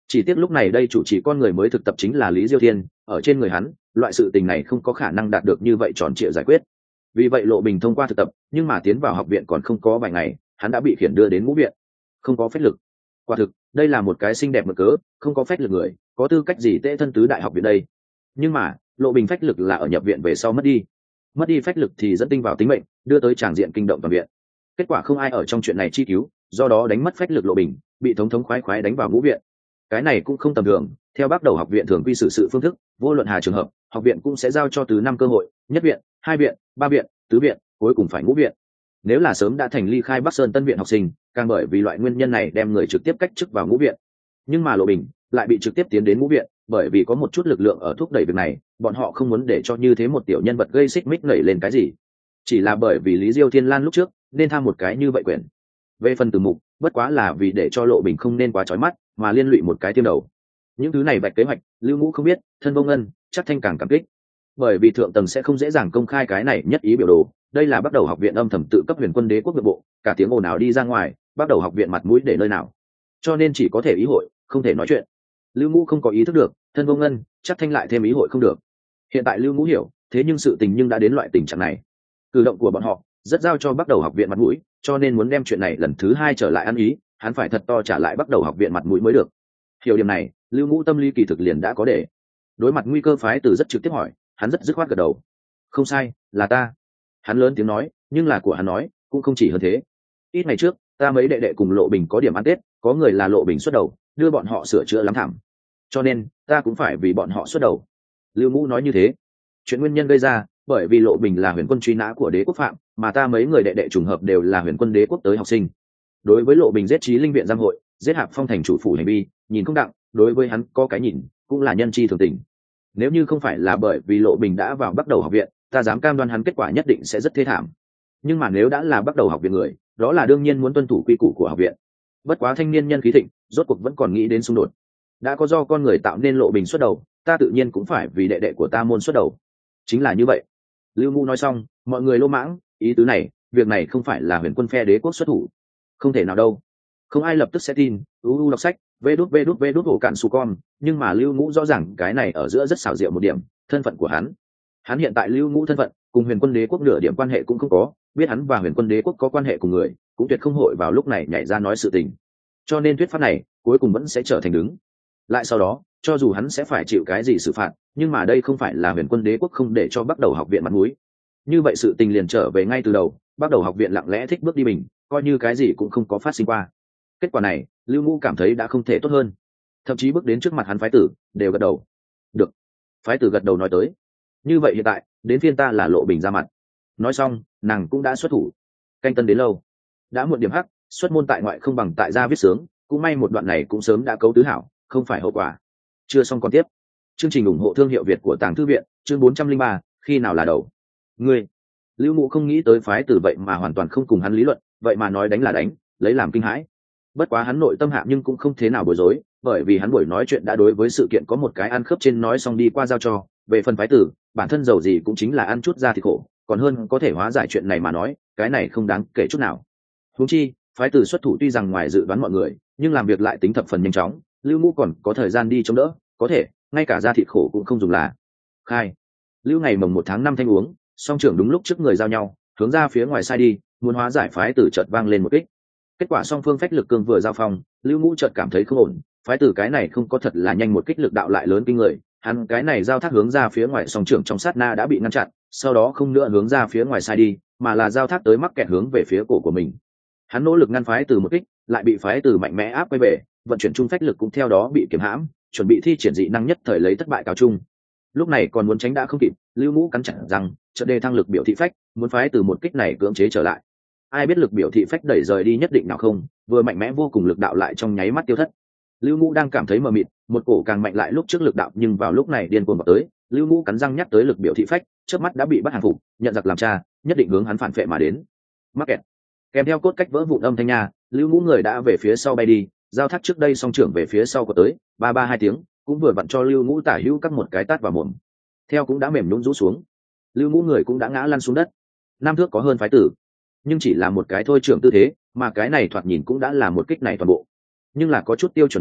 [SPEAKER 1] Chỉ tiếc lúc này đây chủ trì con người mới thực tập chính là Lý Diêu Thiên, ở trên người hắn loại sự tình này không có khả năng đạt được như vậy tròn trịa giải quyết. Vì vậy Lộ Bình thông qua thực tập, nhưng mà tiến vào học viện còn không có vài ngày, hắn đã bị khiển đưa đến ngũ viện. Không có phách lực, quả thực đây là một cái xinh đẹp mực cớ, không có phách lực người có tư cách gì tệ thân tứ đại học viện đây. Nhưng mà Lộ Bình phách lực là ở nhập viện về sau mất đi phách lực thì dẫn tinh vào tính mệnh, đưa tới tràng diện kinh động toàn viện. Kết quả không ai ở trong chuyện này chi cứu, do đó đánh mất phách lực Lộ Bình bị thống thống khoái khoái đánh vào ngũ viện. Cái này cũng không tầm thường, theo bắt đầu học viện thường quy xử sự phương thức, vô luận hà trường hợp, học viện cũng sẽ giao cho từ 5 cơ hội: nhất viện, 2 viện, 3 viện, tứ viện, cuối cùng phải ngũ viện. Nếu là sớm đã thành ly khai Bắc Sơn Tân viện học sinh, càng bởi vì loại nguyên nhân này đem người trực tiếp cách chức vào ngũ viện. Nhưng mà Lộ Bình lại bị trực tiếp tiến đến ngũ viện, bởi vì có một chút lực lượng ở thúc đẩy việc này, bọn họ không muốn để cho như thế một tiểu nhân vật gây xích mích nảy lên cái gì. Chỉ là bởi vì Lý Diêu Thiên Lan lúc trước nên tham một cái như vậy quyền. Về phần Từ Mục, bất quá là vì để cho Lộ Bình không nên quá chói mắt, mà liên lụy một cái tiêm đầu. Những thứ này vạch kế hoạch, Lưu Ngũ không biết, thân Vô Ngân chắc Thanh càng cảm kích, bởi vì thượng tầng sẽ không dễ dàng công khai cái này nhất ý biểu đồ. Đây là bắt đầu học viện âm thầm tự cấp Huyền Quân Đế quốc nội bộ, cả tiếng ồn ào đi ra ngoài, bắt đầu học viện mặt mũi để nơi nào, cho nên chỉ có thể ý hội, không thể nói chuyện. Lưu Ngũ không có ý thức được, thân Vô Ngân chắc Thanh lại thêm ý hội không được. Hiện tại Lưu Ngũ hiểu, thế nhưng sự tình nhưng đã đến loại tình trạng này, cử động của bọn họ rất giao cho bắt đầu học viện mặt mũi, cho nên muốn đem chuyện này lần thứ 2 trở lại ăn ý, hắn phải thật to trả lại bắt đầu học viện mặt mũi mới được. Hiểu điểm này, Lưu Ngũ tâm lý kỳ thực liền đã có để. Đối mặt nguy cơ phái từ rất trực tiếp hỏi, hắn rất dứt khoát gật đầu. Không sai, là ta. Hắn lớn tiếng nói, nhưng là của hắn nói cũng không chỉ hơn thế. Ít ngày trước, ta mấy đệ đệ cùng Lộ Bình có điểm ăn Tết, có người là Lộ Bình xuất đầu, đưa bọn họ sửa chữa lắm thảm. Cho nên, ta cũng phải vì bọn họ xuất đầu. Lưu Ngũ nói như thế. Chuyện nguyên nhân gây ra, bởi vì Lộ Bình là Huyền Quân truy nã của Đế quốc phạm, mà ta mấy người đệ đệ trùng hợp đều là Huyền Quân Đế quốc tới học sinh. Đối với Lộ Bình giết Chí Linh viện giam hội, giết Hạp Phong thành chủ phủ hành vi, nhìn không đặng, đối với hắn có cái nhìn, cũng là nhân chi thường tình. Nếu như không phải là bởi vì Lộ Bình đã vào bắt đầu học viện, ta dám cam đoan hắn kết quả nhất định sẽ rất thê thảm. Nhưng mà nếu đã là bắt đầu học viện người, đó là đương nhiên muốn tuân thủ quy củ của học viện. Bất quá thanh niên nhân khí thịnh, rốt cuộc vẫn còn nghĩ đến xung đột. Đã có do con người tạo nên Lộ Bình xuất đầu, ta tự nhiên cũng phải vì đệ đệ của ta môn xuất đầu. Chính là như vậy. Lưu Ngũ nói xong, mọi người lô mãng, ý tứ này, việc này không phải là Huyền Quân phe Đế quốc xuất thủ. Không thể nào đâu. Không ai lập tức sẽ tin. Đọc sách, vê đút hổ cạn su con. Nhưng mà Lưu Ngũ rõ ràng cái này ở giữa rất xảo diệu một điểm, thân phận của hắn. Hắn hiện tại Lưu Ngũ thân phận cùng Huyền Quân Đế quốc nửa điểm quan hệ cũng không có, biết hắn và Huyền Quân Đế quốc có quan hệ cùng người, cũng tuyệt không hội vào lúc này nhảy ra nói sự tình. Cho nên thuyết pháp này cuối cùng vẫn sẽ trở thành đứng. Lại sau đó, cho dù hắn sẽ phải chịu cái gì xử phạt, nhưng mà đây không phải là Huyền Quân Đế quốc không để cho bắt đầu học viện mặt mũi. Như vậy sự tình liền trở về ngay từ đầu, bắt đầu học viện lặng lẽ thích bước đi mình, coi như cái gì cũng không có phát sinh qua. Kết quả này, Lưu Ngũ cảm thấy đã không thể tốt hơn, thậm chí bước đến trước mặt hắn phái tử đều gật đầu. Được. Phái tử gật đầu nói tới, như vậy hiện tại đến phiên ta là Lộ Bình ra mặt. Nói xong, nàng cũng đã xuất thủ. Canh tân đến lâu, đã muộn điểm hắc, xuất môn tại ngoại không bằng tại gia viết sướng, cũng may một đoạn này cũng sớm đã cấu tứ hảo, không phải hậu quả. Chưa xong còn tiếp. Chương trình ủng hộ thương hiệu Việt của Tàng Thư viện, chương 403, khi nào là đầu. Ngươi, Lưu Ngũ không nghĩ tới phái tử vậy mà hoàn toàn không cùng hắn lý luận, vậy mà nói đánh là đánh, lấy làm kinh hãi. Bất quá hắn nội tâm hạ nhưng cũng không thế nào bối rối, bởi vì hắn buổi nói chuyện đã đối với sự kiện có một cái ăn khớp trên nói xong đi qua giao cho. Về phần phái tử, bản thân giàu gì cũng chính là ăn chút ra thì khổ, còn hơn có thể hóa giải chuyện này mà nói, cái này không đáng kể chút nào. Huống chi, phái tử xuất thủ tuy rằng ngoài dự đoán mọi người, nhưng làm việc lại tính thập phần nhanh chóng. Lưu Ngũ còn có thời gian đi chống đỡ, có thể ngay cả ra thịt khổ cũng không dùng là khai. Lưu ngày mồng 1 tháng 5 thanh uống, song trưởng đúng lúc trước người giao nhau, hướng ra phía ngoài sai đi, muốn hóa giải phái tử chợt vang lên một kích. Kết quả song phương phách lực cương vừa giao phong, Lưu Ngũ chợt cảm thấy không ổn, phái tử cái này không có thật là nhanh một kích lực đạo lại lớn kinh người, hắn cái này giao thác hướng ra phía ngoài song trưởng trong sát na đã bị ngăn chặn, sau đó không nữa hướng ra phía ngoài sai đi, mà là giao thác tới mắc kẹt hướng về phía cổ của mình. Hắn nỗ lực ngăn phái tử một kích, lại bị phái tử mạnh mẽ áp quay về, vận chuyển trung phách lực cũng theo đó bị kiềm hãm, chuẩn bị thi triển dị năng nhất thời lấy thất bại cáo chung. Lúc này còn muốn tránh đã không kịp, Lưu Ngũ cắn chặt răng, chợt đề thăng lực biểu thị phách, muốn phái từ một kích này cưỡng chế trở lại. Ai biết lực biểu thị phách đẩy rời đi nhất định nào không, vừa mạnh mẽ vô cùng lực đạo lại trong nháy mắt tiêu thất. Lưu Ngũ đang cảm thấy mờ mịt, một cổ càng mạnh lại lúc trước lực đạo, nhưng vào lúc này điên cuồng vào tới, Lưu Ngũ cắn răng nhắc tới lực biểu thị phách, chớp mắt đã bị bắt hàng phục, nhận giặc làm cha, nhất định hướng hắn phản phệ mà đến. Mắc kẹt. Kèm theo cốt cách vỡ vụn âm thanh nha, Lưu Ngũ người đã về phía sau bay đi, giao thác trước đây song trưởng về phía sau của tới, ba ba hai tiếng, cũng vừa vặn cho Lưu Ngũ tả hữu cắt một cái tát vào mồm. Theo cũng đã mềm nhũn rũ xuống, Lưu Ngũ người cũng đã ngã lăn xuống đất. Nam thước có hơn phái tử, nhưng chỉ là một cái thôi trưởng tư thế, mà cái này thoạt nhìn cũng đã là một kích này toàn bộ. Nhưng là có chút tiêu chuẩn người,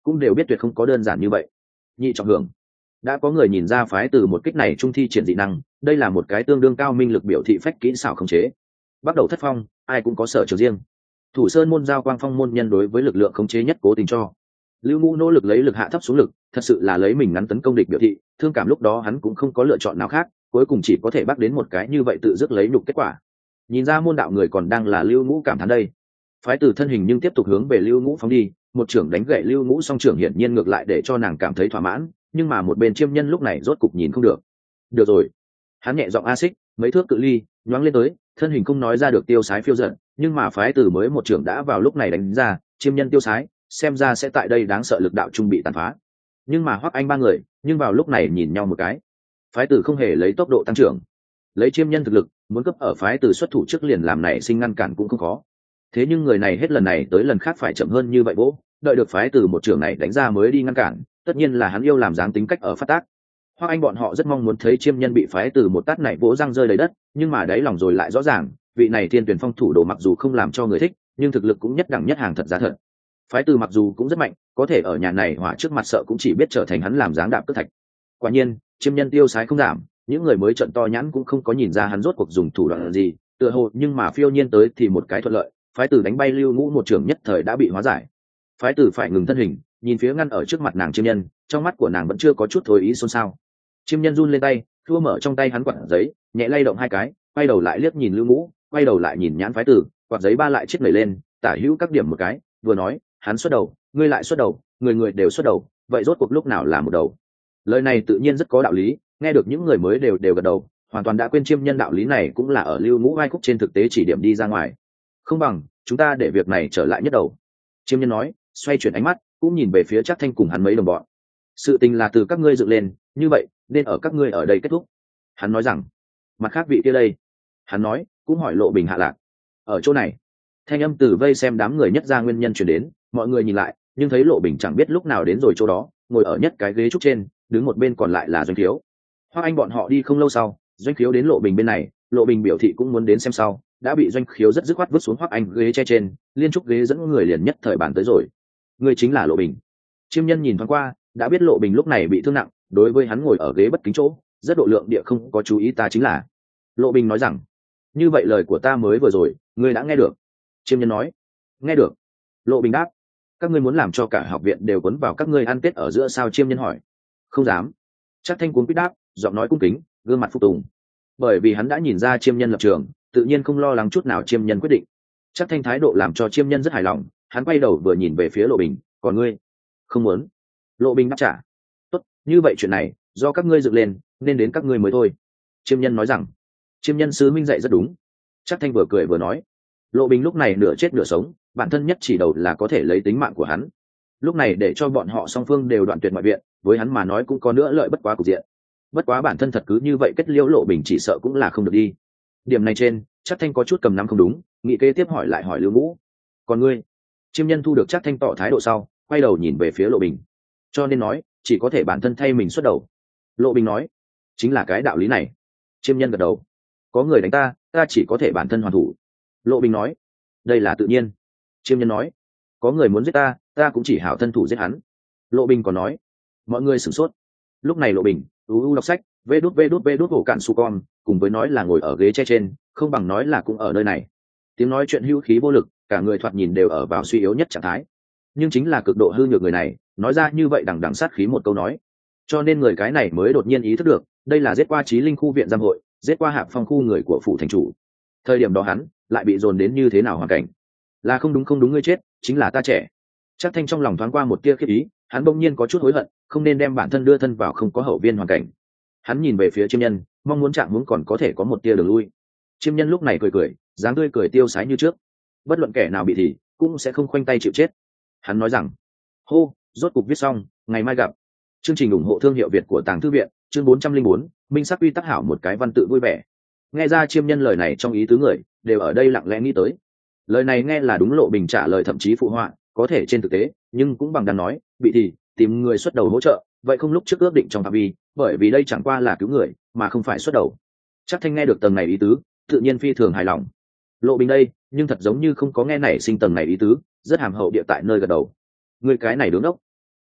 [SPEAKER 1] cũng đều biết tuyệt không có đơn giản như vậy. Nhị trọng hưởng, đã có người nhìn ra phái từ một kích này trung thi triển dị năng, đây là một cái tương đương cao minh lực biểu thị phách kỹ xảo khống chế. Bắt đầu thất phong, ai cũng có sở trường riêng. Thủ Sơn môn giao quang phong môn nhân đối với lực lượng khống chế nhất cố tình cho. Lưu Ngũ nỗ lực lấy lực hạ thấp xuống lực, thật sự là lấy mình ngắn tấn công địch biểu thị, thương cảm lúc đó hắn cũng không có lựa chọn nào khác, cuối cùng chỉ có thể bắt đến một cái như vậy tự dứt lấy nhục kết quả. Nhìn ra môn đạo người còn đang là Lưu Ngũ cảm thán đây. Phái từ thân hình nhưng tiếp tục hướng về Lưu Ngũ phóng đi, một trưởng đánh gậy Lưu Ngũ song trưởng hiển nhiên ngược lại để cho nàng cảm thấy thỏa mãn, nhưng mà một bên Chiêm Nhân lúc này rốt cục nhìn không được. Được rồi, hắn nhẹ giọng a xích, mấy thước cự ly, nhoáng lên tới, thân hình không nói ra được tiêu sái phiêu giận, nhưng mà phái từ mới một trưởng đã vào lúc này đánh ra, Chiêm Nhân tiêu sái, xem ra sẽ tại đây đáng sợ lực đạo trung bị tàn phá. Nhưng mà Hoắc Anh ba người, nhưng vào lúc này nhìn nhau một cái. Phái tử không hề lấy tốc độ tăng trưởng, lấy Chiêm Nhân thực lực, muốn cấp ở phái tử xuất thủ trước liền làm này sinh ngăn cản cũng không khó. Thế nhưng người này hết lần này tới lần khác phải chậm hơn như vậy bố, đợi được phái tử một trưởng này đánh ra mới đi ngăn cản, tất nhiên là hắn yêu làm dáng tính cách ở phát tác. Hoắc Anh bọn họ rất mong muốn thấy Chiêm Nhân bị phái tử một tát này vỗ răng rơi đầy đất, nhưng mà đáy lòng rồi lại rõ ràng, vị này Thiên Tuyển Phong thủ đồ mặc dù không làm cho người thích, nhưng thực lực cũng nhất đẳng nhất hàng thật giá thật. Phái từ mặc dù cũng rất mạnh, có thể ở nhà này hỏa trước mặt sợ cũng chỉ biết trở thành hắn làm dáng đạp cất thạch. Quả nhiên, Chiêm Nhân tiêu sái không giảm, những người mới trận to nhãn cũng không có nhìn ra hắn rốt cuộc dùng thủ đoạn gì, tựa hồ nhưng mà phiêu nhiên tới thì một cái thuận lợi, phái tử đánh bay Lưu Ngũ một trường nhất thời đã bị hóa giải. Phái tử phải ngừng thân hình, nhìn phía ngăn ở trước mặt nàng Chiêm Nhân, trong mắt của nàng vẫn chưa có chút thối ý xôn xao. Chiêm Nhân run lên tay, thua mở trong tay hắn quạt giấy, nhẹ lay động hai cái, quay đầu lại liếc nhìn Lưu Ngũ, quay đầu lại nhìn nhãn phái tử, quạt giấy ba lại chiếc nảy lên, tả hữu các điểm một cái, vừa nói, hắn xuất đầu, ngươi lại xuất đầu, người người đều xuất đầu, vậy rốt cuộc lúc nào là một đầu? Lời này tự nhiên rất có đạo lý, nghe được những người mới đều gật đầu, hoàn toàn đã quên Chiêm Nhân đạo lý này cũng là ở Lưu Ngũ vai khúc trên thực tế chỉ điểm đi ra ngoài. Không bằng chúng ta để việc này trở lại nhất đầu. Chiêm Nhân nói, xoay chuyển ánh mắt, cũng nhìn về phía Trác Thanh cùng hắn mấy đồng bọn. Sự tình là từ các ngươi dựng lên, như vậy nên ở các ngươi ở đây kết thúc. Hắn nói rằng, mặt khác vị kia đây. Hắn nói, cũng hỏi Lộ Bình hạ lạc. Ở chỗ này. Thanh âm từ vây xem đám người nhất ra nguyên nhân truyền đến, mọi người nhìn lại, nhưng thấy Lộ Bình chẳng biết lúc nào đến rồi chỗ đó, ngồi ở nhất cái ghế trúc trên, đứng một bên còn lại là Doanh Khiếu. Hoắc Anh bọn họ đi không lâu sau, Doanh Khiếu đến Lộ Bình bên này, Lộ Bình biểu thị cũng muốn đến xem sau, đã bị Doanh Khiếu rất dứt khoát vứt xuống Hoắc Anh ghế che trên, liên trúc ghế dẫn người liền nhất thời bàn tới rồi. Người chính là Lộ Bình. Chiêm Nhân nhìn thoáng qua, đã biết Lộ Bình lúc này bị thương nặng, đối với hắn ngồi ở ghế bất kính chỗ, rất độ lượng địa không có chú ý ta chính là. Lộ Bình nói rằng, như vậy lời của ta mới vừa rồi, ngươi đã nghe được. Chiêm Nhân nói, nghe được. Lộ Bình đáp, các ngươi muốn làm cho cả học viện đều cuốn vào các ngươi ăn tết ở giữa sao? Chiêm Nhân hỏi. Không dám. Trác Thanh cuốn quýt đáp, giọng nói cung kính, gương mặt phục tùng. Bởi vì hắn đã nhìn ra Chiêm Nhân lập trường, tự nhiên không lo lắng chút nào Chiêm Nhân quyết định. Trác Thanh thái độ làm cho Chiêm Nhân rất hài lòng, hắn quay đầu vừa nhìn về phía Lộ Bình, còn ngươi? Không muốn. Lộ Bình đáp trả. Tốt, như vậy chuyện này do các ngươi dựng lên, nên đến các ngươi mới thôi. Chiêm Nhân nói rằng. Chiêm Nhân sứ minh dạy rất đúng. Trác Thanh vừa cười vừa nói. Lộ Bình lúc này nửa chết nửa sống, bản thân nhất chỉ đầu là có thể lấy tính mạng của hắn. Lúc này để cho bọn họ song phương đều đoạn tuyệt ngoại viện, với hắn mà nói cũng có nữa lợi bất quá cục diện. Bất quá bản thân thật cứ như vậy kết liễu Lộ Bình chỉ sợ cũng là không được đi. Điểm này trên, Trác Thanh có chút cầm nắm không đúng, nghĩ kế tiếp hỏi lại hỏi Lưu Ngũ. Còn ngươi? Chiêm Nhân thu được Trác Thanh tỏ thái độ sau, quay đầu nhìn về phía Lộ Bình. Cho nên nói, chỉ có thể bản thân thay mình xuất đầu. Lộ Bình nói, chính là cái đạo lý này. Chiêm Nhân gật đầu. Có người đánh ta, ta chỉ có thể bản thân hoàn thủ. Lộ Bình nói, đây là tự nhiên. Chiêm Nhân nói, có người muốn giết ta, ta cũng chỉ hảo thân thủ giết hắn. Lộ Bình còn nói, mọi người sửng sốt. Lúc này Lộ Bình đọc sách, vê đút hổ cạn su con, cùng với nói là ngồi ở ghế che trên, không bằng nói là cũng ở nơi này. Tiếng nói chuyện hữu khí vô lực, cả người thoạt nhìn đều ở vào suy yếu nhất trạng thái. Nhưng chính là cực độ hư nhược người này, nói ra như vậy đằng đằng sát khí một câu nói, cho nên người cái này mới đột nhiên ý thức được, đây là giết qua Chí Linh khu viện giam hội, giết qua Hạp Phong khu người của phủ thành chủ. Thời điểm đó hắn lại bị dồn đến như thế nào hoàn cảnh? Là không đúng ngươi chết, chính là ta trẻ. Trác Thanh trong lòng thoáng qua một tia khiếp ý, hắn bỗng nhiên có chút hối hận, không nên đem bản thân đưa thân vào không có hậu viên hoàn cảnh. Hắn nhìn về phía Chiêm Nhân, mong muốn chạm muốn còn có thể có một tia đường lui. Chiêm Nhân lúc này cười, dáng tươi cười tiêu sái như trước. Bất luận kẻ nào bị thì cũng sẽ không khoanh tay chịu chết. Hắn nói rằng, hô, rốt cục viết xong, ngày mai gặp. Chương trình ủng hộ thương hiệu Việt của Tàng Thư viện, chương 404, minh sắc quy tắc hảo một cái văn tự vui vẻ. Nghe ra Chiêm Nhân lời này trong ý tứ người, đều ở đây lặng lẽ nghĩ tới. Lời này nghe là đúng Lộ Bình trả lời thậm chí phụ họa, có thể trên thực tế, nhưng cũng bằng đắn nói, bị thì tìm người xuất đầu hỗ trợ, vậy không lúc trước ước định trong phạm vi, bởi vì đây chẳng qua là cứu người, mà không phải xuất đầu. Trác Thanh nghe được tầng này ý tứ, tự nhiên phi thường hài lòng. Lộ Bình đây, nhưng thật giống như không có nghe nảy sinh tầng này ý tứ, rất hàm hậu địa tại nơi gật đầu. Người cái này đứng ốc.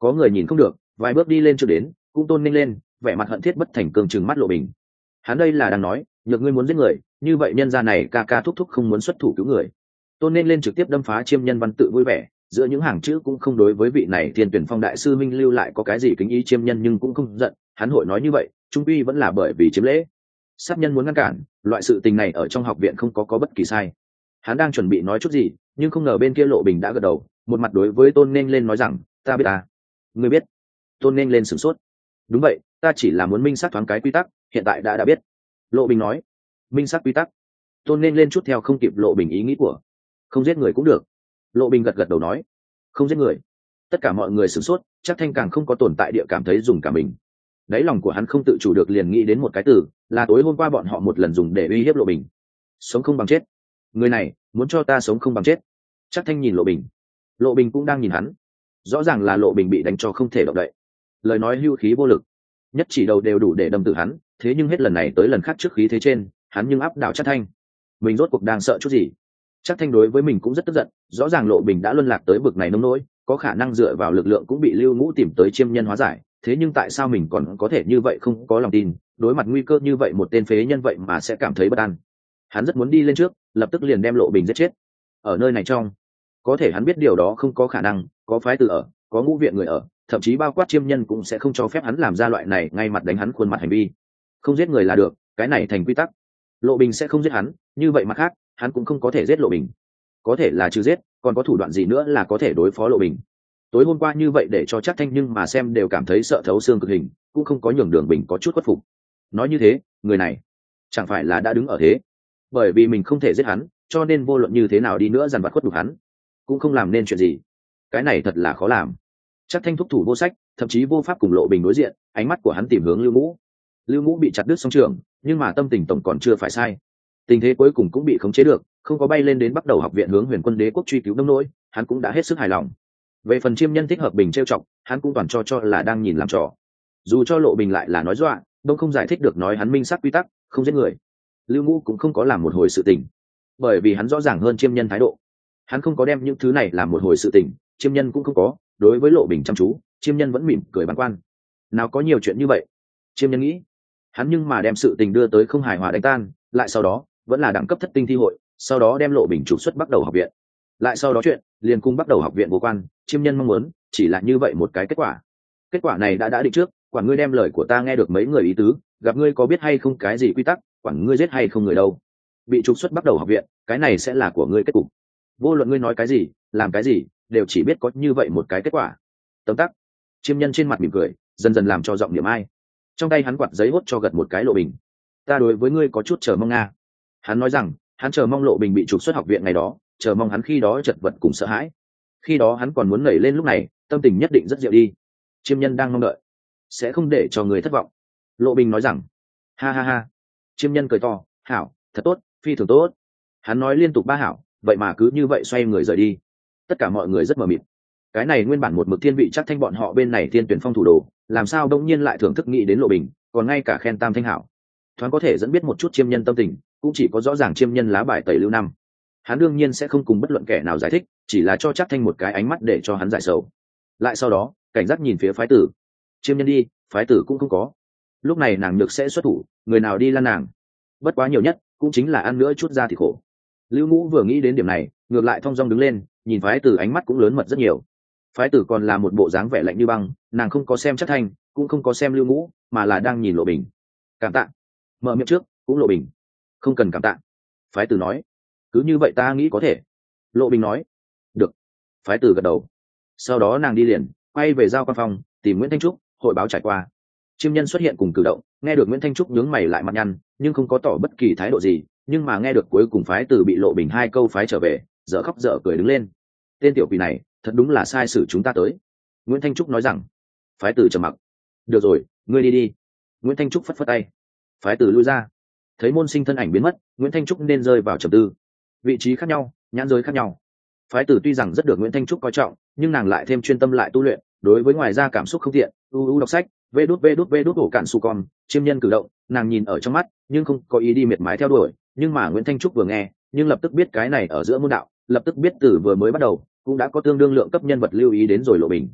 [SPEAKER 1] Có người nhìn không được, vài bước đi lên trước đến, cũng tôn ninh lên, vẻ mặt hận thiết bất thành cường trừng mắt Lộ Bình. Hắn đây là đang nói, nhược ngươi muốn giết người, như vậy nhân gia này ca ca thúc thúc không muốn xuất thủ cứu người. Tôn nên lên trực tiếp đâm phá chiêm nhân văn tự vui vẻ, giữa những hàng chữ cũng không đối với vị này Thiên Tuyển Phong đại sư minh lưu lại có cái gì kính ý chiêm nhân, nhưng cũng không giận, hắn hội nói như vậy, trung quy vẫn là bởi vì chiếm lễ. Sát nhân muốn ngăn cản, loại sự tình này ở trong học viện không có bất kỳ sai. Hắn đang chuẩn bị nói chút gì, nhưng không ngờ bên kia Lộ Bình đã gật đầu, một mặt đối với Tôn nên lên nói rằng, ta biết ta. Ngươi biết? Tôn nên lên sửng sốt. Đúng vậy, ta chỉ là muốn minh xác thoáng cái quy tắc, hiện tại đã biết. Lộ Bình nói. Minh xác quy tắc. Tôn nên lên chút theo không kịp Lộ Bình ý nghĩ của. Không giết người cũng được. Lộ Bình gật đầu nói. Không giết người. Tất cả mọi người sửng sốt, chắc Thanh càng không có tồn tại địa cảm thấy dùng cả mình. Đáy lòng của hắn không tự chủ được liền nghĩ đến một cái từ, là tối hôm qua bọn họ một lần dùng để uy hiếp Lộ Bình. Sống không bằng chết. Người này muốn cho ta sống không bằng chết. Chắc Thanh nhìn Lộ Bình. Lộ Bình cũng đang nhìn hắn. Rõ ràng là Lộ Bình bị đánh cho không thể động đậy, lời nói hưu khí vô lực, nhất chỉ đầu đều đủ để đâm tử hắn, thế nhưng hết lần này tới lần khác trước khí thế trên hắn nhưng áp đảo Chắc Thanh. Mình rốt cuộc đang sợ chút gì? Chắc Thanh đối với mình cũng rất tức giận, rõ ràng Lộ Bình đã luân lạc tới bực này nông nỗi, có khả năng dựa vào lực lượng cũng bị Lưu Ngũ tìm tới chiêm nhân hóa giải, thế nhưng tại sao mình còn có thể như vậy, không có lòng tin, đối mặt nguy cơ như vậy một tên phế nhân vậy mà sẽ cảm thấy bất an. Hắn rất muốn đi lên trước, lập tức liền đem Lộ Bình giết chết. Ở nơi này trong, có thể hắn biết điều đó không có khả năng, có phái tử ở, có ngũ viện người ở, thậm chí bao quát chiêm nhân cũng sẽ không cho phép hắn làm ra loại này ngay mặt đánh hắn khuôn mặt hành vi. Không giết người là được, cái này thành quy tắc. Lộ Bình sẽ không giết hắn, như vậy mặt khác hắn cũng không có thể giết Lộ Bình. Có thể là trừ giết, còn có thủ đoạn gì nữa là có thể đối phó Lộ Bình. Tối hôm qua như vậy để cho Chắc Thanh nhưng mà xem đều cảm thấy sợ thấu xương cực hình, cũng không có nhường Đường Bình có chút khuất phục. Nói như thế, người này chẳng phải là đã đứng ở thế, bởi vì mình không thể giết hắn, cho nên vô luận như thế nào đi nữa dằn vặt khuất phục hắn cũng không làm nên chuyện gì. Cái này thật là khó làm. Chắc Thanh thúc thủ vô sách, thậm chí vô pháp cùng Lộ Bình đối diện, ánh mắt của hắn tìm hướng Lưu Ngũ. Lưu Ngũ bị chặt đứt song trường, nhưng mà tâm tình tổng còn chưa phải sai. Tình thế cuối cùng cũng bị khống chế được, không có bay lên đến bắt đầu học viện hướng Huyền Quân Đế quốc truy cứu nông nỗi, hắn cũng đã hết sức hài lòng. Về phần chiêm nhân thích hợp Bình trêu chọc, hắn cũng toàn cho là đang nhìn làm trò. Dù cho Lộ Bình lại là nói dọa, đông không giải thích được nói hắn minh xác quy tắc, không giết người. Lưu Ngũ cũng không có làm một hồi sự tình, bởi vì hắn rõ ràng hơn chiêm nhân thái độ. Hắn không có đem những thứ này làm một hồi sự tình, chiêm nhân cũng không có. Đối với Lộ Bình chăm chú, chiêm nhân vẫn mỉm cười băn quan. Nào có nhiều chuyện như vậy, chiêm nhân nghĩ. Hắn nhưng mà đem sự tình đưa tới không hài hòa đánh tan, lại sau đó vẫn là đẳng cấp thất tinh thi hội, sau đó đem Lộ Bình trục xuất bắt đầu học viện, lại sau đó chuyện liền cung bắt đầu học viện vô quan. Chiêm nhân mong muốn chỉ là như vậy một cái kết quả này đã định trước. Quản ngươi đem lời của ta nghe được mấy người ý tứ, gặp ngươi có biết hay không cái gì quy tắc, quản ngươi giết hay không người đâu. Bị trục xuất bắt đầu học viện, cái này sẽ là của ngươi kết cục. Vô luận ngươi nói cái gì, làm cái gì, đều chỉ biết có như vậy một cái kết quả. Tấm tắc. Chiêm nhân trên mặt mỉm cười, dần dần làm cho giọng niệm ai. Trong tay hắn quạt giấy hốt cho gật một cái Lộ Bình. Ta đối với ngươi có chút chờ mong nga. Hắn nói rằng hắn chờ mong Lộ Bình bị trục xuất học viện ngày đó, chờ mong hắn khi đó chật vật cùng sợ hãi. Khi đó hắn còn muốn nảy lên, lúc này tâm tình nhất định rất dịu đi. Chiêm nhân đang mong đợi, sẽ không để cho người thất vọng. Lộ Bình nói rằng ha ha ha. Chiêm nhân cười to, hảo, thật tốt, phi thường tốt. Hắn nói liên tục ba hảo, vậy mà cứ như vậy xoay người rời đi. Tất cả mọi người rất mờ mịt. Cái này nguyên bản một mực thiên vị Chắc Thanh bọn họ bên này Thiên Tuyển Phong thủ đồ, làm sao đông nhiên lại thưởng thức nghĩ đến Lộ Bình, còn ngay cả khen tam thanh hảo. Thoáng có thể dẫn biết một chút chiêm nhân tâm tình, cũng chỉ có rõ ràng chiêm nhân lá bài tẩy lưu năm. Hắn đương nhiên sẽ không cùng bất luận kẻ nào giải thích, chỉ là cho Chắc Thanh một cái ánh mắt để cho hắn giải sầu. Lại sau đó cảnh giác nhìn phía phái tử. Chiêm nhân đi, phái tử cũng không có. Lúc này nàng nhược sẽ xuất thủ, người nào đi lan nàng, bất quá nhiều nhất cũng chính là ăn nữa chút ra thì khổ. Lưu Ngũ vừa nghĩ đến điểm này, ngược lại thong dong đứng lên, nhìn phái tử ánh mắt cũng lớn mật rất nhiều. Phái tử còn là một bộ dáng vẻ lạnh như băng, nàng không có xem Chắc Thanh, cũng không có xem Lưu Ngũ, mà là đang nhìn Lộ Bình. Cảm tạ. Mở miệng trước cũng Lộ Bình. Không cần cảm tạ. Phái tử nói. Cứ như vậy ta nghĩ có thể. Lộ Bình nói. Được. Phái tử gật đầu. Sau đó nàng đi liền, quay về giao quan phòng, tìm Nguyễn Thanh Trúc, hội báo trải qua. Chiêm nhân xuất hiện cùng cử động, nghe được Nguyễn Thanh Trúc nhướng mày lại mặt nhăn, nhưng không có tỏ bất kỳ thái độ gì, nhưng mà nghe được cuối cùng phái tử bị Lộ Bình hai câu phái trở về, dở khóc dở cười đứng lên. Tên tiểu quỷ này thật đúng là sai sử chúng ta tới. Nguyễn Thanh Trúc nói rằng. Phái tử trầm mặc. Được rồi, ngươi đi đi. Nguyễn Thanh Trúc phất phất tay. Phái tử lui ra. Thấy môn sinh thân ảnh biến mất, Nguyễn Thanh Trúc nên rơi vào trầm tư. Vị trí khác nhau, nhãn giới khác nhau. Phái tử tuy rằng rất được Nguyễn Thanh Trúc coi trọng, nhưng nàng lại thêm chuyên tâm lại tu luyện, đối với ngoài ra cảm xúc không tiện, đọc sách, vê đút ổ cạn su con. Chiêm nhân cử động, nàng nhìn ở trong mắt, nhưng không có ý đi miệt mái theo đuổi. Nhưng mà Nguyễn Thanh Trúc vừa nghe, nhưng lập tức biết cái này ở giữa môn đạo, lập tức biết từ vừa mới bắt đầu cũng đã có tương đương lượng cấp nhân vật lưu ý đến rồi Lộ Bình.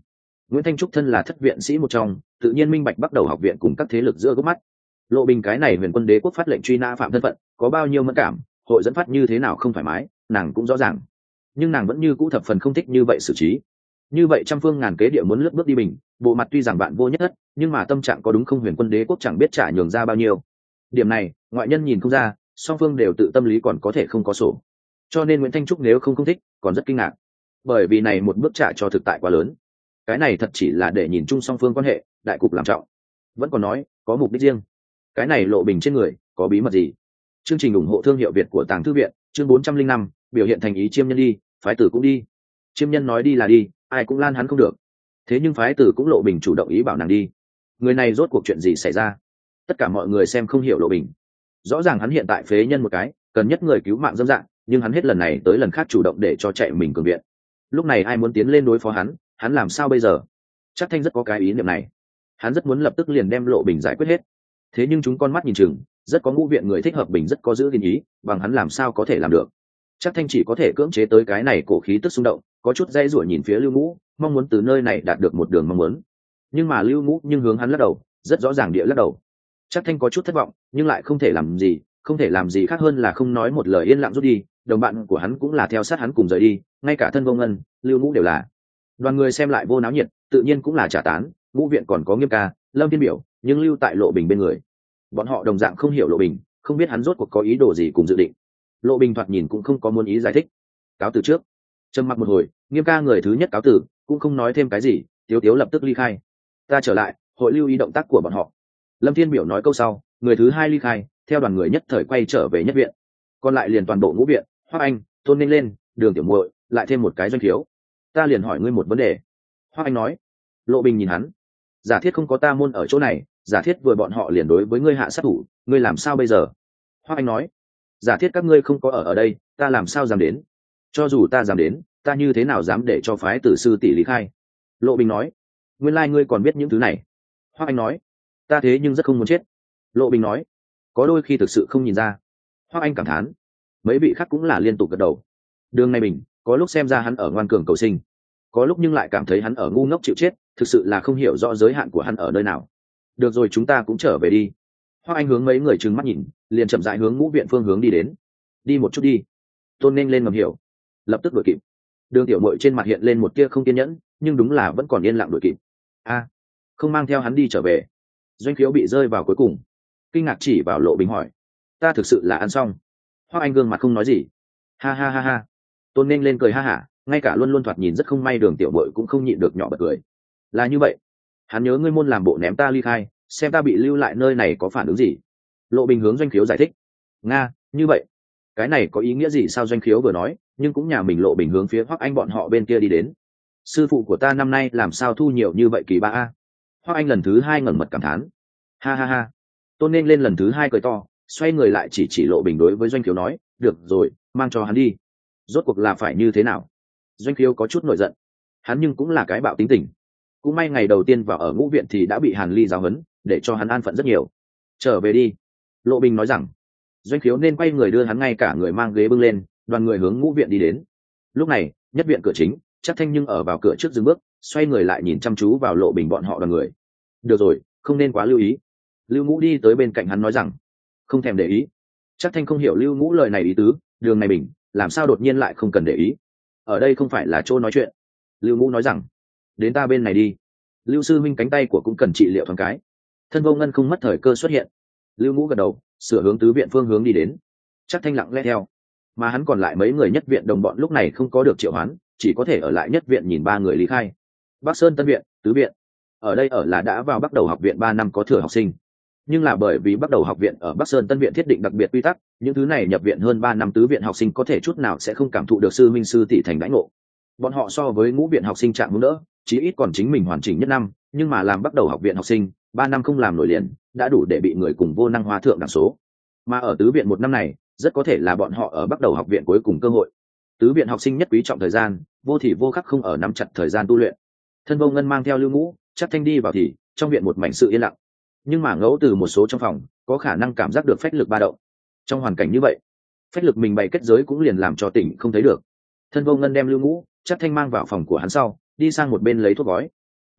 [SPEAKER 1] Nguyễn Thanh Trúc thân là thất viện sĩ một trong, tự nhiên minh bạch bắt đầu học viện cùng các thế lực giữa góc mắt. Lộ Bình cái này huyền quân đế quốc phát lệnh truy nã phạm thân phận, có bao nhiêu mẫn cảm, hội dẫn phát như thế nào không thoải mái, nàng cũng rõ ràng. Nhưng nàng vẫn như cũ thập phần không thích như vậy xử trí. Như vậy trăm phương ngàn kế địa muốn lướt bước đi bình, bộ mặt tuy rằng bạn vô nhất thất, nhưng mà tâm trạng có đúng không, huyền quân đế quốc chẳng biết trả nhường ra bao nhiêu. Điểm này, ngoại nhân nhìn không ra, song phương đều tự tâm lý còn có thể không có sổ. Cho nên Nguyễn Thanh Trúc nếu không thích, còn rất kinh ngạc. Bởi vì này một bước trả cho thực tại quá lớn. Cái này thật chỉ là để nhìn chung song phương quan hệ, đại cục làm trọng. Vẫn còn nói, có mục đích riêng. Cái này Lộ Bình trên người, có bí mật gì? Chương trình ủng hộ thương hiệu Việt của Tàng Thư viện, chương 405, biểu hiện thành ý chiêm nhân đi, phái tử cũng đi. Chiêm nhân nói đi là đi, ai cũng lan hắn không được. Thế nhưng phái tử cũng Lộ Bình chủ động ý bảo nàng đi. Người này rốt cuộc chuyện gì xảy ra? Tất cả mọi người xem không hiểu Lộ Bình. Rõ ràng hắn hiện tại phế nhân một cái, cần nhất người cứu mạng dâm dạng, nhưng hắn hết lần này tới lần khác chủ động để cho chạy mình cường viện. Lúc này ai muốn tiến lên đối phó hắn làm sao bây giờ? Chắc Thanh rất có cái ý niệm này. Hắn rất muốn lập tức liền đem Lộ Bình giải quyết hết. Thế nhưng chúng con mắt nhìn chừng, rất có ngũ viện người thích hợp bình rất có giữ gìn ý, bằng hắn làm sao có thể làm được. Chắc Thanh chỉ có thể cưỡng chế tới cái này cổ khí tức xung động, có chút dây rủa nhìn phía Lưu Ngũ, mong muốn từ nơi này đạt được một đường mong muốn. Nhưng mà Lưu Ngũ nhưng hướng hắn lắc đầu, rất rõ ràng địa lắc đầu. Chắc Thanh có chút thất vọng, nhưng lại không thể làm gì khác hơn là không nói một lời yên lặng rút đi. Đồng bạn của hắn cũng là theo sát hắn cùng rời đi, ngay cả thân Vô Ngân, Lưu Ngũ đều là. Đoàn người xem lại vô náo nhiệt, tự nhiên cũng là trả tán. Ngũ viện còn có Nghiêm Ca, Lâm Thiên Biểu, nhưng lưu tại Lộ Bình bên người. Bọn họ đồng dạng không hiểu Lộ Bình, không biết hắn rốt cuộc có ý đồ gì cùng dự định. Lộ Bình thoạt nhìn cũng không có muốn ý giải thích. Cáo từ trước. Trầm mặc một hồi, Nghiêm Ca người thứ nhất cáo từ, cũng không nói thêm cái gì, Tiếu Tiếu lập tức ly khai. Ta trở lại, hội lưu ý động tác của bọn họ. Lâm Thiên Biểu nói câu sau, người thứ hai ly khai, theo đoàn người nhất thời quay trở về nhất viện. Còn lại liền toàn bộ ngũ viện, Hoắc Anh, Tôn Ninh lên, Đường Tiểu Muội, lại thêm một cái Doanh Thiếu. Ta liền hỏi ngươi một vấn đề. Hoắc Anh nói. Lộ Bình nhìn hắn. Giả thiết không có ta môn ở chỗ này, giả thiết vừa bọn họ liền đối với ngươi hạ sát thủ, ngươi làm sao bây giờ? Hoắc Anh nói. Giả thiết các ngươi không có ở đây, ta làm sao dám đến? Cho dù ta dám đến, ta như thế nào dám để cho phái tử sư tỷ lý khai? Lộ Bình nói. Nguyên lai ngươi còn biết những thứ này. Hoắc Anh nói. Ta thế nhưng rất không muốn chết. Lộ Bình nói. Có đôi khi thực sự không nhìn ra. Hoắc Anh cảm thán. Mấy vị khác cũng là liên tục gật đầu. Đường này Bình, có lúc xem ra hắn ở ngoan cường cầu sinh, có lúc nhưng lại cảm thấy hắn ở ngu ngốc chịu chết, thực sự là không hiểu rõ giới hạn của hắn ở nơi nào. Được rồi, chúng ta cũng trở về đi. Hoắc Anh hướng mấy người trừng mắt nhìn, liền chậm rãi hướng ngũ viện phương hướng đi đến. Đi một chút đi. Tôn Ninh lên ngầm hiểu, lập tức đuổi kịp. Đường Tiểu Muội trên mặt hiện lên một tia không kiên nhẫn, nhưng đúng là vẫn còn yên lặng đuổi kịp. A, không mang theo hắn đi trở về. Doanh Khiếu bị rơi vào cuối cùng, kinh ngạc chỉ vào Lộ Bình hỏi. Ta thực sự là ăn xong. Hoắc Anh gương mặt không nói gì. Ha ha ha ha. Tôn Ninh lên cười ha hả, ngay cả luôn luôn thoạt nhìn rất không may Đường Tiểu Muội cũng không nhịn được nhỏ bật cười. Là như vậy, hắn nhớ ngươi môn làm bộ ném ta ly khai, xem ta bị lưu lại nơi này có phản ứng gì. Lộ Bình hướng Doanh Khiếu giải thích. Nga, như vậy, cái này có ý nghĩa gì sao? Doanh Khiếu vừa nói, nhưng cũng nhà mình Lộ Bình hướng phía Hoắc Anh bọn họ bên kia đi đến. Sư phụ của ta năm nay làm sao thu nhiều như vậy kỳ ba a? Hoắc Anh lần thứ hai ngẩng mặt cảm thán. Ha ha ha. Tôn Nên lên lần thứ hai cười to, xoay người lại chỉ Lộ Bình đối với Doanh Khiếu nói, được rồi, mang cho hắn đi. Rốt cuộc là phải như thế nào? Doanh Khiếu có chút nổi giận, hắn nhưng cũng là cái bạo tính tình. Cũng may ngày đầu tiên vào ở ngũ viện thì đã bị Hàn Ly giáo huấn, để cho hắn an phận rất nhiều. Trở về đi. Lộ Bình nói rằng. Doanh Khiếu nên quay người đưa hắn ngay cả người mang ghế bưng lên, đoàn người hướng ngũ viện đi đến. Lúc này, nhất viện cửa chính, Chắc Thanh nhưng ở vào cửa trước dừng bước, xoay người lại nhìn chăm chú vào Lộ Bình bọn họ đoàn người. Được rồi, không nên quá lưu ý. Lưu Ngũ đi tới bên cạnh hắn nói rằng, không thèm để ý. Chắc Thanh không hiểu Lưu Ngũ lời này ý tứ, Đường này Bình, làm sao đột nhiên lại không cần để ý? Ở đây không phải là chỗ nói chuyện. Lưu Ngũ nói rằng, đến ta bên này đi. Lưu sư minh cánh tay của cũng cần trị liệu thoáng cái. Thân Vô Ngân không mất thời cơ xuất hiện. Lưu Ngũ gật đầu, sửa hướng tứ viện phương hướng đi đến. Chắc Thanh lặng lẽ theo, mà hắn còn lại mấy người nhất viện đồng bọn lúc này không có được triệu hoán, chỉ có thể ở lại nhất viện nhìn ba người lý khai. Bắc Sơn Tân viện, tứ viện. Ở đây ở là đã vào bắt đầu học viện 3 năm có thừa học sinh, nhưng là bởi vì bắt đầu học viện ở Bắc Sơn Tân viện thiết định đặc biệt quy tắc, những thứ này nhập viện hơn 3 năm tứ viện học sinh có thể chút nào sẽ không cảm thụ được sư minh sư tỷ thành đãi ngộ. Bọn họ so với ngũ viện học sinh trạng hướng đỡ, chí ít còn chính mình hoàn chỉnh nhất năm, nhưng mà làm bắt đầu học viện học sinh 3 năm không làm nổi liền đã đủ để bị người cùng vô năng hóa thượng đẳng số. Mà ở tứ viện một năm này rất có thể là bọn họ ở bắt đầu học viện cuối cùng cơ hội. Tứ viện học sinh nhất quý trọng thời gian, vô thì vô khắc không ở nắm chặt thời gian tu luyện. Thân Vô Ngân mang theo Lưu Ngũ, Chắc Thanh đi vào thì trong viện một mảnh sự yên lặng, nhưng mà ngẫu từ một số trong phòng có khả năng cảm giác được phách lực ba động. Trong hoàn cảnh như vậy, phách lực mình bày kết giới cũng liền làm cho tỉnh không thấy được. Thân Vô Ngân đem Lưu Ngũ, Chắc Thanh mang vào phòng của hắn sau, đi sang một bên lấy thuốc gói.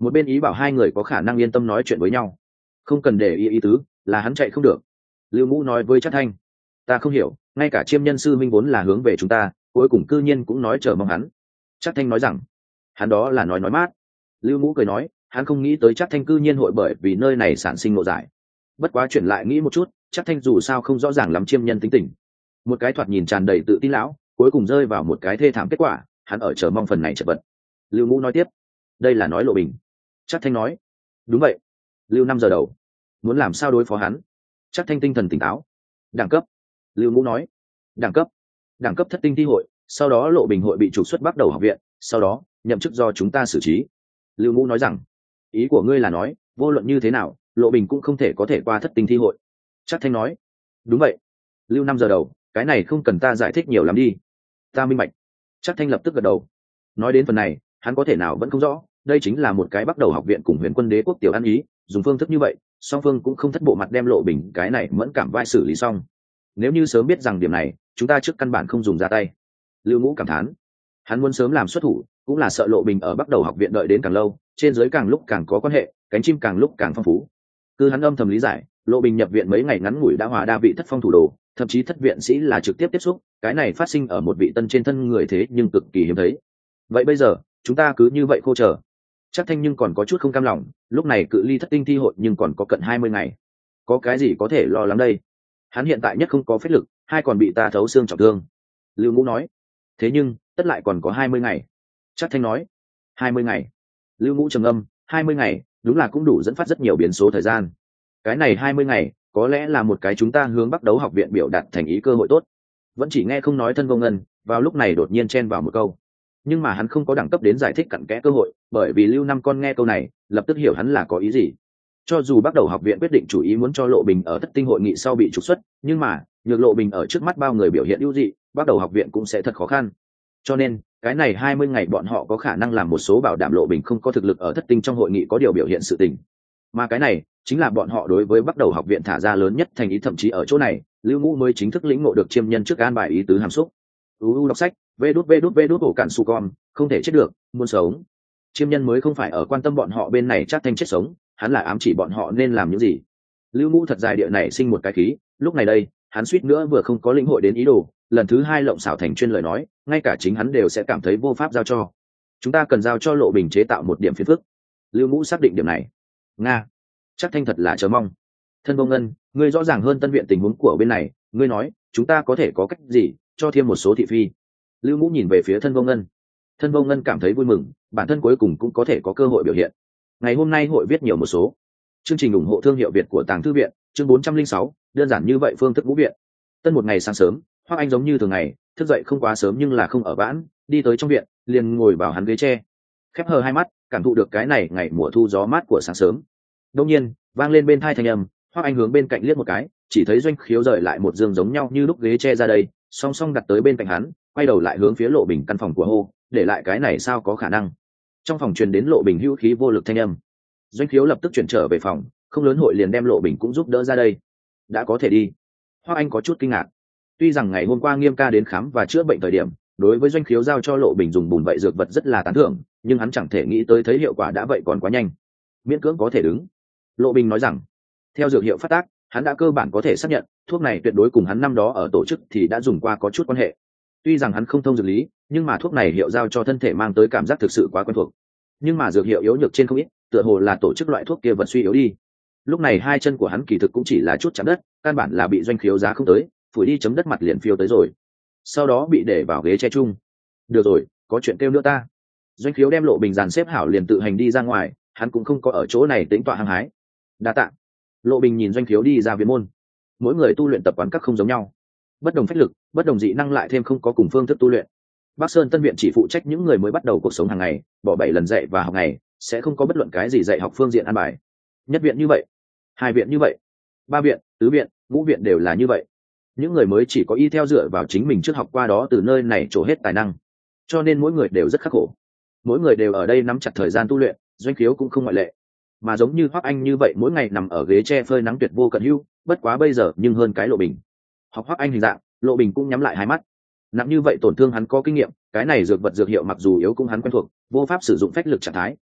[SPEAKER 1] một bên ý bảo hai người có khả năng yên tâm nói chuyện với nhau. Không cần để ý tứ, là hắn chạy không được. Lưu Ngũ nói với Trác Thanh, ta không hiểu, ngay cả Chiêm Nhân sư minh vốn là hướng về chúng ta, cuối cùng cư nhiên cũng nói chờ mong hắn. Trác Thanh nói rằng, hắn đó là nói mát. Lưu Ngũ cười nói, hắn không nghĩ tới Trác Thanh cư nhiên hội bởi vì nơi này sản sinh ngộ giải. Bất quá chuyển lại nghĩ một chút, Trác Thanh dù sao không rõ ràng lắm Chiêm Nhân tính tình. Một cái thoạt nhìn tràn đầy tự tin lão, cuối cùng rơi vào một cái thê thảm kết quả, hắn ở chờ mong phần này chật vật. Lưu Ngũ nói tiếp, đây là nói Lộ Bình. Trác Thanh nói, đúng vậy. Lưu 5 giờ đầu, muốn làm sao đối phó hắn? Trác Thanh tinh thần tỉnh táo. Đẳng cấp. Lưu Ngũ nói, đẳng cấp thất tinh thi hội, sau đó Lộ Bình hội bị trục xuất Bắc Đầu học viện, sau đó nhậm chức do chúng ta xử trí. Lưu Ngũ nói rằng, ý của ngươi là nói vô luận như thế nào Lộ Bình cũng không thể có thể qua thất tinh thi hội. Trác Thanh nói, đúng vậy. Lưu 5 giờ đầu, cái này không cần ta giải thích nhiều lắm đi, ta minh bạch. Trác Thanh lập tức gật đầu. Nói đến phần này, hắn có thể nào vẫn không rõ, đây chính là một cái Bắc Đầu học viện cùng Huyền Quân Đế quốc tiểu ăn ý, dùng phương thức như vậy, song phương cũng không thất bộ mặt đem Lộ Bình cái này mẫn cảm vai xử lý xong. Nếu như sớm biết rằng điểm này, chúng ta trước căn bản không dùng ra tay. Lưu Ngũ cảm thán, hắn muốn sớm làm xuất thủ, cũng là sợ Lộ Bình ở Bắc Đầu học viện đợi đến càng lâu, trên dưới càng lúc càng có quan hệ, cánh chim càng lúc càng phong phú. Cứ hắn âm thầm lý giải, Lộ Bình nhập viện mấy ngày ngắn ngủi đã hòa đa vị thất phong thủ đồ, thậm chí thất viện sĩ là trực tiếp tiếp xúc, cái này phát sinh ở một vị tân trên thân người thế nhưng cực kỳ hiếm thấy. Vậy bây giờ, chúng ta cứ như vậy khô chờ. Trác Thanh nhưng còn có chút không cam lòng, lúc này cự ly thất tinh thi hội nhưng còn có cận 20 ngày. Có cái gì có thể lo lắng đây? Hắn hiện tại nhất không có phép lực, hai còn bị ta thấu xương trọng thương. Lưu Ngũ nói, thế nhưng tất lại còn có 20 ngày. Trác Thanh nói, 20 ngày. Lưu Ngũ trầm âm, 20 ngày, đúng là cũng đủ dẫn phát rất nhiều biến số thời gian. Cái này 20 ngày, có lẽ là một cái chúng ta hướng Bắc Đấu học viện biểu đạt thành ý cơ hội tốt. Vẫn chỉ nghe không nói thân vô ngân, vào lúc này đột nhiên chen vào một câu. Nhưng mà hắn không có đẳng cấp đến giải thích cặn kẽ cơ hội, bởi vì Lưu 5 con nghe câu này, lập tức hiểu hắn là có ý gì. Cho dù Bắc Đầu học viện quyết định chủ ý muốn cho Lộ Bình ở thất tinh hội nghị sau bị trục xuất, nhưng mà nhược Lộ Bình ở trước mắt bao người biểu hiện ưu dị, Bắc Đầu học viện cũng sẽ thật khó khăn. Cho nên cái này 20 ngày bọn họ có khả năng làm một số bảo đảm Lộ Bình không có thực lực ở thất tinh trong hội nghị có điều biểu hiện sự tình. Mà cái này chính là bọn họ đối với Bắc Đầu học viện thả ra lớn nhất thành ý, thậm chí ở chỗ này Lưu Ngũ mới chính thức lĩnh ngộ được Chiêm Nhân trước an bài ý tứ hàm xúc. Đọc sách, vê đút ổ cản su con, không thể chết được, muốn sống. Chiêm Nhân mới không phải ở quan tâm bọn họ bên này Trác Thanh chết sống, hắn là ám chỉ bọn họ nên làm những gì. Lưu Ngũ thật dài địa này sinh một cái khí, lúc này đây hắn suýt nữa vừa không có lĩnh hội đến ý đồ, lần thứ hai lộng xảo thành chuyên lời nói, ngay cả chính hắn đều sẽ cảm thấy vô pháp giao cho. Chúng ta cần giao cho Lộ Bình chế tạo một điểm phiền phức. Lưu Ngũ xác định điểm này. Nga, Trác Thanh thật là chờ mong. Thân Vô Ngân, ngươi rõ ràng hơn Tân viện tình huống của bên này, ngươi nói chúng ta có thể có cách gì cho thêm một số thị phi. Lưu Ngũ nhìn về phía Thân Vô Ngân. Thân Vô Ngân cảm thấy vui mừng, bản thân cuối cùng cũng có thể có cơ hội biểu hiện. Ngày hôm nay hội viết nhiều một số. Chương trình ủng hộ thương hiệu Việt của Tàng Thư viện, chương 406, đơn giản như vậy phương thức ngũ viện. Tân một ngày sáng sớm, Hoắc Anh giống như thường ngày, thức dậy không quá sớm nhưng là không ở vãn, đi tới trong viện, liền ngồi vào hắn ghế tre, khép hờ hai mắt, cảm thụ được cái này ngày mùa thu gió mát của sáng sớm. Đột nhiên, vang lên bên tai thanh âm, Hoắc Anh hướng bên cạnh liếc một cái, chỉ thấy Doanh Khiếu rời lại một giường giống nhau như lúc ghế tre ra đây, song song đặt tới bên cạnh hắn, quay đầu lại hướng phía Lộ Bình căn phòng của hô, để lại cái này sao có khả năng. Trong phòng truyền đến Lộ Bình hữu khí vô lực thanh âm. Doanh Khiếu lập tức chuyển trở về phòng, không lớn hội liền đem Lộ Bình cũng giúp đỡ ra đây. Đã có thể đi. Hoắc Anh có chút kinh ngạc. Tuy rằng ngày hôm qua Nghiêm ca đến khám và chữa bệnh thời điểm, đối với Doanh Khiếu giao cho Lộ Bình dùng bùn vậy dược vật rất là tán thưởng, nhưng hắn chẳng thể nghĩ tới thấy hiệu quả đã vậy còn quá nhanh. Miễn cưỡng có thể đứng. Lộ Bình nói rằng, theo dược hiệu phát tác, hắn đã cơ bản có thể xác nhận thuốc này tuyệt đối cùng hắn năm đó ở tổ chức thì đã dùng qua có chút quan hệ. Tuy rằng hắn không thông dược lý, nhưng mà thuốc này hiệu giao cho thân thể mang tới cảm giác thực sự quá quen thuộc. Nhưng mà dược hiệu yếu nhược trên không ít, tựa hồ là tổ chức loại thuốc kia vật suy yếu đi. Lúc này hai chân của hắn kỳ thực cũng chỉ là chút chạm đất, căn bản là bị Doanh Khiếu giá không tới, phủi đi chấm đất mặt liền phiêu tới rồi. Sau đó bị để vào ghế che chung. Được rồi, có chuyện kêu nữa ta. Doanh Khiếu đem Lộ Bình dàn xếp hảo liền tự hành đi ra ngoài, hắn cũng không có ở chỗ này tĩnh tọa hăng hái. Đa tạ. Lộ Bình nhìn Doanh Khiếu đi ra viện môn. Mỗi người tu luyện tập quán các không giống nhau, bất đồng phách lực, bất đồng dị năng lại thêm không có cùng phương thức tu luyện. Bắc Sơn Tân viện chỉ phụ trách những người mới bắt đầu cuộc sống hàng ngày, bỏ 7 lần dạy và học ngày, sẽ không có bất luận cái gì dạy học phương diện an bài. Nhất viện như vậy, hai viện như vậy, ba viện, tứ viện, ngũ viện đều là như vậy. Những người mới chỉ có y theo dựa vào chính mình trước học qua đó từ nơi này trổ hết tài năng, cho nên mỗi người đều rất khắc khổ. Mỗi người đều ở đây nắm chặt thời gian tu luyện, Doanh Khiếu cũng không ngoại lệ. Mà giống như Hoắc Anh như vậy mỗi ngày nằm ở ghế tre phơi nắng tuyệt vô cận hưu, bất quá bây giờ nhưng hơn cái Lộ Bình. Học Hoắc Anh hình dạng, Lộ Bình cũng nhắm lại hai mắt. Nặng như vậy tổn thương hắn có kinh nghiệm, cái này dược vật dược hiệu mặc dù yếu cũng hắn quen thuộc, vô pháp sử dụng phách lực trạng thái,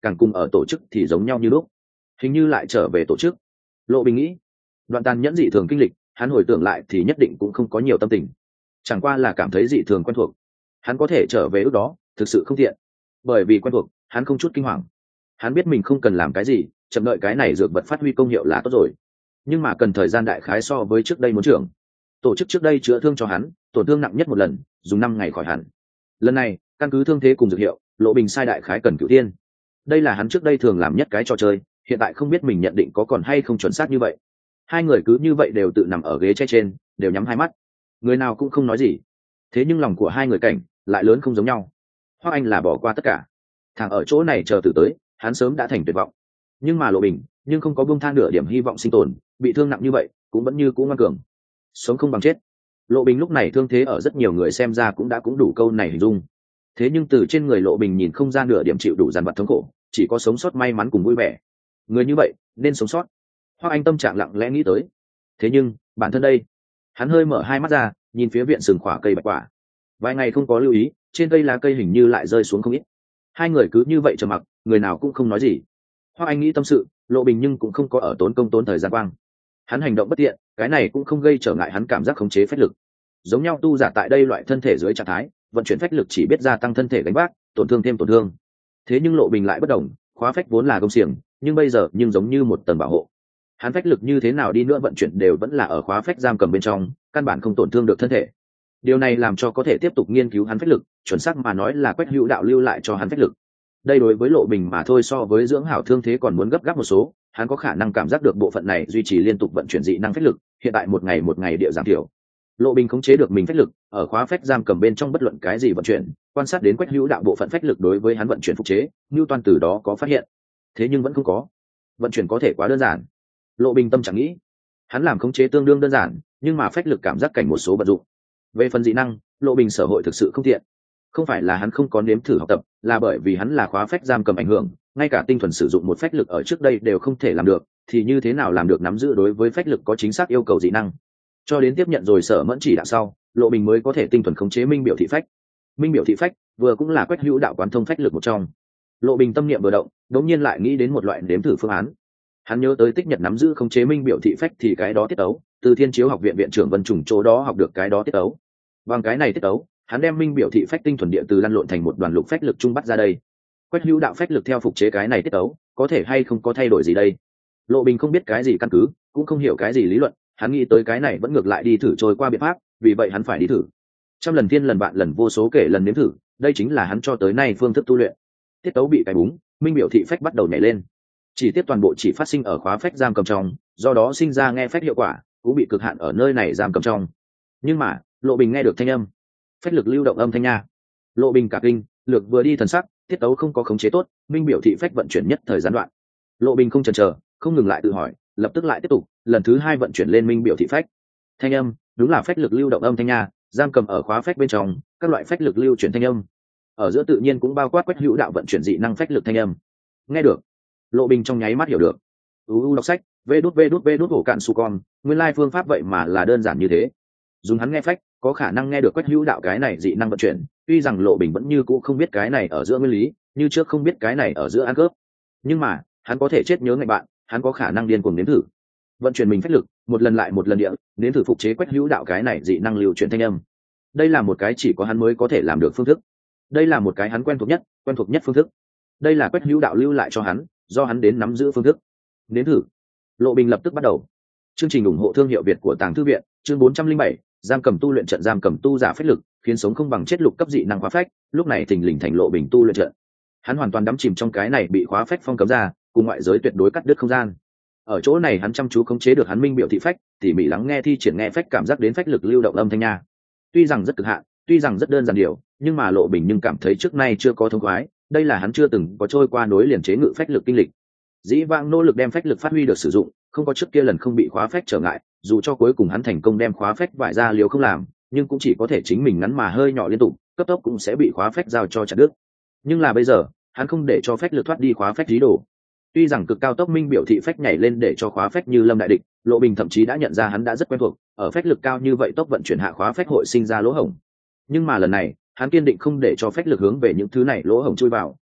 [SPEAKER 1] càng cùng ở tổ chức thì giống nhau như lúc, hình như lại trở về tổ chức. Lộ Bình nghĩ, đoạn tàn nhẫn dị thường kinh lịch, hắn hồi tưởng lại thì nhất định cũng không có nhiều tâm tình, chẳng qua là cảm thấy dị thường quen thuộc. Hắn có thể trở về lúc đó thực sự không tiện, bởi vì quen thuộc hắn không chút kinh hoàng. Hắn biết mình không cần làm cái gì, chậm đợi cái này dược vật phát huy công hiệu là tốt rồi, nhưng mà cần thời gian đại khái so với trước đây muốn trưởng. Tổ chức trước đây chữa thương cho hắn, tổn thương nặng nhất một lần dùng 5 ngày khỏi hẳn. Lần này căn cứ thương thế cùng dược hiệu, Lộ Bình sai đại khái cần cửu thiên. Đây là hắn trước đây thường làm nhất cái trò chơi, hiện tại không biết mình nhận định có còn hay không chuẩn xác như vậy. Hai người cứ như vậy đều tự nằm ở ghế tre trên, đều nhắm hai mắt, người nào cũng không nói gì. Thế nhưng lòng của hai người cảnh lại lớn không giống nhau. Hoắc Anh là bỏ qua tất cả, thằng ở chỗ này chờ từ tới, hắn sớm đã thành tuyệt vọng. Nhưng mà Lộ Bình nhưng không có buông tha nửa điểm hy vọng sinh tồn, bị thương nặng như vậy cũng vẫn như cũ ngoan cường, sống không bằng chết. Lộ Bình lúc này thương thế ở rất nhiều người xem ra cũng đủ câu này hình dung. Thế nhưng từ trên người Lộ Bình nhìn không ra nửa điểm chịu đủ dằn vặt thống khổ, chỉ có sống sót may mắn cùng vui vẻ. Người như vậy nên sống sót. Hoắc Anh tâm trạng lặng lẽ nghĩ tới. Thế nhưng bản thân đây, hắn hơi mở hai mắt ra, nhìn phía viện sừng khỏa cây bạch quả. Vài ngày không có lưu ý, trên cây lá cây hình như lại rơi xuống không ít. Hai người cứ như vậy trầm mặc, người nào cũng không nói gì. Hoắc Anh nghĩ tâm sự, Lộ Bình nhưng cũng không có ở tốn công tốn thời gian quang. Hắn hành động bất tiện, cái này cũng không gây trở ngại hắn cảm giác khống chế phách lực. Giống nhau tu giả tại đây loại thân thể dưới trạng thái, vận chuyển phách lực chỉ biết gia tăng thân thể gánh vác, tổn thương thêm tổn thương. Thế nhưng Lộ Bình lại bất đồng, khóa phách vốn là công xiềng, nhưng bây giờ nhưng giống như một tầng bảo hộ. Hắn phách lực như thế nào đi nữa vận chuyển đều vẫn là ở khóa phách giam cầm bên trong, căn bản không tổn thương được thân thể. Điều này làm cho có thể tiếp tục nghiên cứu hắn phách lực, chuẩn xác mà nói là Quách Hữu Đạo lưu lại cho hắn phách lực. Đây đối với Lộ Bình mà thôi so với dưỡng hảo thương thế còn muốn gấp gáp một số, hắn có khả năng cảm giác được bộ phận này duy trì liên tục vận chuyển dị năng phách lực, hiện tại một ngày địa giảm thiểu. Lộ Bình khống chế được mình phách lực, ở khóa phách giam cầm bên trong bất luận cái gì vận chuyển, quan sát đến Quách Hữu Đạo bộ phận phách lực đối với hắn vận chuyển phục chế, Newton từ đó có phát hiện. Thế nhưng vẫn không có. Vận chuyển có thể quá đơn giản. Lộ Bình tâm chẳng nghĩ, hắn làm khống chế tương đương đơn giản, nhưng mà phách lực cảm giác cảnh một số vận dụng. Về phần dị năng, Lộ Bình sở hội thực sự không tiện. Không phải là hắn không có nếm thử học tập, là bởi vì hắn là khóa phách giam cầm ảnh hưởng, ngay cả tinh thuần sử dụng một phách lực ở trước đây đều không thể làm được, thì như thế nào làm được nắm giữ đối với phách lực có chính xác yêu cầu dị năng. Cho đến tiếp nhận rồi Sở Mẫn chỉ đạo sau, Lộ Bình mới có thể tinh thuần khống chế minh biểu thị phách. Minh biểu thị phách vừa cũng là Quách Hữu Đạo quán thông phách lực một trong. Lộ Bình tâm niệm vừa động, đột nhiên lại nghĩ đến một loại nếm thử phương án. Hắn nhớ tới Tích Nhật nắm giữ khống chế minh biểu thị phách thì cái đó tiết tấu, từ Thiên Chiếu học viện viện trưởng Vân Trùng chỗ đó học được cái đó tiết tấu. Bằng cái này tiết tấu, hắn đem minh biểu thị phách tinh thuần địa từ lăn lộn thành một đoàn lục phách lực trung bắt ra đây. Quách Hữu Đạo phách lực theo phục chế cái này tiết tấu, có thể hay không có thay đổi gì đây? Lộ Bình không biết cái gì căn cứ, cũng không hiểu cái gì lý luận, hắn nghĩ tới cái này vẫn ngược lại đi thử trôi qua biện pháp, vì vậy hắn phải đi thử. Trăm lần thiên lần vạn lần vô số kể lần nếm thử, đây chính là hắn cho tới nay phương thức tu luyện. Tiết tấu bị cái búng, minh biểu thị phách bắt đầu nhảy lên. Chỉ tiết toàn bộ chỉ phát sinh ở khóa phách giam cầm trong, do đó sinh ra nghe phách hiệu quả, cũng bị cực hạn ở nơi này giam cầm trong. Nhưng mà, Lộ Bình nghe được thanh âm, phách lực lưu động âm thanh nha. Lộ Bình cả kinh, lược vừa đi thần sắc, tiết tấu không có khống chế tốt, minh biểu thị phách vận chuyển nhất thời gián đoạn. Lộ Bình không chần chờ, không ngừng lại tự hỏi, lập tức lại tiếp tục, lần thứ 2 vận chuyển lên minh biểu thị phách. Thanh âm, đúng là phách lực lưu động âm thanh nha, giam cầm ở khóa phách bên trong, các loại phách lực lưu chuyển thanh âm. Ở giữa tự nhiên cũng bao quát Quách Hữu Đạo vận chuyển dị năng phách lực thanh âm. Nghe được, Lộ Bình trong nháy mắt hiểu được. Đọc sách, vê đút hổ cạn su con, nguyên lai phương pháp vậy mà là đơn giản như thế. Dùng hắn nghe phách, có khả năng nghe được Quách Hữu Đạo cái này dị năng vận chuyển, tuy rằng Lộ Bình vẫn như cũ không biết cái này ở giữa nguyên lý, như trước không biết cái này ở giữa ăn cướp. Nhưng mà, hắn có thể chết nhớ ngạch bạn, hắn có khả năng điên cuồng nếm thử. Vận chuyển mình phách lực, một lần lại một lần địa, nếm thử phục chế Quách Hữu Đạo cái này dị năng lưu chuyển thanh âm. Đây là một cái chỉ có hắn mới có thể làm được phương thức. Đây là một cái hắn quen thuộc nhất phương thức. Đây là Quách Hữu Đạo lưu lại cho hắn, do hắn đến nắm giữ phương thức. Nếm thử. Lộ Bình lập tức bắt đầu. Chương trình ủng hộ thương hiệu Việt của Tàng Thư viện, chương 407, giam cầm tu luyện trận giam cầm tu giả phách lực, khiến sống không bằng chết lục cấp dị năng khóa phách, lúc này thình lình thành Lộ Bình tu luyện trận. Hắn hoàn toàn đắm chìm trong cái này bị khóa phách phong cấm ra, cùng ngoại giới tuyệt đối cắt đứt không gian. Ở chỗ này hắn chăm chú khống chế được hắn minh biểu thị phách, tỉ mỉ lắng nghe thi triển nghe phách cảm giác đến phách lực lưu động âm thanh nha. Tuy rằng rất cực hạn, tuy rằng rất đơn giản điều, nhưng mà Lộ Bình nhưng cảm thấy trước nay chưa có thông khoái, đây là hắn chưa từng có trôi qua nối liền chế ngự phách lực kinh lịch. Dĩ vãng nỗ lực đem phách lực phát huy được sử dụng, không có trước kia lần không bị khóa phách trở ngại, dù cho cuối cùng hắn thành công đem khóa phách vải ra liều không làm, nhưng cũng chỉ có thể chính mình ngắn mà hơi nhỏ liên tục, cấp tốc cũng sẽ bị khóa phách giao cho chặt đứt. Nhưng là bây giờ, hắn không để cho phách lực thoát đi khóa phách dí đồ. Tuy rằng cực cao tốc minh biểu thị phách nhảy lên để cho khóa phách như lâm đại địch, Lộ Bình thậm chí đã nhận ra hắn đã rất quen thuộc, ở phách lực cao như vậy tốc vận chuyển hạ khóa phách hội sinh ra lỗ hổng. Nhưng mà lần này, hắn kiên định không để cho phách lực hướng về những thứ này lỗ hổng chui vào,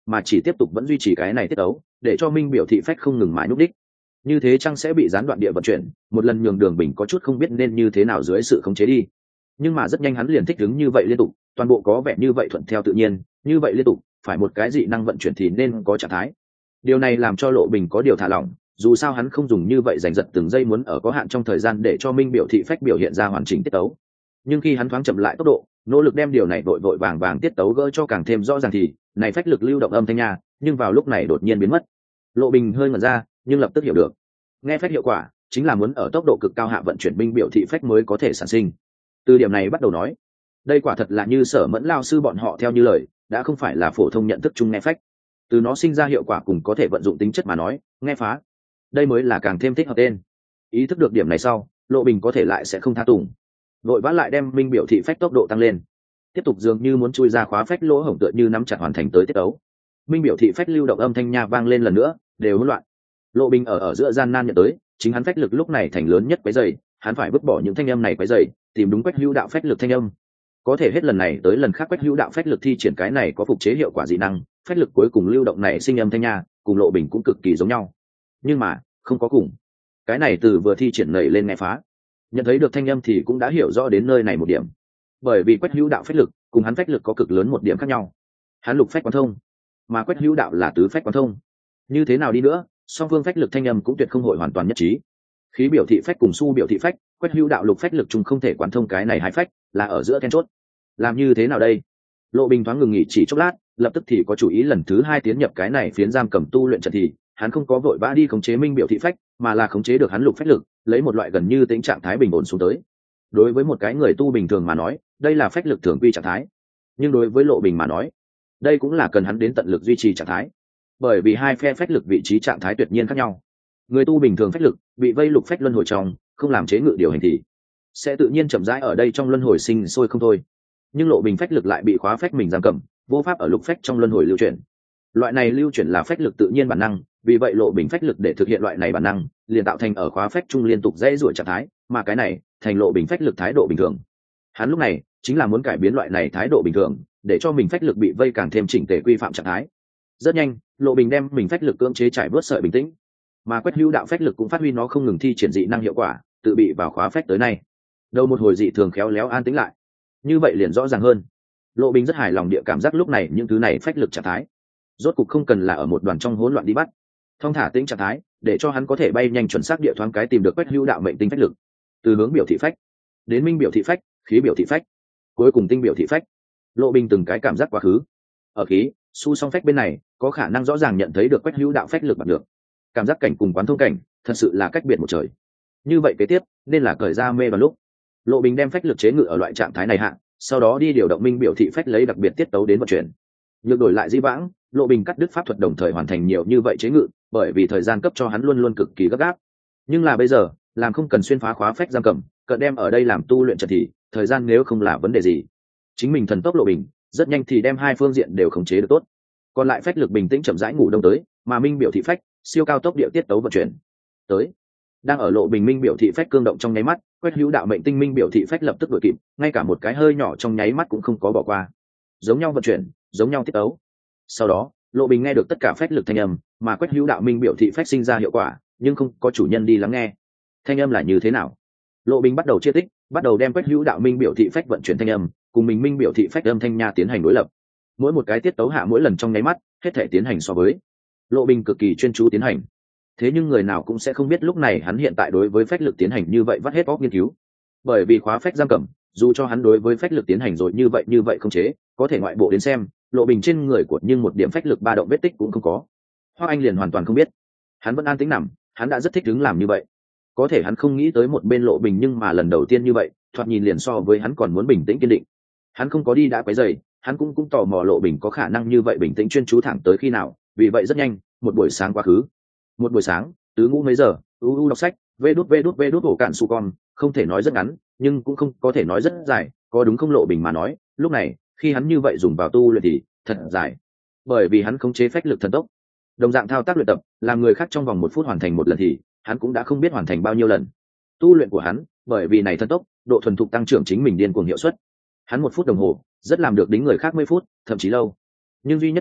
[SPEAKER 1] mà chỉ tiếp tục vẫn duy trì cái này tiết tấu để cho minh biểu thị phách không ngừng mãi núp đích. Như thế chăng sẽ bị gián đoạn địa vận chuyển, một lần nhường Đường Bình có chút không biết nên như thế nào dưới sự khống chế đi. Nhưng mà rất nhanh hắn liền thích ứng như vậy liên tục, toàn bộ có vẻ như vậy thuận theo tự nhiên, như vậy liên tục, phải một cái dị năng vận chuyển thì nên có trạng thái. Điều này làm cho Lộ Bình có điều thả lỏng, dù sao hắn không dùng như vậy giành giật từng giây muốn ở có hạn trong thời gian để cho minh biểu thị phách biểu hiện ra hoàn chỉnh tiết tấu. Nhưng khi hắn thoáng chậm lại tốc độ, nỗ lực đem điều này vội vội vàng vàng tiết tấu gỡ cho càng thêm rõ ràng thì này phách lực lưu động âm thanh nha, nhưng vào lúc này đột nhiên biến mất. Lộ Bình hơi ngẩn ra, nhưng lập tức hiểu được, nghe phách hiệu quả chính là muốn ở tốc độ cực cao hạ vận chuyển minh biểu thị phách mới có thể sản sinh. Từ điểm này bắt đầu nói, đây quả thật là như Sở Mẫn lao sư bọn họ theo như lời, đã không phải là phổ thông nhận thức chung nghe phách. Từ nó sinh ra hiệu quả cùng có thể vận dụng tính chất mà nói, nghe phá, đây mới là càng thêm thích hợp tên. Ý thức được điểm này sau, Lộ Bình có thể lại sẽ không tha tùng, vội vã lại đem minh biểu thị phách tốc độ tăng lên, tiếp tục dường như muốn chui ra khóa phách lỗ hổng tựa như nắm chặt hoàn thành tới tiết ấu. Minh biểu thị phách lưu động âm thanh nha vang lên lần nữa, đều hỗn loạn. Lộ Bình ở giữa gian nan nhận tới, chính hắn phách lực lúc này thành lớn nhất quấy rầy, hắn phải vứt bỏ những thanh âm này quấy rầy, tìm đúng quách hữu đạo phách lực thanh âm. Có thể hết lần này tới lần khác quách hữu đạo phách lực thi triển cái này có phục chế hiệu quả dị năng, phách lực cuối cùng lưu động này sinh âm thanh nha, cùng Lộ Bình cũng cực kỳ giống nhau. Nhưng mà, không có cùng. Cái này từ vừa thi triển nảy lên nghe phá. Nhận thấy được thanh âm thì cũng đã hiểu rõ đến nơi này một điểm. Bởi vì quách hữu đạo phách lực cùng hắn phách lực có cực lớn một điểm khác nhau. Hắn lục phách quán thông, mà quách hữu đạo là tứ phách quán thông. Như thế nào đi nữa, song phương phách lực thanh âm cũng tuyệt không hội hoàn toàn nhất trí. Khí biểu thị phách cùng su biểu thị phách, quách hữu đạo lục phách lực chung không thể quán thông cái này hai phách, là ở giữa then chốt. Làm như thế nào đây? Lộ Bình thoáng ngừng nghỉ chỉ chốc lát, lập tức thì có chủ ý lần thứ hai tiến nhập cái này phiến giam cầm tu luyện trận thì hắn không có vội vã đi khống chế minh biểu thị phách, mà là khống chế được hắn lục phách lực, lấy một loại gần như tĩnh trạng thái bình ổn xuống tới. Đối với một cái người tu bình thường mà nói, đây là phách lực thường quy trạng thái, nhưng đối với Lộ Bình mà nói, đây cũng là cần hắn đến tận lực duy trì trạng thái, bởi vì hai phe phách lực vị trí trạng thái tuyệt nhiên khác nhau. Người tu bình thường phách lực bị vây lục phách luân hồi trong, không làm chế ngự điều hành thì sẽ tự nhiên chậm rãi ở đây trong luân hồi sinh sôi không thôi. Nhưng Lộ Bình phách lực lại bị khóa phách mình giam cầm, vô pháp ở lục phách trong luân hồi lưu chuyển. Loại này lưu chuyển là phách lực tự nhiên bản năng, vì vậy Lộ Bình phách lực để thực hiện loại này bản năng, liền tạo thành ở khóa phách trung liên tục dãy rủa trạng thái, mà cái này thành Lộ Bình phách lực thái độ bình thường. Hắn lúc này chính là muốn cải biến loại này thái độ bình thường, để cho mình phách lực bị vây càng thêm chỉnh tề quy phạm trạng thái. Rất nhanh, Lộ Bình đem mình phách lực cưỡng chế trải bớt sợi bình tĩnh, mà quách hữu đạo phách lực cũng phát huy nó không ngừng thi triển dị năng hiệu quả, tự bị vào khóa phách tới nay. Đầu một hồi dị thường khéo léo an tĩnh lại, như vậy liền rõ ràng hơn. Lộ Bình rất hài lòng địa cảm giác lúc này những thứ này phách lực trạng thái, rốt cục không cần là ở một đoàn trong hỗn loạn đi bắt, thông thả tĩnh trạng thái, để cho hắn có thể bay nhanh chuẩn xác địa thoáng cái tìm được quách hữu đạo mệnh tinh phách lực, từ hướng biểu thị phách đến minh biểu thị phách, khí biểu thị phách, cuối cùng tinh biểu thị phách. Lộ Bình từng cái cảm giác quá khứ. Ở khí, su song phách bên này, có khả năng rõ ràng nhận thấy được quách hữu đạo phách lực bằng được. Cảm giác cảnh cùng quán thông cảnh, thật sự là cách biệt một trời. Như vậy kế tiếp, nên là cởi ra mê vào lúc. Lộ Bình đem phách lực chế ngự ở loại trạng thái này hạ, sau đó đi điều động minh biểu thị phách lấy đặc biệt tiết tấu đến vận chuyển. Nhược đổi lại dĩ vãng, Lộ Bình cắt đứt pháp thuật đồng thời hoàn thành nhiều như vậy chế ngự, bởi vì thời gian cấp cho hắn luôn luôn cực kỳ gấp gáp. Nhưng là bây giờ, làm không cần xuyên phá khóa phách giam cầm, cận đem ở đây làm tu luyện trận thì thời gian nếu không là vấn đề gì. Chính mình thần tốc Lộ Bình, rất nhanh thì đem hai phương diện đều khống chế được tốt. Còn lại phách lực bình tĩnh chậm rãi ngủ đông tới, mà minh biểu thị phách siêu cao tốc điệu tiết tấu vận chuyển tới. Đang ở Lộ Bình minh biểu thị phách cương động trong nháy mắt, quách hữu đạo mệnh tinh minh biểu thị phách lập tức đuổi kịp, ngay cả một cái hơi nhỏ trong nháy mắt cũng không có bỏ qua. Giống nhau vận chuyển, giống nhau tiết tấu. Sau đó, Lộ Bình nghe được tất cả phách lực thanh âm, mà quách hữu đạo minh biểu thị phách sinh ra hiệu quả, nhưng không có chủ nhân đi lắng nghe. Thanh âm là như thế nào? Lộ Bình bắt đầu chia tích, bắt đầu đem quách hữu đạo minh biểu thị phách vận chuyển thanh âm, cùng mình minh biểu thị phách âm thanh nha tiến hành đối lập. Mỗi một cái tiết tấu hạ mỗi lần trong nháy mắt, hết thể tiến hành so với. Lộ Bình cực kỳ chuyên chú tiến hành. Thế nhưng người nào cũng sẽ không biết lúc này hắn hiện tại đối với phách lực tiến hành như vậy vắt hết óc nghiên cứu. Bởi vì khóa phách giam cầm, dù cho hắn đối với phách lực tiến hành rồi như vậy không chế, có thể ngoại bộ đến xem, Lộ Bình trên người của nhưng một điểm phách lực ba động vết tích cũng không có. Hoa Anh liền hoàn toàn không biết. Hắn vẫn an tĩnh nằm, hắn đã rất thích đứng làm như vậy. Có thể hắn không nghĩ tới một bên Lộ Bình nhưng mà lần đầu tiên như vậy, thoạt nhìn liền so với hắn còn muốn bình tĩnh kiên định. Hắn không có đi đã quấy rầy, hắn cũng tò mò Lộ Bình có khả năng như vậy bình tĩnh chuyên chú thẳng tới khi nào, vì vậy rất nhanh, một buổi sáng quá khứ. Một buổi sáng, tứ ngũ mấy giờ, đọc sách, vê đút ổ cạn su con, không thể nói rất ngắn, nhưng cũng không có thể nói rất dài, có đúng không Lộ Bình mà nói, lúc này, khi hắn như vậy dùng vào tu luyện thì thật dài. Bởi vì hắn khống chế phách lực thần tốc. Đồng dạng thao tác luyện tập, làm người khác trong vòng 1 phút hoàn thành một lần thì, hắn cũng đã không biết hoàn thành bao nhiêu lần. Tu luyện của hắn, bởi vì này thần tốc, độ thuần thục tăng trưởng chính mình điên cuồng hiệu suất. Hắn 1 phút đồng hồ, rất làm được đính người khác 10 phút, thậm chí lâu. Nhưng duy nhất cần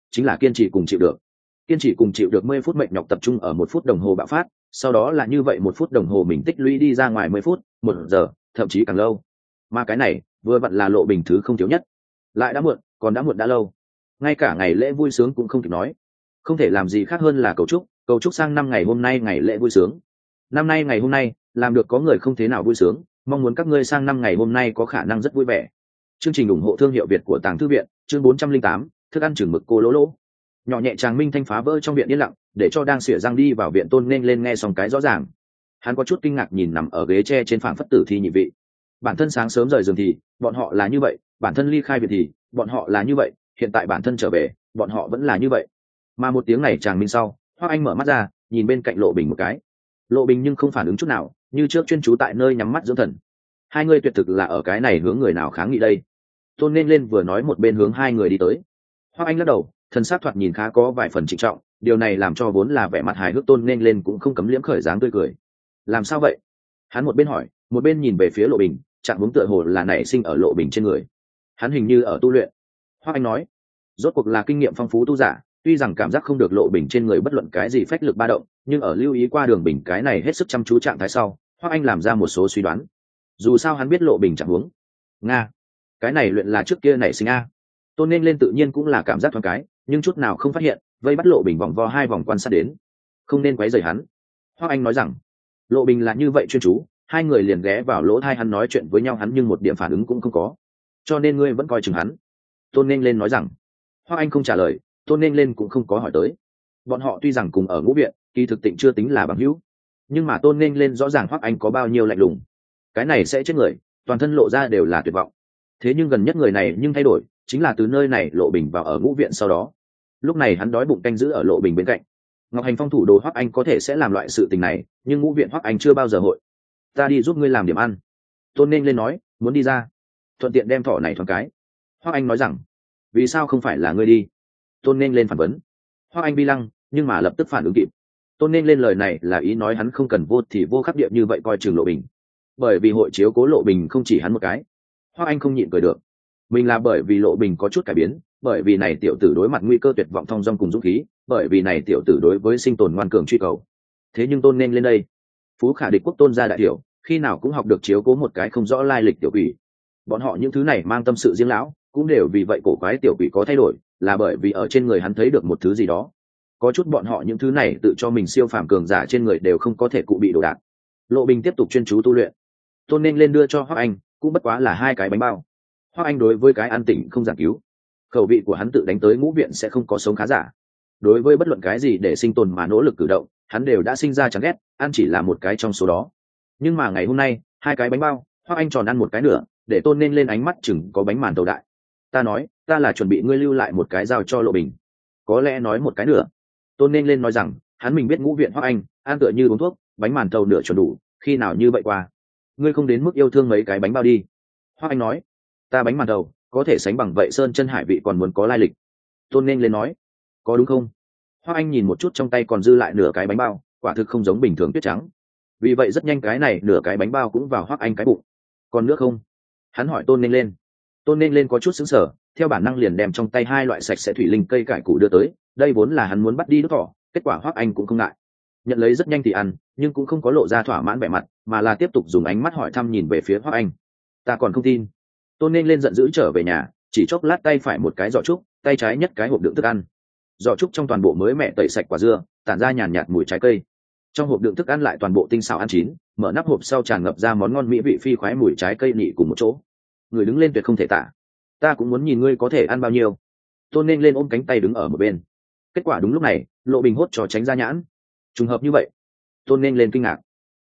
[SPEAKER 1] chính là kiên trì cùng chịu được. Kiên trì cùng chịu được 10 phút mệt nhọc tập trung ở 1 phút đồng hồ bạo phát, sau đó là như vậy 1 phút đồng hồ mình tích lũy đi ra ngoài 10 phút, 1 giờ, thậm chí càng lâu. Mà cái này vừa vặn là Lộ Bình thứ không thiếu nhất. Lại đã muộn, còn đã muộn đã lâu. Ngay cả ngày lễ vui sướng cũng không kịp nói. Không thể làm gì khác hơn là cầu chúc sang năm ngày hôm nay ngày lễ vui sướng. Năm nay ngày hôm nay, làm được có người không thế nào vui sướng, mong muốn các ngươi sang năm ngày hôm nay có khả năng rất vui vẻ. Chương trình ủng hộ thương hiệu Việt của Tàng Thư viện, chương 408, thức ăn chừng mực cô lỗ lỗ. Nhỏ nhẹ Tràng Minh Thanh phá vỡ trong viện yên lặng, để cho đang xỉa răng đi vào viện Tôn Nên lên nghe xong cái rõ ràng. Hắn có chút kinh ngạc nhìn nằm ở ghế tre trên phảng phất tử thi nhị vị. Bản thân sáng sớm rời giường thì bọn họ là như vậy, bản thân ly khai viện thì bọn họ là như vậy, hiện tại bản thân trở về, bọn họ vẫn là như vậy. Mà một tiếng này Tràng Minh sau, Hoắc Anh mở mắt ra, nhìn bên cạnh Lộ Bình một cái. Lộ Bình nhưng không phản ứng chút nào, như trước chuyên chú tại nơi nhắm mắt dưỡng thần. Hai người tuyệt thực là ở cái này hướng người nào kháng nghị đây? Tôn Nên lên vừa nói một bên hướng hai người đi tới. Hoắc Anh lắc đầu, thần sắc thoạt nhìn khá có vài phần trịnh trọng, điều này làm cho vốn là vẻ mặt hài hước Tôn Nên lên cũng không cấm liễm khởi dáng tươi cười. Làm sao vậy? Hắn một bên hỏi, một bên nhìn về phía Lộ Bình, trạng hướng tựa hồ là nảy sinh ở Lộ Bình trên người. Hắn hình như ở tu luyện. Hoắc Anh nói, rốt cuộc là kinh nghiệm phong phú tu giả, tuy rằng cảm giác không được Lộ Bình trên người bất luận cái gì phách lực ba động, nhưng ở lưu ý qua Đường Bình cái này hết sức chăm chú trạng thái sau, Hoắc Anh làm ra một số suy đoán. Dù sao hắn biết Lộ Bình trạng huống. Nga, cái này luyện là trước kia nảy sinh a. Tôn Nên lên tự nhiên cũng là cảm giác thoáng cái, nhưng chút nào không phát hiện, vây bắt Lộ Bình vòng vo 2 vòng quan sát đến. Không nên quấy rầy hắn. Hoắc Anh nói rằng, Lộ Bình là như vậy chuyên chú, hai người liền ghé vào lỗ tai hắn nói chuyện với nhau, hắn nhưng một điểm phản ứng cũng không có. Cho nên ngươi vẫn coi chừng hắn. Tôn Nên lên nói rằng. Hoắc Anh không trả lời, Tôn Nên lên cũng không có hỏi tới. Bọn họ tuy rằng cùng ở ngũ viện, kỳ thực tịnh chưa tính là bằng hữu, nhưng mà Tôn Nên lên rõ ràng Hoắc Anh có bao nhiêu lạnh lùng. Cái này sẽ chết người, toàn thân lộ ra đều là tuyệt vọng. Thế nhưng gần nhất người này nhưng thay đổi, chính là từ nơi này Lộ Bình vào ở ngũ viện sau đó. Lúc này hắn đói bụng canh giữ ở Lộ Bình bên cạnh. Ngọc Hành Phong thủ đồ Hoắc Anh có thể sẽ làm loại sự tình này, nhưng ngũ viện Hoắc Anh chưa bao giờ hội. Ta đi giúp ngươi làm điểm ăn. Tôn Nên lên nói, muốn đi ra, thuận tiện đem thỏ này thoáng cái. Hoắc Anh nói rằng, vì sao không phải là ngươi đi? Tôn Nên lên phản vấn. Hoắc Anh bi lăng, nhưng mà lập tức phản ứng kịp. Tôn Nên lên lời này là ý nói hắn không cần vô thì vô khắc điệp như vậy coi chừng Lộ Bình, bởi vì hội chiếu cố Lộ Bình không chỉ hắn một cái. Hoắc Anh không nhịn cười được, mình là bởi vì Lộ Bình có chút cải biến, bởi vì này tiểu tử đối mặt nguy cơ tuyệt vọng thong dong cùng dũng khí, bởi vì này tiểu tử đối với sinh tồn ngoan cường truy cầu. Thế nhưng Tôn Nên lên đây, Phú Khả địch quốc Tôn gia đại tiểu, khi nào cũng học được chiếu cố một cái không rõ lai lịch tiểu quỷ. Bọn họ những thứ này mang tâm sự riêng lão, cũng đều vì vậy cổ quái tiểu quỷ có thay đổi, là bởi vì ở trên người hắn thấy được một thứ gì đó. Có chút bọn họ những thứ này tự cho mình siêu phàm cường giả trên người đều không có thể cụ bị đồ đạc. Lộ Bình tiếp tục chuyên chú tu luyện. Tôn Nên lên đưa cho Hoắc Anh, cũng bất quá là 2 cái bánh bao. Hoắc Anh đối với cái ăn tỉnh không giảng cứu, khẩu vị của hắn tự đánh tới ngũ viện sẽ không có sống khá giả. Đối với bất luận cái gì để sinh tồn mà nỗ lực cử động, hắn đều đã sinh ra chán ghét, ăn chỉ là một cái trong số đó. Nhưng mà ngày hôm nay, 2 cái bánh bao, Hoắc Anh tròn ăn một cái nửa, để Tôn Nên lên ánh mắt chừng có bánh màn tàu đại. Ta nói, ta là chuẩn bị ngươi lưu lại một cái giao cho Lộ Bình. Có lẽ nói một cái nửa. Tôn Nên lên nói rằng, hắn mình biết ngũ viện Hoắc Anh, ăn tựa như uống thuốc, bánh màn tàu nửa chuẩn đủ, khi nào như vậy qua. Ngươi không đến mức yêu thương mấy cái bánh bao đi. Hoắc Anh nói, ta bánh màn tàu có thể sánh bằng vậy sơn chân hải vị còn muốn có lai lịch. Tôn Nên lên nói, có đúng không? Hoắc Anh nhìn một chút trong tay còn dư lại nửa cái bánh bao, quả thực không giống bình thường tuyết trắng. Vì vậy rất nhanh cái này nửa cái bánh bao cũng vào Hoắc Anh cái bụng. Còn nước không? Hắn hỏi Tôn Nên lên. Tôn Nên lên có chút sững sờ, theo bản năng liền đem trong tay 2 loại sạch sẽ thủy linh cây cải củ đưa tới, đây vốn là hắn muốn bắt đi đốt thỏ, kết quả Hoắc Anh cũng không ngại. Nhận lấy rất nhanh thì ăn, nhưng cũng không có lộ ra thỏa mãn vẻ mặt, mà là tiếp tục dùng ánh mắt hỏi thăm nhìn về phía Hoắc Anh. Ta còn không tin. Tôn Nên lên giận dữ trở về nhà, chỉ chốc lát tay phải một cái giỏ trúc, tay trái nhất cái hộp đựng thức ăn. Giỏ trúc trong toàn bộ mới mẹ tẩy sạch quả dưa, tản ra nhàn nhạt mùi trái cây. Trong hộp đựng thức ăn lại toàn bộ tinh xào ăn chín, mở nắp hộp sau tràn ngập ra món ngon mỹ vị phi khoái mùi trái cây nị cùng một chỗ. Người đứng lên tuyệt không thể tả. Ta cũng muốn nhìn ngươi có thể ăn bao nhiêu. Tôn Nên lên ôm cánh tay đứng ở một bên. Kết quả đúng lúc này, Lộ Bình hốt cho tránh ra nhãn. Trùng hợp như vậy. Tôn Nên lên kinh ngạc.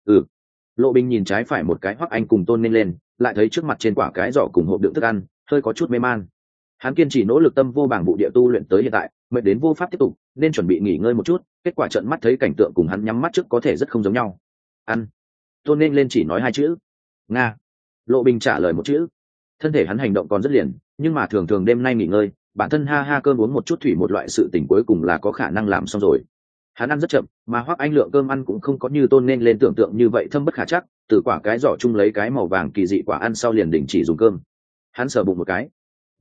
[SPEAKER 1] Lộ Bình nhìn trái phải một cái Hoắc Anh cùng Tôn Nên lên, lại thấy trước mặt trên quả cái giỏ cùng hộp đựng thức ăn, hơi có chút mê man. Hắn kiên trì nỗ lực tâm vô bảng vụ địa tu luyện tới hiện tại, mệt đến vô pháp tiếp tục, nên chuẩn bị nghỉ ngơi một chút, kết quả trợn mắt thấy cảnh tượng cùng hắn nhắm mắt trước có thể rất không giống nhau. Ăn. Tôn Nên lên chỉ nói 2 chữ. Nga. Lộ Bình trả lời một chữ. Thân thể hắn hành động còn rất liền, nhưng mà thường thường đêm nay nghỉ ngơi, bản thân ha ha cơm uống một chút thủy một loại sự tình cuối cùng là có khả năng làm xong rồi. Hắn ăn rất chậm, mà Hoắc Anh lượng cơm ăn cũng không có như Tôn Nên lên tưởng tượng như vậy thâm bất khả chắc, từ quả cái giỏ chung lấy cái màu vàng kỳ dị quả ăn sau liền đình chỉ dùng cơm. Hắn sờ bụng một cái.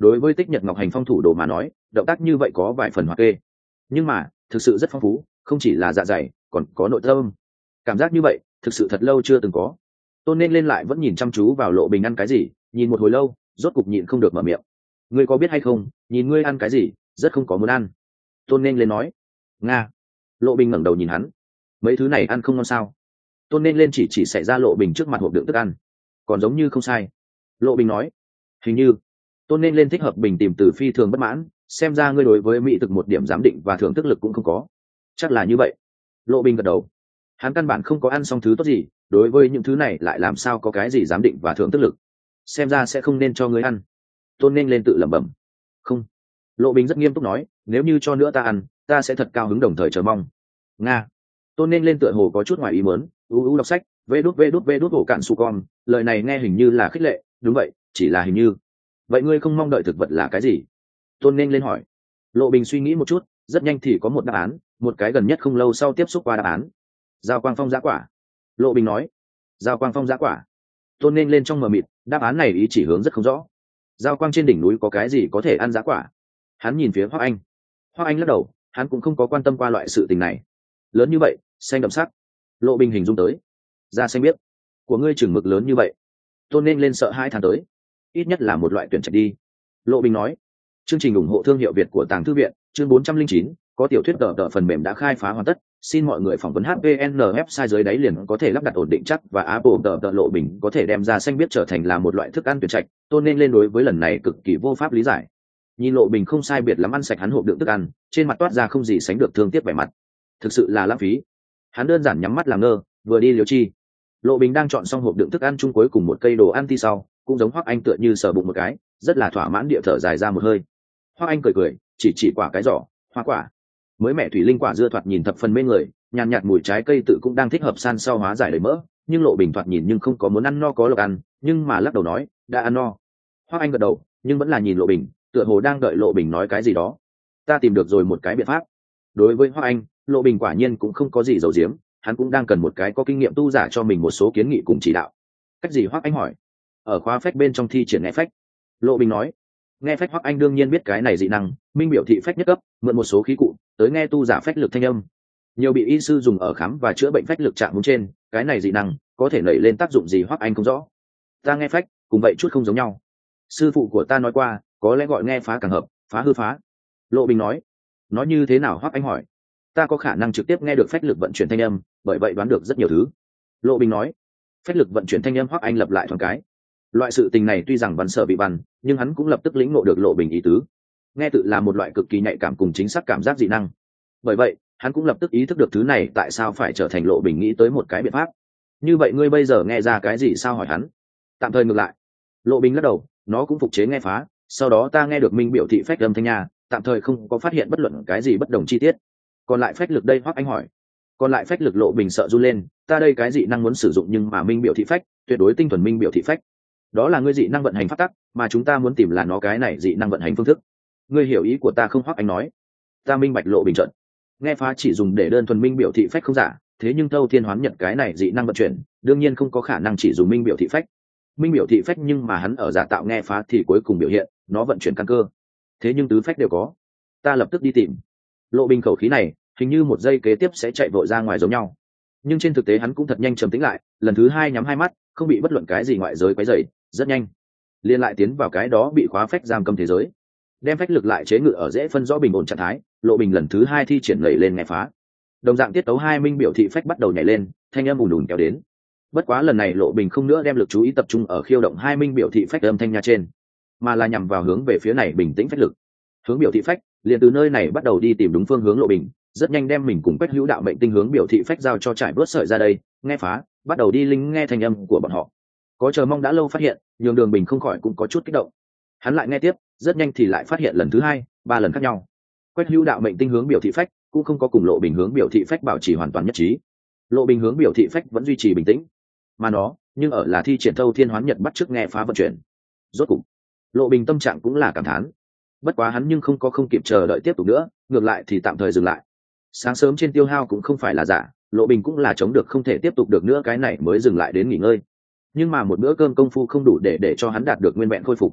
[SPEAKER 1] đối với Tích Nhật Ngọc Hành Phong thủ đồ mà nói, động tác như vậy có vài phần hoặc kê, nhưng mà thực sự rất phong phú, không chỉ là dạ dày còn có nội tâm. Cảm giác như vậy thực sự thật lâu chưa từng có. Tôn Nên lên lại vẫn nhìn chăm chú vào Lộ Bình ăn cái gì, nhìn một hồi lâu rốt cục nhịn không được mở miệng. Ngươi có biết hay không, nhìn ngươi ăn cái gì rất không có muốn ăn. Tôn Nên lên nói. Nga. Lộ Bình ngẩng đầu nhìn hắn. Mấy thứ này ăn không ngon sao? Tôn Nên lên chỉ xảy ra Lộ Bình trước mặt hộp đựng thức ăn, còn giống như không sai. Lộ Bình nói. Hình như. Tôn Nên lên thích hợp bình tìm từ phi thường bất mãn, xem ra ngươi đối với mỹ thực một điểm giám định và thưởng thức lực cũng không có. Chắc là như vậy. Lộ Bình gật đầu. Hắn căn bản không có ăn xong thứ tốt gì, đối với những thứ này lại làm sao có cái gì giám định và thưởng thức lực. Xem ra sẽ không nên cho ngươi ăn. Tôn Nên lên tự lẩm bẩm. Không. Lộ Bình rất nghiêm túc nói, nếu như cho nữa ta ăn, ta sẽ thật cao hứng đồng thời chờ mong. Nga. Tôn Nên lên tựa hồ có chút ngoài ý muốn, đọc sách, vê đút hổ cạn su con, lời này nghe hình như là khích lệ, đúng vậy, chỉ là hình như. Vậy ngươi không mong đợi thực vật là cái gì? Tôn Nên lên hỏi. Lộ Bình suy nghĩ một chút, rất nhanh thì có một đáp án, một cái gần nhất không lâu sau tiếp xúc qua đáp án. Giao quang phong dã quả. Lộ Bình nói. Giao quang phong dã quả. Tôn Nên lên trong mờ mịt, đáp án này ý chỉ hướng rất không rõ. Giao quang trên đỉnh núi có cái gì có thể ăn dã quả? Hắn nhìn phía Hoắc Anh. Hoắc Anh lắc đầu, hắn cũng không có quan tâm qua loại sự tình này. Lớn như vậy, xanh đậm sắc. Lộ Bình hình dung tới. Da xanh biết. Của ngươi chừng mực lớn như vậy. Tôn Nên lên sợ hai tháng tới. Ít nhất là một loại tuyển trạch đi. Lộ Bình nói. Chương trình ủng hộ thương hiệu Việt của Tàng Thư viện, chương 409, có tiểu thuyết tờ phần mềm đã khai phá hoàn tất. Xin mọi người phỏng vấn HVN website dưới đáy liền có thể lắp đặt ổn định chắc và Apple tờ Lộ Bình có thể đem ra xanh biết trở thành là một loại thức ăn tuyển trạch. Tôn Nên lên đối với lần này cực kỳ vô pháp lý giải. Nhìn Lộ Bình không sai biệt lắm ăn sạch hắn hộp đựng thức ăn, trên mặt toát ra không gì sánh được thương tiếc vẻ mặt. Thực sự là lãng phí. Hắn đơn giản nhắm mắt làm ngơ, vừa đi liều chi. Lộ Bình đang chọn xong hộp đựng thức ăn chung cuối cùng một cây đồ ăn thì sau, cũng giống Hoắc Anh tựa như sờ bụng một cái, rất là thỏa mãn địa thở dài ra một hơi. Hoắc Anh cười cười, chỉ quả cái giỏ, hoa quả. Mới mẹ thủy linh quả dưa thoạt nhìn thập phần mê người, nhàn nhạt mùi trái cây tự cũng đang thích hợp san sau hóa giải đầy mỡ, nhưng Lộ Bình thoạt nhìn nhưng không có muốn ăn no có lộc ăn, nhưng mà lắc đầu nói, đã ăn no. Hoắc Anh gật đầu, nhưng vẫn là nhìn Lộ Bình, tựa hồ đang đợi Lộ Bình nói cái gì đó. Ta tìm được rồi một cái biện pháp. Đối với Hoắc Anh, Lộ Bình quả nhiên cũng không có gì giấu giếm, hắn cũng đang cần một cái có kinh nghiệm tu giả cho mình một số kiến nghị cùng chỉ đạo. Cách gì? Hoắc Anh hỏi. Ở khóa phách bên trong thi triển nghe phách. Lộ Bình nói. Nghe phách Hoắc Anh đương nhiên biết cái này dị năng, minh biểu thị phách nhất cấp, mượn một số khí cụ tới nghe tu giả phách lực thanh âm. Nhiều bị y sư dùng ở khám và chữa bệnh phách lực chạm muốn trên, cái này dị năng có thể nảy lên tác dụng gì Hoắc Anh không rõ. Ta nghe phách cùng vậy chút không giống nhau. Sư phụ của ta nói qua, có lẽ gọi nghe phá càng hợp, phá hư phá. Lộ Bình nói. Nói như thế nào? Hoắc Anh hỏi. Ta có khả năng trực tiếp nghe được phách lực vận chuyển thanh âm, bởi vậy đoán được rất nhiều thứ. Lộ Bình nói. Phách lực vận chuyển thanh âm. Hoắc Anh lập lại thoáng cái. Loại sự tình này tuy rằng văn sợ bị văn, nhưng hắn cũng lập tức lĩnh ngộ được Lộ Bình ý tứ. Nghe tự là một loại cực kỳ nhạy cảm cùng chính xác cảm giác dị năng. Bởi vậy hắn cũng lập tức ý thức được thứ này tại sao phải trở thành Lộ Bình nghĩ tới một cái biện pháp. Như vậy ngươi bây giờ nghe ra cái gì sao? Hỏi hắn. Tạm thời ngược lại. Lộ Bình lắc đầu, nó cũng phục chế nghe phá, sau đó ta nghe được minh biểu thị phách âm thanh nha, tạm thời không có phát hiện bất luận cái gì bất đồng chi tiết. Còn lại phách lực đây? Hoắc Anh hỏi. Còn lại phách lực. Lộ Bình sợ run lên, ta đây cái dị năng muốn sử dụng nhưng mà minh biểu thị phách tuyệt đối tinh thuần minh biểu thị phách. Đó là ngươi dị năng vận hành pháp tắc, mà chúng ta muốn tìm là nó cái này dị năng vận hành phương thức. Ngươi hiểu ý của ta không? Hoắc Anh nói. Ta minh bạch. Lộ Bình trợn. Nghe phá chỉ dùng để đơn thuần minh biểu thị phách không giả, thế nhưng Thâu Thiên Hoán Nhật cái này dị năng vận chuyển, đương nhiên không có khả năng chỉ dùng minh biểu thị phách. Minh biểu thị phách nhưng mà hắn ở giả tạo nghe phá thì cuối cùng biểu hiện nó vận chuyển căn cơ, thế nhưng tứ phách đều có. Ta lập tức đi tìm. Lộ Bình khẩu khí này hình như một giây kế tiếp sẽ chạy vội ra ngoài giống nhau, nhưng trên thực tế hắn cũng thật nhanh trầm tĩnh lại, lần thứ hai nhắm hai mắt, không bị bất luận cái gì ngoại giới quấy rầy, rất nhanh liên lại tiến vào cái đó bị khóa phách giam cầm thế giới, đem phách lực lại chế ngự ở dễ phân rõ bình ổn trạng thái. Lộ Bình lần thứ hai thi triển lẩy lên nghe phá, đồng dạng tiết tấu hai minh biểu thị phách bắt đầu nhảy lên, thanh âm ùn ùn kéo đến. Bất quá lần này Lộ Bình không nữa đem lực chú ý tập trung ở khiêu động hai minh biểu thị phách âm thanh nha trên, mà là nhằm vào hướng về phía này bình tĩnh phách lực. Hướng biểu thị phách liền từ nơi này bắt đầu đi tìm đúng phương hướng. Lộ Bình rất nhanh đem mình cùng Quách Hữu đạo mệnh tinh hướng biểu thị phách giao cho trải bớt sợi ra đây, nghe phá bắt đầu đi linh nghe thanh âm của bọn họ. Có chờ mong đã lâu phát hiện, nhường Đường Bình không khỏi cũng có chút kích động. Hắn lại nghe tiếp, rất nhanh thì lại phát hiện lần thứ hai, ba lần khác nhau. Quách Hữu đạo mệnh tinh hướng biểu thị phách cũng không có cùng Lộ Bình hướng biểu thị phách bảo trì hoàn toàn nhất trí. Lộ Bình hướng biểu thị phách vẫn duy trì bình tĩnh, mà nó nhưng ở là thi triển Thâu Thiên Hoán Nhật bắt chước nghe phá vận chuyển. Rốt cục Lộ Bình tâm trạng cũng là cảm thán. Bất quá hắn nhưng không kịp chờ đợi tiếp tục nữa, ngược lại thì tạm thời dừng lại. Sáng sớm trên tiêu hao cũng không phải là giả, Lộ Bình cũng là chống được không thể tiếp tục được nữa, cái này mới dừng lại đến nghỉ ngơi. Nhưng mà một bữa cơm công phu không đủ để cho hắn đạt được nguyên vẹn khôi phục.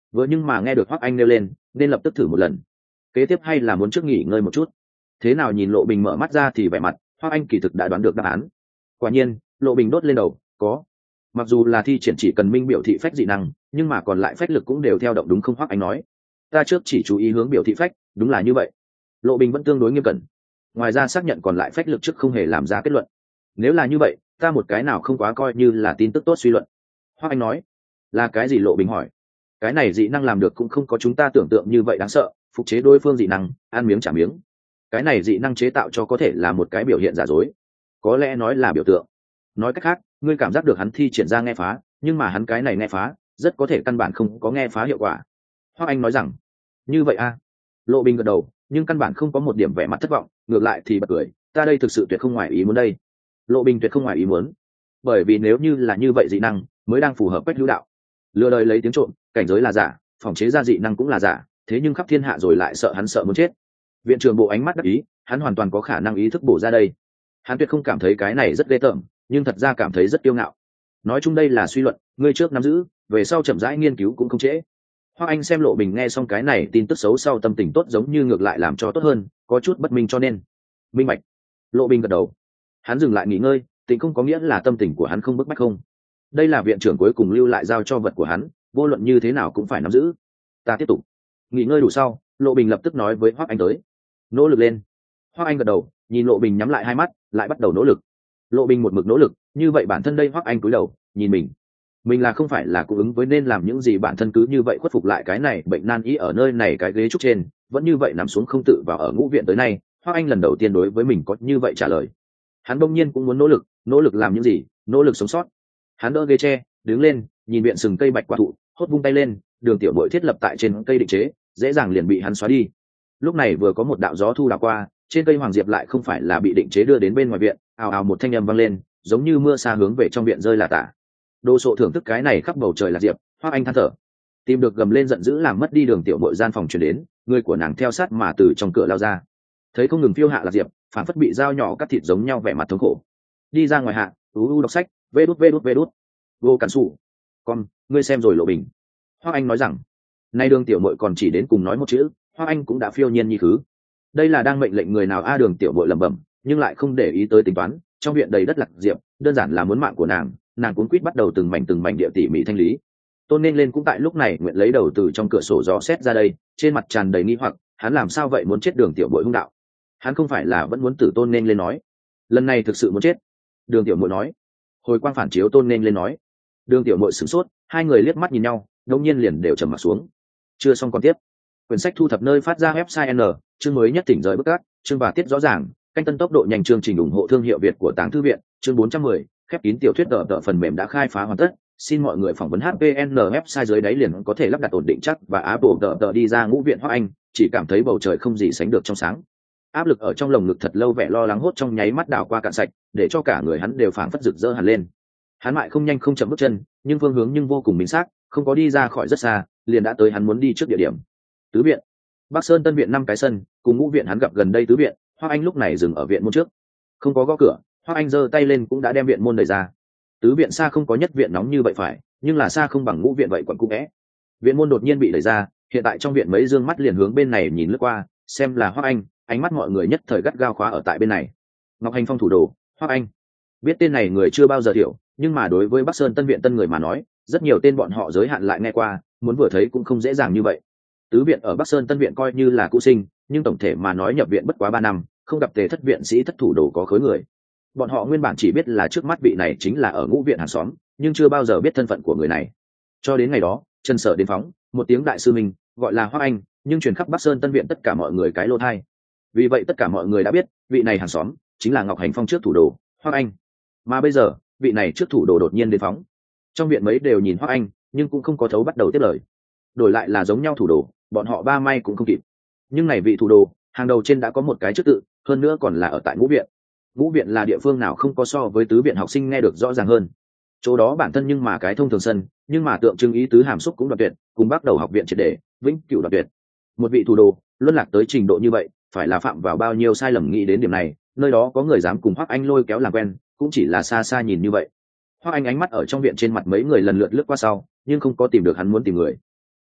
[SPEAKER 1] vừa nhưng mà nghe được hoắc anh nêu lên nên lập tức thử một lần, kế tiếp hay là muốn trước nghỉ ngơi một chút. Thế nào nhìn Lộ Bình mở mắt ra thì vẻ mặt hoắc anh kỳ thực đã đoán được đáp án. Quả nhiên Lộ Bình đốt lên đầu, có. Mặc dù là thi triển chỉ cần minh biểu thị phách dị năng, nhưng mà còn lại phách lực cũng đều theo động đúng không? Hoắc anh nói, ta trước chỉ chú ý hướng biểu thị phách, đúng là như vậy. Lộ Bình vẫn tương đối nghiêm cẩn, ngoài ra xác nhận còn lại phách lực trước không hề làm ra kết luận. Nếu là như vậy ta một cái nào không quá coi như là tin tức tốt suy luận. Hoắc anh nói, là cái gì? Lộ Bình hỏi. Cái này dị năng làm được cũng không có chúng ta tưởng tượng như vậy đáng sợ, phục chế đối phương dị năng, ăn miếng trả miếng. Cái này dị năng chế tạo cho có thể là một cái biểu hiện giả dối, có lẽ nói là biểu tượng. Nói cách khác, ngươi cảm giác được hắn thi triển ra nghe phá, nhưng mà hắn cái này nghe phá rất có thể căn bản không có nghe phá hiệu quả. Hoắc anh nói rằng, như vậy a. Lộ Bình gật đầu, nhưng căn bản không có một điểm vẻ mặt thất vọng, ngược lại thì bật cười, ta đây thực sự tuyệt không ngoài ý muốn đây. Lộ Bình tuyệt không ngoài ý muốn, bởi vì nếu như là như vậy dị năng mới đang phù hợp cách hữu đạo. Lừa đời lấy tiếng trộm, cảnh giới là giả, phòng chế ra dị năng cũng là giả, thế nhưng khắp thiên hạ rồi lại sợ hắn sợ muốn chết. Viện trưởng bộ ánh mắt đắc ý, hắn hoàn toàn có khả năng ý thức bổ ra đây. Hắn tuyệt không cảm thấy cái này rất ghê tởm, nhưng thật ra cảm thấy rất kiêu ngạo. Nói chung đây là suy luận, ngươi trước nắm giữ, về sau chậm rãi nghiên cứu cũng không trễ. Hoắc anh xem Lộ Bình nghe xong cái này tin tức xấu sau tâm tình tốt giống như ngược lại làm cho tốt hơn, có chút bất minh cho nên minh bạch. Lộ Bình gật đầu, hắn dừng lại nghỉ ngơi, tình không có nghĩa là tâm tình của hắn không bức bách không. Đây là viện trưởng cuối cùng lưu lại giao cho vật của hắn, vô luận như thế nào cũng phải nắm giữ. Ta tiếp tục nghỉ ngơi đủ sau, Lộ Bình lập tức nói với Hoắc anh tới, nỗ lực lên. Hoắc anh gật đầu, nhìn Lộ Bình nhắm lại hai mắt, lại bắt đầu nỗ lực. Lộ Bình một mực nỗ lực, như vậy bản thân đây Hoắc anh cúi đầu nhìn mình là không phải là cung ứng với nên làm những gì bản thân cứ như vậy khuất phục lại cái này bệnh nan y ở nơi này cái ghế trúc trên, vẫn như vậy nằm xuống không tự vào ở ngũ viện tới nay. Hoắc anh lần đầu tiên đối với mình có như vậy trả lời. Hắn đông nhiên cũng muốn nỗ lực làm những gì? Nỗ lực sống sót. Hắn đỡ ghế tre, đứng lên, nhìn viện sừng cây bạch quả thụ, hốt vung tay lên, đường tiểu bội thiết lập tại trên cây định chế, dễ dàng liền bị hắn xóa đi. Lúc này vừa có một đạo gió thu đảo qua, trên cây hoàng diệp lại không phải là bị định chế đưa đến bên ngoài viện, ào ào một thanh âm vang lên, giống như mưa sa hướng về trong viện rơi là tả. Đồ sộ thưởng thức cái này khắp bầu trời là diệp, Hoắc anh than thở, tìm được gầm lên giận dữ làm mất đi đường tiểu bội gian phòng truyền đến, người của nàng theo sát mà từ trong cửa lao ra, thấy không ngừng phiêu hạ là diệp, phản phất bị dao nhỏ cắt thịt giống nhau, vẻ mặt thống khổ. Đi ra ngoài hạ, đọc sách, vê đút vô cản sủ con, ngươi xem rồi. Lộ Bình. Hoắc anh nói rằng, nay đường tiểu bội còn chỉ đến cùng nói một chữ, Hoắc anh cũng đã phiêu nhiên như khứ. Đây là đang mệnh lệnh người nào a? Đường tiểu bội lẩm bẩm, nhưng lại không để ý tới tính toán. Trong viện đầy đất lạc diệp, đơn giản là muốn mạng của nàng cuốn quýt bắt đầu từng mảnh địa tỉ mỉ thanh lý. Tôn nên lên cũng tại lúc này nguyện lấy đầu từ trong cửa sổ gió xét ra đây, trên mặt tràn đầy nghi hoặc, hắn làm sao vậy muốn chết đường tiểu bội hung đạo? Hắn không phải là vẫn muốn tử? Tôn nên lên nói, lần này thực sự muốn chết. Đường tiểu bội nói, hồi quang phản chiếu. Tôn nên lên nói. Đường tiểu bội sửng sốt, hai người liếc mắt nhìn nhau, đông nhiên liền đều trầm mặt xuống. Chưa xong còn tiếp. Quyển sách thu thập nơi phát ra website n, chương mới nhất tỉnh rời bức cát, chương và tiết rõ ràng, canh tân tốc độ nhanh. Chương trình ủng hộ thương hiệu Việt của Táng Thư viện, chương 410, khép kín tiểu thuyết đỡ phần mềm đã khai phá hoàn tất. Xin mọi người phỏng vấn HPN website dưới đáy liền có thể lắp đặt ổn định chắc và Apple đỡ đi ra ngũ viện Hoắc anh, chỉ cảm thấy bầu trời không gì sánh được trong sáng. Áp lực ở trong lồng ngực thật lâu vẻ lo lắng hốt trong nháy mắt đảo qua cạn sạch, để cho cả người hắn đều phảng phất rực rỡ hẳn lên. Hắn mãi không nhanh không chậm bước chân, nhưng phương hướng nhưng vô cùng minh xác, không có đi ra khỏi rất xa, liền đã tới hắn muốn đi trước địa điểm. Tứ viện, Bắc Sơn Tân viện 5 cái sân, cùng ngũ viện hắn gặp gần đây tứ viện. Hoắc anh lúc này dừng ở viện môn trước, không có gõ cửa. Hoắc anh giơ tay lên cũng đã đem viện môn đẩy ra. Tứ viện xa không có nhất viện nóng như vậy phải, nhưng là xa không bằng ngũ viện vậy quận cũ é. Viện môn đột nhiên bị đẩy ra, hiện tại trong viện mấy dương mắt liền hướng bên này nhìn lướt qua, xem là Hoắc anh, ánh mắt mọi người nhất thời gắt gao khóa ở tại bên này. Ngọc Hành Phong thủ đồ, Hoắc anh. Biết tên này người chưa bao giờ thiểu, nhưng mà đối với Bắc Sơn Tân viện tân người mà nói, rất nhiều tên bọn họ giới hạn lại nghe qua, muốn vừa thấy cũng không dễ dàng như vậy. Tứ viện ở Bắc Sơn Tân viện coi như là cũ sinh, nhưng tổng thể mà nói nhập viện bất quá 3 năm, không gặp Tề thất viện sĩ thất thủ đồ có khối người. Bọn họ nguyên bản chỉ biết là trước mắt vị này chính là ở ngũ viện hàng xóm, nhưng chưa bao giờ biết thân phận của người này. Cho đến ngày đó, Trần Sở đến phóng một tiếng đại sư mình, gọi là Hoắc anh, nhưng truyền khắp Bắc Sơn Tân viện tất cả mọi người cái lô thai. Vì vậy tất cả mọi người đã biết, vị này hàng xóm chính là Ngọc Hành Phong trước thủ đồ, Hoắc anh. Mà bây giờ, vị này trước thủ đồ đột nhiên đến phóng. Trong viện mấy đều nhìn Hoắc anh, nhưng cũng không có thấu bắt đầu tiếp lời. Đổi lại là giống nhau thủ đồ, bọn họ ba may cũng không kịp. Nhưng này vị thủ đồ, hàng đầu trên đã có một cái chức tự, hơn nữa còn là ở tại ngũ viện. Ngũ viện là địa phương nào không có so với tứ viện học sinh nghe được rõ ràng hơn. Chỗ đó bản thân nhưng mà cái thông thường sân, nhưng mà tượng trưng ý tứ hàm xúc cũng đoạt tuyệt, cùng bắt đầu học viện triệt để vĩnh cửu đoạt tuyệt. Một vị thủ đồ luân lạc tới trình độ như vậy, phải là phạm vào bao nhiêu sai lầm nghĩ đến điểm này, nơi đó có người dám cùng Hoắc anh lôi kéo làm quen, cũng chỉ là xa xa nhìn như vậy. Hoắc anh ánh mắt ở trong viện trên mặt mấy người lần lượt lướt qua sau, nhưng không có tìm được hắn muốn tìm người.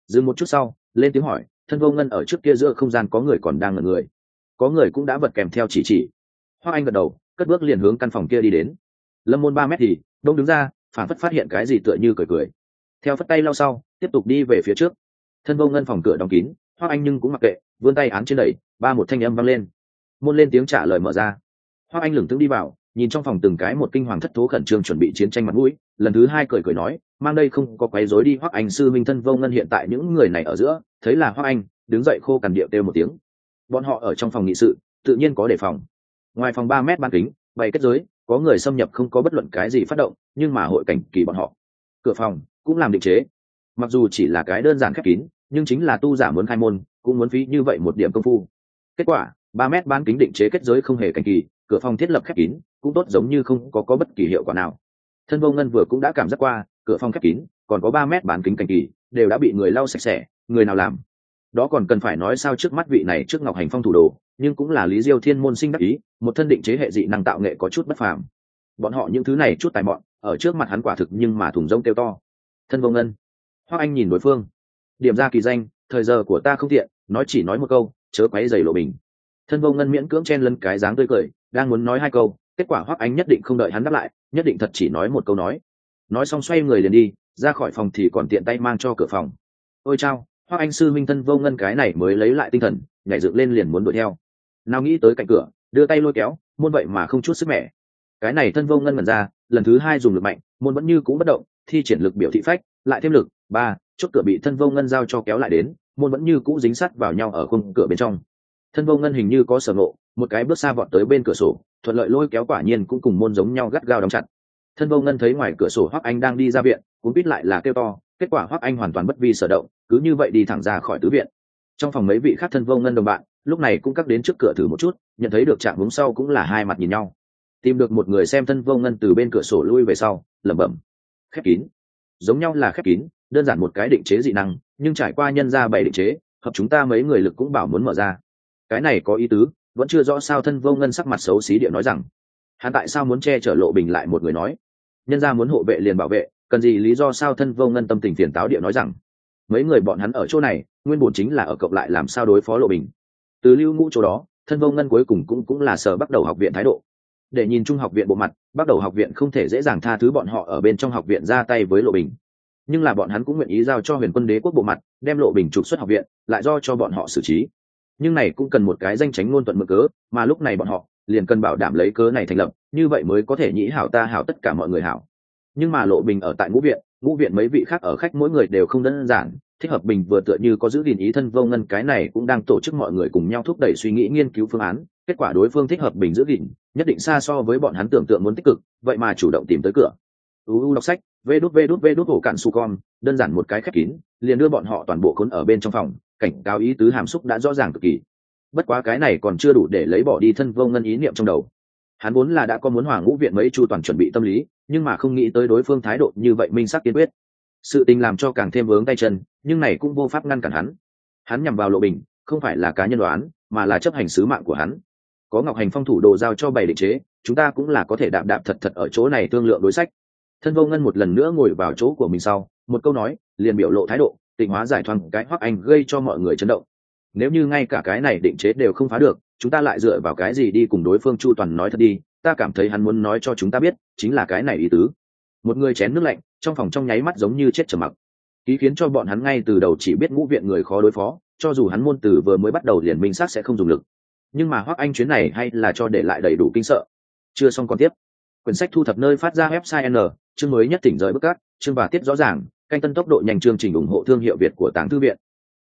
[SPEAKER 1] dừng một chút sau lên tiếng hỏi, thân vô ngân ở trước kia giữa không gian có người còn đang ngẩn người? Có người cũng đã vật kèm theo chỉ. Hoắc Anh gật đầu, cất bước liền hướng căn phòng kia đi đến. Lâm Môn 3 mét thì đông đứng ra, phản phất phát hiện cái gì tựa như cười, theo phất tay lau sau tiếp tục đi về phía trước. Thân vô ngân phòng cửa đóng kín, Hoắc Anh nhưng cũng mặc kệ, vươn tay án trên đẩy, ba một thanh âm vang lên. Môn lên tiếng trả lời mở ra. Hoắc Anh lững thững đi vào, nhìn trong phòng từng cái một kinh hoàng thất thố khẩn trương chuẩn bị chiến tranh mặt mũi, lần thứ hai cười nói, mang đây không có quấy rối đi. Hoắc Anh sư minh thân vô ngân hiện tại những người này ở giữa, thấy là Hoắc Anh, đứng dậy khô cằn điệu kêu một tiếng. Bọn họ ở trong phòng nghị sự, tự nhiên có đề phòng. Ngoài phòng 3 mét bán kính, bày kết giới, có người xâm nhập không có bất luận cái gì phát động, nhưng mà hội cảnh kỳ bọn họ. Cửa phòng cũng làm định chế, mặc dù chỉ là cái đơn giản khép kín, nhưng chính là tu giả muốn khai môn, cũng muốn phí như vậy một điểm công phu. Kết quả, 3 mét bán kính định chế kết giới không hề cảnh kỳ, cửa phòng thiết lập khép kín, cũng tốt giống như không có bất kỳ hiệu quả nào. Thân vô ngân vừa cũng đã cảm giác qua, cửa phòng khép kín, còn có 3 mét bán kính cảnh kỳ, đều đã bị người lau sạch sẽ, người nào làm? Đó còn cần phải nói sao, trước mắt vị này trước Ngọc Hành Phong thủ đồ, nhưng cũng là Lý Diêu Thiên môn sinh đắc ý, một thân định chế hệ dị năng tạo nghệ có chút bất phàm. Bọn họ những thứ này chút tài mọn, ở trước mặt hắn quả thực nhưng mà thùng rông kêu to. Thân vô ngân. Hoắc Anh nhìn đối phương, điểm ra kỳ danh, thời giờ của ta không tiện, chỉ nói một câu, chớ quấy rầy Lộ Bình. Thân vô ngân miễn cưỡng chen lấn cái dáng tươi cười, đang muốn nói 2 câu, kết quả Hoắc Anh nhất định không đợi hắn đáp lại, nhất định thật chỉ nói một câu nói xong xoay người liền đi ra khỏi phòng, thì còn tiện tay mang cho cửa phòng. Ôi chao, Hoắc Anh sư minh thân vô ngân cái này mới lấy lại tinh thần, nhảy dựng lên liền muốn đuổi theo. Nào nghĩ tới cạnh cửa, đưa tay lôi kéo, môn vậy mà không chút sức mẻ. Cái này thân vô ngân mẩn ra, lần thứ 2 dùng lực mạnh, môn vẫn như cũ bất động, thi triển lực biểu thị phách, lại thêm lực, 3, chốt cửa bị thân vô ngân giao cho kéo lại đến, môn vẫn như cũ dính sát vào nhau ở khung cửa bên trong. Thân vô ngân hình như có sở ngộ, một cái bước xa vọt tới bên cửa sổ, thuận lợi lôi kéo, quả nhiên cũng cùng môn giống nhau gắt gao đóng chặt. Thân vô ngân thấy ngoài cửa sổ Hoắc Anh đang đi ra viện, cũng biết lại là kêu to, kết quả Hoắc Anh hoàn toàn bất vi sở động, cứ như vậy đi thẳng ra khỏi tứ viện. Trong phòng mấy vị khác thân vô ngân đồng bạn lúc này cũng cắt đến trước cửa thử một chút, nhận thấy được trạng huống sau cũng là hai mặt nhìn nhau. Tìm được một người xem thân vô ngân từ bên cửa sổ lui về sau, lẩm bẩm, khép kín, giống nhau là khép kín, đơn giản một cái định chế dị năng, nhưng trải qua nhân ra 7 định chế, hợp chúng ta mấy người lực cũng bảo muốn mở ra. Cái này có ý tứ, vẫn chưa rõ sao. Thân vô ngân sắc mặt xấu xí địa nói rằng, hắn tại sao muốn che chở Lộ Bình? Lại một người nói, nhân ra muốn hộ vệ liền bảo vệ, cần gì lý do sao? Thân vô ngân tâm tình phiền táo địa nói rằng, mấy người bọn hắn ở chỗ này nguyên bổn chính là ở cộng lại làm sao đối phó Lộ Bình. Từ Lưu Ngũ chỗ đó, thân vô ngân cuối cùng cũng là sở bắt đầu học viện thái độ. Để nhìn chung học viện bộ mặt, bắt đầu học viện không thể dễ dàng tha thứ bọn họ ở bên trong học viện ra tay với Lộ Bình, nhưng là bọn hắn cũng nguyện ý giao cho Huyền Quân Đế quốc bộ mặt, đem Lộ Bình trục xuất học viện, lại do cho bọn họ xử trí. Nhưng này cũng cần một cái danh tránh ngôn thuận mượn cớ, mà lúc này bọn họ liền cần bảo đảm lấy cớ này thành lập, như vậy mới có thể nhĩ hảo ta hảo tất cả mọi người hảo. Nhưng mà Lộ Bình ở tại ngũ viện mấy vị khác ở khách mỗi người đều không đơn giản, thích hợp bình vừa tựa như có giữ gìn ý. Thân vô ngân cái này cũng đang tổ chức mọi người cùng nhau thúc đẩy suy nghĩ nghiên cứu phương án, kết quả đối phương thích hợp bình giữ gìn nhất định xa so với bọn hắn tưởng tượng muốn tích cực, vậy mà chủ động tìm tới cửa. Đọc sách vê đút hổ cạn su con, đơn giản một cái khép kín liền đưa bọn họ toàn bộ khốn ở bên trong phòng, cảnh cáo ý tứ hàm xúc đã rõ ràng cực kỳ. Bất quá cái này còn chưa đủ để lấy bỏ đi thân vô ngân ý niệm trong đầu. Hắn vốn là đã có muốn hòa ngũ viện mấy chu toàn chuẩn bị tâm lý, nhưng mà không nghĩ tới đối phương thái độ như vậy minh sắc kiên quyết, sự tình làm cho càng thêm vướng tay chân, nhưng này cũng vô pháp ngăn cản hắn. Hắn nhằm vào Lộ Bình không phải là cá nhân đoán, mà là chấp hành sứ mạng của hắn. Có Ngọc Hành Phong thủ đồ giao cho 7 định chế, chúng ta cũng là có thể đạp đạp thật ở chỗ này thương lượng đối sách. Thân vô ngân một lần nữa ngồi vào chỗ của mình sau một câu nói liền biểu lộ thái độ, tịnh hóa giải thoáng cái Hoắc Anh gây cho mọi người chấn động. Nếu như ngay cả cái này định chế đều không phá được, chúng ta lại dựa vào cái gì đi cùng đối phương chu toàn? Nói thật đi, ta cảm thấy hắn muốn nói cho chúng ta biết chính là cái này ý tứ. Một người chén nước lạnh, trong phòng trong nháy mắt giống như chết trầm mặc. Ký khiến cho bọn hắn ngay từ đầu chỉ biết ngũ viện người khó đối phó, cho dù hắn môn từ vừa mới bắt đầu liền minh xác sẽ không dùng lực. Nhưng mà Hoắc Anh chuyến này hay là cho để lại đầy đủ kinh sợ. Chưa xong còn tiếp. Quyển sách thu thập nơi phát ra website N, chương mới nhất tỉnh rời bức cát, chương và tiết rõ ràng, canh tân tốc độ nhanh, chương trình ủng hộ thương hiệu Việt của Tàng Thư viện.